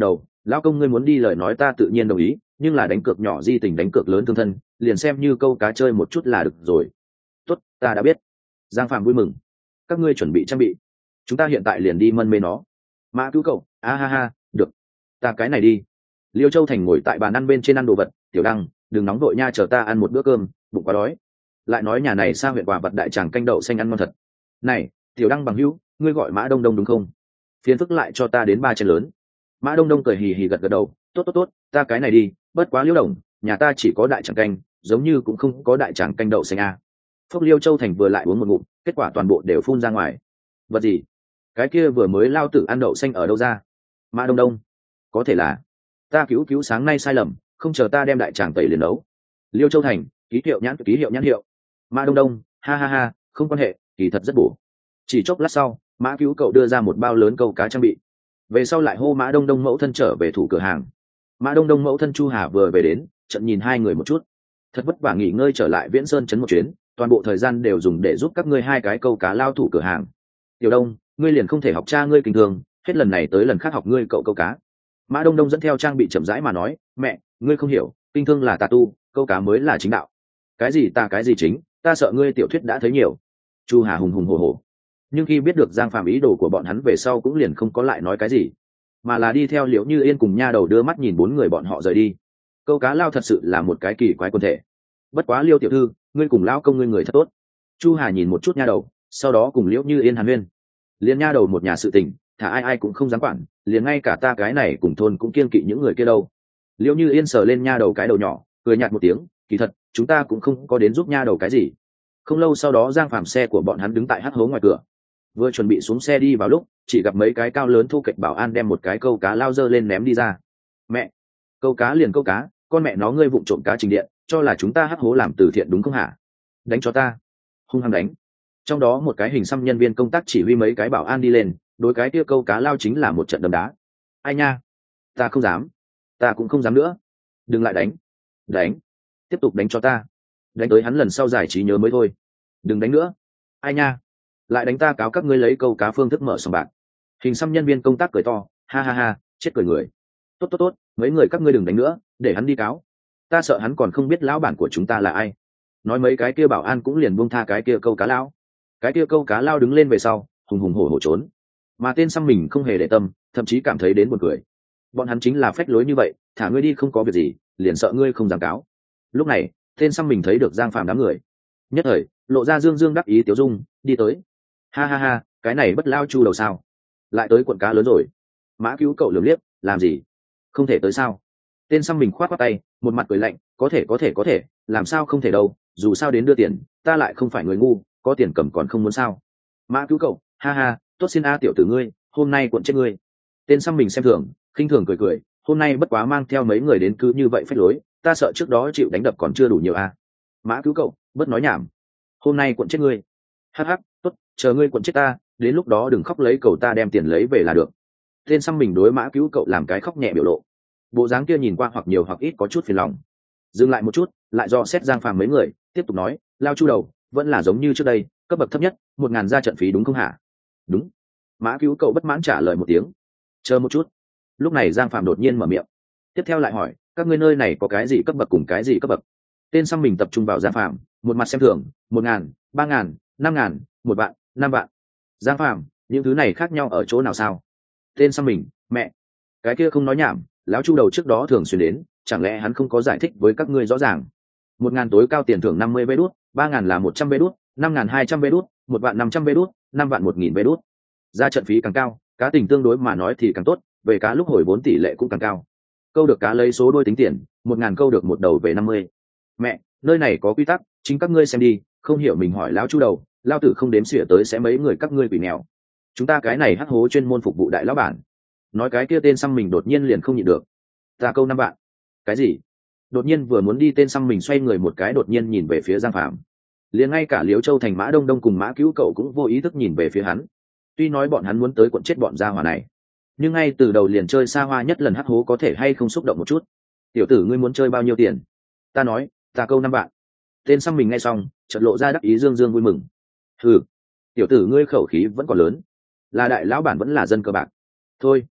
Lão công ngươi muốn đi lời nói ta tự nhiên đồng ý, nhưng là đánh cược nhỏ di tình đánh cược lớn thương thân, liền xem như câu cá chơi một chút là được rồi. Tốt, ta đã biết. Giang Phạm vui mừng. Các ngươi chuẩn bị trang bị, chúng ta hiện tại liền đi mân mê nó. Mã Cứu Cậu, a ha ha, được, ta cái này đi. Liêu Châu Thành ngồi tại bàn ăn bên trên ăn đồ vật. Tiểu Đăng, đừng nóng đội nha, chờ ta ăn một bữa cơm, bụng quá đói. Lại nói nhà này xa huyện quả vật đại tràng canh đậu xanh ăn ngon thật. Này, Tiểu Đăng bằng hữu, ngươi gọi Mã Đông Đông đúng không? Phiền phức lại cho ta đến ba chén lớn. Mã Đông Đông cười hì hì gật gật đầu, tốt tốt tốt, ta cái này đi. Bất quá Liêu Đồng, nhà ta chỉ có đại tràng canh, giống như cũng không có đại tràng canh đậu xanh a. Phúc Liêu Châu Thành vừa lại uống một ngụm, kết quả toàn bộ đều phun ra ngoài. Vật gì? Cái kia vừa mới lao tử ăn đậu xanh ở đâu ra? Mã Đông Đông, có thể là ta cứu cứu sáng nay sai lầm, không chờ ta đem đại tràng tẩy liền nấu. Liêu Châu Thành, ký hiệu nhãn ký hiệu nhãn hiệu. Mã Đông Đông, ha ha ha, không quan hệ, kỳ thật rất bổ. Chỉ chốc lát sau, Mã Cứu Cậu đưa ra một bao lớn câu cá trang bị. Về sau lại hô Mã Đông Đông mẫu thân trở về thủ cửa hàng. Mã Đông Đông mẫu thân Chu Hà vừa về đến, trận nhìn hai người một chút. Thật vất vả nghỉ ngơi trở lại Viễn Sơn trấn một chuyến, toàn bộ thời gian đều dùng để giúp các ngươi hai cái câu cá lao thủ cửa hàng. Tiểu Đông, ngươi liền không thể học cha ngươi kinh thường, hết lần này tới lần khác học ngươi cậu câu cá. Mã Đông Đông dẫn theo trang bị chậm rãi mà nói, mẹ, ngươi không hiểu, kinh thương là tà tu, câu cá mới là chính đạo. Cái gì ta cái gì chính, ta sợ ngươi tiểu thuyết đã thấy nhiều. Chu Hà hùng hùng hổ hổ. Nhưng khi biết được Giang Phạm ý đồ của bọn hắn về sau cũng liền không có lại nói cái gì, mà là đi theo Liễu Như Yên cùng nha đầu đưa mắt nhìn bốn người bọn họ rời đi. Câu cá lao thật sự là một cái kỳ quái quân thể. Bất quá Liêu tiểu thư, ngươi cùng lão công ngươi người thật tốt. Chu Hà nhìn một chút nha đầu, sau đó cùng Liễu Như Yên hàn huyên. Liền nha đầu một nhà sự tình, thả ai ai cũng không dám quản, liền ngay cả ta cái này cùng thôn cũng kiêng kỵ những người kia đâu. Liễu Như Yên sờ lên nha đầu cái đầu nhỏ, cười nhạt một tiếng, kỳ thật chúng ta cũng không có đến giúp nha đầu cái gì. Không lâu sau đó Giang Phạm xe của bọn hắn đứng tại hắc hố ngoài cửa, vừa chuẩn bị xuống xe đi vào lúc chỉ gặp mấy cái cao lớn thu kệch bảo an đem một cái câu cá lao dơ lên ném đi ra. Mẹ, câu cá liền câu cá, con mẹ nó ngươi vụng trộm cá trình điện, cho là chúng ta hắc hố làm từ thiện đúng không hả? Đánh cho ta. Hung hăng đánh. Trong đó một cái hình xăm nhân viên công tác chỉ huy mấy cái bảo an đi lên, đối cái kia câu cá lao chính là một trận đấm đá. Ai nha, ta không dám, ta cũng không dám nữa. Đừng lại đánh. Đánh, tiếp tục đánh cho ta, đánh tới hắn lần sau giải trí nhớ mới thôi. Đừng đánh nữa. Ai nha, lại đánh ta cáo các ngươi lấy câu cá phương thức mở sòng bạc. Hình xăm nhân viên công tác cười to, ha ha ha, chết cười người. Tốt tốt tốt, mấy người các ngươi đừng đánh nữa, để hắn đi cáo. Ta sợ hắn còn không biết lão bản của chúng ta là ai. Nói mấy cái kia bảo an cũng liền buông tha cái kia câu cá lao. Cái kia câu cá lao đứng lên về sau, hùng hùng hổ hổ trốn. Mà tên xăm mình không hề để tâm, thậm chí cảm thấy đến buồn cười. Bọn hắn chính là phách lối như vậy, thả ngươi đi không có việc gì, liền sợ ngươi không dám cáo. Lúc này, tên xăm mình thấy được Giang Phạm đám người, nhất thời lộ ra dương dương đắc ý tiếu dung, đi tới. Ha ha ha, cái này bất lao chu đầu sao? Lại tới cuộn cá lớn rồi. Mã Cứu Cậu lườm liếc, làm gì? Không thể tới sao? Tên xăm mình khoát khoát tay, một mặt cười lạnh, có thể có thể có thể, làm sao không thể đâu, dù sao đến đưa tiền, ta lại không phải người ngu, có tiền cầm còn không muốn sao? Mã Cứu Cậu, ha ha, tốt xin a tiểu tử ngươi, hôm nay cuộn chết ngươi. Tên xăm mình xem thường, khinh thường cười cười, hôm nay bất quá mang theo mấy người đến cứ như vậy phách lối, ta sợ trước đó chịu đánh đập còn chưa đủ nhiều a. Mã Cứu Cậu, bất nói nhảm, hôm nay cuộn chết ngươi. Hắc hắc, tốt, chờ ngươi cuộn chết ta, đến lúc đó đừng khóc lấy cầu ta đem tiền lấy về là được. Tên xăm mình đối Mã Cứu Cậu làm cái khóc nhẹ biểu lộ, bộ dáng kia nhìn qua hoặc nhiều hoặc ít có chút phiền lòng. Dừng lại một chút, lại do xét Giang Phàm mấy người, tiếp tục nói, lao chu đầu, vẫn là giống như trước đây, cấp bậc thấp nhất, một ngàn ra trận phí đúng không hả? Đúng. Mã Cứu Cậu bất mãn trả lời một tiếng. Chờ một chút. Lúc này Giang Phàm đột nhiên mở miệng, tiếp theo lại hỏi, các ngươi nơi này có cái gì cấp bậc cùng cái gì cấp bậc? Tên xăm mình tập trung vào Giang Phàm, một mặt xem thường, một ngàn, ba ngàn, năm ngàn, một vạn, năm vạn. Giang Phàm, những thứ này khác nhau ở chỗ nào sao? Tên xăm mình, mẹ, cái kia không nói nhảm, lão chu đầu trước đó thường xuyên đến, chẳng lẽ hắn không có giải thích với các ngươi rõ ràng? Một ngàn tối cao tiền thưởng năm mươi vé đút, ba ngàn là một trăm vé đút, năm ngàn hai trăm vé đút, một vạn năm trăm vé đút, năm vạn một nghìn vé đút. Ra trận phí càng cao, cá tình tương đối mà nói thì càng tốt, về cá lúc hồi vốn tỷ lệ cũng càng cao. Câu được cá lấy số đôi tính tiền, một ngàn câu được một đầu về năm mươi. Mẹ, nơi này có quy tắc, chính các ngươi xem đi, không hiểu mình hỏi lão chu đầu, lao tử không đếm xỉa tới sẽ mấy người các ngươi quỷ nghèo. Chúng ta cái này hắc hố chuyên môn phục vụ đại lão bản. Nói cái kia tên xăm mình đột nhiên liền không nhịn được. Ta câu năm vạn. Cái gì? Đột nhiên vừa muốn đi tên xăm mình xoay người một cái đột nhiên nhìn về phía Giang Phạm. Liền ngay cả Liễu Châu Thành Mã Đông Đông cùng Mã Cứu Cậu cũng vô ý thức nhìn về phía hắn. Tuy nói bọn hắn muốn tới cuộn chết bọn gia hỏa này, nhưng ngay từ đầu liền chơi xa hoa nhất lần hắc hố có thể hay không xúc động một chút. Tiểu tử ngươi muốn chơi bao nhiêu tiền? Ta nói, ta câu năm vạn. Tên xăm mình nghe xong, chợt lộ ra đắc ý dương dương vui mừng. Ừ, tiểu tử ngươi khẩu khí vẫn còn lớn, là đại lão bản vẫn là dân cơ bạc. Thôi,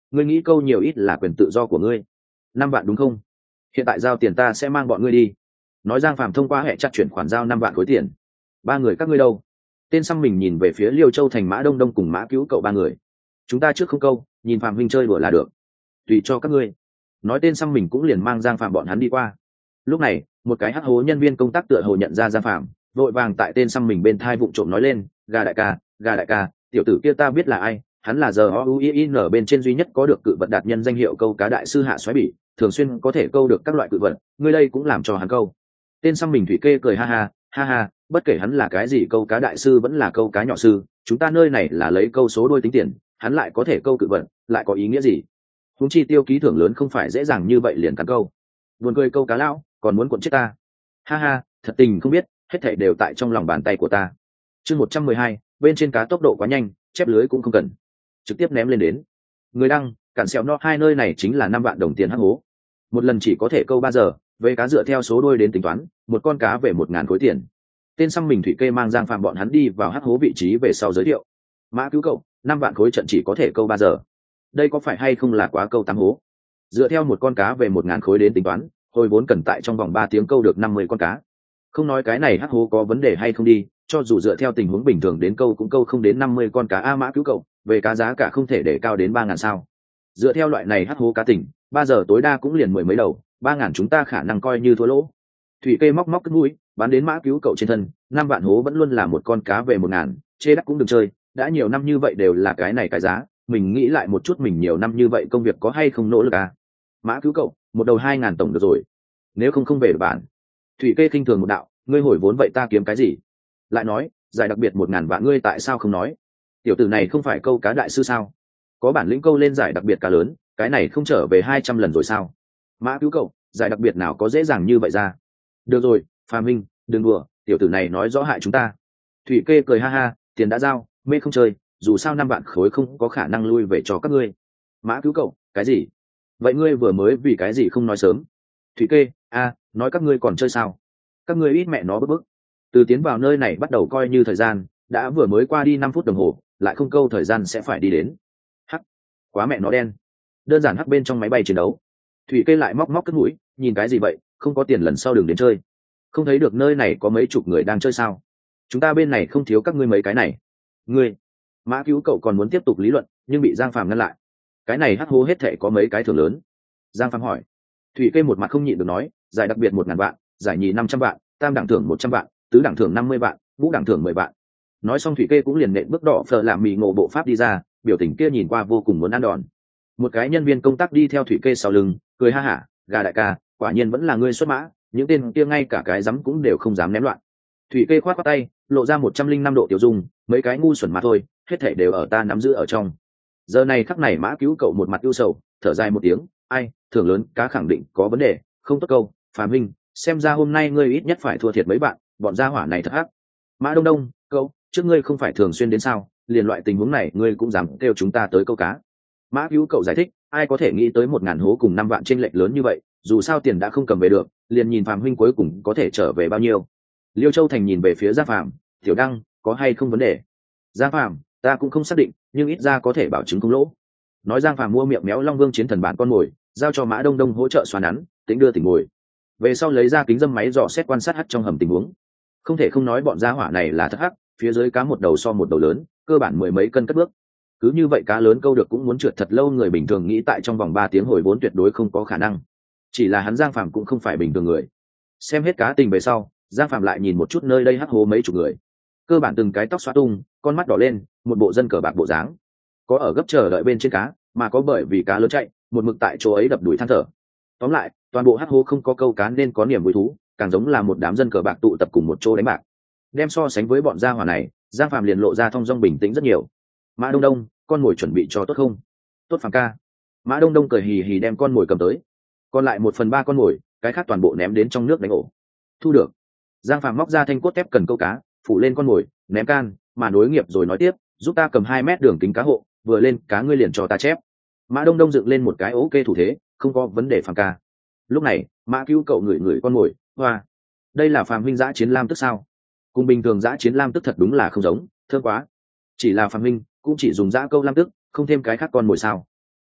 ngươi nghĩ câu nhiều ít là quyền tự do của ngươi. Năm vạn đúng không? Hiện tại giao tiền ta sẽ mang bọn ngươi đi. Nói Giang Phàm thông qua hệ chặt chuyển khoản giao năm vạn khối tiền. Ba người các ngươi đâu? Tên xăm mình nhìn về phía Liêu Châu thành Mã Đông Đông cùng Mã Cứu Cậu ba người. Chúng ta trước không câu, nhìn Phạm huynh chơi đùa là được. Tùy cho các ngươi. Nói tên xăm mình cũng liền mang Giang Phàm bọn hắn đi qua. Lúc này, một cái hắc hố nhân viên công tác tựa hồ nhận ra Giang Phàm, vội vàng tại tên xăm mình bên thai vụng trộm nói lên, gà đại ca, gà đại ca, tiểu tử kia ta biết là ai, hắn là giờ o u i n bên trên duy nhất có được cự vật đạt nhân danh hiệu câu cá đại sư Hạ Xoáy Bỉ, thường xuyên có thể câu được các loại cự vật, ngươi đây cũng làm cho hắn câu. Tên xăm mình thủy kê cười ha ha, ha ha, bất kể hắn là cái gì câu cá đại sư vẫn là câu cá nhỏ sư, chúng ta nơi này là lấy câu số đôi tính tiền, hắn lại có thể câu cự vật, lại có ý nghĩa gì? Huống chi tiêu ký thưởng lớn không phải dễ dàng như vậy liền cắn câu. Buồn cười câu cá lão, còn muốn cuộn chết ta. Ha ha, thật tình không biết, hết thảy đều tại trong lòng bàn tay của ta. Chương một trăm mười hai, bên trên cá tốc độ quá nhanh, chép lưới cũng không cần, trực tiếp ném lên đến. Người đăng, cản sẹo no hai nơi này chính là năm vạn đồng tiền hắc hố. Một lần chỉ có thể câu ba giờ, về cá dựa theo số đôi đến tính toán, một con cá về một ngàn khối tiền. Tên xăm mình thủy kê mang Giang Phạm bọn hắn đi vào hắc hố vị trí về sau giới thiệu. Mã Cứu Cậu, năm vạn khối trận chỉ có thể câu ba giờ. Đây có phải hay không là quá câu tám hố? Dựa theo một con cá về một ngàn khối đến tính toán, hồi vốn cần tại trong vòng ba tiếng câu được năm mươi con cá. Không nói cái này hắc hố có vấn đề hay không đi, cho dù dựa theo tình huống bình thường đến câu cũng câu không đến năm mươi con cá a. Mã Cứu Cậu, về cá giá cả không thể để cao đến ba ngàn sao? Dựa theo loại này hắc hố cá tỉnh, ba giờ tối đa cũng liền mười mấy đầu, ba ngàn chúng ta khả năng coi như thua lỗ. Thủy kê móc móc cất mũi, bán đến Mã Cứu Cậu trên thân, năm vạn hố vẫn luôn là một con cá về một ngàn, chê đắt cũng đừng chơi, đã nhiều năm như vậy đều là cái này cái giá, mình nghĩ lại một chút mình nhiều năm như vậy công việc có hay không nỗ lực à? Mã Cứu Cậu, một đầu hai ngàn tổng được rồi, nếu không không về được bản. Thủy kê khinh thường một đạo, ngươi hồi vốn vậy ta kiếm cái gì? Lại nói, giải đặc biệt một ngàn vạn ngươi tại sao không nói? Tiểu tử này không phải câu cá đại sư sao? Có bản lĩnh câu lên giải đặc biệt cá lớn, cái này không trở về hai trăm lần rồi sao? Mã Cứu Cậu, giải đặc biệt nào có dễ dàng như vậy ra? Được rồi, Phà Minh, đừng đùa, tiểu tử này nói rõ hại chúng ta. Thủy kê cười ha ha, tiền đã giao, mê không chơi, dù sao năm vạn khối không có khả năng lui về cho các ngươi. Mã Cứu Cậu, cái gì? Vậy ngươi vừa mới vì cái gì không nói sớm? Thủy kê, a, nói các ngươi còn chơi sao? Các ngươi ít mẹ nó bức bức. Từ tiến vào nơi này bắt đầu coi như thời gian, đã vừa mới qua đi năm phút đồng hồ, lại không câu thời gian sẽ phải đi đến. Hắc, quá mẹ nó đen. Đơn giản hắc bên trong máy bay chiến đấu. Thủy kê lại móc móc cất mũi, nhìn cái gì vậy, không có tiền lần sau đừng đến chơi. Không thấy được nơi này có mấy chục người đang chơi sao? Chúng ta bên này không thiếu các ngươi mấy cái này. Ngươi, Mã Cứu Cậu còn muốn tiếp tục lý luận, nhưng bị Giang Phàm ngăn lại. Cái này hắc hố hết thể có mấy cái thưởng lớn? Giang Phàm hỏi. Thủy kê một mặt không nhịn được nói, giải đặc biệt một ngàn vạn, giải nhì năm trăm vạn, tam đẳng thưởng một trăm vạn, tứ đẳng thưởng năm mươi vạn, ngũ đẳng thưởng mười vạn. Nói xong Thủy kê cũng liền nện bước đỏ phở làm mì ngộ bộ pháp đi ra, biểu tình kia nhìn qua vô cùng muốn ăn đòn. Một cái nhân viên công tác đi theo Thủy kê sau lưng, cười ha hả, gà đại ca, quả nhiên vẫn là ngươi xuất mã, những tên kia ngay cả cái dám cũng đều không dám ném loạn. Thủy kê khoát khoát tay, lộ ra một trăm linh năm độ tiểu dung, mấy cái ngu xuẩn mà thôi, hết thảy đều ở ta nắm giữ ở trong. Giờ này khắc này Mã Cứu Cậu một mặt ưu sầu, thở dài một tiếng, ai, thưởng lớn cá khẳng định có vấn đề, không tốt câu, Phạm Minh, xem ra hôm nay ngươi ít nhất phải thua thiệt mấy bạn, bọn gia hỏa này thật ác. Mã Đông Đông, cậu, trước ngươi không phải thường xuyên đến sao, liền loại tình huống này ngươi cũng dám kêu chúng ta tới câu cá. Mã Cứu Cậu giải thích, ai có thể nghĩ tới một ngàn hố cùng năm vạn chênh lệch lớn như vậy, dù sao tiền đã không cầm về được, liền nhìn Phạm huynh cuối cùng có thể trở về bao nhiêu. Liêu Châu Thành nhìn về phía Giang Phạm, Tiểu Đăng, có hay không vấn đề? Giang Phạm, ta cũng không xác định, nhưng ít ra có thể bảo chứng không lỗ. Nói Giang Phạm mua miệng méo Long Vương chiến thần bản con mồi, giao cho Mã Đông Đông hỗ trợ xoắn nắn, tính đưa tỉnh ngồi. Về sau lấy ra kính dâm máy dò xét quan sát hắt trong hầm tình huống. Không thể không nói bọn gia hỏa này là thất hắc, phía dưới cá một đầu so một đầu lớn, cơ bản mười mấy cân cất bước. Cứ như vậy cá lớn câu được cũng muốn trượt thật lâu, người bình thường nghĩ tại trong vòng ba tiếng hồi vốn tuyệt đối không có khả năng. Chỉ là hắn Giang Phạm cũng không phải bình thường người. Xem hết cá tình về sau, Giang Phạm lại nhìn một chút nơi đây hắc hố mấy chục người. Cơ bản từng cái tóc xóa tung, con mắt đỏ lên, một bộ dân cờ bạc bộ dáng. Có ở gấp chờ đợi bên trên cá, mà có bởi vì cá lớn chạy, một mực tại chỗ ấy đập đuổi than thở. Tóm lại, toàn bộ hắc hố không có câu cá nên có niềm vui thú, càng giống là một đám dân cờ bạc tụ tập cùng một chỗ đánh bạc. Đem so sánh với bọn gia hỏa này, Giang Phạm liền lộ ra thong dong bình tĩnh rất nhiều. Mã Đông Đông, con mồi chuẩn bị cho tốt không? Tốt Phạm ca. Mã Đông Đông cười hì hì đem con mồi cầm tới. Còn lại một phần ba con mồi, cái khác toàn bộ ném đến trong nước đánh ổ. Thu được. Giang Phạm móc ra thanh cốt thép cần câu cá, phủ lên con mồi, ném can, mà nối nghiệp rồi nói tiếp, giúp ta cầm hai mét đường kính cá hộ, vừa lên cá ngươi liền cho ta chép. Mã Đông Đông dựng lên một cái ok thủ thế, không có vấn đề Phạm ca. Lúc này, Mã Cứu Cậu ngửi ngửi con mồi, hoa, đây là Phạm huynh giã chiến lam tức sao? Cùng bình thường giã chiến lam tức thật đúng là không giống, thơm quá. Chỉ là Phạm huynh cũng chỉ dùng giã câu lam tức, không thêm cái khác con mồi sao?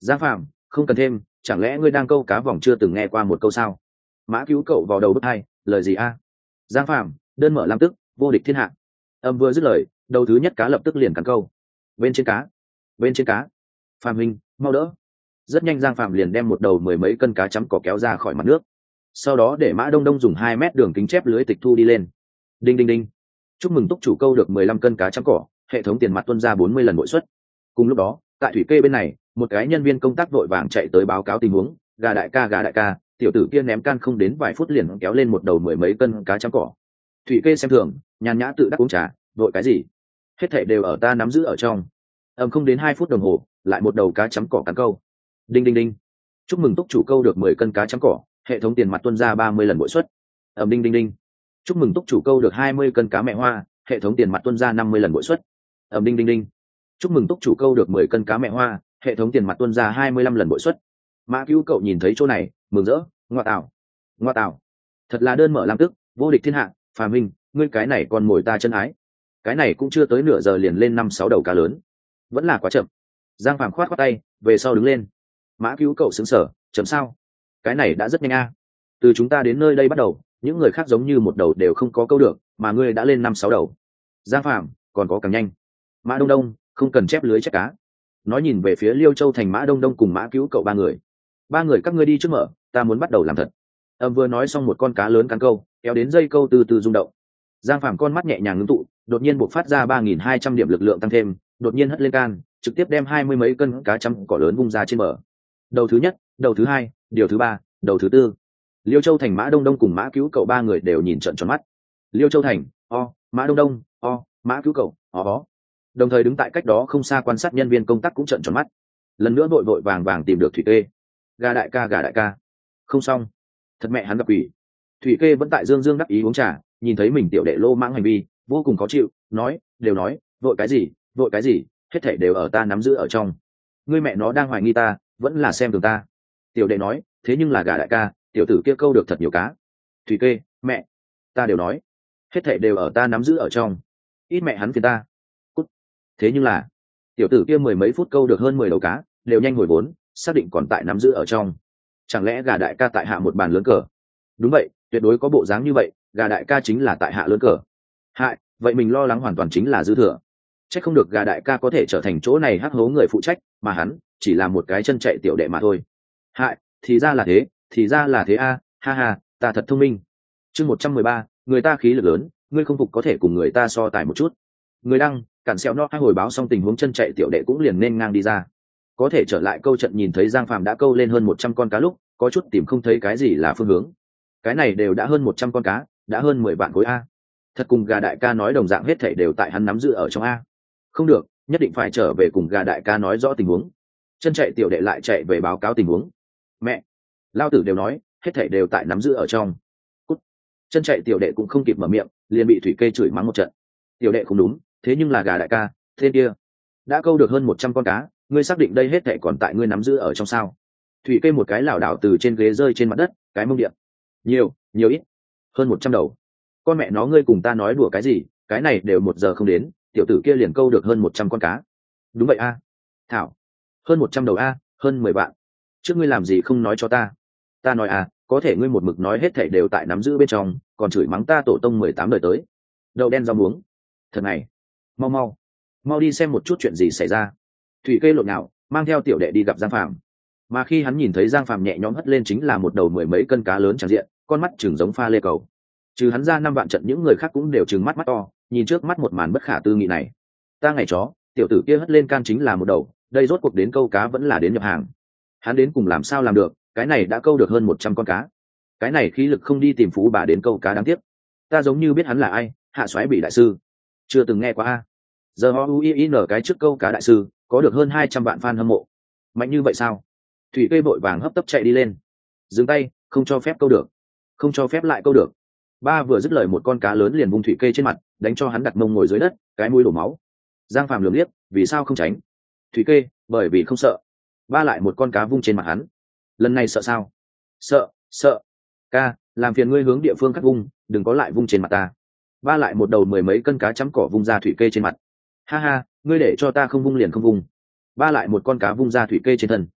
Giang Phạm, không cần thêm, chẳng lẽ ngươi đang câu cá vòng chưa từng nghe qua một câu sao? Mã Cứu Cậu vào đầu bức hai, lời gì a? Giang Phạm, đơn mở lam tức, vô địch thiên hạ. Âm vừa dứt lời, đầu thứ nhất cá lập tức liền cắn câu. Bên trên cá, bên trên cá. Phạm huynh, mau đỡ. Rất nhanh Giang Phạm liền đem một đầu mười mấy cân cá chấm cỏ kéo ra khỏi mặt nước. Sau đó để Mã Đông Đông dùng hai mét đường kính chép lưới tịch thu đi lên. Đinh đinh đinh. Chúc mừng túc chủ câu được mười lăm cân cá chấm cỏ, hệ thống tiền mặt tuân ra bốn mươi lần mỗi suất. Cùng lúc đó, tại thủy kê bên này, một cái nhân viên công tác vội vàng chạy tới báo cáo tình huống. Gà đại ca, gà đại ca, tiểu tử kia ném can không đến vài phút liền kéo lên một đầu mười mấy cân cá chấm cỏ. Thủy kê xem thường, nhàn nhã tự đắc uống trà, vội cái gì? Hết thảy đều ở ta nắm giữ ở trong. Ầm, không đến hai phút đồng hồ, lại một đầu cá chấm cỏ cắn câu. Đinh đinh đinh. Chúc mừng túc chủ câu được mười cân cá chấm cỏ, hệ thống tiền mặt tuân ra ba mươi lần mỗi suất. Ầm, đinh đinh đinh. Chúc mừng túc chủ câu được hai mươi cân cá mẹ hoa, hệ thống tiền mặt tuân ra năm mươi lần mỗi suất. Ầm, đinh đinh đinh. Chúc mừng túc chủ câu được mười cân cá mẹ hoa, hệ thống tiền mặt tuân ra hai mươi lăm lần mỗi suất. Mã Cứu Cậu nhìn thấy chỗ này, mừng rỡ, ngoa tạo, ngoa tạo, thật là đơn mở lam tức, vô địch thiên hạ. Phàm Minh, ngươi cái này còn mồi ta chân ái. Cái này cũng chưa tới nửa giờ liền lên năm sáu đầu cá lớn, vẫn là quá chậm. Giang Phàm khoát khoát tay, về sau đứng lên. Mã Cứu Cậu sững sờ, chậm sao? Cái này đã rất nhanh a. Từ chúng ta đến nơi đây bắt đầu, những người khác giống như một đầu đều không có câu được, mà ngươi đã lên năm sáu đầu. Giang Phàm, còn có càng nhanh. Mã Đông Đông, không cần chép lưới chép cá. Nói nhìn về phía Liêu Châu Thành Mã Đông Đông cùng Mã Cứu Cậu ba người. Ba người các ngươi đi trước mở, ta muốn bắt đầu làm thật. Âm vừa nói xong một con cá lớn cắn câu, kéo đến dây câu từ từ rung động. Giang Phàm con mắt nhẹ nhàng ngưng tụ, đột nhiên bộc phát ra ba nghìn hai trăm điểm lực lượng tăng thêm, đột nhiên hất lên can, trực tiếp đem hai mươi mấy cân cá chấm cỏ lớn vung ra trên bờ. Đầu thứ nhất, đầu thứ hai, điều thứ ba, đầu thứ tư. Liêu Châu Thành Mã Đông Đông cùng Mã Cứu Cậu ba người đều nhìn trợn tròn mắt. Liêu Châu Thành, o, Mã Đông Đông, o, Mã Cứu Cậu, o ó. Đồng thời đứng tại cách đó không xa quan sát nhân viên công tác cũng trợn tròn mắt. Lần nữa vội vội vàng vàng tìm được Thủy Kê. Gà đại ca, gà đại ca. Không xong, thật mẹ hắn gặp quỷ. Thủy Kê vẫn tại dương dương đắc ý uống trà, nhìn thấy mình tiểu đệ lô mãng hành vi, vô cùng khó chịu, nói, đều nói, vội cái gì, vội cái gì, hết thảy đều ở ta nắm giữ ở trong. Ngươi mẹ nó đang hoài nghi ta, vẫn là xem thường ta. Tiểu đệ nói, thế nhưng là gà đại ca, tiểu tử kia câu được thật nhiều cá. Thủy Kê, mẹ, ta đều nói, hết thảy đều ở ta nắm giữ ở trong. Ít mẹ hắn phiền ta. Cút. Thế nhưng là, tiểu tử kia mười mấy phút câu được hơn mười đầu cá, đều nhanh hồi vốn, xác định còn tại nắm giữ ở trong. Chẳng lẽ gà đại ca tại hạ một bàn lớn cờ? Đúng vậy, tuyệt đối có bộ dáng như vậy, gà đại ca chính là tại hạ lớn cờ. Hại, vậy mình lo lắng hoàn toàn chính là dư thừa. Chắc không được gà đại ca có thể trở thành chỗ này hắc hố người phụ trách, mà hắn chỉ là một cái chân chạy tiểu đệ mà thôi. Hại, thì ra là thế, thì ra là thế a, ha ha, ta thật thông minh. Chương một trăm mười ba, người ta khí lực lớn, ngươi không phục có thể cùng người ta so tài một chút. Người đăng, cản xẹo nó hai hồi báo xong tình huống chân chạy tiểu đệ cũng liền nên ngang đi ra. Có thể trở lại câu trận nhìn thấy Giang Phàm đã câu lên hơn một trăm con cá lúc, có chút tìm không thấy cái gì là phương hướng. Cái này đều đã hơn một trăm con cá, đã hơn mười vạn khối a. Thật cùng gà đại ca nói đồng dạng hết thảy đều tại hắn nắm giữ ở trong a. Không được, nhất định phải trở về cùng gà đại ca nói rõ tình huống. Chân chạy tiểu đệ lại chạy về báo cáo tình huống. Mẹ, lao tử đều nói, hết thảy đều tại nắm giữ ở trong. Cút. Chân chạy tiểu đệ cũng không kịp mở miệng, liền bị Thủy Kê chửi mắng một trận. Tiểu đệ không đúng, thế nhưng là gà đại ca, thế kia đã câu được hơn một trăm con cá, ngươi xác định đây hết thảy còn tại ngươi nắm giữ ở trong sao? Thủy Kê một cái lảo đảo từ trên ghế rơi trên mặt đất, cái mông điện. Nhiều, nhiều ít. Hơn một trăm đầu. Con mẹ nó ngươi cùng ta nói đùa cái gì, cái này đều một giờ không đến, tiểu tử kia liền câu được hơn một trăm con cá. Đúng vậy a. Thảo. Hơn một trăm đầu a, hơn mười vạn. Trước ngươi làm gì không nói cho ta? Ta nói à, có thể ngươi một mực nói hết thảy đều tại nắm giữ bên trong, còn chửi mắng ta tổ tông mười tám đời tới. Đậu đen rau muống. Thật này. Mau mau. Mau đi xem một chút chuyện gì xảy ra. Thủy Kê lộn nào, mang theo tiểu đệ đi gặp Giang Phàm. Mà khi hắn nhìn thấy Giang Phàm nhẹ nhõm hất lên chính là một đầu mười mấy cân cá lớn tràn diện, con mắt chừng giống pha lê cầu. Trừ hắn ra năm vạn trận những người khác cũng đều trừng mắt mắt to, nhìn trước mắt một màn bất khả tư nghị này. Ta ngày chó, tiểu tử kia hất lên can chính là một đầu, đây rốt cuộc đến câu cá vẫn là đến nhập hàng. Hắn đến cùng làm sao làm được, cái này đã câu được hơn một trăm con cá. Cái này khí lực không đi tìm phú bà đến câu cá đáng tiếc. Ta giống như biết hắn là ai, Hạ Soái Bị đại sư. Chưa từng nghe qua a. Giờ ho u i n cái trước câu cá đại sư, có được hơn hai trăm vạn fan hâm mộ. Mạnh như vậy sao? Thủy Kê vội vàng hấp tấp chạy đi lên. Dừng tay, không cho phép câu được. Không cho phép lại câu được. Ba vừa dứt lời một con cá lớn liền vung Thủy Kê trên mặt, đánh cho hắn đặt mông ngồi dưới đất, cái mũi đổ máu. Giang Phàm lườm liếc, vì sao không tránh? Thủy Kê, bởi vì không sợ. Ba lại một con cá vung trên mặt hắn. Lần này sợ sao? Sợ, sợ. Ca, làm phiền ngươi hướng địa phương khác vung, đừng có lại vung trên mặt ta. Ba lại một đầu mười mấy cân cá chấm cỏ vung ra Thủy Kê trên mặt. Ha ha, ngươi để cho ta không vung liền không vung. Ba lại một con cá vung ra Thủy Kê trên thân.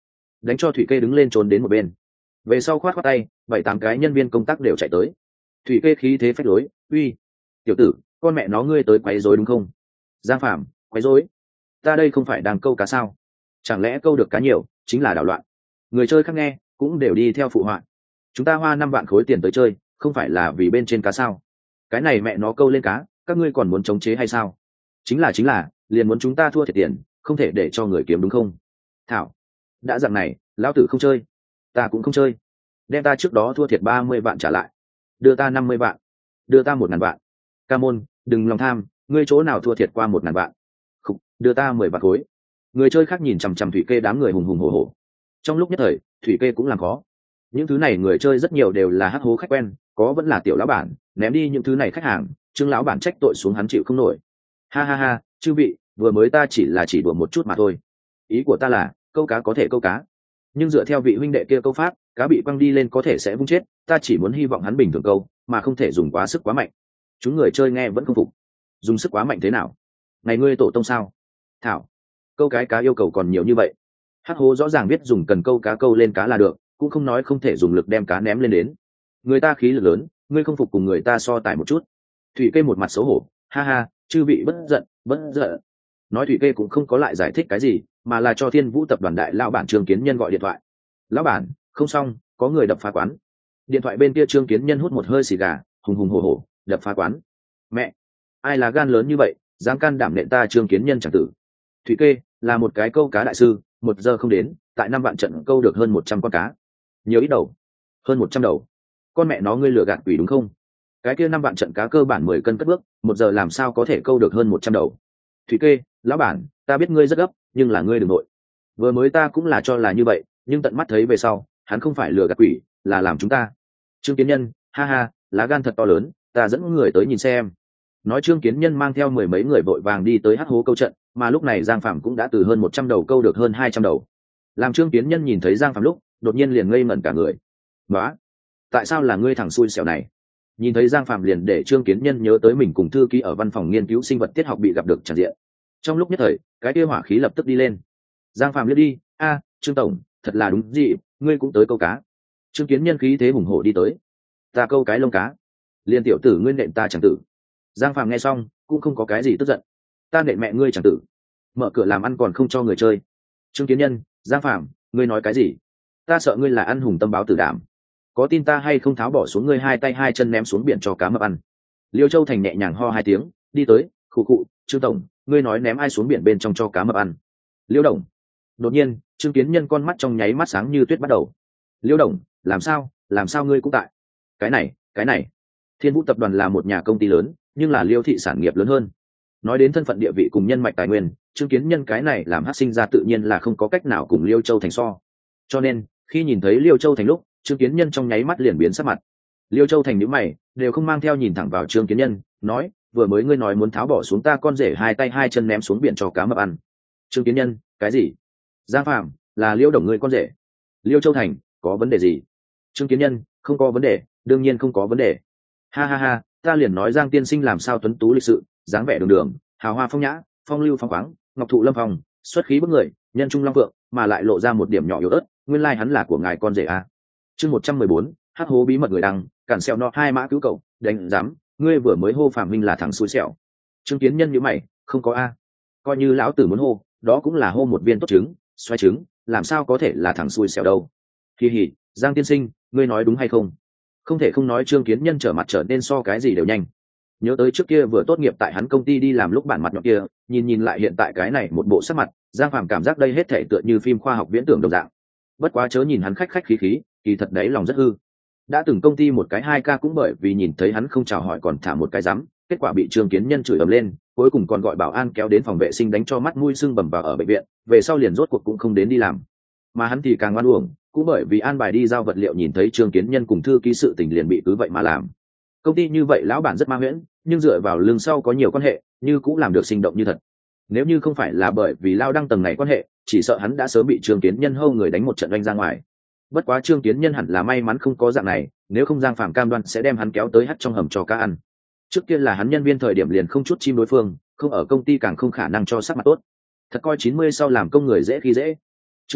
đánh cho thủy kê đứng lên trốn đến một bên. Về sau khoát khoát tay, bảy tám cái nhân viên công tác đều chạy tới. Thủy kê khí thế phách lối, uy, tiểu tử, con mẹ nó ngươi tới quấy rối đúng không? Giang Phạm, quấy rối? Ta đây không phải đang câu cá sao? Chẳng lẽ câu được cá nhiều chính là đảo loạn? Người chơi khác nghe cũng đều đi theo phụ họa. Chúng ta hoa năm vạn khối tiền tới chơi, không phải là vì bên trên cá sao? Cái này mẹ nó câu lên cá, các ngươi còn muốn chống chế hay sao? Chính là chính là, liền muốn chúng ta thua thiệt tiền, không thể để cho người kiếm đúng không? Thảo, đã dặn này, lão tử không chơi, ta cũng không chơi. Đem ta trước đó thua thiệt ba mươi vạn trả lại, đưa ta năm mươi vạn, đưa ta một ngàn vạn. Ca môn, đừng lòng tham, ngươi chỗ nào thua thiệt qua một ngàn vạn? Khục, đưa ta mười vạn khối. Người chơi khác nhìn chằm chằm thủy kê đám người hùng hùng hổ hổ. Trong lúc nhất thời, thủy kê cũng làm khó. Những thứ này người chơi rất nhiều đều là hắc hố khách quen, có vẫn là tiểu lão bản, ném đi những thứ này khách hàng, Trương lão bản trách tội xuống hắn chịu không nổi. Ha ha ha, chư vị, vừa mới ta chỉ là chỉ đùa một chút mà thôi. Ý của ta là, câu cá có thể câu cá, nhưng dựa theo vị huynh đệ kia câu pháp, cá bị quăng đi lên có thể sẽ vung chết, ta chỉ muốn hy vọng hắn bình thường câu, mà không thể dùng quá sức quá mạnh. Chúng người chơi nghe vẫn không phục. Dùng sức quá mạnh thế nào? Này ngươi tổ tông sao? Thảo, câu cái cá yêu cầu còn nhiều như vậy. Hắc hố rõ ràng biết dùng cần câu cá câu lên cá là được, cũng không nói không thể dùng lực đem cá ném lên đến. Người ta khí lực lớn, ngươi không phục cùng người ta so tài một chút. Thủy kê một mặt xấu hổ, ha ha, chư vị bất giận, bất giận. Nói thủy kê cũng không có lại giải thích cái gì, mà là cho Thiên Vũ tập đoàn đại lão bản Trương Kiến Nhân gọi điện thoại. Lão bản, không xong, có người đập phá quán. Điện thoại bên kia Trương Kiến Nhân hút một hơi xì gà, hùng hùng hổ hổ, đập phá quán. Mẹ, ai là gan lớn như vậy, dám can đảm nện ta Trương Kiến Nhân chẳng tử. Thủy kê là một cái câu cá đại sư, một giờ không đến, tại năm vạn trận câu được hơn một trăm con cá. Nhiều ít đầu? Hơn một trăm đầu. Con mẹ nó ngươi lừa gạt quỷ đúng không? Cái kia năm vạn trận cá cơ bản mười cân cất bước, một giờ làm sao có thể câu được hơn một trăm đầu? Thủy kê, lão bản, ta biết ngươi rất gấp, nhưng là ngươi đừng nội. Vừa mới ta cũng là cho là như vậy, nhưng tận mắt thấy về sau, hắn không phải lừa gạt quỷ, là làm chúng ta. Trương Kiến Nhân, ha ha, lá gan thật to lớn, ta dẫn người tới nhìn xem. Nói Trương Kiến Nhân mang theo mười mấy người vội vàng đi tới hắc hố câu trận, mà lúc này Giang Phạm cũng đã từ hơn một trăm đầu câu được hơn hai trăm đầu. Làm Trương Kiến Nhân nhìn thấy Giang Phạm lúc, đột nhiên liền ngây ngẩn cả người. "Nóa, tại sao là ngươi thằng xui xẻo này?" Nhìn thấy Giang Phạm liền để Trương Kiến Nhân nhớ tới mình cùng thư ký ở văn phòng nghiên cứu sinh vật tiết học bị gặp được tràn diện. Trong lúc nhất thời, cái kia hỏa khí lập tức đi lên. Giang Phạm liếc đi, "A, Trương tổng, thật là đúng gì, ngươi cũng tới câu cá." Trương Kiến Nhân khí thế hùng hổ đi tới. "Ta câu cái lông cá." "Liên tiểu tử ngươi nện ta chẳng tử." Giang Phạm nghe xong, cũng không có cái gì tức giận. "Ta nện mẹ ngươi chẳng tử, mở cửa làm ăn còn không cho người chơi." Trương Kiến Nhân, Giang Phạm, ngươi nói cái gì? Ta sợ ngươi là ăn hùng tâm báo tử đảm. Có tin ta hay không tháo bỏ xuống ngươi hai tay hai chân ném xuống biển cho cá mập ăn. Liêu Châu Thành nhẹ nhàng ho hai tiếng, đi tới, khụ khụ, Trương tổng, ngươi nói ném ai xuống biển bên trong cho cá mập ăn? Liêu Đồng. Đột nhiên, Trương Kiến Nhân con mắt trong nháy mắt sáng như tuyết bắt đầu. Liêu Đồng, làm sao, làm sao ngươi cũng tại? Cái này, cái này. Thiên Vũ tập đoàn là một nhà công ty lớn, nhưng là Liêu thị sản nghiệp lớn hơn. Nói đến thân phận địa vị cùng nhân mạch tài nguyên, Trương Kiến Nhân cái này làm hắc sinh ra tự nhiên là không có cách nào cùng Liêu Châu Thành so. Cho nên, khi nhìn thấy Liêu Châu Thành lúc, Trương Kiến Nhân trong nháy mắt liền biến sắc mặt. Liêu Châu Thành nhíu mày, đều không mang theo nhìn thẳng vào Trương Kiến Nhân, nói, vừa mới ngươi nói muốn tháo bỏ xuống ta con rể hai tay hai chân ném xuống biển cho cá mập ăn. Trương Kiến Nhân, cái gì? Giang Phạm, là Liêu Đồng ngươi con rể. Liêu Châu Thành, có vấn đề gì? Trương Kiến Nhân, không có vấn đề, đương nhiên không có vấn đề. Ha ha ha, ta liền nói Giang tiên sinh làm sao tuấn tú lịch sự, dáng vẻ đường đường, hào hoa phong nhã, phong lưu phong khoáng, ngọc thụ lâm phong, xuất khí bức người, nhân trung long phượng, mà lại lộ ra một điểm nhỏ yếu ớt, nguyên lai hắn là của ngài con rể à. Chương một trăm mười bốn, hắc hố bí mật người đăng, cản xẹo nọ hai mã cứu cậu, đánh dám, ngươi vừa mới hô Phạm Minh là thằng xui xẻo. Trương Kiến Nhân nhíu mày, không có a, coi như lão tử muốn hô, đó cũng là hô một viên tốt trứng, xoay trứng, làm sao có thể là thằng xui xẻo đâu. Kỳ hỉ, Giang tiên sinh, ngươi nói đúng hay không? Không thể không nói Trương Kiến Nhân trở mặt trở nên so cái gì đều nhanh. Nhớ tới trước kia vừa tốt nghiệp tại hắn công ty đi làm lúc bản mặt nhọn kia, nhìn nhìn lại hiện tại cái này một bộ sắc mặt, Giang Phạm cảm giác đây hết thể tựa như phim khoa học viễn tưởng đồng dạng. Bất quá chớ nhìn hắn khách khách khí khí, kỳ thật đấy lòng rất hư. Đã từng công ty một cái hai ca cũng bởi vì nhìn thấy hắn không chào hỏi còn thả một cái rắm, kết quả bị Trương Kiến Nhân chửi ầm lên, cuối cùng còn gọi bảo an kéo đến phòng vệ sinh đánh cho mắt mũi sưng bầm vào ở bệnh viện, về sau liền rốt cuộc cũng không đến đi làm. Mà hắn thì càng ngoan uổng, cũng bởi vì an bài đi giao vật liệu nhìn thấy Trương Kiến Nhân cùng thư ký sự tình liền bị cứ vậy mà làm. Công ty như vậy lão bản rất ma huyễn, nhưng dựa vào lưng sau có nhiều quan hệ, như cũng làm được sinh động như thật. Nếu như không phải là bởi vì lao đăng tầng này quan hệ, chỉ sợ hắn đã sớm bị Trương Kiến Nhân hâu người đánh một trận oanh ra ngoài. Bất quá Trương Kiến Nhân hẳn là may mắn không có dạng này, nếu không Giang Phạm cam đoan sẽ đem hắn kéo tới hắt trong hầm cho cá ăn. Trước kia là hắn nhân viên thời điểm liền không chút chim đối phương, không ở công ty càng không khả năng cho sắc mặt tốt. Thật coi chín mươi sau làm công người dễ khi dễ. Trương tổng,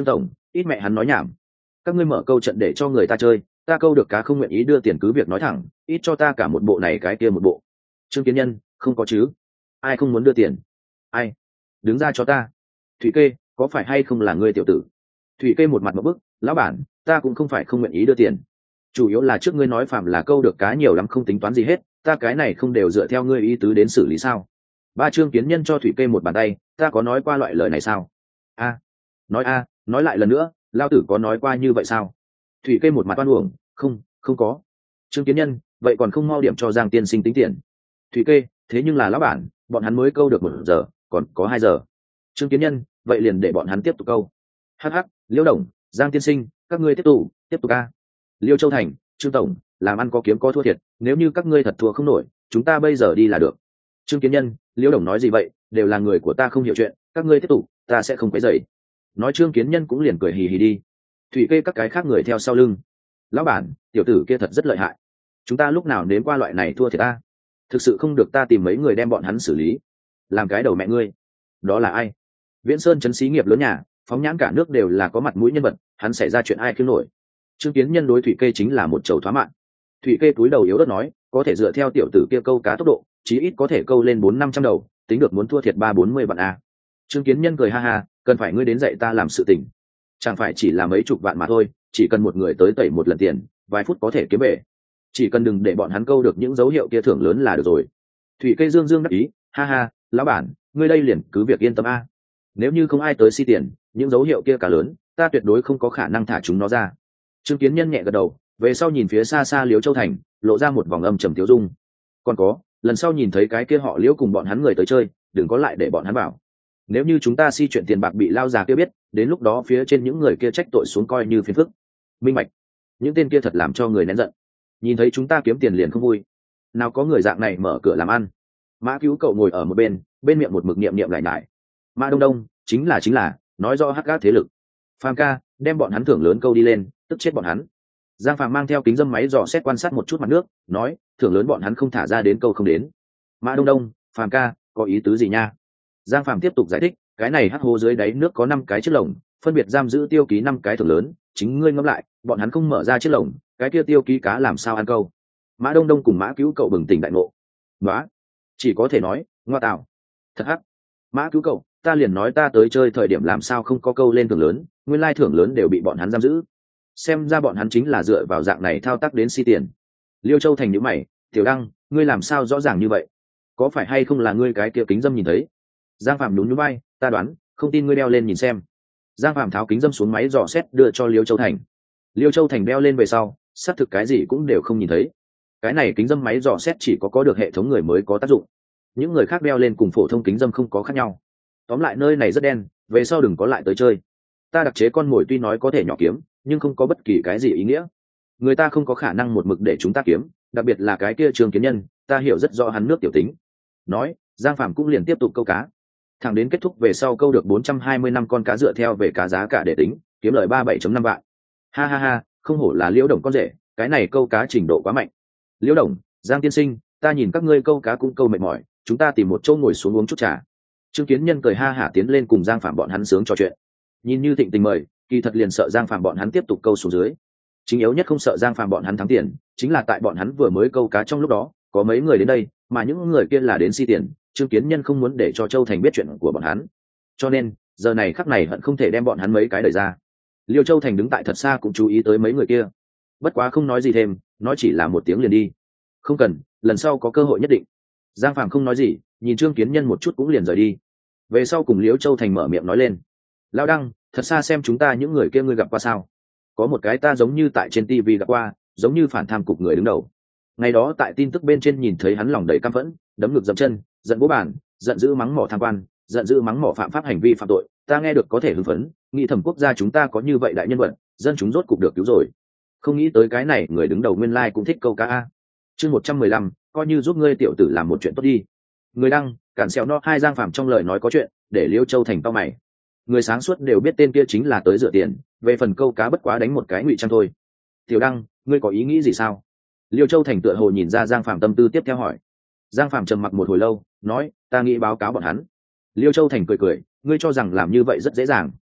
ít mẹ hắn nói nhảm. Các ngươi mở câu trận để cho người ta chơi, ta câu được cá không nguyện ý đưa tiền cứ việc nói thẳng, ít cho ta cả một bộ này cái kia một bộ. Trương Kiến Nhân, không có chứ? Ai không muốn đưa tiền? Ai? Đứng ra cho ta. Thủy Kê, có phải hay không là ngươi tiểu tử? Thủy Kê một mặt một bức, lão bản, ta cũng không phải không nguyện ý đưa tiền, chủ yếu là trước ngươi nói phạm là câu được cá nhiều lắm không tính toán gì hết, ta cái này không đều dựa theo ngươi ý tứ đến xử lý sao? Ba Trương Kiến Nhân cho Thủy Kê một bàn tay, ta có nói qua loại lời này sao? A, nói a, nói lại lần nữa, lao tử có nói qua như vậy sao? Thủy Kê một mặt oan uổng, không, không có. Trương Kiến Nhân, vậy còn không mau điểm cho Giang tiên sinh tính tiền. Thủy Kê, thế nhưng là lão bản, bọn hắn mới câu được một giờ, còn có hai giờ. Trương Kiến Nhân, vậy liền để bọn hắn tiếp tục câu. Hắc hắc, Liễu Đồng, Giang tiên sinh, các ngươi tiếp tục, tiếp tục a. Liêu Châu Thành, Trương tổng, làm ăn có kiếm có thua thiệt, nếu như các ngươi thật thua không nổi, chúng ta bây giờ đi là được. Trương Kiến Nhân, Liễu Đồng nói gì vậy, đều là người của ta không hiểu chuyện, các ngươi tiếp tục, ta sẽ không quấy rầy. Nói Trương Kiến Nhân cũng liền cười hì hì đi. Thủy Kê các cái khác người theo sau lưng. Lão bản, tiểu tử kia thật rất lợi hại, chúng ta lúc nào nếm qua loại này thua thiệt ta, thực sự không được ta tìm mấy người đem bọn hắn xử lý. Làm cái đầu mẹ ngươi, đó là ai? Viễn Sơn trấn xí nghiệp lớn nhà, phóng nhãn cả nước đều là có mặt mũi nhân vật, hắn xảy ra chuyện ai khiêng nổi. Trương Kiến Nhân đối Thủy Kê chính là một chầu thoá mạng. Thủy Kê túi đầu yếu ớt nói, có thể dựa theo tiểu tử kia câu cá tốc độ, chí ít có thể câu lên bốn năm trăm đầu, tính được muốn thua thiệt ba bốn mươi vạn a. Trương Kiến Nhân cười ha ha, cần phải ngươi đến dạy ta làm sự tình, chẳng phải chỉ là mấy chục vạn mà thôi, chỉ cần một người tới tẩy một lần tiền, vài phút có thể kiếm về, chỉ cần đừng để bọn hắn câu được những dấu hiệu kia thưởng lớn là được rồi. Thủy Kê dương dương đắc ý, ha ha, lão bản, ngươi đây liền cứ việc yên tâm a. Nếu như không ai tới si tiền, những dấu hiệu kia cả lớn, ta tuyệt đối không có khả năng thả chúng nó ra. Trương Kiến Nhân nhẹ gật đầu, về sau nhìn phía xa xa Liễu Châu Thành, lộ ra một vòng âm trầm tiêu dung. Còn có, lần sau nhìn thấy cái kia họ Liễu cùng bọn hắn người tới chơi, đừng có lại để bọn hắn vào. Nếu như chúng ta si chuyện tiền bạc bị lao già kia biết, đến lúc đó phía trên những người kia trách tội xuống coi như phiền phức. Minh bạch. Những tên kia thật làm cho người nén giận. Nhìn thấy chúng ta kiếm tiền liền không vui. Nào có người dạng này mở cửa làm ăn. Mã Cứu Cậu ngồi ở một bên, bên miệng một mực niệm niệm lại nhải. Mã Đông Đông, chính là chính là, nói rõ hắc gác thế lực. Phàm ca, đem bọn hắn thưởng lớn câu đi lên, tức chết bọn hắn. Giang Phàm mang theo kính dâm máy dò xét quan sát một chút mặt nước, nói, thưởng lớn bọn hắn không thả ra đến câu không đến. Mã Đông Đông, Phàm ca, có ý tứ gì nha? Giang Phàm tiếp tục giải thích, cái này hắc hồ dưới đáy nước có năm cái chiếc lồng, phân biệt giam giữ tiêu ký năm cái thưởng lớn, chính ngươi ngẫm lại, bọn hắn không mở ra chiếc lồng, cái kia tiêu ký cá làm sao ăn câu? Mã Đông Đông cùng Mã Cứu Cậu bừng tỉnh đại ngộ. Đó, chỉ có thể nói, ngoa tạo. Thật hắc. Mã Cứu Cậu, ta liền nói ta tới chơi thời điểm làm sao không có câu lên thưởng lớn, nguyên lai thưởng lớn đều bị bọn hắn giam giữ. Xem ra bọn hắn chính là dựa vào dạng này thao tác đến si tiền. Liêu Châu Thành nhíu mày, Tiểu Đăng, ngươi làm sao rõ ràng như vậy? Có phải hay không là ngươi cái kia kính dâm nhìn thấy? Giang Phạm nhún nhún vai, ta đoán, không tin ngươi đeo lên nhìn xem. Giang Phạm tháo kính dâm xuống máy dò xét đưa cho Liêu Châu Thành. Liêu Châu Thành đeo lên về sau, xác thực cái gì cũng đều không nhìn thấy. Cái này kính dâm máy dò xét chỉ có có được hệ thống người mới có tác dụng. Những người khác đeo lên cùng phổ thông kính dâm không có khác nhau. Tóm lại nơi này rất đen, về sau đừng có lại tới chơi. Ta đặc chế con mồi tuy nói có thể nhỏ kiếm, nhưng không có bất kỳ cái gì ý nghĩa. Người ta không có khả năng một mực để chúng ta kiếm, đặc biệt là cái kia Trương Kiến Nhân, ta hiểu rất rõ hắn nước tiểu tính. Nói, Giang Phạm cũng liền tiếp tục câu cá. Thẳng đến kết thúc về sau câu được bốn trăm hai mươi năm con cá dựa theo về cá giá cả để tính, kiếm lời ba mươi bảy phẩy năm vạn. Ha ha ha, không hổ là Liễu Đồng con rể, cái này câu cá trình độ quá mạnh. Liễu Đồng, Giang tiên sinh, ta nhìn các ngươi câu cá cũng câu mệt mỏi, chúng ta tìm một chỗ ngồi xuống uống chút trà. Trương Kiến Nhân cười ha hả tiến lên cùng Giang Phạm bọn hắn sướng trò chuyện. Nhìn như thịnh tình mời, kỳ thật liền sợ Giang Phạm bọn hắn tiếp tục câu xuống dưới. Chính yếu nhất không sợ Giang Phạm bọn hắn thắng tiền, chính là tại bọn hắn vừa mới câu cá trong lúc đó, có mấy người đến đây, mà những người kia là đến si tiền, Trương Kiến Nhân không muốn để cho Châu Thành biết chuyện của bọn hắn. Cho nên, giờ này khắc này hận không thể đem bọn hắn mấy cái đẩy ra. Liêu Châu Thành đứng tại thật xa cũng chú ý tới mấy người kia. Bất quá không nói gì thêm, nói chỉ là một tiếng liền đi. Không cần, lần sau có cơ hội nhất định. Giang Phạm không nói gì, nhìn Trương Kiến Nhân một chút cũng liền rời đi. Về sau cùng Liễu Châu Thành mở miệng nói lên, Lão Đăng, thật xa xem chúng ta những người kia ngươi gặp qua sao? Có một cái ta giống như tại trên tivi gặp qua, giống như phản tham cục người đứng đầu. Ngày đó tại tin tức bên trên nhìn thấy hắn lòng đầy căm phẫn, đấm ngực dậm chân, giận bố bàn, giận dữ mắng mỏ tham quan, giận dữ mắng mỏ phạm pháp hành vi phạm tội. Ta nghe được có thể hưng phấn, nghĩ thầm quốc gia chúng ta có như vậy đại nhân vật, dân chúng rốt cục được cứu rồi. Không nghĩ tới cái này người đứng đầu nguyên lai cũng thích câu cá a. Chương một trăm mười lăm, coi như giúp ngươi tiểu tử làm một chuyện tốt đi. Người đăng, cản xèo no hai Giang Phạm trong lời nói có chuyện, để Liêu Châu Thành tao mày. Người sáng suốt đều biết tên kia chính là tới rửa tiền, về phần câu cá bất quá đánh một cái ngụy trang thôi. Tiểu Đăng, ngươi có ý nghĩ gì sao? Liêu Châu Thành tựa hồ nhìn ra Giang Phạm tâm tư tiếp theo hỏi. Giang Phạm trầm mặc một hồi lâu, nói, ta nghĩ báo cáo bọn hắn. Liêu Châu Thành cười cười, ngươi cho rằng làm như vậy rất dễ dàng.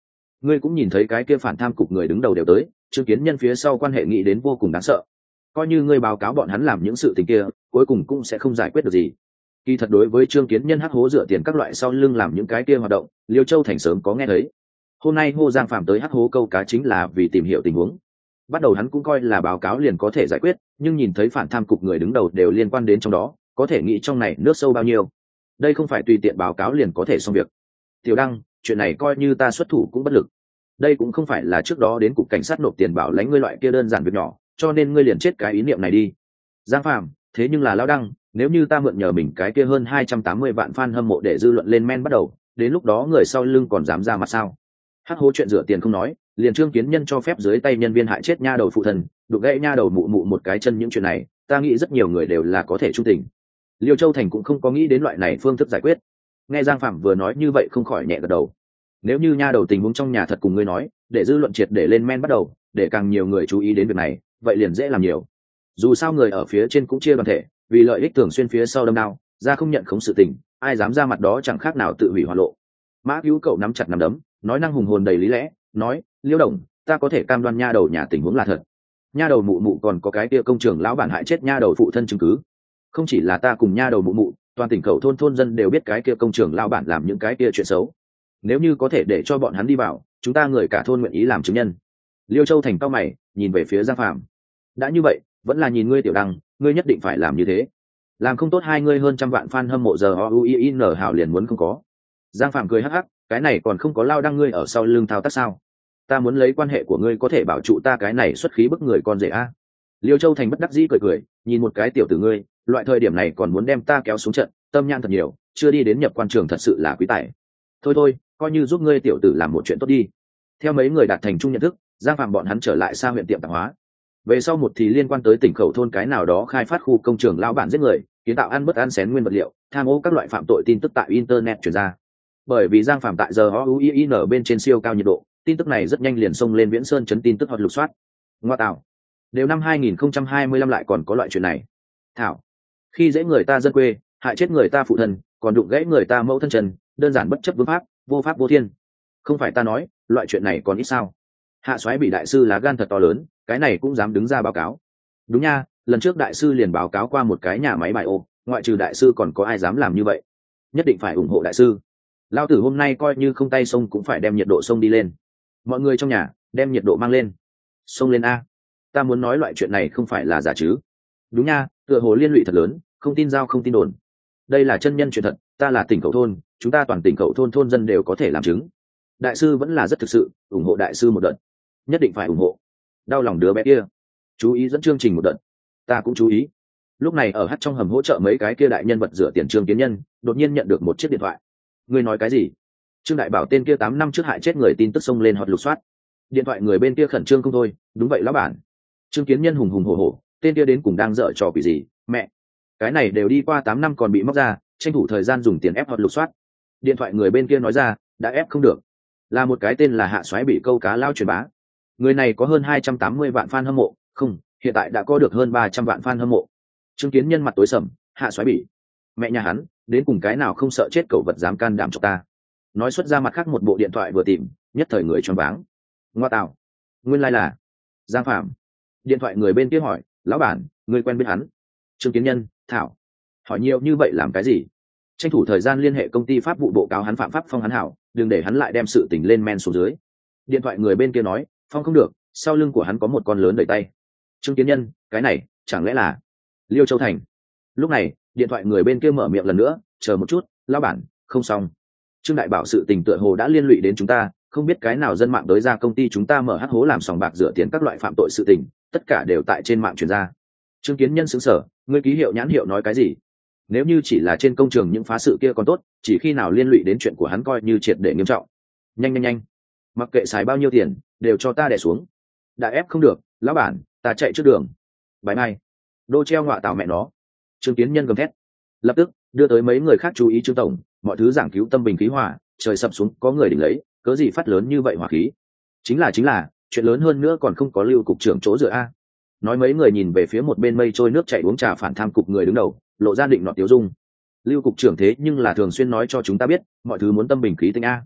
ngươi cũng nhìn thấy cái kia phản tham cục người đứng đầu đều tới, Trương Kiến Nhân phía sau quan hệ nghĩ đến vô cùng đáng sợ. Coi như ngươi báo cáo bọn hắn làm những sự tình kia, cuối cùng cũng sẽ không giải quyết được gì. Kỳ thật đối với Trương Kiến Nhân hắc hố dựa tiền các loại sau lưng làm những cái kia hoạt động, Liêu Châu Thành sớm có nghe thấy. Hôm nay Ngô Giang Phạm tới hắc hố câu cá chính là vì tìm hiểu tình huống. Bắt đầu hắn cũng coi là báo cáo liền có thể giải quyết, nhưng nhìn thấy phản tham cục người đứng đầu đều liên quan đến trong đó, có thể nghĩ trong này nước sâu bao nhiêu. Đây không phải tùy tiện báo cáo liền có thể xong việc. Tiểu Đăng, chuyện này coi như ta xuất thủ cũng bất lực. Đây cũng không phải là trước đó đến cục cảnh sát nộp tiền bảo lãnh ngươi loại kia đơn giản việc nhỏ, cho nên ngươi liền chết cái ý niệm này đi. Giang Phạm, thế nhưng là lão Đăng, nếu như ta mượn nhờ mình cái kia hơn hai trăm tám mươi vạn fan hâm mộ để dư luận lên men bắt đầu, đến lúc đó người sau lưng còn dám ra mặt sao? Hắc hố chuyện rửa tiền không nói, liền Trương Kiến Nhân cho phép dưới tay nhân viên hại chết nha đầu phụ thần, đục gãy nha đầu mụ mụ một cái chân, những chuyện này, ta nghĩ rất nhiều người đều là có thể trung tình. Liêu Châu Thành cũng không có nghĩ đến loại này phương thức giải quyết. Nghe Giang Phạm vừa nói như vậy không khỏi nhẹ gật đầu. Nếu như nha đầu tình huống trong nhà thật cùng ngươi nói, để dư luận triệt để lên men bắt đầu, để càng nhiều người chú ý đến việc này, vậy liền dễ làm nhiều. Dù sao người ở phía trên cũng chia đoàn thể, vì lợi ích thường xuyên phía sau đâm đao, ra không nhận khống sự tình, ai dám ra mặt đó chẳng khác nào tự hủy hỏa lộ. Mã Cứu cậu nắm chặt nắm đấm, nói năng hùng hồn đầy lý lẽ, nói, Liêu Đồng, ta có thể cam đoan nha đầu nhà tình huống là thật. Nha đầu mụ mụ còn có cái kia công trường lão bản hại chết nha đầu phụ thân chứng cứ. Không chỉ là ta cùng nha đầu mụ mụ, toàn tỉnh khẩu thôn thôn dân đều biết cái kia công trường lão bản làm những cái kia chuyện xấu. Nếu như có thể để cho bọn hắn đi vào, chúng ta người cả thôn nguyện ý làm chứng nhân. Liêu Châu Thành cao mày, nhìn về phía Giang Phạm. Đã như vậy, vẫn là nhìn ngươi Tiểu Đăng, ngươi nhất định phải làm như thế. Làm không tốt hai ngươi hơn trăm vạn fan hâm mộ giờ o u i n hảo liền muốn không có. Giang Phạm cười hắc hắc, cái này còn không có lao đăng ngươi ở sau lưng thao tác sao? Ta muốn lấy quan hệ của ngươi có thể bảo trụ ta cái này xuất khí bức người con rể a. Liêu Châu Thành bất đắc dĩ cười cười, nhìn một cái tiểu tử ngươi, loại thời điểm này còn muốn đem ta kéo xuống trận, tâm nhãn thật nhiều, chưa đi đến nhập quan trường thật sự là quý tài. Thôi thôi, coi như giúp ngươi tiểu tử làm một chuyện tốt đi. Theo mấy người đạt thành chung nhận thức, Giang Phạm bọn hắn trở lại xa huyện tiệm tạp hóa. Về sau một thì liên quan tới tỉnh khẩu thôn cái nào đó khai phát khu công trường lão bản giết người, kiến tạo ăn bất ăn xén nguyên vật liệu, tham ô các loại phạm tội tin tức tại internet truyền ra. Bởi vì Giang Phạm tại giờ o u i n bên trên siêu cao nhiệt độ, tin tức này rất nhanh liền xông lên Viễn Sơn chấn tin tức hot lục soát. Ngoa tạo, đều năm hai nghìn không trăm hai mươi lăm lại còn có loại chuyện này. Thảo, khi dễ người ta dân quê, hại chết người ta phụ thân, còn đụng gãy người ta mẫu thân trần, đơn giản bất chấp vương pháp, vô pháp vô thiên. Không phải ta nói, loại chuyện này còn ít sao? Hạ soái bị đại sư lá gan thật to lớn, cái này cũng dám đứng ra báo cáo. Đúng nha, lần trước đại sư liền báo cáo qua một cái nhà máy bài ô, ngoại trừ đại sư còn có ai dám làm như vậy? Nhất định phải ủng hộ đại sư. Lao tử hôm nay coi như không tay sông cũng phải đem nhiệt độ sông đi lên. Mọi người trong nhà, đem nhiệt độ mang lên. Sông lên a. Ta muốn nói loại chuyện này không phải là giả chứ? Đúng nha, tựa hồ liên lụy thật lớn, không tin giao không tin đồn. Đây là chân nhân chuyện thật, ta là tỉnh khẩu thôn, chúng ta toàn tỉnh khẩu thôn thôn dân đều có thể làm chứng. Đại sư vẫn là rất thực sự, ủng hộ đại sư một đợt. Nhất định phải ủng hộ. Đau lòng đứa bé kia. Chú ý dẫn chương trình một đợt. Ta cũng chú ý. Lúc này ở hắt trong hầm hỗ trợ mấy cái kia đại nhân vật rửa tiền Trương Kiến Nhân, đột nhiên nhận được một chiếc điện thoại. Ngươi nói cái gì? Trương Đại Bảo tên kia tám năm trước hại chết người tin tức xông lên hot lục soát. Điện thoại người bên kia khẩn trương không thôi, đúng vậy lão bản. Trương Kiến Nhân hùng hùng hổ hổ, tên kia đến cùng đang dở trò quỷ gì? Mẹ, cái này đều đi qua tám năm còn bị móc ra, tranh thủ thời gian dùng tiền ép hot lục soát. Điện thoại người bên kia nói ra, đã ép không được. Là một cái tên là Hạ Soái bị câu cá lao truyền bá. Người này có hơn hai trăm tám mươi vạn fan hâm mộ, không, hiện tại đã có được hơn ba trăm vạn fan hâm mộ. Trương Kiến Nhân mặt tối sầm, Hạ Soái bị. Mẹ nhà hắn, đến cùng cái nào không sợ chết cẩu vật dám can đảm cho ta. Nói xuất ra mặt khác một bộ điện thoại vừa tìm, nhất thời người choáng váng. Ngoa tạo, nguyên lai là Giang Phạm. Điện thoại người bên kia hỏi, lão bản, người quen biết hắn? Trương Kiến Nhân, thảo. Hỏi nhiều như vậy làm cái gì? Tranh thủ thời gian liên hệ công ty pháp vụ bộ cáo hắn phạm pháp phong hắn hảo, đừng để hắn lại đem sự tình lên men xuống dưới. Điện thoại người bên kia nói, phong không được, sau lưng của hắn có một con lớn đẩy tay. Trương Kiến Nhân, cái này chẳng lẽ là Liêu Châu Thành? Lúc này điện thoại người bên kia mở miệng lần nữa, chờ một chút, lão bản, không xong. Trương Đại Bảo sự tình tựa hồ đã liên lụy đến chúng ta, không biết cái nào dân mạng tới ra công ty chúng ta mở hắc hố làm sòng bạc rửa tiền các loại phạm tội sự tình, tất cả đều tại trên mạng truyền ra. Trương Kiến Nhân sững sờ, ngươi ký hiệu nhãn hiệu nói cái gì? Nếu như chỉ là trên công trường những phá sự kia còn tốt, chỉ khi nào liên lụy đến chuyện của hắn coi như triệt để nghiêm trọng. Nhanh nhanh nhanh, mặc kệ xài bao nhiêu tiền, đều cho ta đè xuống. Đã ép không được, lão bản, ta chạy trước đường. Bye bye. Đô treo ngọa tảo mẹ nó. Trương Kiến Nhân gầm thét, lập tức đưa tới mấy người khác chú ý. Trương tổng, mọi thứ giảng cứu tâm bình khí hòa, trời sập xuống có người đỉnh lấy, cớ gì phát lớn như vậy hỏa khí? Chính là chính là, chuyện lớn hơn nữa còn không có Lưu cục trưởng chỗ dựa a. Nói mấy người nhìn về phía một bên mây trôi nước chảy uống trà phản tham cục người đứng đầu, lộ ra định nọt tiêu dung. Lưu cục trưởng thế nhưng là thường xuyên nói cho chúng ta biết, mọi thứ muốn tâm bình khí tĩnh a.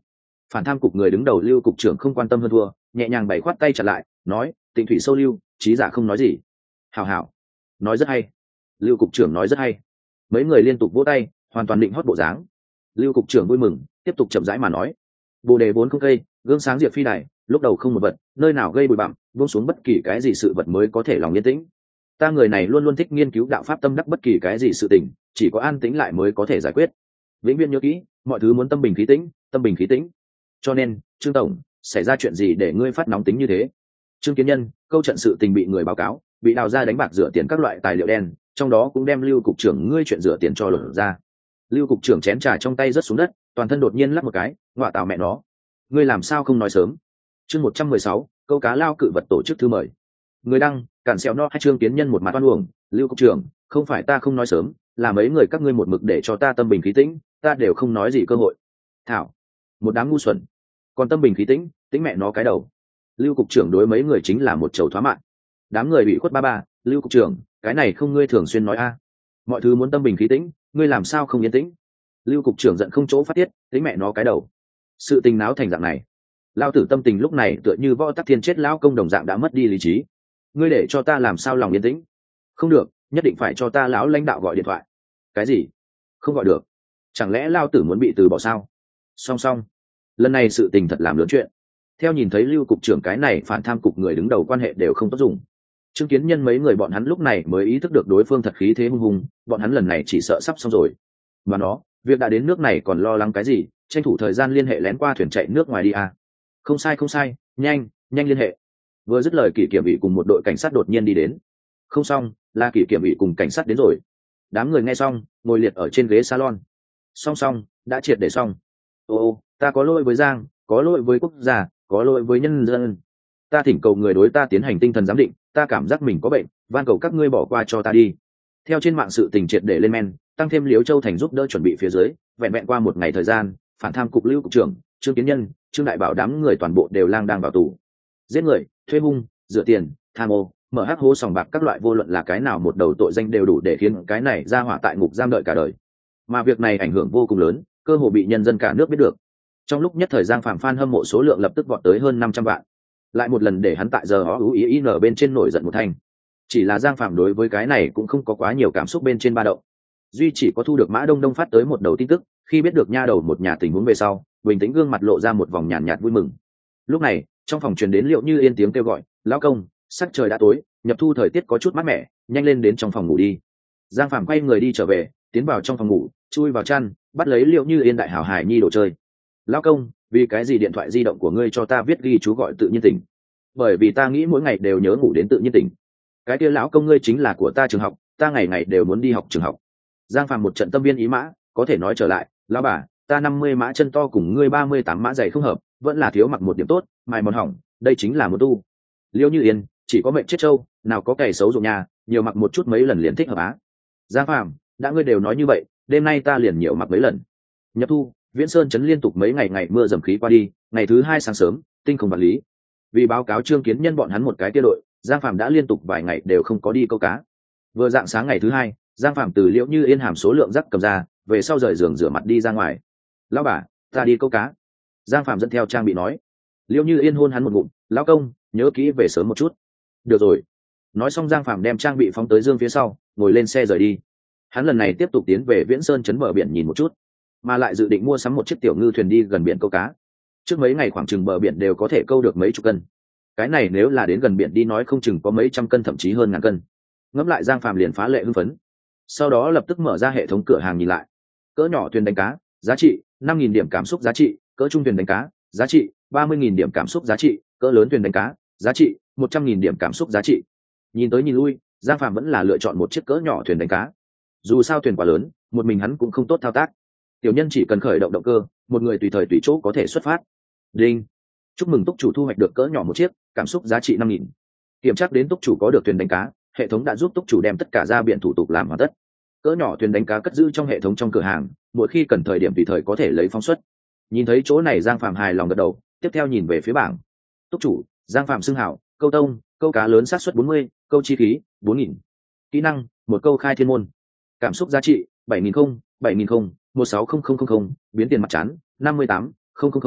Phản tham cục người đứng đầu Lưu cục trưởng không quan tâm hơn thua, nhẹ nhàng bày khoát tay chặt lại, nói: Tịnh thủy sâu lưu, trí giả không nói gì. Hảo hảo, nói rất hay. Lưu cục trưởng nói rất hay. Mấy người liên tục vỗ tay, hoàn toàn định hót bộ dáng. Lưu cục trưởng vui mừng, tiếp tục chậm rãi mà nói: Bồ đề vốn không cây, gương sáng diệp phi đài, lúc đầu không một vật, nơi nào gây bụi bặm, buông xuống bất kỳ cái gì sự vật mới có thể lòng yên tĩnh. Ta người này luôn luôn thích nghiên cứu đạo pháp tâm đắc bất kỳ cái gì sự tình, chỉ có an tĩnh lại mới có thể giải quyết. Vĩnh viễn nhớ kỹ, mọi thứ muốn tâm bình khí tĩnh, tâm bình khí tĩnh. Cho nên, Trương tổng, xảy ra chuyện gì để ngươi phát nóng tính như thế? Trương Kiến Nhân, câu trận sự tình bị người báo cáo, bị đào ra đánh bạc rửa tiền các loại tài liệu đen, trong đó cũng đem Lưu cục trưởng ngươi chuyện rửa tiền cho lột ra. Lưu cục trưởng chén trà trong tay rớt xuống đất, toàn thân đột nhiên lắc một cái, ngọa tào mẹ nó, ngươi làm sao không nói sớm? Chương một trăm mười sáu, câu cá lao cự vật tổ chức thư mời. Người đăng, cản xẹo no hai Trương Kiến Nhân một mặt oan uổng, Lưu cục trưởng, không phải ta không nói sớm, là mấy người các ngươi một mực để cho ta tâm bình khí tĩnh, ta đều không nói gì cơ hội. Thảo, một đám ngu xuẩn. Còn tâm bình khí tĩnh, tĩnh mẹ nó cái đầu. Lưu cục trưởng đối mấy người chính là một chầu thoá mạng. Đám người bị khuất ba ba, Lưu cục trưởng, cái này không ngươi thường xuyên nói a? Mọi thứ muốn tâm bình khí tĩnh, ngươi làm sao không yên tĩnh? Lưu cục trưởng giận không chỗ phát tiết, tĩnh mẹ nó cái đầu. Sự tình náo thành dạng này, lao tử tâm tình lúc này tựa như võ tắc thiên chết lão công đồng dạng đã mất đi lý trí. Ngươi để cho ta làm sao lòng yên tĩnh? Không được, nhất định phải cho ta lão lãnh đạo gọi điện thoại. Cái gì? Không gọi được? Chẳng lẽ lao tử muốn bị từ bỏ sao? Song song, lần này sự tình thật làm lớn chuyện. Theo nhìn thấy Lưu cục trưởng cái này phản tham cục người đứng đầu quan hệ đều không tốt dùng. Chứng kiến nhân mấy người bọn hắn lúc này mới ý thức được đối phương thật khí thế hung hùng, bọn hắn lần này chỉ sợ sắp xong rồi. Mà nó, việc đã đến nước này còn lo lắng cái gì, tranh thủ thời gian liên hệ lén qua thuyền chạy nước ngoài đi à. Không sai không sai, nhanh, nhanh liên hệ. Vừa dứt lời, kỷ kiểm ủy cùng một đội cảnh sát đột nhiên đi đến. Không xong, là kỷ kiểm ủy cùng cảnh sát đến rồi. Đám người nghe xong, ngồi liệt ở trên ghế salon. Song song, đã triệt để xong. Ô ô, ta có lỗi với Giang, có lỗi với quốc gia, có lỗi với nhân dân. Ta thỉnh cầu người đối ta tiến hành tinh thần giám định, ta cảm giác mình có bệnh, van cầu các ngươi bỏ qua cho ta đi. Theo trên mạng sự tình triệt để lên men, tăng thêm Liễu Châu Thành giúp đỡ chuẩn bị phía dưới, vẹn vẹn qua một ngày thời gian, phản tham cục Lưu cục trưởng, Trương Kiến Nhân, Trương Đại Bảo đám người toàn bộ đều lang đang vào tù. Giết người, thuê hung, rửa tiền, tham ô, mở hắc hố sòng bạc các loại vô luận là cái nào một đầu tội danh đều đủ để khiến cái này ra hỏa tại ngục giam đợi cả đời. Mà việc này ảnh hưởng vô cùng lớn, cơ hồ bị nhân dân cả nước biết được. Trong lúc nhất thời Giang Phạm fan hâm mộ số lượng lập tức vọt tới hơn năm trăm vạn. Lại một lần để hắn tại giờ ó ý ý nở bên trên nổi giận một thanh. Chỉ là Giang Phạm đối với cái này cũng không có quá nhiều cảm xúc bên trên ba động. Duy chỉ có thu được Mã Đông Đông phát tới một đầu tin tức, khi biết được nha đầu một nhà tình huống về sau, bình tĩnh gương mặt lộ ra một vòng nhàn nhạt, nhạt vui mừng. Lúc này, trong phòng truyền đến Liệu Như Yên tiếng kêu gọi, "Lão công, sắc trời đã tối, nhập thu thời tiết có chút mát mẻ, nhanh lên đến trong phòng ngủ đi." Giang Phạm quay người đi trở về, tiến vào trong phòng ngủ, chui vào chăn, bắt lấy Liệu Như Yên đại hảo hài nhi đồ chơi. "Lão công, vì cái gì điện thoại di động của ngươi cho ta viết ghi chú gọi tự nhiên tỉnh?" "Bởi vì ta nghĩ mỗi ngày đều nhớ ngủ đến tự nhiên tỉnh." "Cái kia lão công ngươi chính là của ta trường học, ta ngày ngày đều muốn đi học trường học." Giang Phạm một trận tâm viên ý mã, có thể nói trở lại, "Lão bà, ta năm mươi mã chân to cùng ngươi ba mươi tám mã giày không hợp, vẫn là thiếu mặc một điểm tốt, mài mòn hỏng, đây chính là một tu." Liêu Như Yên, chỉ có mệnh chết trâu, nào có cày xấu dụng nhà, nhiều mặc một chút mấy lần liền thích hợp á. Giang Phạm, đã ngươi đều nói như vậy, đêm nay ta liền nhiều mặc mấy lần. Nhập thu, Viễn Sơn trấn liên tục mấy ngày ngày mưa dầm khí qua đi, ngày thứ hai sáng sớm, tinh không vật lý. Vì báo cáo Trương Kiến Nhân bọn hắn một cái tiêu đội, Giang Phạm đã liên tục vài ngày đều không có đi câu cá. Vừa dạng sáng ngày thứ hai, Giang Phạm từ Liễu Như Yên hàm số lượng rắc cầm ra, về sau rời giường rửa mặt đi ra ngoài. "Lão bà, ta đi câu cá." Giang Phạm dẫn theo trang bị nói. Liễu Như Yên hôn hắn một ngụm, "Lão công, nhớ kỹ về sớm một chút." "Được rồi." Nói xong Giang Phạm đem trang bị phóng tới dương phía sau, ngồi lên xe rời đi. Hắn lần này tiếp tục tiến về Viễn Sơn trấn bờ biển nhìn một chút, mà lại dự định mua sắm một chiếc tiểu ngư thuyền đi gần biển câu cá. Trước mấy ngày khoảng chừng bờ biển đều có thể câu được mấy chục cân. Cái này nếu là đến gần biển đi nói không chừng có mấy trăm cân thậm chí hơn ngàn cân. Ngẫm lại Giang Phạm liền phá lệ hưng phấn. Sau đó lập tức mở ra hệ thống cửa hàng nhìn lại. Cỡ nhỏ thuyền đánh cá, giá trị năm nghìn điểm cảm xúc giá trị, cỡ trung thuyền đánh cá, giá trị ba mươi nghìn điểm cảm xúc giá trị, cỡ lớn thuyền đánh cá, giá trị một trăm nghìn điểm cảm xúc giá trị. Nhìn tới nhìn lui, Giang Phạm vẫn là lựa chọn một chiếc cỡ nhỏ thuyền đánh cá. Dù sao thuyền quá lớn, một mình hắn cũng không tốt thao tác. Tiểu nhân chỉ cần khởi động động cơ, một người tùy thời tùy chỗ có thể xuất phát. Đinh. Chúc mừng túc chủ thu hoạch được cỡ nhỏ một chiếc, cảm xúc giá trị năm nghìn. Kiểm tra đến túc chủ có được thuyền đánh cá, hệ thống đã giúp túc chủ đem tất cả ra biển thủ tục làm hoàn tất. Cỡ nhỏ thuyền đánh cá cất giữ trong hệ thống trong cửa hàng, mỗi khi cần thời điểm tùy thời có thể lấy phóng xuất. Nhìn thấy chỗ này Giang Phạm hài lòng gật đầu, tiếp theo nhìn về phía bảng. Túc chủ, Giang Phạm xưng hảo, câu tông, câu cá lớn xác suất bốn mươi, câu chi khí, bốn nghìn. Kỹ năng, một câu khai thiên môn. Cảm xúc giá trị, bảy nghìn không, bảy nghìn không, một sáu không không không không, biến tiền mặt chán, năm mươi tám, không không không,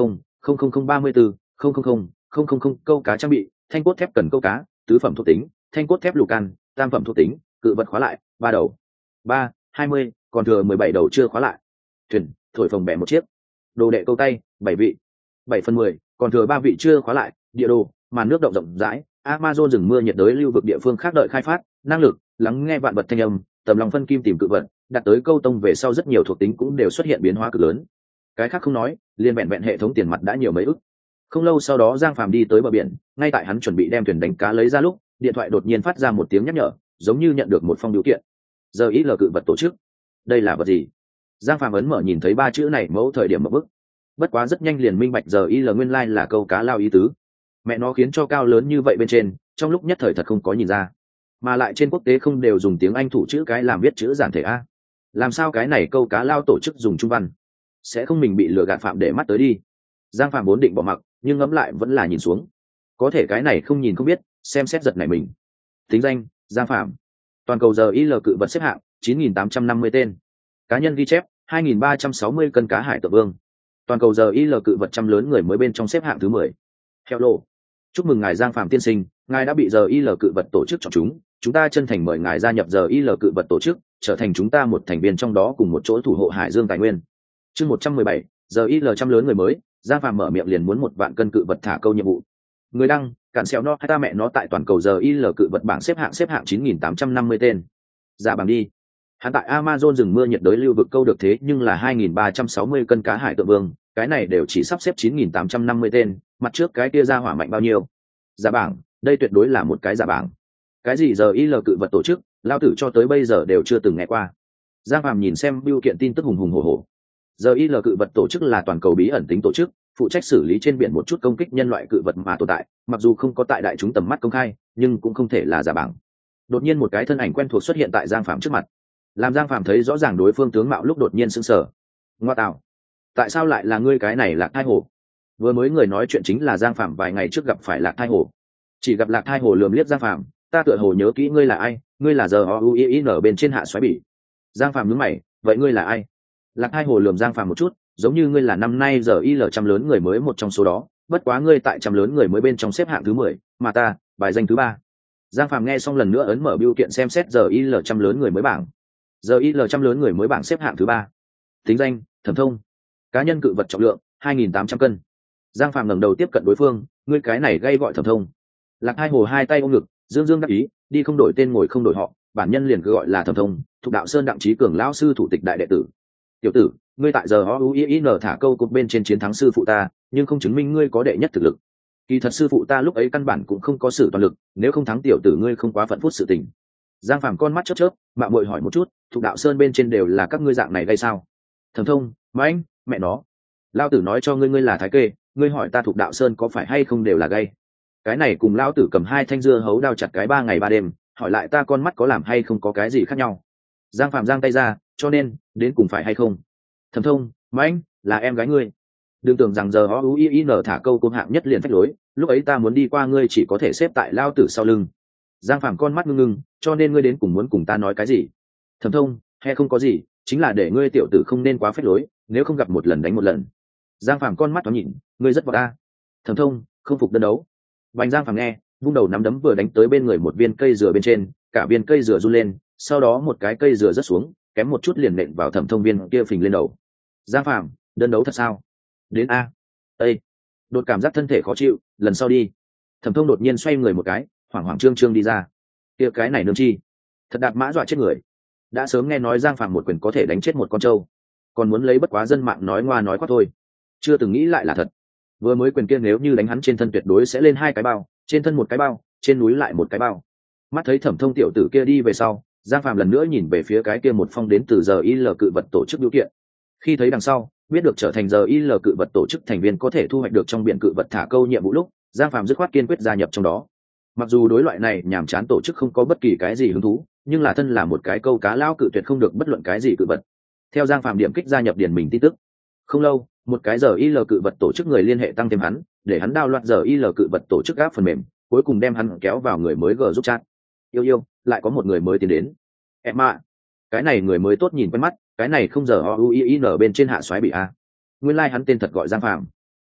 không không không ba mươi bốn không không không không không không câu cá trang bị thanh cốt thép cần câu cá tứ phẩm thuộc tính thanh cốt thép lục can tam phẩm thuộc tính cự vật khóa lại ba đầu ba hai mươi còn thừa mười bảy đầu chưa khóa lại. Thuyền thổi phồng bẻ một chiếc. Đồ đệ câu tay bảy vị bảy phần mười còn thừa ba vị chưa khóa lại. Địa đồ màn nước động rộng rãi, Amazon rừng mưa nhiệt đới lưu vực địa phương khác đợi khai phát. Năng lực lắng nghe vạn vật thanh âm, tầm lòng phân kim tìm cự vật, đặt tới câu tông về sau rất nhiều thuộc tính cũng đều xuất hiện biến hóa cực lớn. Cái khác không nói, liên vẹn vẹn hệ thống tiền mặt đã nhiều mấy ức. Không lâu sau đó Giang Phàm đi tới bờ biển, ngay tại hắn chuẩn bị đem thuyền đánh cá lấy ra lúc, điện thoại đột nhiên phát ra một tiếng nhắc nhở, giống như nhận được một phong điều kiện. Giờ ít là cự vật tổ chức. Đây là vật gì? Giang Phàm ấn mở nhìn thấy ba chữ này mẫu thời điểm một bức. Bất quá rất nhanh liền minh bạch giờ y là nguyên lai like là câu cá lao ý tứ. Mẹ nó khiến cho cao lớn như vậy bên trên, trong lúc nhất thời thật không có nhìn ra. Mà lại trên quốc tế không đều dùng tiếng Anh thủ chữ cái làm viết chữ giản thể a. Làm sao cái này câu cá lao tổ chức dùng trung văn? Sẽ không mình bị lừa gạt phạm để mắt tới đi. Giang Phàm vốn định bỏ mặc, nhưng ngẫm lại vẫn là nhìn xuống. Có thể cái này không nhìn không biết, xem xét giật này mình. Tính danh Giang Phàm, toàn cầu giờ i lờ cự vật xếp hạng chín nghìn tám trăm năm mươi tên, cá nhân ghi chép hai nghìn ba trăm sáu mươi cân cá hải tượng vương, toàn cầu giờ i lờ cự vật trăm lớn người mới bên trong xếp hạng thứ mười. Hello, chúc mừng ngài Giang Phàm tiên sinh, ngài đã bị giờ i lờ cự vật tổ chức chọn chúng, chúng ta chân thành mời ngài gia nhập giờ i lờ cự vật tổ chức, trở thành chúng ta một thành viên trong đó cùng một chỗ thủ hộ hải dương tài nguyên. Chương một trăm mười bảy, giờ i lờ trăm lớn người mới, Giang Phàm mở miệng liền muốn một vạn cân cự vật thả câu nhiệm vụ. Người đăng cạn xéo no hai ta mẹ nó tại toàn cầu giờ i lờ cự vật bảng xếp hạng xếp hạng chín nghìn tám trăm năm mươi tên. Dạ bằng đi. Hắn tại Amazon rừng mưa nhiệt đới lưu vực câu được thế nhưng là hai nghìn ba trăm sáu mươi cân cá hải tượng vương, cái này đều chỉ sắp xếp chín nghìn tám trăm năm mươi tên, mặt trước cái kia ra hỏa mạnh bao nhiêu. Giả bảng, đây tuyệt đối là một cái giả bảng. Cái gì giờ i lờ cự vật tổ chức, lao tử cho tới bây giờ đều chưa từng nghe qua. Giang Phàm nhìn xem bưu kiện tin tức hùng hùng hổ hổ. Giờ i lờ cự vật tổ chức là toàn cầu bí ẩn tính tổ chức, phụ trách xử lý trên biển một chút công kích nhân loại cự vật mà tồn tại, mặc dù không có tại đại chúng tầm mắt công khai, nhưng cũng không thể là giả bảng. Đột nhiên một cái thân ảnh quen thuộc xuất hiện tại Giang Phàm trước mặt, làm Giang Phàm thấy rõ ràng đối phương tướng mạo lúc đột nhiên sững sờ. Ngoa tạo, tại sao lại là ngươi cái này Lạc Thai Hồ? Vừa mới người nói chuyện chính là Giang Phàm vài ngày trước gặp phải Lạc Thai Hồ. Chỉ gặp Lạc Thai Hồ lườm liếc Giang Phàm, ta tựa hồ nhớ kỹ ngươi là ai, ngươi là giờ o u i n bên trên hạ xoáy bỉ. Giang Phàm nhướng mày, vậy ngươi là ai? Lạc Thai Hồ lườm Giang Phàm một chút, giống như ngươi là năm nay giờ i lờ trăm lớn người mới một trong số đó, bất quá ngươi tại trăm lớn người mới bên trong xếp hạng thứ mười, mà ta bài danh thứ ba. Giang Phàm nghe xong lần nữa ấn mở bưu kiện xem xét giờ i lờ trăm lớn người mới bảng. Giờ i lờ trăm lớn người mới bảng xếp hạng thứ ba. Tính danh Thẩm Thông, cá nhân cự vật trọng lượng hai nghìn tám trăm cân. Giang Phàm ngẩng đầu tiếp cận đối phương, ngươi cái này gây gọi Thẩm Thông. Lạc Hai Hồ hai tay ôm ngực, dương dương đắc ý, đi không đổi tên ngồi không đổi họ, bản nhân liền cứ gọi là Thẩm Thông, thuộc đạo sơn đặng trí cường lão sư thủ tịch đại đệ tử. Tiểu tử, ngươi tại giờ o u i n thả câu cột bên trên chiến thắng sư phụ ta, nhưng không chứng minh ngươi có đệ nhất thực lực. Kỳ thật sư phụ ta lúc ấy căn bản cũng không có sự toàn lực, nếu không thắng tiểu tử ngươi không quá phận phút sự tình. Giang Phàm con mắt chớp chớp, mạo muội hỏi một chút, thuộc đạo sơn bên trên đều là các ngươi dạng này gây sao? Thẩm Thông, mà anh, mẹ nó, lao tử nói cho ngươi ngươi là thái kê, ngươi hỏi ta thuộc đạo sơn có phải hay không đều là gây? Cái này cùng lao tử cầm hai thanh dưa hấu đao chặt cái ba ngày ba đêm, hỏi lại ta con mắt có làm hay không có cái gì khác nhau? Giang Phàm giang tay ra, cho nên đến cùng phải hay không? Thẩm Thông, mà anh, là em gái ngươi. Đừng tưởng rằng giờ o u i n thả câu côn hạng nhất liền phách lối, lúc ấy ta muốn đi qua ngươi chỉ có thể xếp tại lao tử sau lưng. Giang Phàm con mắt ngưng ngưng, cho nên ngươi đến cùng muốn cùng ta nói cái gì? Thẩm Thông, hay không có gì, chính là để ngươi tiểu tử không nên quá phách lối, nếu không gặp một lần đánh một lần. Giang Phàm con mắt thoáng nhìn, ngươi rất vọt ta. Thẩm Thông, không phục đơn đấu. Bành Giang Phàm nghe, vung đầu nắm đấm vừa đánh tới bên người một viên cây dừa bên trên, cả viên cây dừa run lên, sau đó một cái cây dừa rớt xuống, kém một chút liền nện vào Thẩm Thông viên kia phình lên đầu. Giang Phàm, đơn đấu thật sao? Đến a. Ê, đột cảm giác thân thể khó chịu, lần sau đi. Thẩm Thông đột nhiên xoay người một cái, hoảng hoảng trương trương đi ra. Kia cái này nương chi? Thật đạp mã dọa chết người. Đã sớm nghe nói Giang Phàm một quyền có thể đánh chết một con trâu, còn muốn lấy bất quá dân mạng nói ngoa nói quá thôi, chưa từng nghĩ lại là thật. Vừa mới quyền kia nếu như đánh hắn trên thân tuyệt đối sẽ lên hai cái bao, trên thân một cái bao, trên núi lại một cái bao. Mắt thấy Thẩm Thông tiểu tử kia đi về sau, Giang Phàm lần nữa nhìn về phía cái kia một phong đến từ giờ i lờ cự vật tổ chức biểu kiện. Khi thấy đằng sau, biết được trở thành giờ i lờ cự vật tổ chức thành viên có thể thu hoạch được trong biển cự vật thả câu nhiệm vụ lúc, Giang Phàm dứt khoát kiên quyết gia nhập trong đó. Mặc dù đối loại này nhàm chán tổ chức không có bất kỳ cái gì hứng thú, nhưng là thân là một cái câu cá lao cự tuyệt không được bất luận cái gì cự vật. Theo Giang Phàm điểm kích gia nhập điền mình tin tức, không lâu, một cái giờ i lờ cự vật tổ chức người liên hệ tăng thêm hắn, để hắn đao loạt giờ i lờ cự vật tổ chức áp phần mềm, cuối cùng đem hắn kéo vào người mới g giúp chat. Yêu yêu, lại có một người mới tiến đến. Em ạ, cái này người mới tốt nhìn quen mắt, cái này không giờ o u i n bên trên hạ xoáy bị a. Nguyên lai like hắn tên thật gọi Giang Phàm.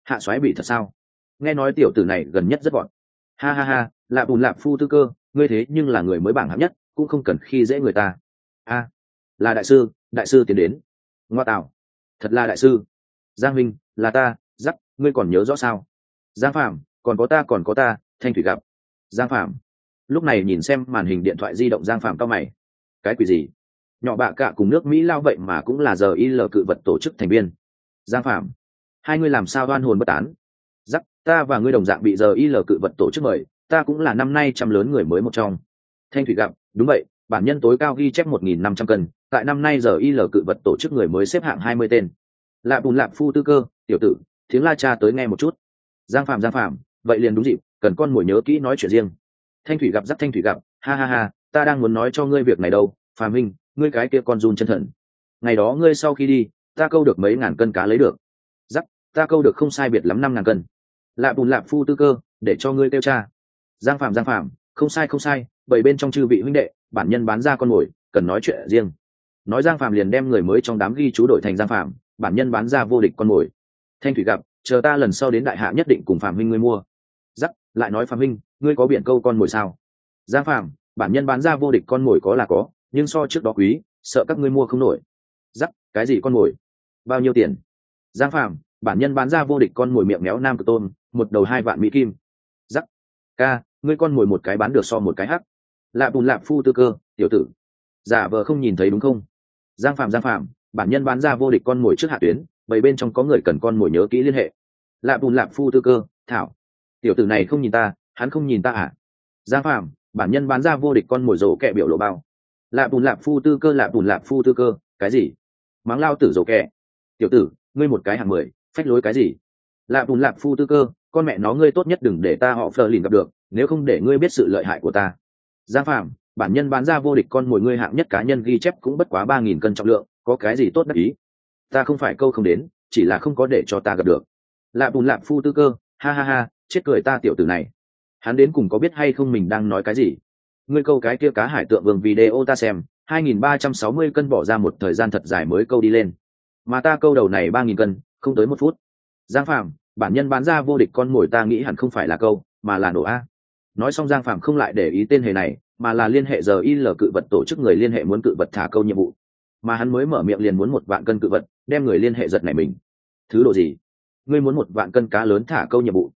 Hạ soái bị thật sao? Nghe nói tiểu tử này gần nhất rất gọn. Ha ha ha, lạp bùn lạp phu tư cơ, ngươi thế nhưng là người mới bảng hạng nhất, cũng không cần khi dễ người ta. A, là đại sư, đại sư tiến đến. Ngoa tạo, thật là đại sư. Giang Minh, là ta, dắt, ngươi còn nhớ rõ sao? Giang Phạm, còn có ta còn có ta, Thanh Thủy gặp. Giang Phạm. Lúc này nhìn xem màn hình điện thoại di động Giang Phạm cao mày. Cái quỷ gì? Nhỏ bạ cả cùng nước Mỹ lao vậy mà cũng là giờ i lờ cự vật tổ chức thành viên. Giang Phạm, hai ngươi làm sao oan hồn bất tán? Dắt, ta và ngươi đồng dạng bị giờ i lờ cự vật tổ chức mời, ta cũng là năm nay trăm lớn người mới một trong. Thanh Thủy gặp, đúng vậy, bản nhân tối cao ghi chép một nghìn năm trăm cân, tại năm nay giờ i lờ cự vật tổ chức người mới xếp hạng hai mươi tên. Lạp bùn lạp phu tư cơ, tiểu tử, tiếng la cha tới nghe một chút. Giang Phạm, Giang Phạm, vậy liền đúng dịp, cần con mồi nhớ kỹ nói chuyện riêng. Thanh Thủy gặp, dắt Thanh Thủy gặp, ha ha ha, ta đang muốn nói cho ngươi việc này đâu, Phạm Minh, ngươi cái kia con run chân thần. Ngày đó ngươi sau khi đi, ta câu được mấy ngàn cân cá lấy được. Dắt, ta câu được không sai biệt lắm năm ngàn cân. Lạp bùn lạp phu tư cơ, để cho ngươi kêu cha. Giang Phạm, Giang Phạm, không sai không sai, bảy bên trong chư vị huynh đệ, bản nhân bán ra con mồi, cần nói chuyện riêng. Nói Giang Phạm liền đem người mới trong đám ghi chú đổi thành Giang Phạm, bản nhân bán ra vô địch con mồi. Thanh Thủy gặp, chờ ta lần sau đến đại hạ nhất định cùng Phạm huynh ngươi mua. Dắt, lại nói Phạm huynh, ngươi có biển câu con mồi sao? Giang Phạm, bản nhân bán ra vô địch con mồi có là có, nhưng so trước đó quý, sợ các ngươi mua không nổi. Dắt, cái gì con mồi? Bao nhiêu tiền? Giang Phạm, bản nhân bán ra vô địch con mồi miệng méo nam cực tôm, một đầu hai vạn mỹ kim. Dắt, ca, ngươi con mồi một cái bán được so một cái hắc. Lạp bùn lạp phu tư cơ, tiểu tử, giả vờ không nhìn thấy đúng không? Giang Phạm, Giang Phạm, bản nhân bán ra vô địch con mồi trước hạ tuyến, vậy bên trong có người cần con mồi nhớ kỹ liên hệ. Lạp bùn lạp phu tư cơ, thảo, tiểu tử này không nhìn ta, hắn không nhìn ta à? Giang Phạm, bản nhân bán ra vô địch con mồi rổ kẹ biểu lộ bao. Lạp bùn lạp phu tư cơ, lạp bùn lạp phu tư cơ, cái gì? Mắng lao tử rổ kẹ. Tiểu tử, ngươi một cái hàng mười, phách lối cái gì? Lạp bùn lạp phu tư cơ, con mẹ nó ngươi tốt nhất đừng để ta họ phờ lìn gặp được, nếu không để ngươi biết sự lợi hại của ta. Giang Phạm, bản nhân bán ra vô địch con mồi ngươi hạng nhất cá nhân ghi chép cũng bất quá ba nghìn cân trọng lượng, có cái gì tốt đắc ý? Ta không phải câu không đến, chỉ là không có để cho ta gặp được. Lạp bùn lạp phu tư cơ, ha ha ha, chết cười ta tiểu tử này. Hắn đến cùng có biết hay không mình đang nói cái gì? Ngươi câu cái kia cá hải tượng vương video ta xem, hai nghìn ba trăm sáu mươi cân bỏ ra một thời gian thật dài mới câu đi lên. Mà ta câu đầu này ba nghìn cân, không tới một phút. Giang Phạm, bản nhân bán ra vô địch con mồi ta nghĩ hẳn không phải là câu, mà là nổ a. Nói xong Giang Phạm không lại để ý tên hề này, mà là liên hệ giờ i lờ cự vật tổ chức người liên hệ muốn cự vật thả câu nhiệm vụ. Mà hắn mới mở miệng liền muốn một vạn cân cự vật, đem người liên hệ giật này mình. Thứ độ gì? Ngươi muốn một vạn cân cá lớn thả câu nhiệm vụ?